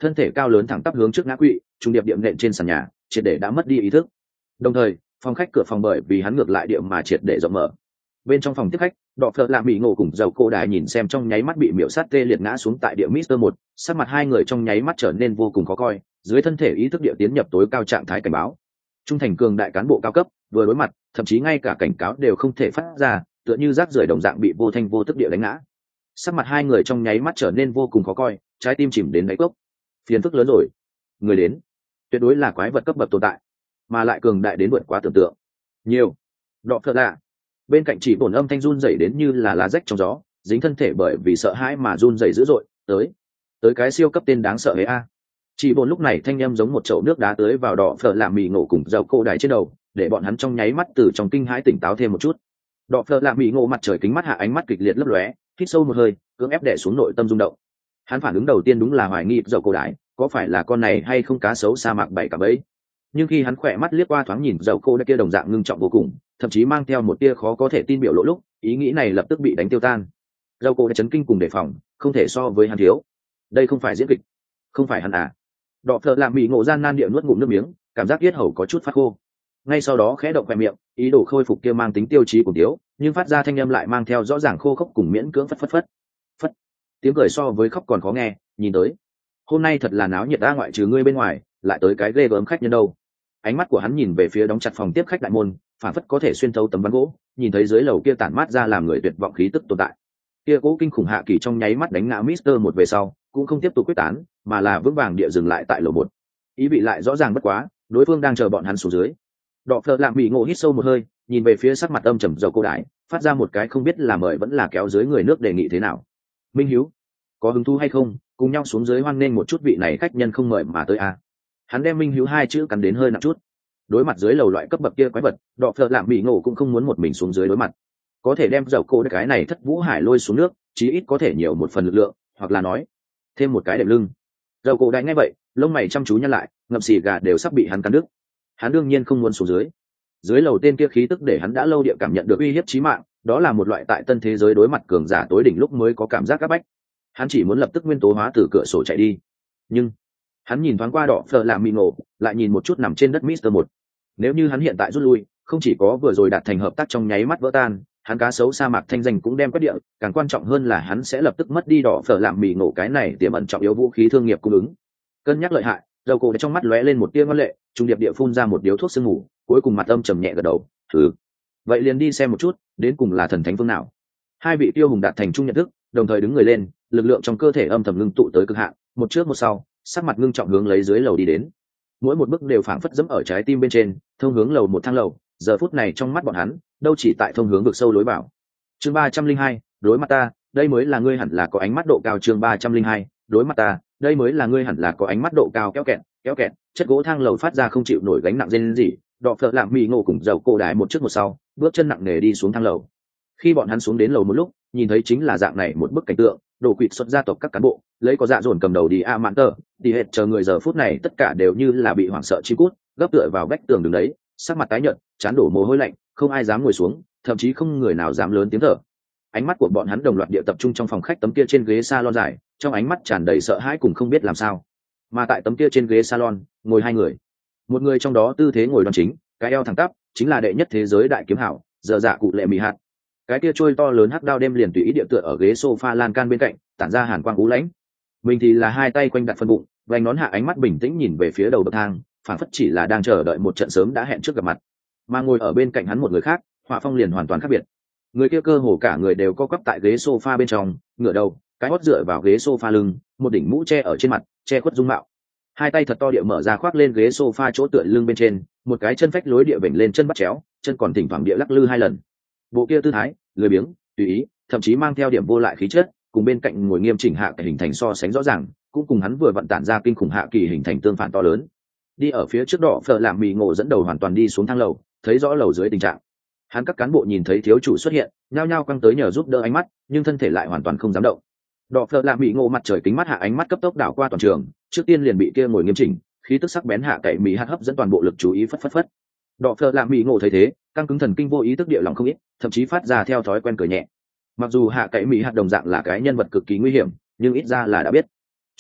thân thể cao lớn thẳng tắp hướng trước ngã quỵ, trung điệp điểm nện trên sàn nhà, triệt để đã mất đi ý thức. Đồng thời phòng khách cửa phòng bởi vì hắn ngược lại điểm mà triệt để rộng mở. Bên trong phòng tiếp khách, đọ phợ lạ mỹ ngộ cùng dầu cô đại nhìn xem trong nháy mắt bị miểu sát tê liệt ngã xuống tại địa Mister một, sắc mặt hai người trong nháy mắt trở nên vô cùng khó coi, dưới thân thể ý thức địa tiến nhập tối cao trạng thái cảnh báo. Trung thành cường đại cán bộ cao cấp, vừa đối mặt, thậm chí ngay cả cảnh cáo đều không thể phát ra, tựa như rác rưởi đồng dạng bị vô thanh vô tức địa đánh ngã. Sắc mặt hai người trong nháy mắt trở nên vô cùng khó coi, trái tim chìm đến đáy cốc. Phiền phức lớn rồi. Người đến, tuyệt đối là quái vật cấp bậc tồn tại, mà lại cường đại đến vượt quá tưởng tượng. Nhiều. Đọ phợ lạ. Bên cạnh chỉ bổn âm thanh run rẩy đến như là lá rách trong gió, dính thân thể bởi vì sợ hãi mà run rẩy dữ dội, tới. Tới cái siêu cấp tên đáng sợ ấy a. Chỉ bổn lúc này thanh âm giống một chậu nước đá tới vào đỏ phở làm mì ngộ cùng dầu cô đài trên đầu, để bọn hắn trong nháy mắt từ trong kinh hãi tỉnh táo thêm một chút. Đỏ phở làm mì ngộ mặt trời kính mắt hạ ánh mắt kịch liệt lấp lóe, hít sâu một hơi, cưỡng ép đè xuống nội tâm rung động. Hắn phản ứng đầu tiên đúng là hoài nghi dầu cô đài, có phải là con này hay không cá sấu sa mạc bảy cả bấy. Nhưng khi hắn khỏe mắt liếc qua thoáng nhìn dầu cô đài kia đồng dạng ngưng trọng vô cùng, thậm chí mang theo một tia khó có thể tin biểu lộ lúc, ý nghĩ này lập tức bị đánh tiêu tan. Dầu cô đài chấn kinh cùng đề phòng, không thể so với hắn thiếu. Đây không phải diễn kịch, không phải hắn à? Đọ phợ làm bị ngộ gian nan địa nuốt ngụm nước miếng, cảm giác yết hầu có chút phát khô. Ngay sau đó khẽ động khoe miệng, ý đồ khôi phục kia mang tính tiêu chí của tiếu, nhưng phát ra thanh âm lại mang theo rõ ràng khô khốc cùng miễn cưỡng phất phất phất. Phất. Tiếng cười so với khóc còn khó nghe, nhìn tới. Hôm nay thật là náo nhiệt a, ngoại trừ ngươi bên ngoài, lại tới cái ghê gớm khách nhân đâu. Ánh mắt của hắn nhìn về phía đóng chặt phòng tiếp khách đại môn, phản phất có thể xuyên thấu tấm ván gỗ, nhìn thấy dưới lầu kia tản mát ra làm người tuyệt vọng khí tức tồn tại. Kia cố kinh khủng hạ kỳ trong nháy mắt đánh ngã Mister một về sau, cũng không tiếp tục quyết tán, mà là vững vàng địa dừng lại tại lầu một. Ý vị lại rõ ràng bất quá, đối phương đang chờ bọn hắn xuống dưới. Đọ phợ lạm bị ngộ hít sâu một hơi, nhìn về phía sắc mặt âm trầm dầu cô đại, phát ra một cái không biết là mời vẫn là kéo dưới người nước đề nghị thế nào. Minh Hiếu, có hứng thú hay không, cùng nhau xuống dưới hoan nghênh một chút vị này khách nhân không mời mà tới a. À. Hắn đem Minh Hiếu hai chữ cắn đến hơi nặng chút. Đối mặt dưới lầu loại cấp bậc kia quái vật, đọ phợ lạm bị ngộ cũng không muốn một mình xuống dưới đối mặt. Có thể đem dầu cô cái này thất vũ hải lôi xuống nước, chí ít có thể nhiều một phần lực lượng, hoặc là nói thêm một cái đệm lưng. Dầu cổ đại ngay vậy, lông mày chăm chú nhăn lại, ngậm xì gà đều sắp bị hắn cắn đứt. Hắn đương nhiên không muốn xuống dưới. Dưới lầu tên kia khí tức để hắn đã lâu địa cảm nhận được uy hiếp chí mạng, đó là một loại tại tân thế giới đối mặt cường giả tối đỉnh lúc mới có cảm giác áp bách. Hắn chỉ muốn lập tức nguyên tố hóa từ cửa sổ chạy đi. Nhưng hắn nhìn thoáng qua đỏ phở làm mì ngộ, lại nhìn một chút nằm trên đất Mister một. Nếu như hắn hiện tại rút lui, không chỉ có vừa rồi đạt thành hợp tác trong nháy mắt vỡ tan, hắn cá sấu sa mạc thanh danh cũng đem quét địa, càng quan trọng hơn là hắn sẽ lập tức mất đi đỏ phở làm mì ngộ cái này tiềm ẩn trọng yếu vũ khí thương nghiệp cung ứng. Cân nhắc lợi hại, dầu cổ trong mắt lóe lên một tia ngoan lệ, trung điệp địa phun ra một điếu thuốc sương ngủ, cuối cùng mặt âm trầm nhẹ gật đầu, thử. Vậy liền đi xem một chút, đến cùng là thần thánh phương nào. Hai vị tiêu hùng đạt thành chung nhận thức, đồng thời đứng người lên, lực lượng trong cơ thể âm thầm ngưng tụ tới cực hạn, một trước một sau, sắc mặt ngưng trọng hướng lấy dưới lầu đi đến. Mỗi một bước đều phảng phất dẫm ở trái tim bên trên, thông hướng lầu một thang lầu, giờ phút này trong mắt bọn hắn, đâu chỉ tại thông hướng vực sâu lối vào. Chương ba trăm linh hai, đối mặt ta, đây mới là ngươi hẳn là có ánh mắt độ cao. Chương ba trăm linh hai, đối mặt ta, đây mới là ngươi hẳn là có ánh mắt độ cao. Kéo kẹt, kéo kẹt, chất gỗ thang lầu phát ra không chịu nổi gánh nặng rên rỉ, đọ phợ lạm mì ngộ cùng dầu cổ đại một trước một sau, bước chân nặng nề đi xuống thang lầu. Khi bọn hắn xuống đến lầu một lúc, nhìn thấy chính là dạng này một bức cảnh tượng, đồ quỵt xuất gia tộc các cán bộ, lấy có dạ dồn cầm đầu đi a mạn tờ, đi hết chờ người giờ phút này tất cả đều như là bị hoảng sợ chi cút, gấp tựa vào vách tường đứng đấy, sắc mặt tái nhợt, chán đổ mồ hôi lạnh, không ai dám ngồi xuống, thậm chí không người nào dám lớn tiếng thở. Ánh mắt của bọn hắn đồng loạt địa tập trung trong phòng khách tấm kia trên ghế salon dài, trong ánh mắt tràn đầy sợ hãi cùng không biết làm sao. Mà tại tấm kia trên ghế salon, ngồi hai người. Một người trong đó tư thế ngồi đoan chính, cái eo thẳng tắp, chính là đệ nhất thế giới đại kiếm hảo, giờ dạ cụ lệ mì hạt. Cái kia trôi to lớn hắc đao đêm liền tùy ý địa tựa ở ghế sofa lan can bên cạnh, tản ra hàn quang ú lãnh. Mình thì là hai tay quanh đặt phân bụng, vành nón hạ ánh mắt bình tĩnh nhìn về phía đầu bậc thang, phản phất chỉ là đang chờ đợi một trận sớm đã hẹn trước gặp mặt. Mà ngồi ở bên cạnh hắn một người khác, họa phong liền hoàn toàn khác biệt. Người kia cơ hồ cả người đều co quắp tại ghế sofa bên trong, ngửa đầu, cái hót dựa vào ghế sofa lưng, một đỉnh mũ che ở trên mặt, che khuất dung mạo. Hai tay thật to địa mở ra khoác lên ghế sofa chỗ tựa lưng bên trên, một cái chân phách lối địa vểnh lên chân bắt chéo, chân còn thỉnh thoảng địa lắc lư hai lần. Bộ kia tư thái, lười biếng, tùy ý, thậm chí mang theo điểm vô lại khí chất, cùng bên cạnh ngồi nghiêm chỉnh hạ cái hình thành so sánh rõ ràng, cũng cùng hắn vừa vận tản ra kinh khủng hạ kỳ hình thành tương phản to lớn. Đi ở phía trước đỏ phở làm mì ngộ dẫn đầu hoàn toàn đi xuống thang lầu, thấy rõ lầu dưới tình trạng. Hắn các cán bộ nhìn thấy thiếu chủ xuất hiện, nhao nhao căng tới nhờ giúp đỡ ánh mắt, nhưng thân thể lại hoàn toàn không dám động. Đỏ phở làm mì ngộ mặt trời kính mắt hạ ánh mắt cấp tốc đảo qua toàn trường, trước tiên liền bị kia ngồi nghiêm chỉnh, khí tức sắc bén hạ cậy mì hạt hấp dẫn toàn bộ lực chú ý phất phất phất. Đỏ phở làm mì ngộ thấy thế, căng cứng thần kinh vô ý thức địa lòng không ít, thậm chí phát ra theo thói quen cười nhẹ. Mặc dù hạ cậy mỹ hạt đồng dạng là cái nhân vật cực kỳ nguy hiểm, nhưng ít ra là đã biết. Cho nên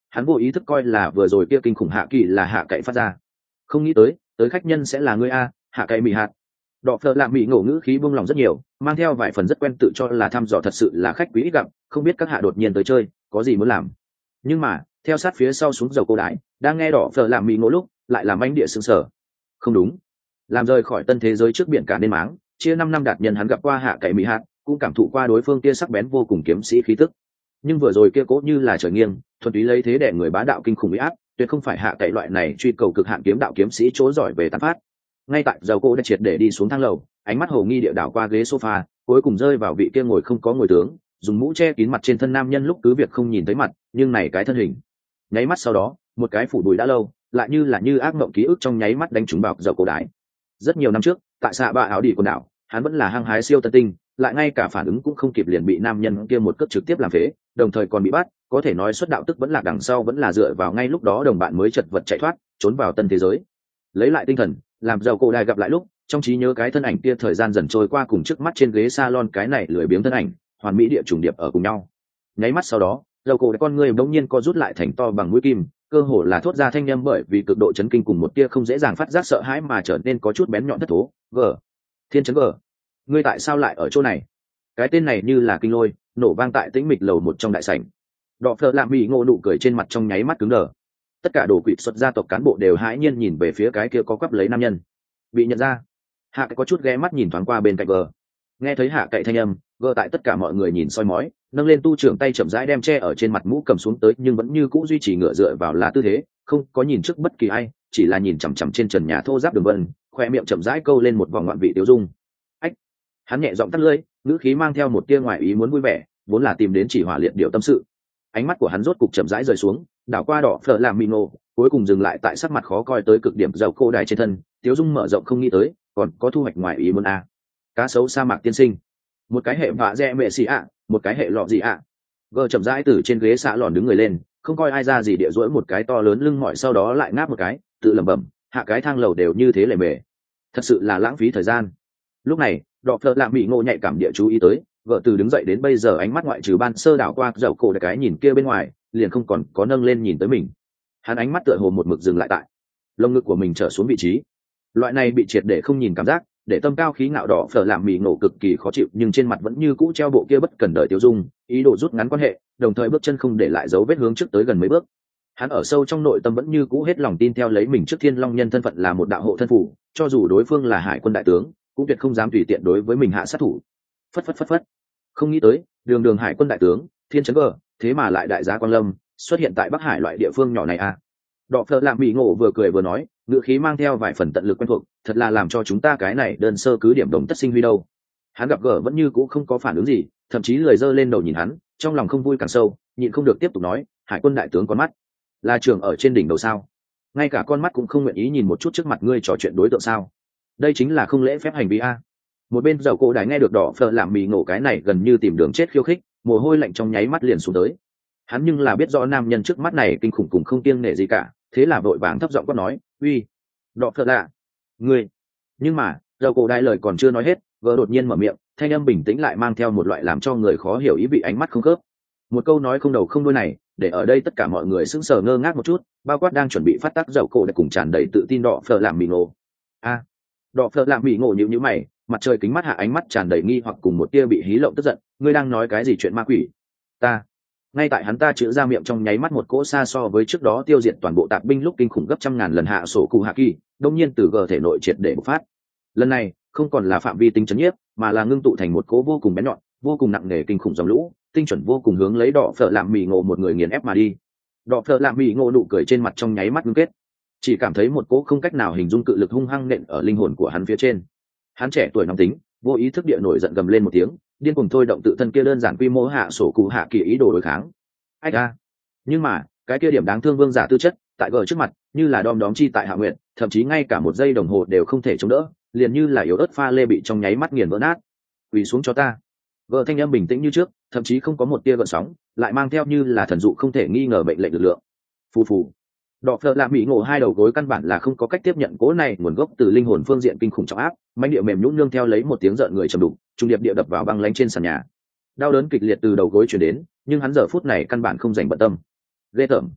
hắn vô ý thức coi là vừa rồi kia kinh khủng hạ kỳ là hạ cậy phát ra, không nghĩ tới tới khách nhân sẽ là ngươi a, hạ cậy mị hạt. Đọ phợ lạ mị ngộ ngữ khí buông lòng rất nhiều, mang theo vài phần rất quen tự cho là thăm dò thật sự là khách quý ít gặp, không biết các hạ đột nhiên tới chơi có gì muốn làm. Nhưng mà theo sát phía sau xuống dầu cô đái đang nghe đỏ phở làm mị ngộ lúc lại làm anh địa sững sờ. Không đúng, làm rời khỏi tân thế giới trước biển cả nên máng, chia năm năm đạt nhân hắn gặp qua hạ cậy mỹ hạt, cũng cảm thụ qua đối phương kia sắc bén vô cùng kiếm sĩ khí tức. Nhưng vừa rồi kia cố như là trời nghiêng, thuần túy lấy thế để người bá đạo kinh khủng uy áp, tuyệt không phải hạ cậy loại này truy cầu cực hạn kiếm đạo kiếm sĩ chỗ giỏi về tàn phát. Ngay tại dầu cô đã triệt để đi xuống thang lầu, ánh mắt hồ nghi địa đảo qua ghế sofa, cuối cùng rơi vào vị kia ngồi không có ngồi tướng, dùng mũ che kín mặt trên thân nam nhân lúc cứ việc không nhìn thấy mặt, nhưng này cái thân hình. Nháy mắt sau đó, một cái phủ đùi đã lâu, lại như là như ác mộng ký ức trong nháy mắt đánh trúng vào dầu cổ đái. Rất nhiều năm trước, tại xạ bạ áo đỉ quần đảo, hắn vẫn là hăng hái siêu tân tinh, lại ngay cả phản ứng cũng không kịp liền bị nam nhân kia một cước trực tiếp làm phế, đồng thời còn bị bắt, có thể nói xuất đạo tức vẫn lạc đằng sau vẫn là dựa vào ngay lúc đó đồng bạn mới chật vật chạy thoát, trốn vào tân thế giới. Lấy lại tinh thần, làm dầu cổ đái gặp lại lúc, trong trí nhớ cái thân ảnh kia thời gian dần trôi qua cùng trước mắt trên ghế salon cái này lười biếng thân ảnh, hoàn mỹ địa trùng điệp ở cùng nhau. Nháy mắt sau đó, dầu cổ đái con người bỗng nhiên co rút lại thành to bằng mũi kim, cơ hồ là thốt ra thanh âm bởi vì cực độ chấn kinh cùng một tia không dễ dàng phát giác sợ hãi mà trở nên có chút bén nhọn thất thố. Gờ, thiên chấn gờ, ngươi tại sao lại ở chỗ này? Cái tên này như là kinh lôi, nổ vang tại tĩnh mịch lầu một trong đại sảnh. Đọ phợ lạ mỹ ngộ nụ cười trên mặt trong nháy mắt cứng đờ. Tất cả đồ quỷ xuất gia tộc cán bộ đều hãi nhiên nhìn về phía cái kia có quắp lấy nam nhân. Bị nhận ra, hạ có chút ghé mắt nhìn thoáng qua bên cạnh gờ. Nghe thấy hạ cậy thanh âm, gờ tại tất cả mọi người nhìn soi mói, nâng lên tu trưởng tay chậm rãi đem che ở trên mặt mũ cầm xuống tới, nhưng vẫn như cũ duy trì ngựa dựa vào là tư thế, không có nhìn trước bất kỳ ai, chỉ là nhìn chằm chằm trên trần nhà thô ráp đường vân, khoe miệng chậm rãi câu lên một vòng ngoạn vị tiêu dung. Ách, hắn nhẹ giọng tắt lưỡi, ngữ khí mang theo một tia ngoài ý muốn vui vẻ, vốn là tìm đến chỉ hỏa liệt điều tâm sự. Ánh mắt của hắn rốt cục chậm rãi rời xuống, đảo qua đỏ phở làm mì nổ, cuối cùng dừng lại tại sắc mặt khó coi tới cực điểm dầu cô đài trên thân, tiêu dung mở rộng không nghĩ tới, còn có thu hoạch ngoài ý muốn a. Cá sấu sa mạc tiên sinh, một cái hệ vạ dẹ mẹ xì ạ, một cái hệ lọ gì ạ. Gờ chậm rãi từ trên ghế xạ lòn đứng người lên, không coi ai ra gì địa duỗi một cái to lớn lưng mỏi, sau đó lại ngáp một cái, tự lẩm bẩm, hạ cái thang lầu đều như thế lề mề, thật sự là lãng phí thời gian. Lúc này, đọ phở làm bị ngộ nhạy cảm địa chú ý tới, vợ từ đứng dậy đến bây giờ ánh mắt ngoại trừ ban sơ đảo qua dầu cổ cái nhìn kia bên ngoài, liền không còn có nâng lên nhìn tới mình. Hắn ánh mắt tựa hồ một mực dừng lại tại lồng ngực của mình trở xuống vị trí. Loại này bị triệt để không nhìn cảm giác, để tâm cao khí ngạo đỏ phở làm mì ngộ cực kỳ khó chịu, nhưng trên mặt vẫn như cũ treo bộ kia bất cần đời tiêu dung, ý đồ rút ngắn quan hệ, đồng thời bước chân không để lại dấu vết hướng trước tới gần mấy bước. Hắn ở sâu trong nội tâm vẫn như cũ hết lòng tin theo lấy mình trước Thiên Long nhân thân phận là một đạo hộ thân phủ, cho dù đối phương là hải quân đại tướng, cũng tuyệt không dám tùy tiện đối với mình hạ sát thủ. Phất phất phất phất. Không nghĩ tới, đường đường hải quân đại tướng, thiên chấn vờ, thế mà lại đại gia Quang Lâm xuất hiện tại Bắc Hải loại địa phương nhỏ này à? Đọ phở làm mì ngộ vừa cười vừa nói, ngữ khí mang theo vài phần tận lực quen thuộc, thật là làm cho chúng ta cái này đơn sơ cứ điểm đồng tất sinh huy đâu. Hắn gặp gỡ vẫn như cũ không có phản ứng gì, thậm chí lười giơ lên đầu nhìn hắn, trong lòng không vui càng sâu, nhịn không được tiếp tục nói, hải quân đại tướng con mắt là trường ở trên đỉnh đầu sao? Ngay cả con mắt cũng không nguyện ý nhìn một chút trước mặt ngươi trò chuyện đối tượng sao? Đây chính là không lễ phép hành vi a. Một bên dầu cổ đài nghe được đỏ phở làm mì ngộ cái này gần như tìm đường chết khiêu khích, mồ hôi lạnh trong nháy mắt liền xuống tới. Hắn nhưng là biết rõ nam nhân trước mắt này kinh khủng cùng không kiêng nể gì cả, thế là vội vàng thấp giọng quát nói, uy, đọ phở lạ, ngươi. Nhưng mà dầu cổ đài lời còn chưa nói hết, vợ đột nhiên mở miệng, thanh âm bình tĩnh lại mang theo một loại làm cho người khó hiểu ý vị, ánh mắt không khớp. Một câu nói không đầu không đuôi này, để ở đây tất cả mọi người sững sờ ngơ ngác một chút, bao quát đang chuẩn bị phát tác dầu cổ đài cùng tràn đầy tự tin đọ phở làm mì ngộ. A, đọ phở làm mì ngộ nhíu nhíu mày, mặt trời kính mắt hạ ánh mắt tràn đầy nghi hoặc cùng một tia bị hí lộng tức giận, ngươi đang nói cái gì chuyện ma quỷ? Ta. Ngay tại hắn ta chữa ra miệng trong nháy mắt, một cỗ xa so với trước đó tiêu diệt toàn bộ tạp binh lúc kinh khủng gấp trăm ngàn lần hạ sổ cụ hạ kỳ đông nhiên từ gờ thể nội triệt để bộc phát. Lần này không còn là phạm vi tính chấn nhiếp, mà là ngưng tụ thành một cỗ vô cùng bén nhọn, vô cùng nặng nề kinh khủng dòng lũ, tinh chuẩn vô cùng hướng lấy đỏ phở làm mì ngộ một người nghiền ép mà đi. Đỏ phở làm mì ngộ nụ cười trên mặt trong nháy mắt ngưng kết, chỉ cảm thấy một cỗ không cách nào hình dung cự lực hung hăng nện ở linh hồn của hắn phía trên. Hắn trẻ tuổi nóng tính, vô ý thức địa nổi giận gầm lên một tiếng, điên cuồng thôi động tự thân kia đơn giản quy mô hạ sổ cụ hạ kỳ ý đồ đối kháng. Ách a! Nhưng mà cái kia điểm đáng thương vương giả tư chất tại gờ trước mặt như là đom đóm chi tại hạ nguyện, thậm chí ngay cả một giây đồng hồ đều không thể chống đỡ, liền như là yếu ớt pha lê bị trong nháy mắt nghiền vỡ nát. Quỳ xuống cho ta! Gờ thanh âm bình tĩnh như trước, thậm chí không có một tia gợn sóng, lại mang theo như là thần dụ không thể nghi ngờ mệnh lệnh lực lượng. Phù phù! Đọ phở làm mỹ ngộ hai đầu gối căn bản là không có cách tiếp nhận cố này nguồn gốc từ linh hồn phương diện kinh khủng trọng áp, manh địa mềm nhũn nương theo lấy một tiếng rợn người trầm đục, trung điệp địa đập vào băng lánh trên sàn nhà. Đau đớn kịch liệt từ đầu gối truyền đến, nhưng hắn giờ phút này căn bản không dành bận tâm. Ghê tởm!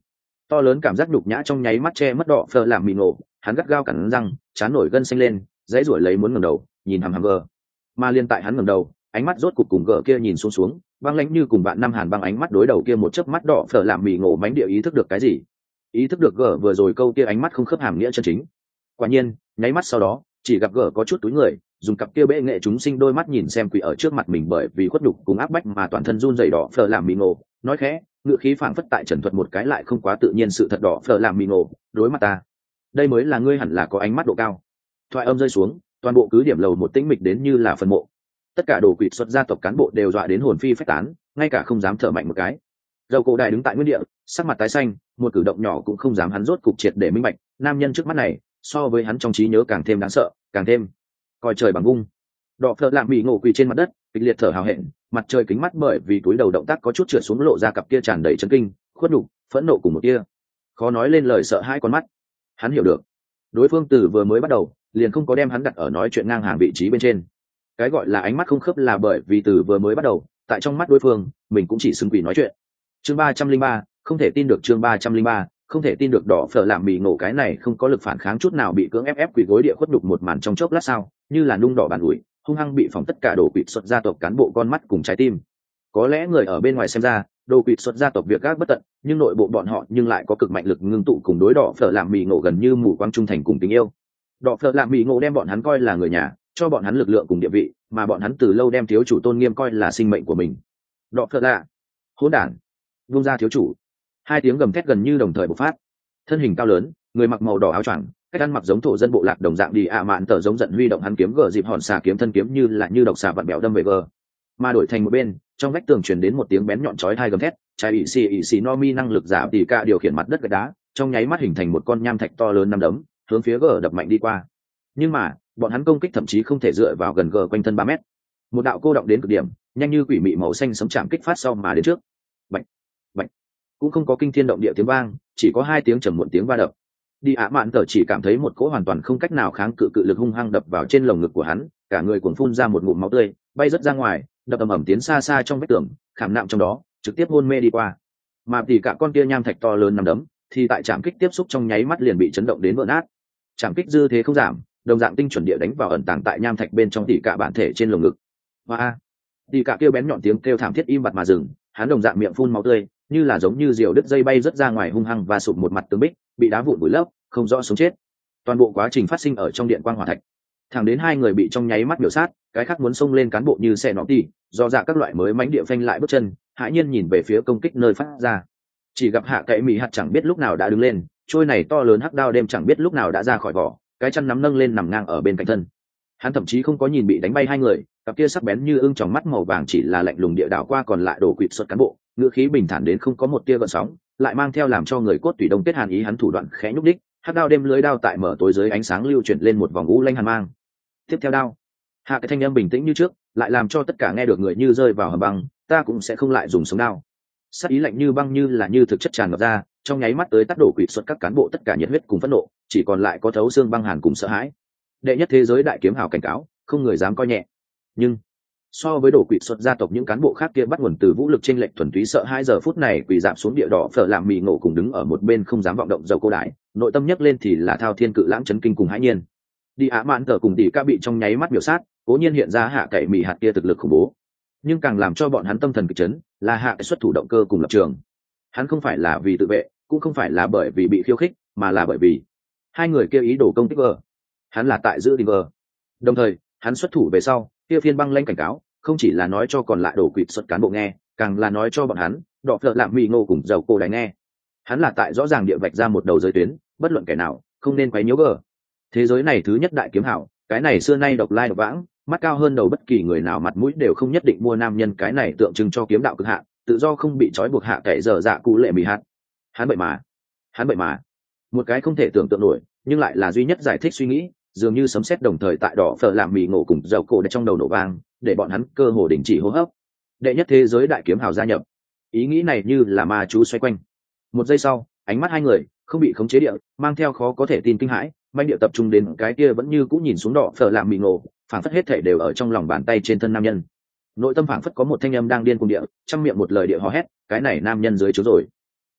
To lớn cảm giác nhục nhã trong nháy mắt che mất đỏ phở làm mì ngộ, hắn gắt gao cắn răng, chán nổi gân xanh lên, dãy ruổi lấy muốn ngẩng đầu nhìn hàm hàm gờ. Mà liên tại hắn ngẩng đầu, ánh mắt rốt cục cùng gờ kia nhìn xuống xuống, băng lãnh như cùng bạn năm hàn băng ánh mắt đối đầu kia một chớp mắt đỏ phở làm mì ngộ mánh địa ý thức được cái gì, ý thức được gờ vừa rồi câu kia ánh mắt không khớp hàm nghĩa chân chính. Quả nhiên nháy mắt sau đó, chỉ gặp gờ có chút túi người, dùng cặp kia bệ nghệ chúng sinh đôi mắt nhìn xem quỷ ở trước mặt mình bởi vì khuất nhục cùng áp bách mà toàn thân run rẩy đỏ phở làm mì ngộ, nói khẽ, ngựa khí phảng phất tại trần thuật một cái lại không quá tự nhiên sự thật đỏ phở làm mì ngộ, đối mặt ta, đây mới là ngươi hẳn là có ánh mắt độ cao. Thoại âm rơi xuống, toàn bộ cứ điểm lầu một tĩnh mịch đến như là phần mộ, tất cả đồ quỷ xuất gia tộc cán bộ đều dọa đến hồn phi phách tán, ngay cả không dám thở mạnh một cái. Dầu cổ đại đứng tại nguyên địa, sắc mặt tái xanh, một cử động nhỏ cũng không dám. Hắn rốt cục triệt để minh bạch, nam nhân trước mắt này so với hắn trong trí nhớ càng thêm đáng sợ, càng thêm coi trời bằng vung. Đỏ phở làm mì ngộ quỳ trên mặt đất, kịch liệt thở hào hẹn, mặt trời kính mắt bởi vì túi đầu động tác có chút trượt xuống lộ ra cặp kia tràn đầy chấn kinh, khuất nhục, phẫn nộ cùng một kia khó nói lên lời sợ hai con mắt. Hắn hiểu được, đối phương từ vừa mới bắt đầu liền không có đem hắn đặt ở nói chuyện ngang hàng vị trí bên trên. Cái gọi là ánh mắt không khớp là bởi vì từ vừa mới bắt đầu, tại trong mắt đối phương mình cũng chỉ xứng quỷ nói chuyện. Chương ba trăm linh ba, không thể tin được. Chương ba trăm linh ba, không thể tin được. Đỏ phở làm mì ngộ cái này không có lực phản kháng chút nào bị cưỡng ép ép quỳ gối địa khuất đục một màn trong chốc lát sau, như là nung đỏ bàn ủi, hung hăng bị phỏng tất cả đồ quỷ xuất gia tộc cán bộ con mắt cùng trái tim. Có lẽ người ở bên ngoài xem ra đồ quỷ xuất gia tộc việc gác bất tận, nhưng nội bộ bọn họ nhưng lại có cực mạnh lực ngưng tụ cùng đối đỏ phở làm mì ngộ gần như mù quáng trung thành cùng tình yêu. Đỏ phở làm mì ngộ đem bọn hắn coi là người nhà, cho bọn hắn lực lượng cùng địa vị, mà bọn hắn từ lâu đem thiếu chủ tôn nghiêm coi là sinh mệnh của mình. Đỏ phở là hỗn đản, vung ra thiếu chủ. Hai tiếng gầm thét gần như đồng thời bộc phát. Thân hình cao lớn, người mặc màu đỏ áo choàng, cách ăn mặc giống thổ dân bộ lạc đồng dạng đi ạ mạn tờ giống giận huy động hắn kiếm gờ dịp hòn xà kiếm thân kiếm như là như độc xà vặn bẹo đâm về gờ. Mà đổi thành một bên, trong vách tường truyền đến một tiếng bén nhọn chói tai gầm thét, trái ỷ xì ỷ xì no mi năng lực giả tỷ cả điều khiển mặt đất gạch đá, trong nháy mắt hình thành một con nham thạch to lớn năm đấm, hướng phía gờ đập mạnh đi qua. Nhưng mà, bọn hắn công kích thậm chí không thể dựa vào gần gờ quanh thân ba mét. Một đạo cô động đến cực điểm, nhanh như quỷ mị màu xanh sấm chạm kích phát sau mà đến trước. Bạch, bạch, cũng không có kinh thiên động địa tiếng vang, chỉ có hai tiếng trầm muộn tiếng va đập. Đi ạ mạn tờ chỉ cảm thấy một cỗ hoàn toàn không cách nào kháng cự cự lực hung hăng đập vào trên lồng ngực của hắn, cả người cuồng phun ra một ngụm máu tươi, bay rất ra ngoài, đập ầm ầm tiến xa xa trong vách tường, khảm nạm trong đó, trực tiếp hôn mê đi qua. Mà thì cả con kia nham thạch to lớn nằm đấm, thì tại chạm kích tiếp xúc trong nháy mắt liền bị chấn động đến vỡ nát. Chạm kích dư thế không giảm, đồng dạng tinh chuẩn địa đánh vào ẩn tàng tại nham thạch bên trong tỉ cả bản thể trên lồng ngực. Và tỉ cả kêu bén nhọn tiếng kêu thảm thiết im bặt mà dừng, hắn đồng dạng miệng phun máu tươi, như là giống như diều đứt dây bay rất ra ngoài hung hăng và sụp một mặt tường bích, bị đá vụn vùi lấp, không rõ sống chết. Toàn bộ quá trình phát sinh ở trong điện quang hỏa thạch. Thẳng đến hai người bị trong nháy mắt biểu sát, cái khác muốn xông lên cán bộ như xe nọ đi, do dạ các loại mới mánh địa phanh lại bước chân, hãi nhiên nhìn về phía công kích nơi phát ra. Chỉ gặp hạ cậy mì hạt chẳng biết lúc nào đã đứng lên, trôi này to lớn hắc đao đêm chẳng biết lúc nào đã ra khỏi vỏ, cái chân nắm nâng lên nằm ngang ở bên cạnh thân. Hắn thậm chí không có nhìn bị đánh bay hai người, cặp kia sắc bén như ưng tròng mắt màu vàng chỉ là lạnh lùng địa đảo qua còn lại đổ quỵt xuất cán bộ, ngữ khí bình thản đến không có một tia gợn sóng, lại mang theo làm cho người cốt tủy đông kết hàn ý. Hắn thủ đoạn khẽ nhúc đích, hắc đao đêm lưới đao tại mở tối dưới ánh sáng lưu chuyển lên một vòng u lanh hàn mang. Tiếp theo đao, hạ cái thanh âm bình tĩnh như trước, lại làm cho tất cả nghe được người như rơi vào hầm băng. Ta cũng sẽ không lại dùng sống đao. Sắc ý lạnh như băng như là như thực chất tràn ngập ra, trong nháy mắt tới tắt đổ quỵt xuất các cán bộ tất cả nhiệt huyết cùng phẫn nộ, chỉ còn lại có thấu xương băng hàn cùng sợ hãi. Đệ nhất thế giới đại kiếm hào cảnh cáo, không người dám coi nhẹ. Nhưng so với đổ quỵ xuất gia tộc những cán bộ khác kia bắt nguồn từ vũ lực chênh lệch thuần túy sợ hai giờ phút này quỳ giảm xuống địa đỏ phở làm mì ngộ cùng đứng ở một bên không dám vọng động dầu cô đại, nội tâm nhấc lên thì là thao thiên cự lãng chấn kinh cùng hãi nhiên. Đi ạ mạn tờ cùng tỷ ca bị trong nháy mắt biểu sát, cố nhiên hiện ra hạ cậy mì hạt kia thực lực khủng bố, nhưng càng làm cho bọn hắn tâm thần kịch chấn là hạ cái xuất thủ động cơ cùng lập trường. Hắn không phải là vì tự vệ, cũng không phải là bởi vì bị khiêu khích, mà là bởi vì hai người kia ý đồ công kích vờ. Hắn là tại giữ đình vờ. Đồng thời, hắn xuất thủ về sau, kia phiên băng lanh cảnh cáo, không chỉ là nói cho còn lại đổ quỵt xuất cán bộ nghe, càng là nói cho bọn hắn, đọ phợ lạm mì ngô cùng dầu cô đáy nghe. Hắn là tại rõ ràng địa vạch ra một đầu giới tuyến, bất luận kẻ nào, không nên quấy nhiễu gờ. Thế giới này thứ nhất đại kiếm hảo, cái này xưa nay độc lai độc vãng, mắt cao hơn đầu bất kỳ người nào mặt mũi đều không nhất định mua nam nhân cái này tượng trưng cho kiếm đạo cực hạn, tự do không bị trói buộc hạ kẻ dở dạ cụ lệ mì hạt. Hắn bậy mà, hắn bậy mà. Một cái không thể tưởng tượng nổi, nhưng lại là duy nhất giải thích suy nghĩ, dường như sấm sét đồng thời tại đỏ phở làm mì ngộ cùng dầu cổ để trong đầu nổ vang, để bọn hắn cơ hồ đình chỉ hô hấp. Đệ nhất thế giới đại kiếm hào gia nhập. Ý nghĩ này như là ma chú xoay quanh. Một giây sau, ánh mắt hai người không bị khống chế địa, mang theo khó có thể tin kinh hãi, manh địa tập trung đến cái kia vẫn như cũ nhìn xuống đỏ phở làm mì ngộ, phảng phất hết thể đều ở trong lòng bàn tay trên thân nam nhân. Nội tâm phảng phất có một thanh âm đang điên cuồng địa, trong miệng một lời địa hò hét, cái này nam nhân dưới chiếu rồi.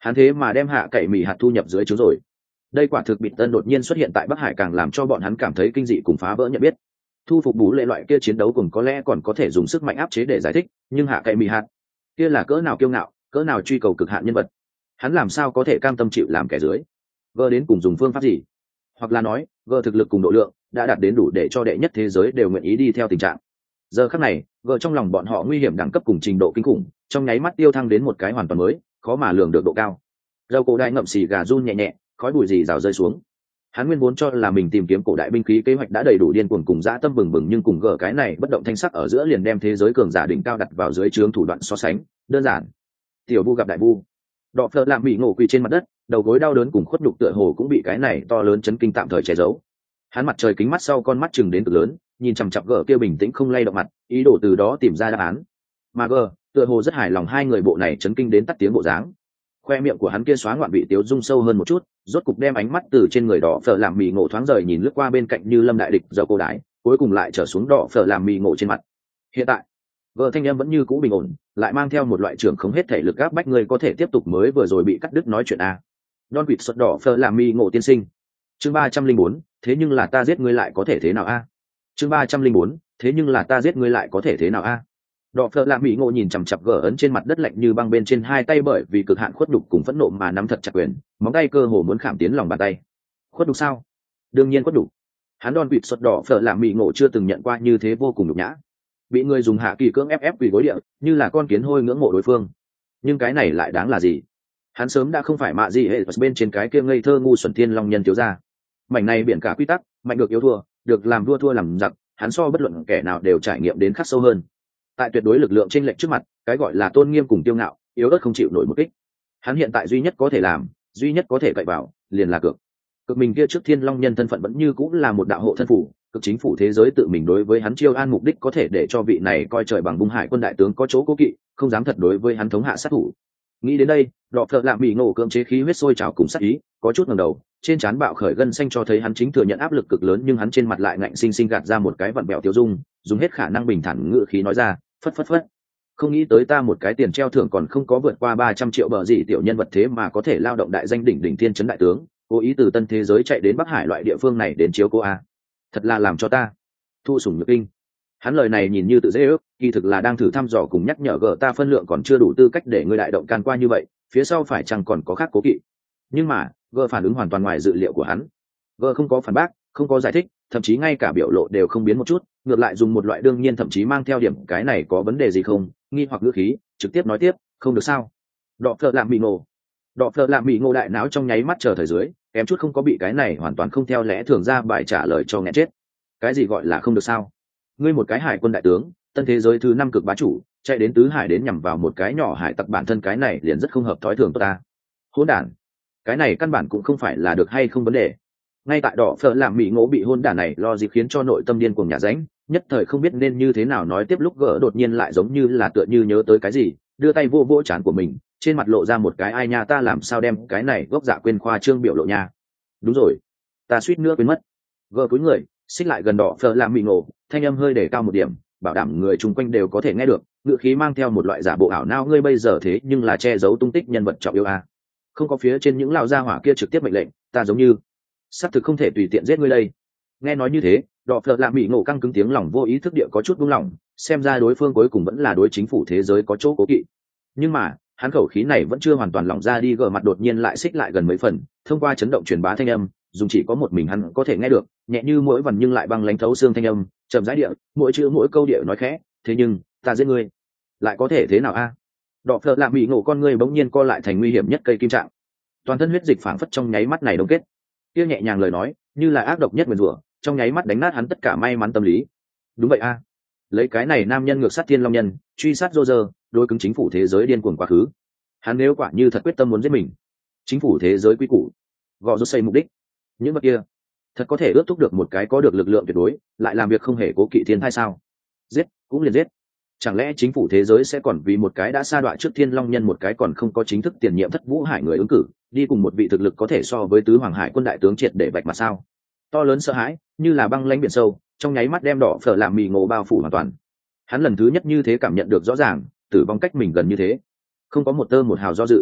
Hắn thế mà đem hạ cậy mì hạt thu nhập dưới trướng rồi. Đây quả thực bịt tân đột nhiên xuất hiện tại Bắc Hải càng làm cho bọn hắn cảm thấy kinh dị cùng phá vỡ nhận biết. Thu phục bú lệ loại kia chiến đấu cùng có lẽ còn có thể dùng sức mạnh áp chế để giải thích, nhưng hạ cậy mì hạt kia là cỡ nào kiêu ngạo, cỡ nào truy cầu cực hạn nhân vật, hắn làm sao có thể cam tâm chịu làm kẻ dưới. Gờ đến cùng dùng phương pháp gì, hoặc là nói gờ thực lực cùng độ lượng đã đạt đến đủ để cho đệ nhất thế giới đều nguyện ý đi theo tình trạng. Giờ khắc này gờ trong lòng bọn họ nguy hiểm đẳng cấp cùng trình độ kinh khủng trong nháy mắt tiêu thăng đến một cái hoàn toàn mới, khó mà lường được độ cao. Dầu cổ đại ngậm xì gà run nhẹ nhẹ, khói bụi gì rào rơi xuống. Hắn nguyên vốn cho là mình tìm kiếm cổ đại binh khí kế hoạch đã đầy đủ điên cuồng cùng dã tâm bừng bừng, nhưng cùng gờ cái này bất động thanh sắc ở giữa liền đem thế giới cường giả đỉnh cao đặt vào dưới trướng thủ đoạn so sánh đơn giản. Tiểu vu gặp đại vu, đọ phợ làm bị ngộ quỳ trên mặt đất, đầu gối đau đớn cùng khuất nhục tựa hồ cũng bị cái này to lớn chấn kinh tạm thời che giấu. Hắn mặt trời kính mắt sau con mắt chừng đến cực lớn, nhìn chằm chặp gờ kia bình tĩnh không lay động mặt, ý đồ từ đó tìm ra đáp án. Mà gờ tựa hồ rất hài lòng hai người bộ này chấn kinh đến tắt tiếng bộ dáng. Khoe miệng của hắn kia xóa ngoạn vị tiếu dung sâu hơn một chút, rốt cục đem ánh mắt từ trên người đỏ phở làm mì ngộ thoáng rời nhìn lướt qua bên cạnh như lâm đại địch giờ cô đái, cuối cùng lại trở xuống đỏ phở làm mì ngộ trên mặt. Hiện tại vợ thanh em vẫn như cũ bình ổn, lại mang theo một loại trưởng không hết thể lực áp bách người có thể tiếp tục mới vừa rồi bị cắt đứt nói chuyện a. Don quỵt xuất đỏ phở làm mì ngộ tiên sinh. Chương ba trăm linh bốn, thế nhưng là ta giết ngươi lại có thể thế nào a? Chương ba trăm linh bốn, thế nhưng là ta giết ngươi lại có thể thế nào a? Đọ phợ lạ mỹ ngộ nhìn chằm chặp gờ ấn trên mặt đất lạnh như băng bên trên hai tay, bởi vì cực hạn khuất đục cùng phẫn nộ mà nắm thật chặt quyền, móng tay cơ hồ muốn khảm tiến lòng bàn tay. Khuất đục sao? Đương nhiên khuất đục. Hắn đòn quỵt xuất đỏ phợ lạ mỹ ngộ chưa từng nhận qua như thế vô cùng nhục nhã. Bị người dùng hạ kỳ cưỡng ép ép quỳ gối địa, như là con kiến hôi ngưỡng mộ đối phương. Nhưng cái này lại đáng là gì? Hắn sớm đã không phải mạ gì hệ bên trên cái kia ngây thơ ngu xuẩn thiên long nhân thiếu gia. Mảnh này biển cả quy tắc, mạnh được yếu thua, được làm vua thua làm giặc, hắn so bất luận kẻ nào đều trải nghiệm đến khắc sâu hơn. Tại tuyệt đối lực lượng chênh lệch trước mặt, cái gọi là tôn nghiêm cùng tiêu ngạo, yếu ớt không chịu nổi một kích. Hắn hiện tại duy nhất có thể làm, duy nhất có thể cậy vào, liền là cược. Cực mình kia trước thiên long nhân thân phận vẫn như cũng là một đạo hộ thân phủ, cực chính phủ thế giới tự mình đối với hắn chiêu an mục đích có thể để cho vị này coi trời bằng bung hải quân đại tướng có chỗ cố kỵ, không dám thật đối với hắn thống hạ sát thủ. Nghĩ đến đây, đọ phợ lạm bị ngộ cưỡng chế khí huyết sôi trào cùng sát ý, có chút ngẩng đầu, trên trán bạo khởi gân xanh cho thấy hắn chính thừa nhận áp lực cực lớn, nhưng hắn trên mặt lại ngạnh sinh sinh gạt ra một cái vặn bẹo tiêu dung, dùng hết khả năng bình thản ngữ khí nói ra, phất phất phất. Không nghĩ tới ta một cái tiền treo thưởng còn không có vượt qua ba trăm triệu bờ gì tiểu nhân vật thế mà có thể lao động đại danh đỉnh đỉnh thiên trấn đại tướng, cố ý từ tân thế giới chạy đến Bắc Hải loại địa phương này đến chiếu cô a. Thật là làm cho ta thu sủng nhược kinh. Hắn lời này nhìn như tự dễ ước, kỳ thực là đang thử thăm dò cùng nhắc nhở gờ ta phân lượng còn chưa đủ tư cách để ngươi đại động can qua như vậy, phía sau phải chăng còn có khác cố kỵ. Nhưng mà gờ phản ứng hoàn toàn ngoài dự liệu của hắn. Gờ không có phản bác, không có giải thích, thậm chí ngay cả biểu lộ đều không biến một chút, ngược lại dùng một loại đương nhiên thậm chí mang theo điểm cái này có vấn đề gì không nghi hoặc ngữ khí trực tiếp nói tiếp, không được sao? Đọ phợ lạm bị ngộ, đọ phợ lạm bị ngộ đại não trong nháy mắt chờ thời dưới, kém chút không có bị cái này hoàn toàn không theo lẽ thường ra bài trả lời cho nghẹn chết. Cái gì gọi là không được sao? Ngươi một cái hải quân đại tướng, tân thế giới thứ năm cực bá chủ, chạy đến tứ hải đến nhằm vào một cái nhỏ hải tặc, bản thân cái này liền rất không hợp thói thường của ta. Hỗn đản, cái này căn bản cũng không phải là được hay không vấn đề. Ngay tại đỏ phở làm mỹ ngộ bị hôn đản này lo gì khiến cho nội tâm điên cuồng nhà ránh, nhất thời không biết nên như thế nào nói tiếp, lúc gỡ đột nhiên lại giống như là tựa như nhớ tới cái gì, đưa tay vô vỗ trán của mình, trên mặt lộ ra một cái ai nha, ta làm sao đem cái này gốc dạ quên khoa trương biểu lộ nha. Đúng rồi, ta suýt nữa quên mất. Gỡ cúi người xích lại gần đỏ phở làm mỹ ngộ, thanh âm hơi để cao một điểm, bảo đảm người chung quanh đều có thể nghe được, ngữ khí mang theo một loại giả bộ ảo não, ngươi bây giờ thế nhưng là che giấu tung tích nhân vật trọng yêu a. Không có phía trên những lão gia hỏa kia trực tiếp mệnh lệnh, ta giống như xác thực không thể tùy tiện giết ngươi đây. Nghe nói như thế, đọ phợ lạ mỹ ngộ căng cứng tiếng lòng vô ý thức địa có chút buông lỏng, xem ra đối phương cuối cùng vẫn là đối chính phủ thế giới có chỗ cố kỵ. Nhưng mà hắn khẩu khí này vẫn chưa hoàn toàn lỏng ra đi, gờ mặt đột nhiên lại xích lại gần mấy phần, thông qua chấn động truyền bá thanh âm, dùng chỉ có một mình hắn có thể nghe được, nhẹ như mỗi vần nhưng lại băng lãnh thấu xương thanh âm, chậm rãi địa, mỗi chữ mỗi câu địa nói khẽ, thế nhưng ta giết ngươi lại có thể thế nào a? Đọ phợ lạ mỹ ngộ con ngươi bỗng nhiên co lại thành nguy hiểm nhất cây kim trạng, toàn thân huyết dịch phảng phất trong nháy mắt này đông kết. Kia nhẹ nhàng lời nói như là ác độc nhất nguyền rủa, trong nháy mắt đánh nát hắn tất cả may mắn tâm lý. Đúng vậy a, lấy cái này nam nhân ngược sát thiên long nhân, truy sát Roger, đối cứng chính phủ thế giới điên cuồng quá khứ. Hắn nếu quả như thật quyết tâm muốn giết mình, chính phủ thế giới quy củ, gõ rút xây mục đích, những vật kia thật có thể ước thúc được một cái có được lực lượng tuyệt đối, lại làm việc không hề cố kỵ thiên thai sao? Giết cũng liền giết, chẳng lẽ chính phủ thế giới sẽ còn vì một cái đã sa đọa trước thiên long nhân, một cái còn không có chính thức tiền nhiệm thất vũ hải người ứng cử, đi cùng một vị thực lực có thể so với tứ hoàng hải quân đại tướng triệt để vạch mặt sao? To lớn sợ hãi như là băng lãnh biển sâu, trong nháy mắt đem đỏ phở làm mì ngộ bao phủ hoàn toàn. Hắn lần thứ nhất như thế cảm nhận được rõ ràng tử vong cách mình gần như thế, không có một tơ một hào do dự.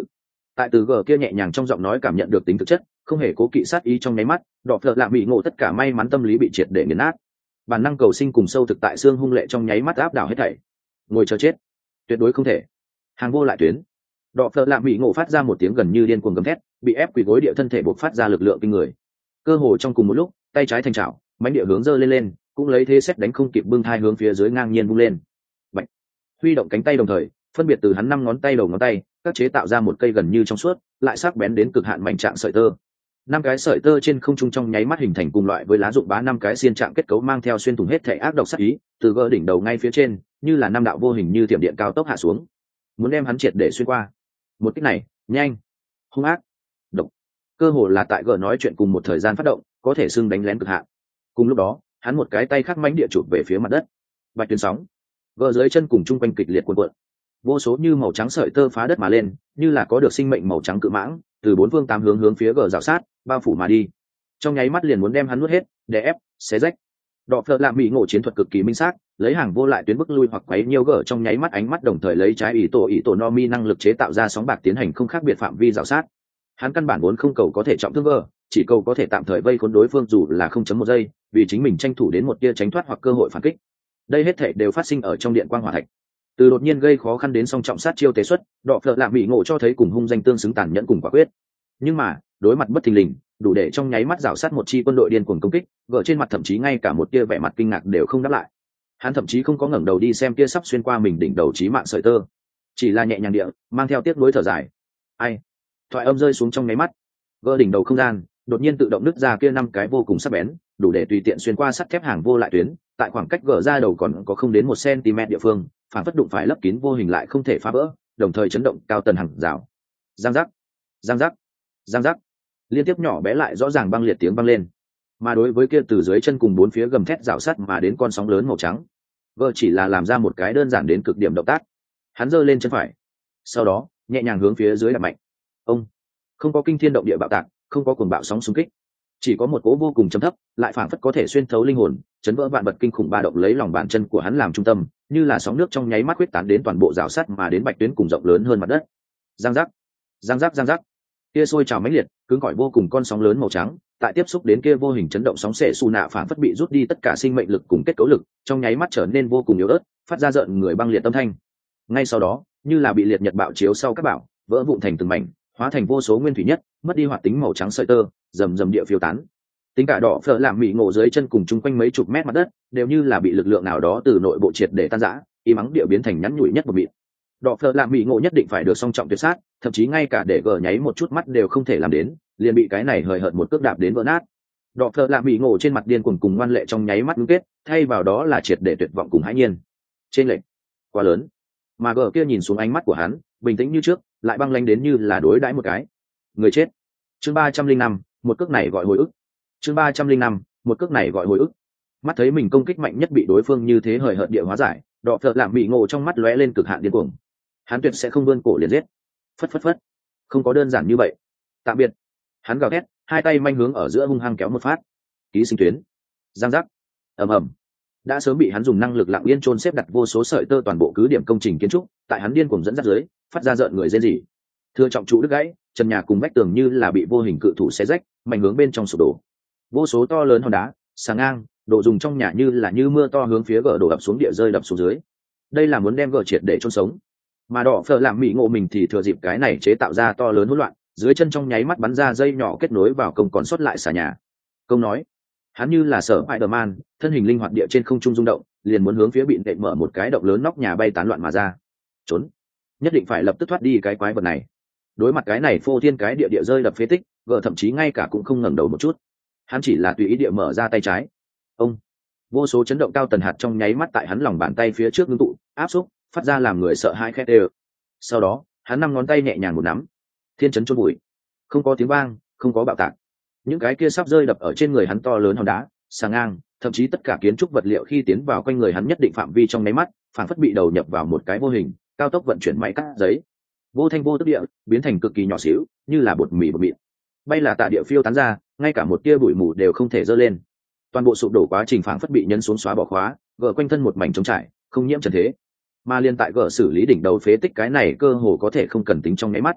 Tại từ gờ kia nhẹ nhàng trong giọng nói cảm nhận được tính thực chất, không hề cố kỵ sát ý trong nháy mắt, đỏ phở lạ bị ngộ tất cả may mắn tâm lý bị triệt để nghiền nát. Bản năng cầu sinh cùng sâu thực tại xương hung lệ trong nháy mắt áp đảo hết thảy. Ngồi chờ chết, tuyệt đối không thể. Hàng vô lại tuyến. Đỏ phở lạ bị ngộ phát ra một tiếng gần như điên cuồng gầm thét, bị ép quỳ gối địa thân thể buộc phát ra lực lượng kinh người. Cơ hồ trong cùng một lúc, tay trái thành chảo, mãnh địa hướng giơ lên lên, cũng lấy thế xét đánh không kịp bưng thai hướng phía dưới ngang nhiên vung lên. Bạch. Huy động cánh tay đồng thời, phân biệt từ hắn năm ngón tay đầu ngón tay, các chế tạo ra một cây gần như trong suốt, lại sắc bén đến cực hạn mảnh trạng sợi tơ. Năm cái sợi tơ trên không trung trong nháy mắt hình thành cùng loại với lá dụng bá năm cái xiên trạng kết cấu mang theo xuyên thủng hết thể ác độc sát ý, từ gỡ đỉnh đầu ngay phía trên, như là năm đạo vô hình như tiệm điện cao tốc hạ xuống, muốn đem hắn triệt để xuyên qua. Một kích này, nhanh, hung ác, độc. Cơ hồ là tại gỡ nói chuyện cùng một thời gian phát động, có thể xưng đánh lén cực hạn. Cùng lúc đó, hắn một cái tay khác mãnh địa chụp về phía mặt đất. Bạch tuyến sóng, gỡ dưới chân cùng chung quanh kịch liệt cuộn cuộn. Vô số như màu trắng sợi tơ phá đất mà lên, như là có được sinh mệnh màu trắng cự mãng, từ bốn phương tám hướng hướng phía gờ rào sát, bao phủ mà đi. Trong nháy mắt liền muốn đem hắn nuốt hết, đè ép, xé rách. Đọ phở làm bị ngộ chiến thuật cực kỳ minh xác, lấy hàng vô lại tuyến bức lui hoặc quấy nhiều gờ trong nháy mắt ánh mắt đồng thời lấy trái ý tổ ý tổ no mi năng lực chế tạo ra sóng bạc tiến hành không khác biệt phạm vi rào sát. Hắn căn bản vốn không cầu có thể trọng thương gờ, chỉ cầu có thể tạm thời vây khốn đối phương dù là không chấm một giây, vì chính mình tranh thủ đến một tia tránh thoát hoặc cơ hội phản kích. Đây hết thảy đều phát sinh ở trong điện quang hỏa thạch. Từ đột nhiên gây khó khăn đến song trọng sát chiêu tế xuất, đọ phở làm bị ngộ cho thấy cùng hung danh tương xứng tàn nhẫn cùng quả quyết. Nhưng mà đối mặt bất thình lình, đủ để trong nháy mắt rào sát một chi quân đội điên cuồng công kích, gỡ trên mặt thậm chí ngay cả một tia vẻ mặt kinh ngạc đều không đáp lại. Hắn thậm chí không có ngẩng đầu đi xem tia sắp xuyên qua mình đỉnh đầu chí mạng sợi tơ, chỉ là nhẹ nhàng địa mang theo tiếc nuối thở dài. Ai? Thoại âm rơi xuống trong nháy mắt, gỡ đỉnh đầu không gian đột nhiên tự động nứt ra kia năm cái vô cùng sắc bén, đủ để tùy tiện xuyên qua sắt thép hàng vô lại tuyến, tại khoảng cách gỡ ra đầu còn có không đến một cm địa phương, phản phất đụng phải lấp kín vô hình lại không thể phá vỡ, đồng thời chấn động cao tần hàng rào. Giang giác, giang giác, giang giác, liên tiếp nhỏ bé lại rõ ràng băng liệt tiếng vang lên. Mà đối với kia từ dưới chân cùng bốn phía gầm thét rào sắt mà đến con sóng lớn màu trắng, vợ chỉ là làm ra một cái đơn giản đến cực điểm động tác. Hắn giơ lên chân phải, sau đó nhẹ nhàng hướng phía dưới đạp mạnh. Ông, không có kinh thiên động địa bạo tạc, không có cuồng bạo sóng xung kích, chỉ có một cỗ vô cùng trầm thấp, lại phảng phất có thể xuyên thấu linh hồn, chấn vỡ vạn vật kinh khủng ba động lấy lòng bàn chân của hắn làm trung tâm, như là sóng nước trong nháy mắt quyết tán đến toàn bộ rào sắt mà đến bạch tuyến cùng rộng lớn hơn mặt đất. Giang giác, giang giác, giang giác, kia sôi trào mãnh liệt, cứng cỏi vô cùng con sóng lớn màu trắng, tại tiếp xúc đến kia vô hình chấn động sóng xệ xù nạ phảng phất bị rút đi tất cả sinh mệnh lực cùng kết cấu lực, trong nháy mắt trở nên vô cùng yếu ớt, phát ra rợn người băng liệt âm thanh. Ngay sau đó, như là bị liệt nhật bạo chiếu sau các bạo, vỡ vụn thành từng mảnh, hóa thành vô số nguyên thủy nhất, mất đi hoạt tính màu trắng sợi tơ, rầm rầm địa phiêu tán. Tính cả đỏ phở làm mị ngộ dưới chân cùng chung quanh mấy chục mét mặt đất, đều như là bị lực lượng nào đó từ nội bộ triệt để tan rã, y mắng địa biến thành nhắn nhủi nhất một mịn. Đỏ phở làm mị ngộ nhất định phải được song trọng tuyệt sát, thậm chí ngay cả để gờ nháy một chút mắt đều không thể làm đến, liền bị cái này hời hợt một cước đạp đến vỡ nát. Đỏ phở làm mị ngộ trên mặt điên cuồng cùng ngoan lệ trong nháy mắt ngưng kết, thay vào đó là triệt để tuyệt vọng cùng hãi nhiên. Trên lệnh quá lớn, mà gờ kia nhìn xuống ánh mắt của hắn, bình tĩnh như trước, lại băng lãnh đến như là đối đãi một cái người chết. Chương ba trăm linh năm, một cước này gọi hồi ức. Chương ba trăm linh năm, một cước này gọi hồi ức. Mắt thấy mình công kích mạnh nhất bị đối phương như thế hời hợt địa hóa giải, đọ phợ làm bị ngộ trong mắt lóe lên cực hạn điên cuồng. Hắn tuyệt sẽ không vươn cổ liền giết. Phất phất phất, không có đơn giản như vậy. Tạm biệt. Hắn gào thét, hai tay manh hướng ở giữa hung hăng kéo một phát. Ký sinh tuyến. Giang giác. Ầm ầm. Đã sớm bị hắn dùng năng lực lặng yên chôn xếp đặt vô số sợi tơ toàn bộ cứ điểm công trình kiến trúc, tại hắn điên cuồng dẫn dắt dưới, phát ra rợn người rên rỉ. Thưa trọng trụ đứt gãy, trần nhà cùng vách tường như là bị vô hình cự thủ xé rách, mạnh hướng bên trong sụp đổ. Vô số to lớn hòn đá, sàng ngang, đồ dùng trong nhà như là như mưa to hướng phía gờ đổ ập xuống địa rơi đập xuống dưới. Đây là muốn đem gờ triệt để chôn sống. Mà đỏ phở làm mị ngộ mình thì thừa dịp cái này chế tạo ra to lớn hỗn loạn, dưới chân trong nháy mắt bắn ra dây nhỏ kết nối vào công còn sót lại xà nhà. Công nói, hắn như là sở Spider-Man, thân hình linh hoạt địa trên không trung rung động, liền muốn hướng phía bịn đệm mở một cái động lớn nóc nhà bay tán loạn mà ra. Trốn, nhất định phải lập tức thoát đi cái quái vật này. Đối mặt cái này phô thiên cái địa địa rơi đập phế tích, gờ thậm chí ngay cả cũng không ngẩng đầu một chút. Hắn chỉ là tùy ý địa mở ra tay trái. Ông, vô số chấn động cao tần hạt trong nháy mắt tại hắn lòng bàn tay phía trước ngưng tụ, áp xúc, phát ra làm người sợ hãi khét ê. Sau đó, hắn năm ngón tay nhẹ nhàng một nắm, thiên chấn chôn bụi, không có tiếng vang, không có bạo tạc. Những cái kia sắp rơi đập ở trên người hắn to lớn hòn đá, sàng ngang, thậm chí tất cả kiến trúc vật liệu khi tiến vào quanh người hắn nhất định phạm vi trong nháy mắt, phản phất bị đầu nhập vào một cái vô hình, cao tốc vận chuyển máy cắt giấy, vô thanh vô tức địa biến thành cực kỳ nhỏ xíu, như là bột mì bột mịn, bay là tạ địa phiêu tán ra, ngay cả một tia bụi mù đều không thể dơ lên. Toàn bộ sụp đổ quá trình phản phất bị nhân xuống xóa bỏ khóa, gỡ quanh thân một mảnh trống trải, không nhiễm trần thế. Mà liên tại gỡ xử lý đỉnh đầu phế tích cái này cơ hồ có thể không cần tính trong nháy mắt,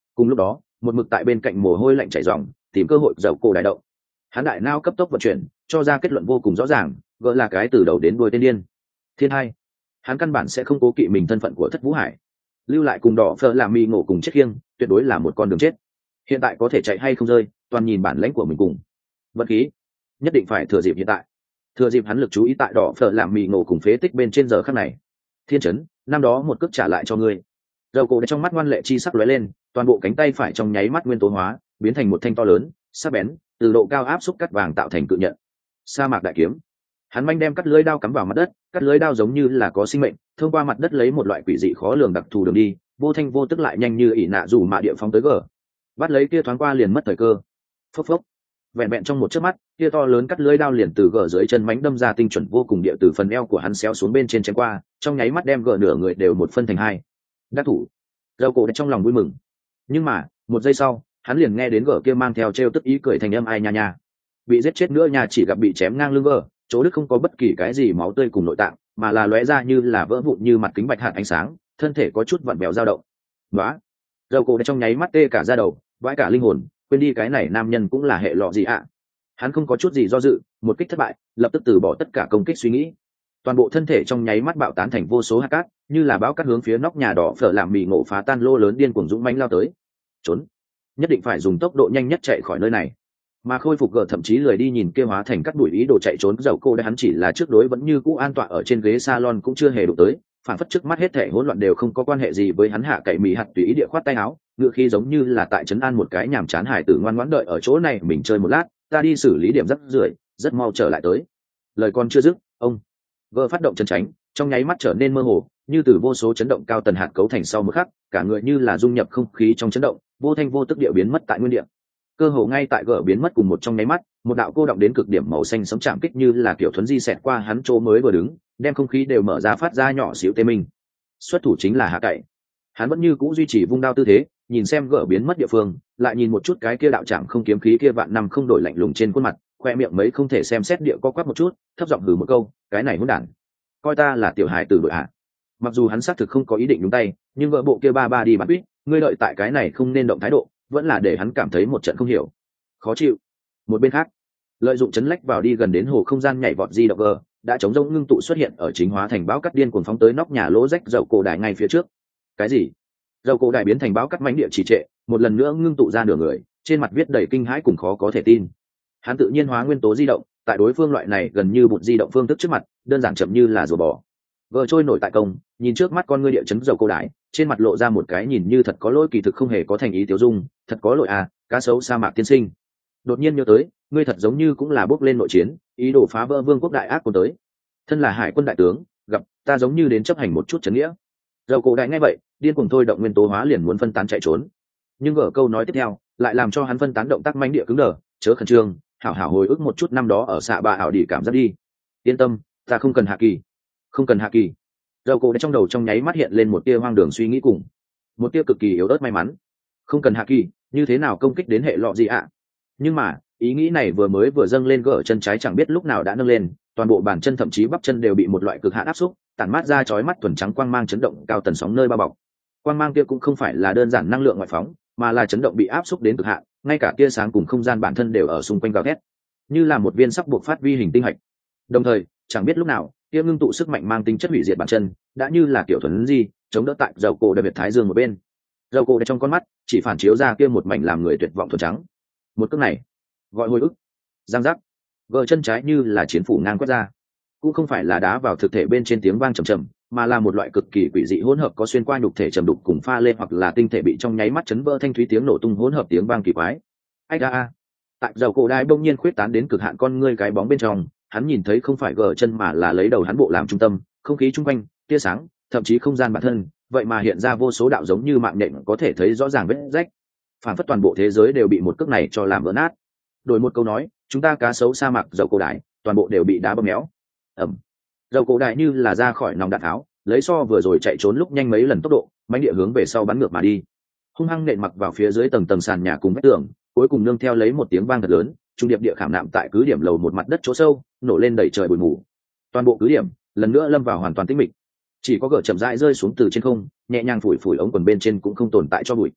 Cùng lúc đó một mực tại bên cạnh mồ hôi lạnh chảy ròng tìm cơ hội dầu cổ đại động, hắn đại nao cấp tốc vận chuyển cho ra kết luận vô cùng rõ ràng, gỡ là cái từ đầu đến đuôi tên điên thiên hai. Hắn căn bản sẽ không cố kỵ mình thân phận của Thất Vũ Hải, lưu lại cùng đỏ phở làm mi ngộ cùng chết khiêng tuyệt đối là một con đường chết. Hiện tại có thể chạy hay không rơi toàn nhìn bản lãnh của mình cùng vật khí, nhất định phải thừa dịp hiện tại, thừa dịp hắn lực chú ý tại đỏ phở làm mì ngộ cùng phế tích bên trên giờ khắc này. Thiên chấn, năm đó một cước trả lại cho ngươi. Dầu cổ trong mắt ngoan lệ chi sắc lóe lên, toàn bộ cánh tay phải trong nháy mắt nguyên tố hóa, biến thành một thanh to lớn sắc bén từ độ cao áp xúc cắt vàng tạo thành cự nhận sa mạc đại kiếm. Hắn manh đem cắt lưới đao cắm vào mặt đất, cắt lưới đao giống như là có sinh mệnh thông qua mặt đất lấy một loại quỷ dị khó lường đặc thù đường đi, vô thanh vô tức lại nhanh như ỷ nạ dù mạ địa phóng tới gờ, bắt lấy kia thoáng qua liền mất thời cơ. Phốc phốc, vẹn vẹn trong một chớp mắt kia to lớn cắt lưới đao liền từ gờ dưới chân mánh đâm ra tinh chuẩn vô cùng địa từ phần eo của hắn xéo xuống bên trên chém qua, trong nháy mắt đem gờ nửa người đều một phân thành hai. Đắc thủ. Dầu cổ trong lòng vui mừng, nhưng mà một giây sau hắn liền nghe đến gờ kia mang theo trêu tức ý cười thành âm ai nha nha, bị giết chết nữa nhà chỉ gặp bị chém ngang lưng gờ, chỗ đức không có bất kỳ cái gì máu tươi cùng nội tạng, mà là lóe ra như là vỡ vụn như mặt kính bạch hạt ánh sáng, thân thể có chút vặn vẹo dao động. Đó, dầu cổ trong nháy mắt tê cả da đầu, vãi cả linh hồn, quên đi cái này nam nhân cũng là hệ lọ gì ạ. Hắn không có chút gì do dự, một kích thất bại, lập tức từ bỏ tất cả công kích suy nghĩ, toàn bộ thân thể trong nháy mắt bạo tán thành vô số hạt cát, như là bão cát hướng phía nóc nhà đỏ phở làm mì ngộ phá tan lô lớn điên cuồng dũng mãnh lao tới. Trốn, nhất định phải dùng tốc độ nhanh nhất chạy khỏi nơi này. Mà khôi phục gờ thậm chí lười đi nhìn kia hóa thành cắt đuổi ý đồ chạy trốn dầu cô đã hắn chỉ là trước đối vẫn như cũ an tọa ở trên ghế salon cũng chưa hề đụng tới, phản phất trước mắt hết thể hỗn loạn đều không có quan hệ gì với hắn. Hạ cậy mì hạt tùy ý địa khoát tay áo, ngựa khi giống như là tại trấn an một cái nhàm chán hải tử ngoan ngoãn đợi ở chỗ này mình chơi một lát, ta đi xử lý điểm rắc rưởi, rất mau trở lại tới. Lời con chưa dứt, ông vợ phát động chân tránh, trong nháy mắt trở nên mơ hồ, như từ vô số chấn động cao tần hạt cấu thành sau một khắc, cả người như là dung nhập không khí trong chấn động, vô thanh vô tức địa biến mất tại nguyên địa. Cơ hồ ngay tại gỡ biến mất cùng một trong nháy mắt, một đạo cô động đến cực điểm màu xanh sấm chạm kích như là kiểu thuấn di xẹt qua hắn chỗ mới vừa đứng, đem không khí đều mở ra phát ra nhỏ xíu tê minh. Xuất thủ chính là Hạ Cậy. Hắn vẫn như cũ duy trì vung đao tư thế, nhìn xem gỡ biến mất địa phương, lại nhìn một chút cái kia đạo trạm không kiếm khí kia vạn năm không đổi lạnh lùng trên khuôn mặt, khoe miệng mấy không thể xem xét địa co quắp một chút, thấp giọng hừ một câu, cái này hỗn đản, coi ta là tiểu hài tử đội hạ. Mặc dù hắn xác thực không có ý định nhúng tay, nhưng vợ bộ kia ba ba đi bắn quýt, ngươi đợi tại cái này không nên động thái độ, vẫn là để hắn cảm thấy một trận không hiểu, khó chịu. Một bên khác, lợi dụng chấn lách vào đi gần đến hồ không gian nhảy vọt di động g đã chống rông ngưng tụ xuất hiện ở chính hóa thành bão cắt điên cuồng phóng tới nóc nhà lỗ rách dầu cổ đài ngay phía trước. Cái gì? Dầu cổ đài biến thành bão cắt mãnh địa trì trệ, một lần nữa ngưng tụ ra nửa người, trên mặt viết đầy kinh hãi cùng khó có thể tin. Hắn tự nhiên hóa nguyên tố di động, tại đối phương loại này gần như bụt di động phương thức trước mặt, đơn giản chậm như là rùa bò. Vợ trôi nổi tại công, nhìn trước mắt con ngươi địa chấn dầu cổ đài, trên mặt lộ ra một cái nhìn như thật có lỗi kỳ thực không hề có thành ý tiêu dung, thật có lỗi à, cá sấu sa mạc tiên sinh. Đột nhiên nhớ tới, ngươi thật giống như cũng là bước lên nội chiến, ý đồ phá vỡ vương quốc đại ác quân tới. Thân là hải quân đại tướng, gặp ta giống như đến chấp hành một chút trấn nghĩa. Dầu cổ đại nghe vậy, điên cuồng thôi động nguyên tố hóa liền muốn phân tán chạy trốn, nhưng ở câu nói tiếp theo lại làm cho hắn phân tán động tác manh địa cứng đờ, chớ khẩn trương, hảo hảo hồi ức một chút năm đó ở xạ bà ảo đi cảm giác đi. Yên tâm, ta không cần hạ kỳ, không cần hạ kỳ. Dầu cổ đã trong đầu trong nháy mắt hiện lên một tia hoang đường suy nghĩ cùng một tia cực kỳ yếu ớt may mắn. Không cần hạ kỳ, như thế nào công kích đến hệ lọ gì ạ? Nhưng mà ý nghĩ này vừa mới vừa dâng lên gỡ chân trái chẳng biết lúc nào đã nâng lên, toàn bộ bàn chân thậm chí bắp chân đều bị một loại cực hạn áp xúc, tản mát ra chói mắt thuần trắng quang mang chấn động cao tần sóng nơi bao bọc. Quang mang kia cũng không phải là đơn giản năng lượng ngoại phóng, mà là chấn động bị áp xúc đến cực hạn, ngay cả tia sáng cùng không gian bản thân đều ở xung quanh gào thét, như là một viên sắc buộc phát vi hình tinh hạch. Đồng thời, chẳng biết lúc nào, tia ngưng tụ sức mạnh mang tính chất hủy diệt bản chân, đã như là kiểu thuần di, chống đỡ tại dầu cổ đặc biệt thái dương một bên. Dầu cổ trong con mắt chỉ phản chiếu ra kia một mảnh làm người tuyệt vọng thuần trắng. Một cước này, gọi hồi ức. Giang giác, gờ chân trái như là chiến phủ ngang quét ra, cũng không phải là đá vào thực thể bên trên tiếng vang trầm trầm, mà là một loại cực kỳ quỷ dị hỗn hợp có xuyên qua nhục thể trầm đục cùng pha lên hoặc là tinh thể bị trong nháy mắt chấn vỡ thanh thúy tiếng nổ tung hỗn hợp tiếng vang kỳ quái. Ách a a. Tại dầu cổ đai bỗng nhiên khuyết tán đến cực hạn con ngươi cái bóng bên trong, hắn nhìn thấy không phải gờ chân mà là lấy đầu hắn bộ làm trung tâm, không khí chung quanh, tia sáng, thậm chí không gian bản thân, vậy mà hiện ra vô số đạo giống như mạng nhện có thể thấy rõ ràng vết rách. Phản phất toàn bộ thế giới đều bị một cước này cho làm vỡ nát. Đổi một câu nói, chúng ta cá sấu sa mạc dầu cổ đại, toàn bộ đều bị đá bơm méo. Ẩm. Dầu cổ đại như là ra khỏi nòng đạn tháo, lấy so vừa rồi chạy trốn lúc nhanh mấy lần tốc độ, mãnh địa hướng về sau bắn ngược mà đi. Hung hăng nện mặc vào phía dưới tầng tầng sàn nhà cùng vách tường, cuối cùng nương theo lấy một tiếng vang thật lớn, trung điệp địa khảm nạm tại cứ điểm lầu một mặt đất chỗ sâu, nổ lên đầy trời bụi mù. Toàn bộ cứ điểm lần nữa lâm vào hoàn toàn tĩnh mịch, chỉ có gở chậm rãi rơi xuống từ trên không, nhẹ nhàng phủi phủi ống quần bên trên cũng không tồn tại cho bụi.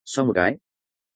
sau một cái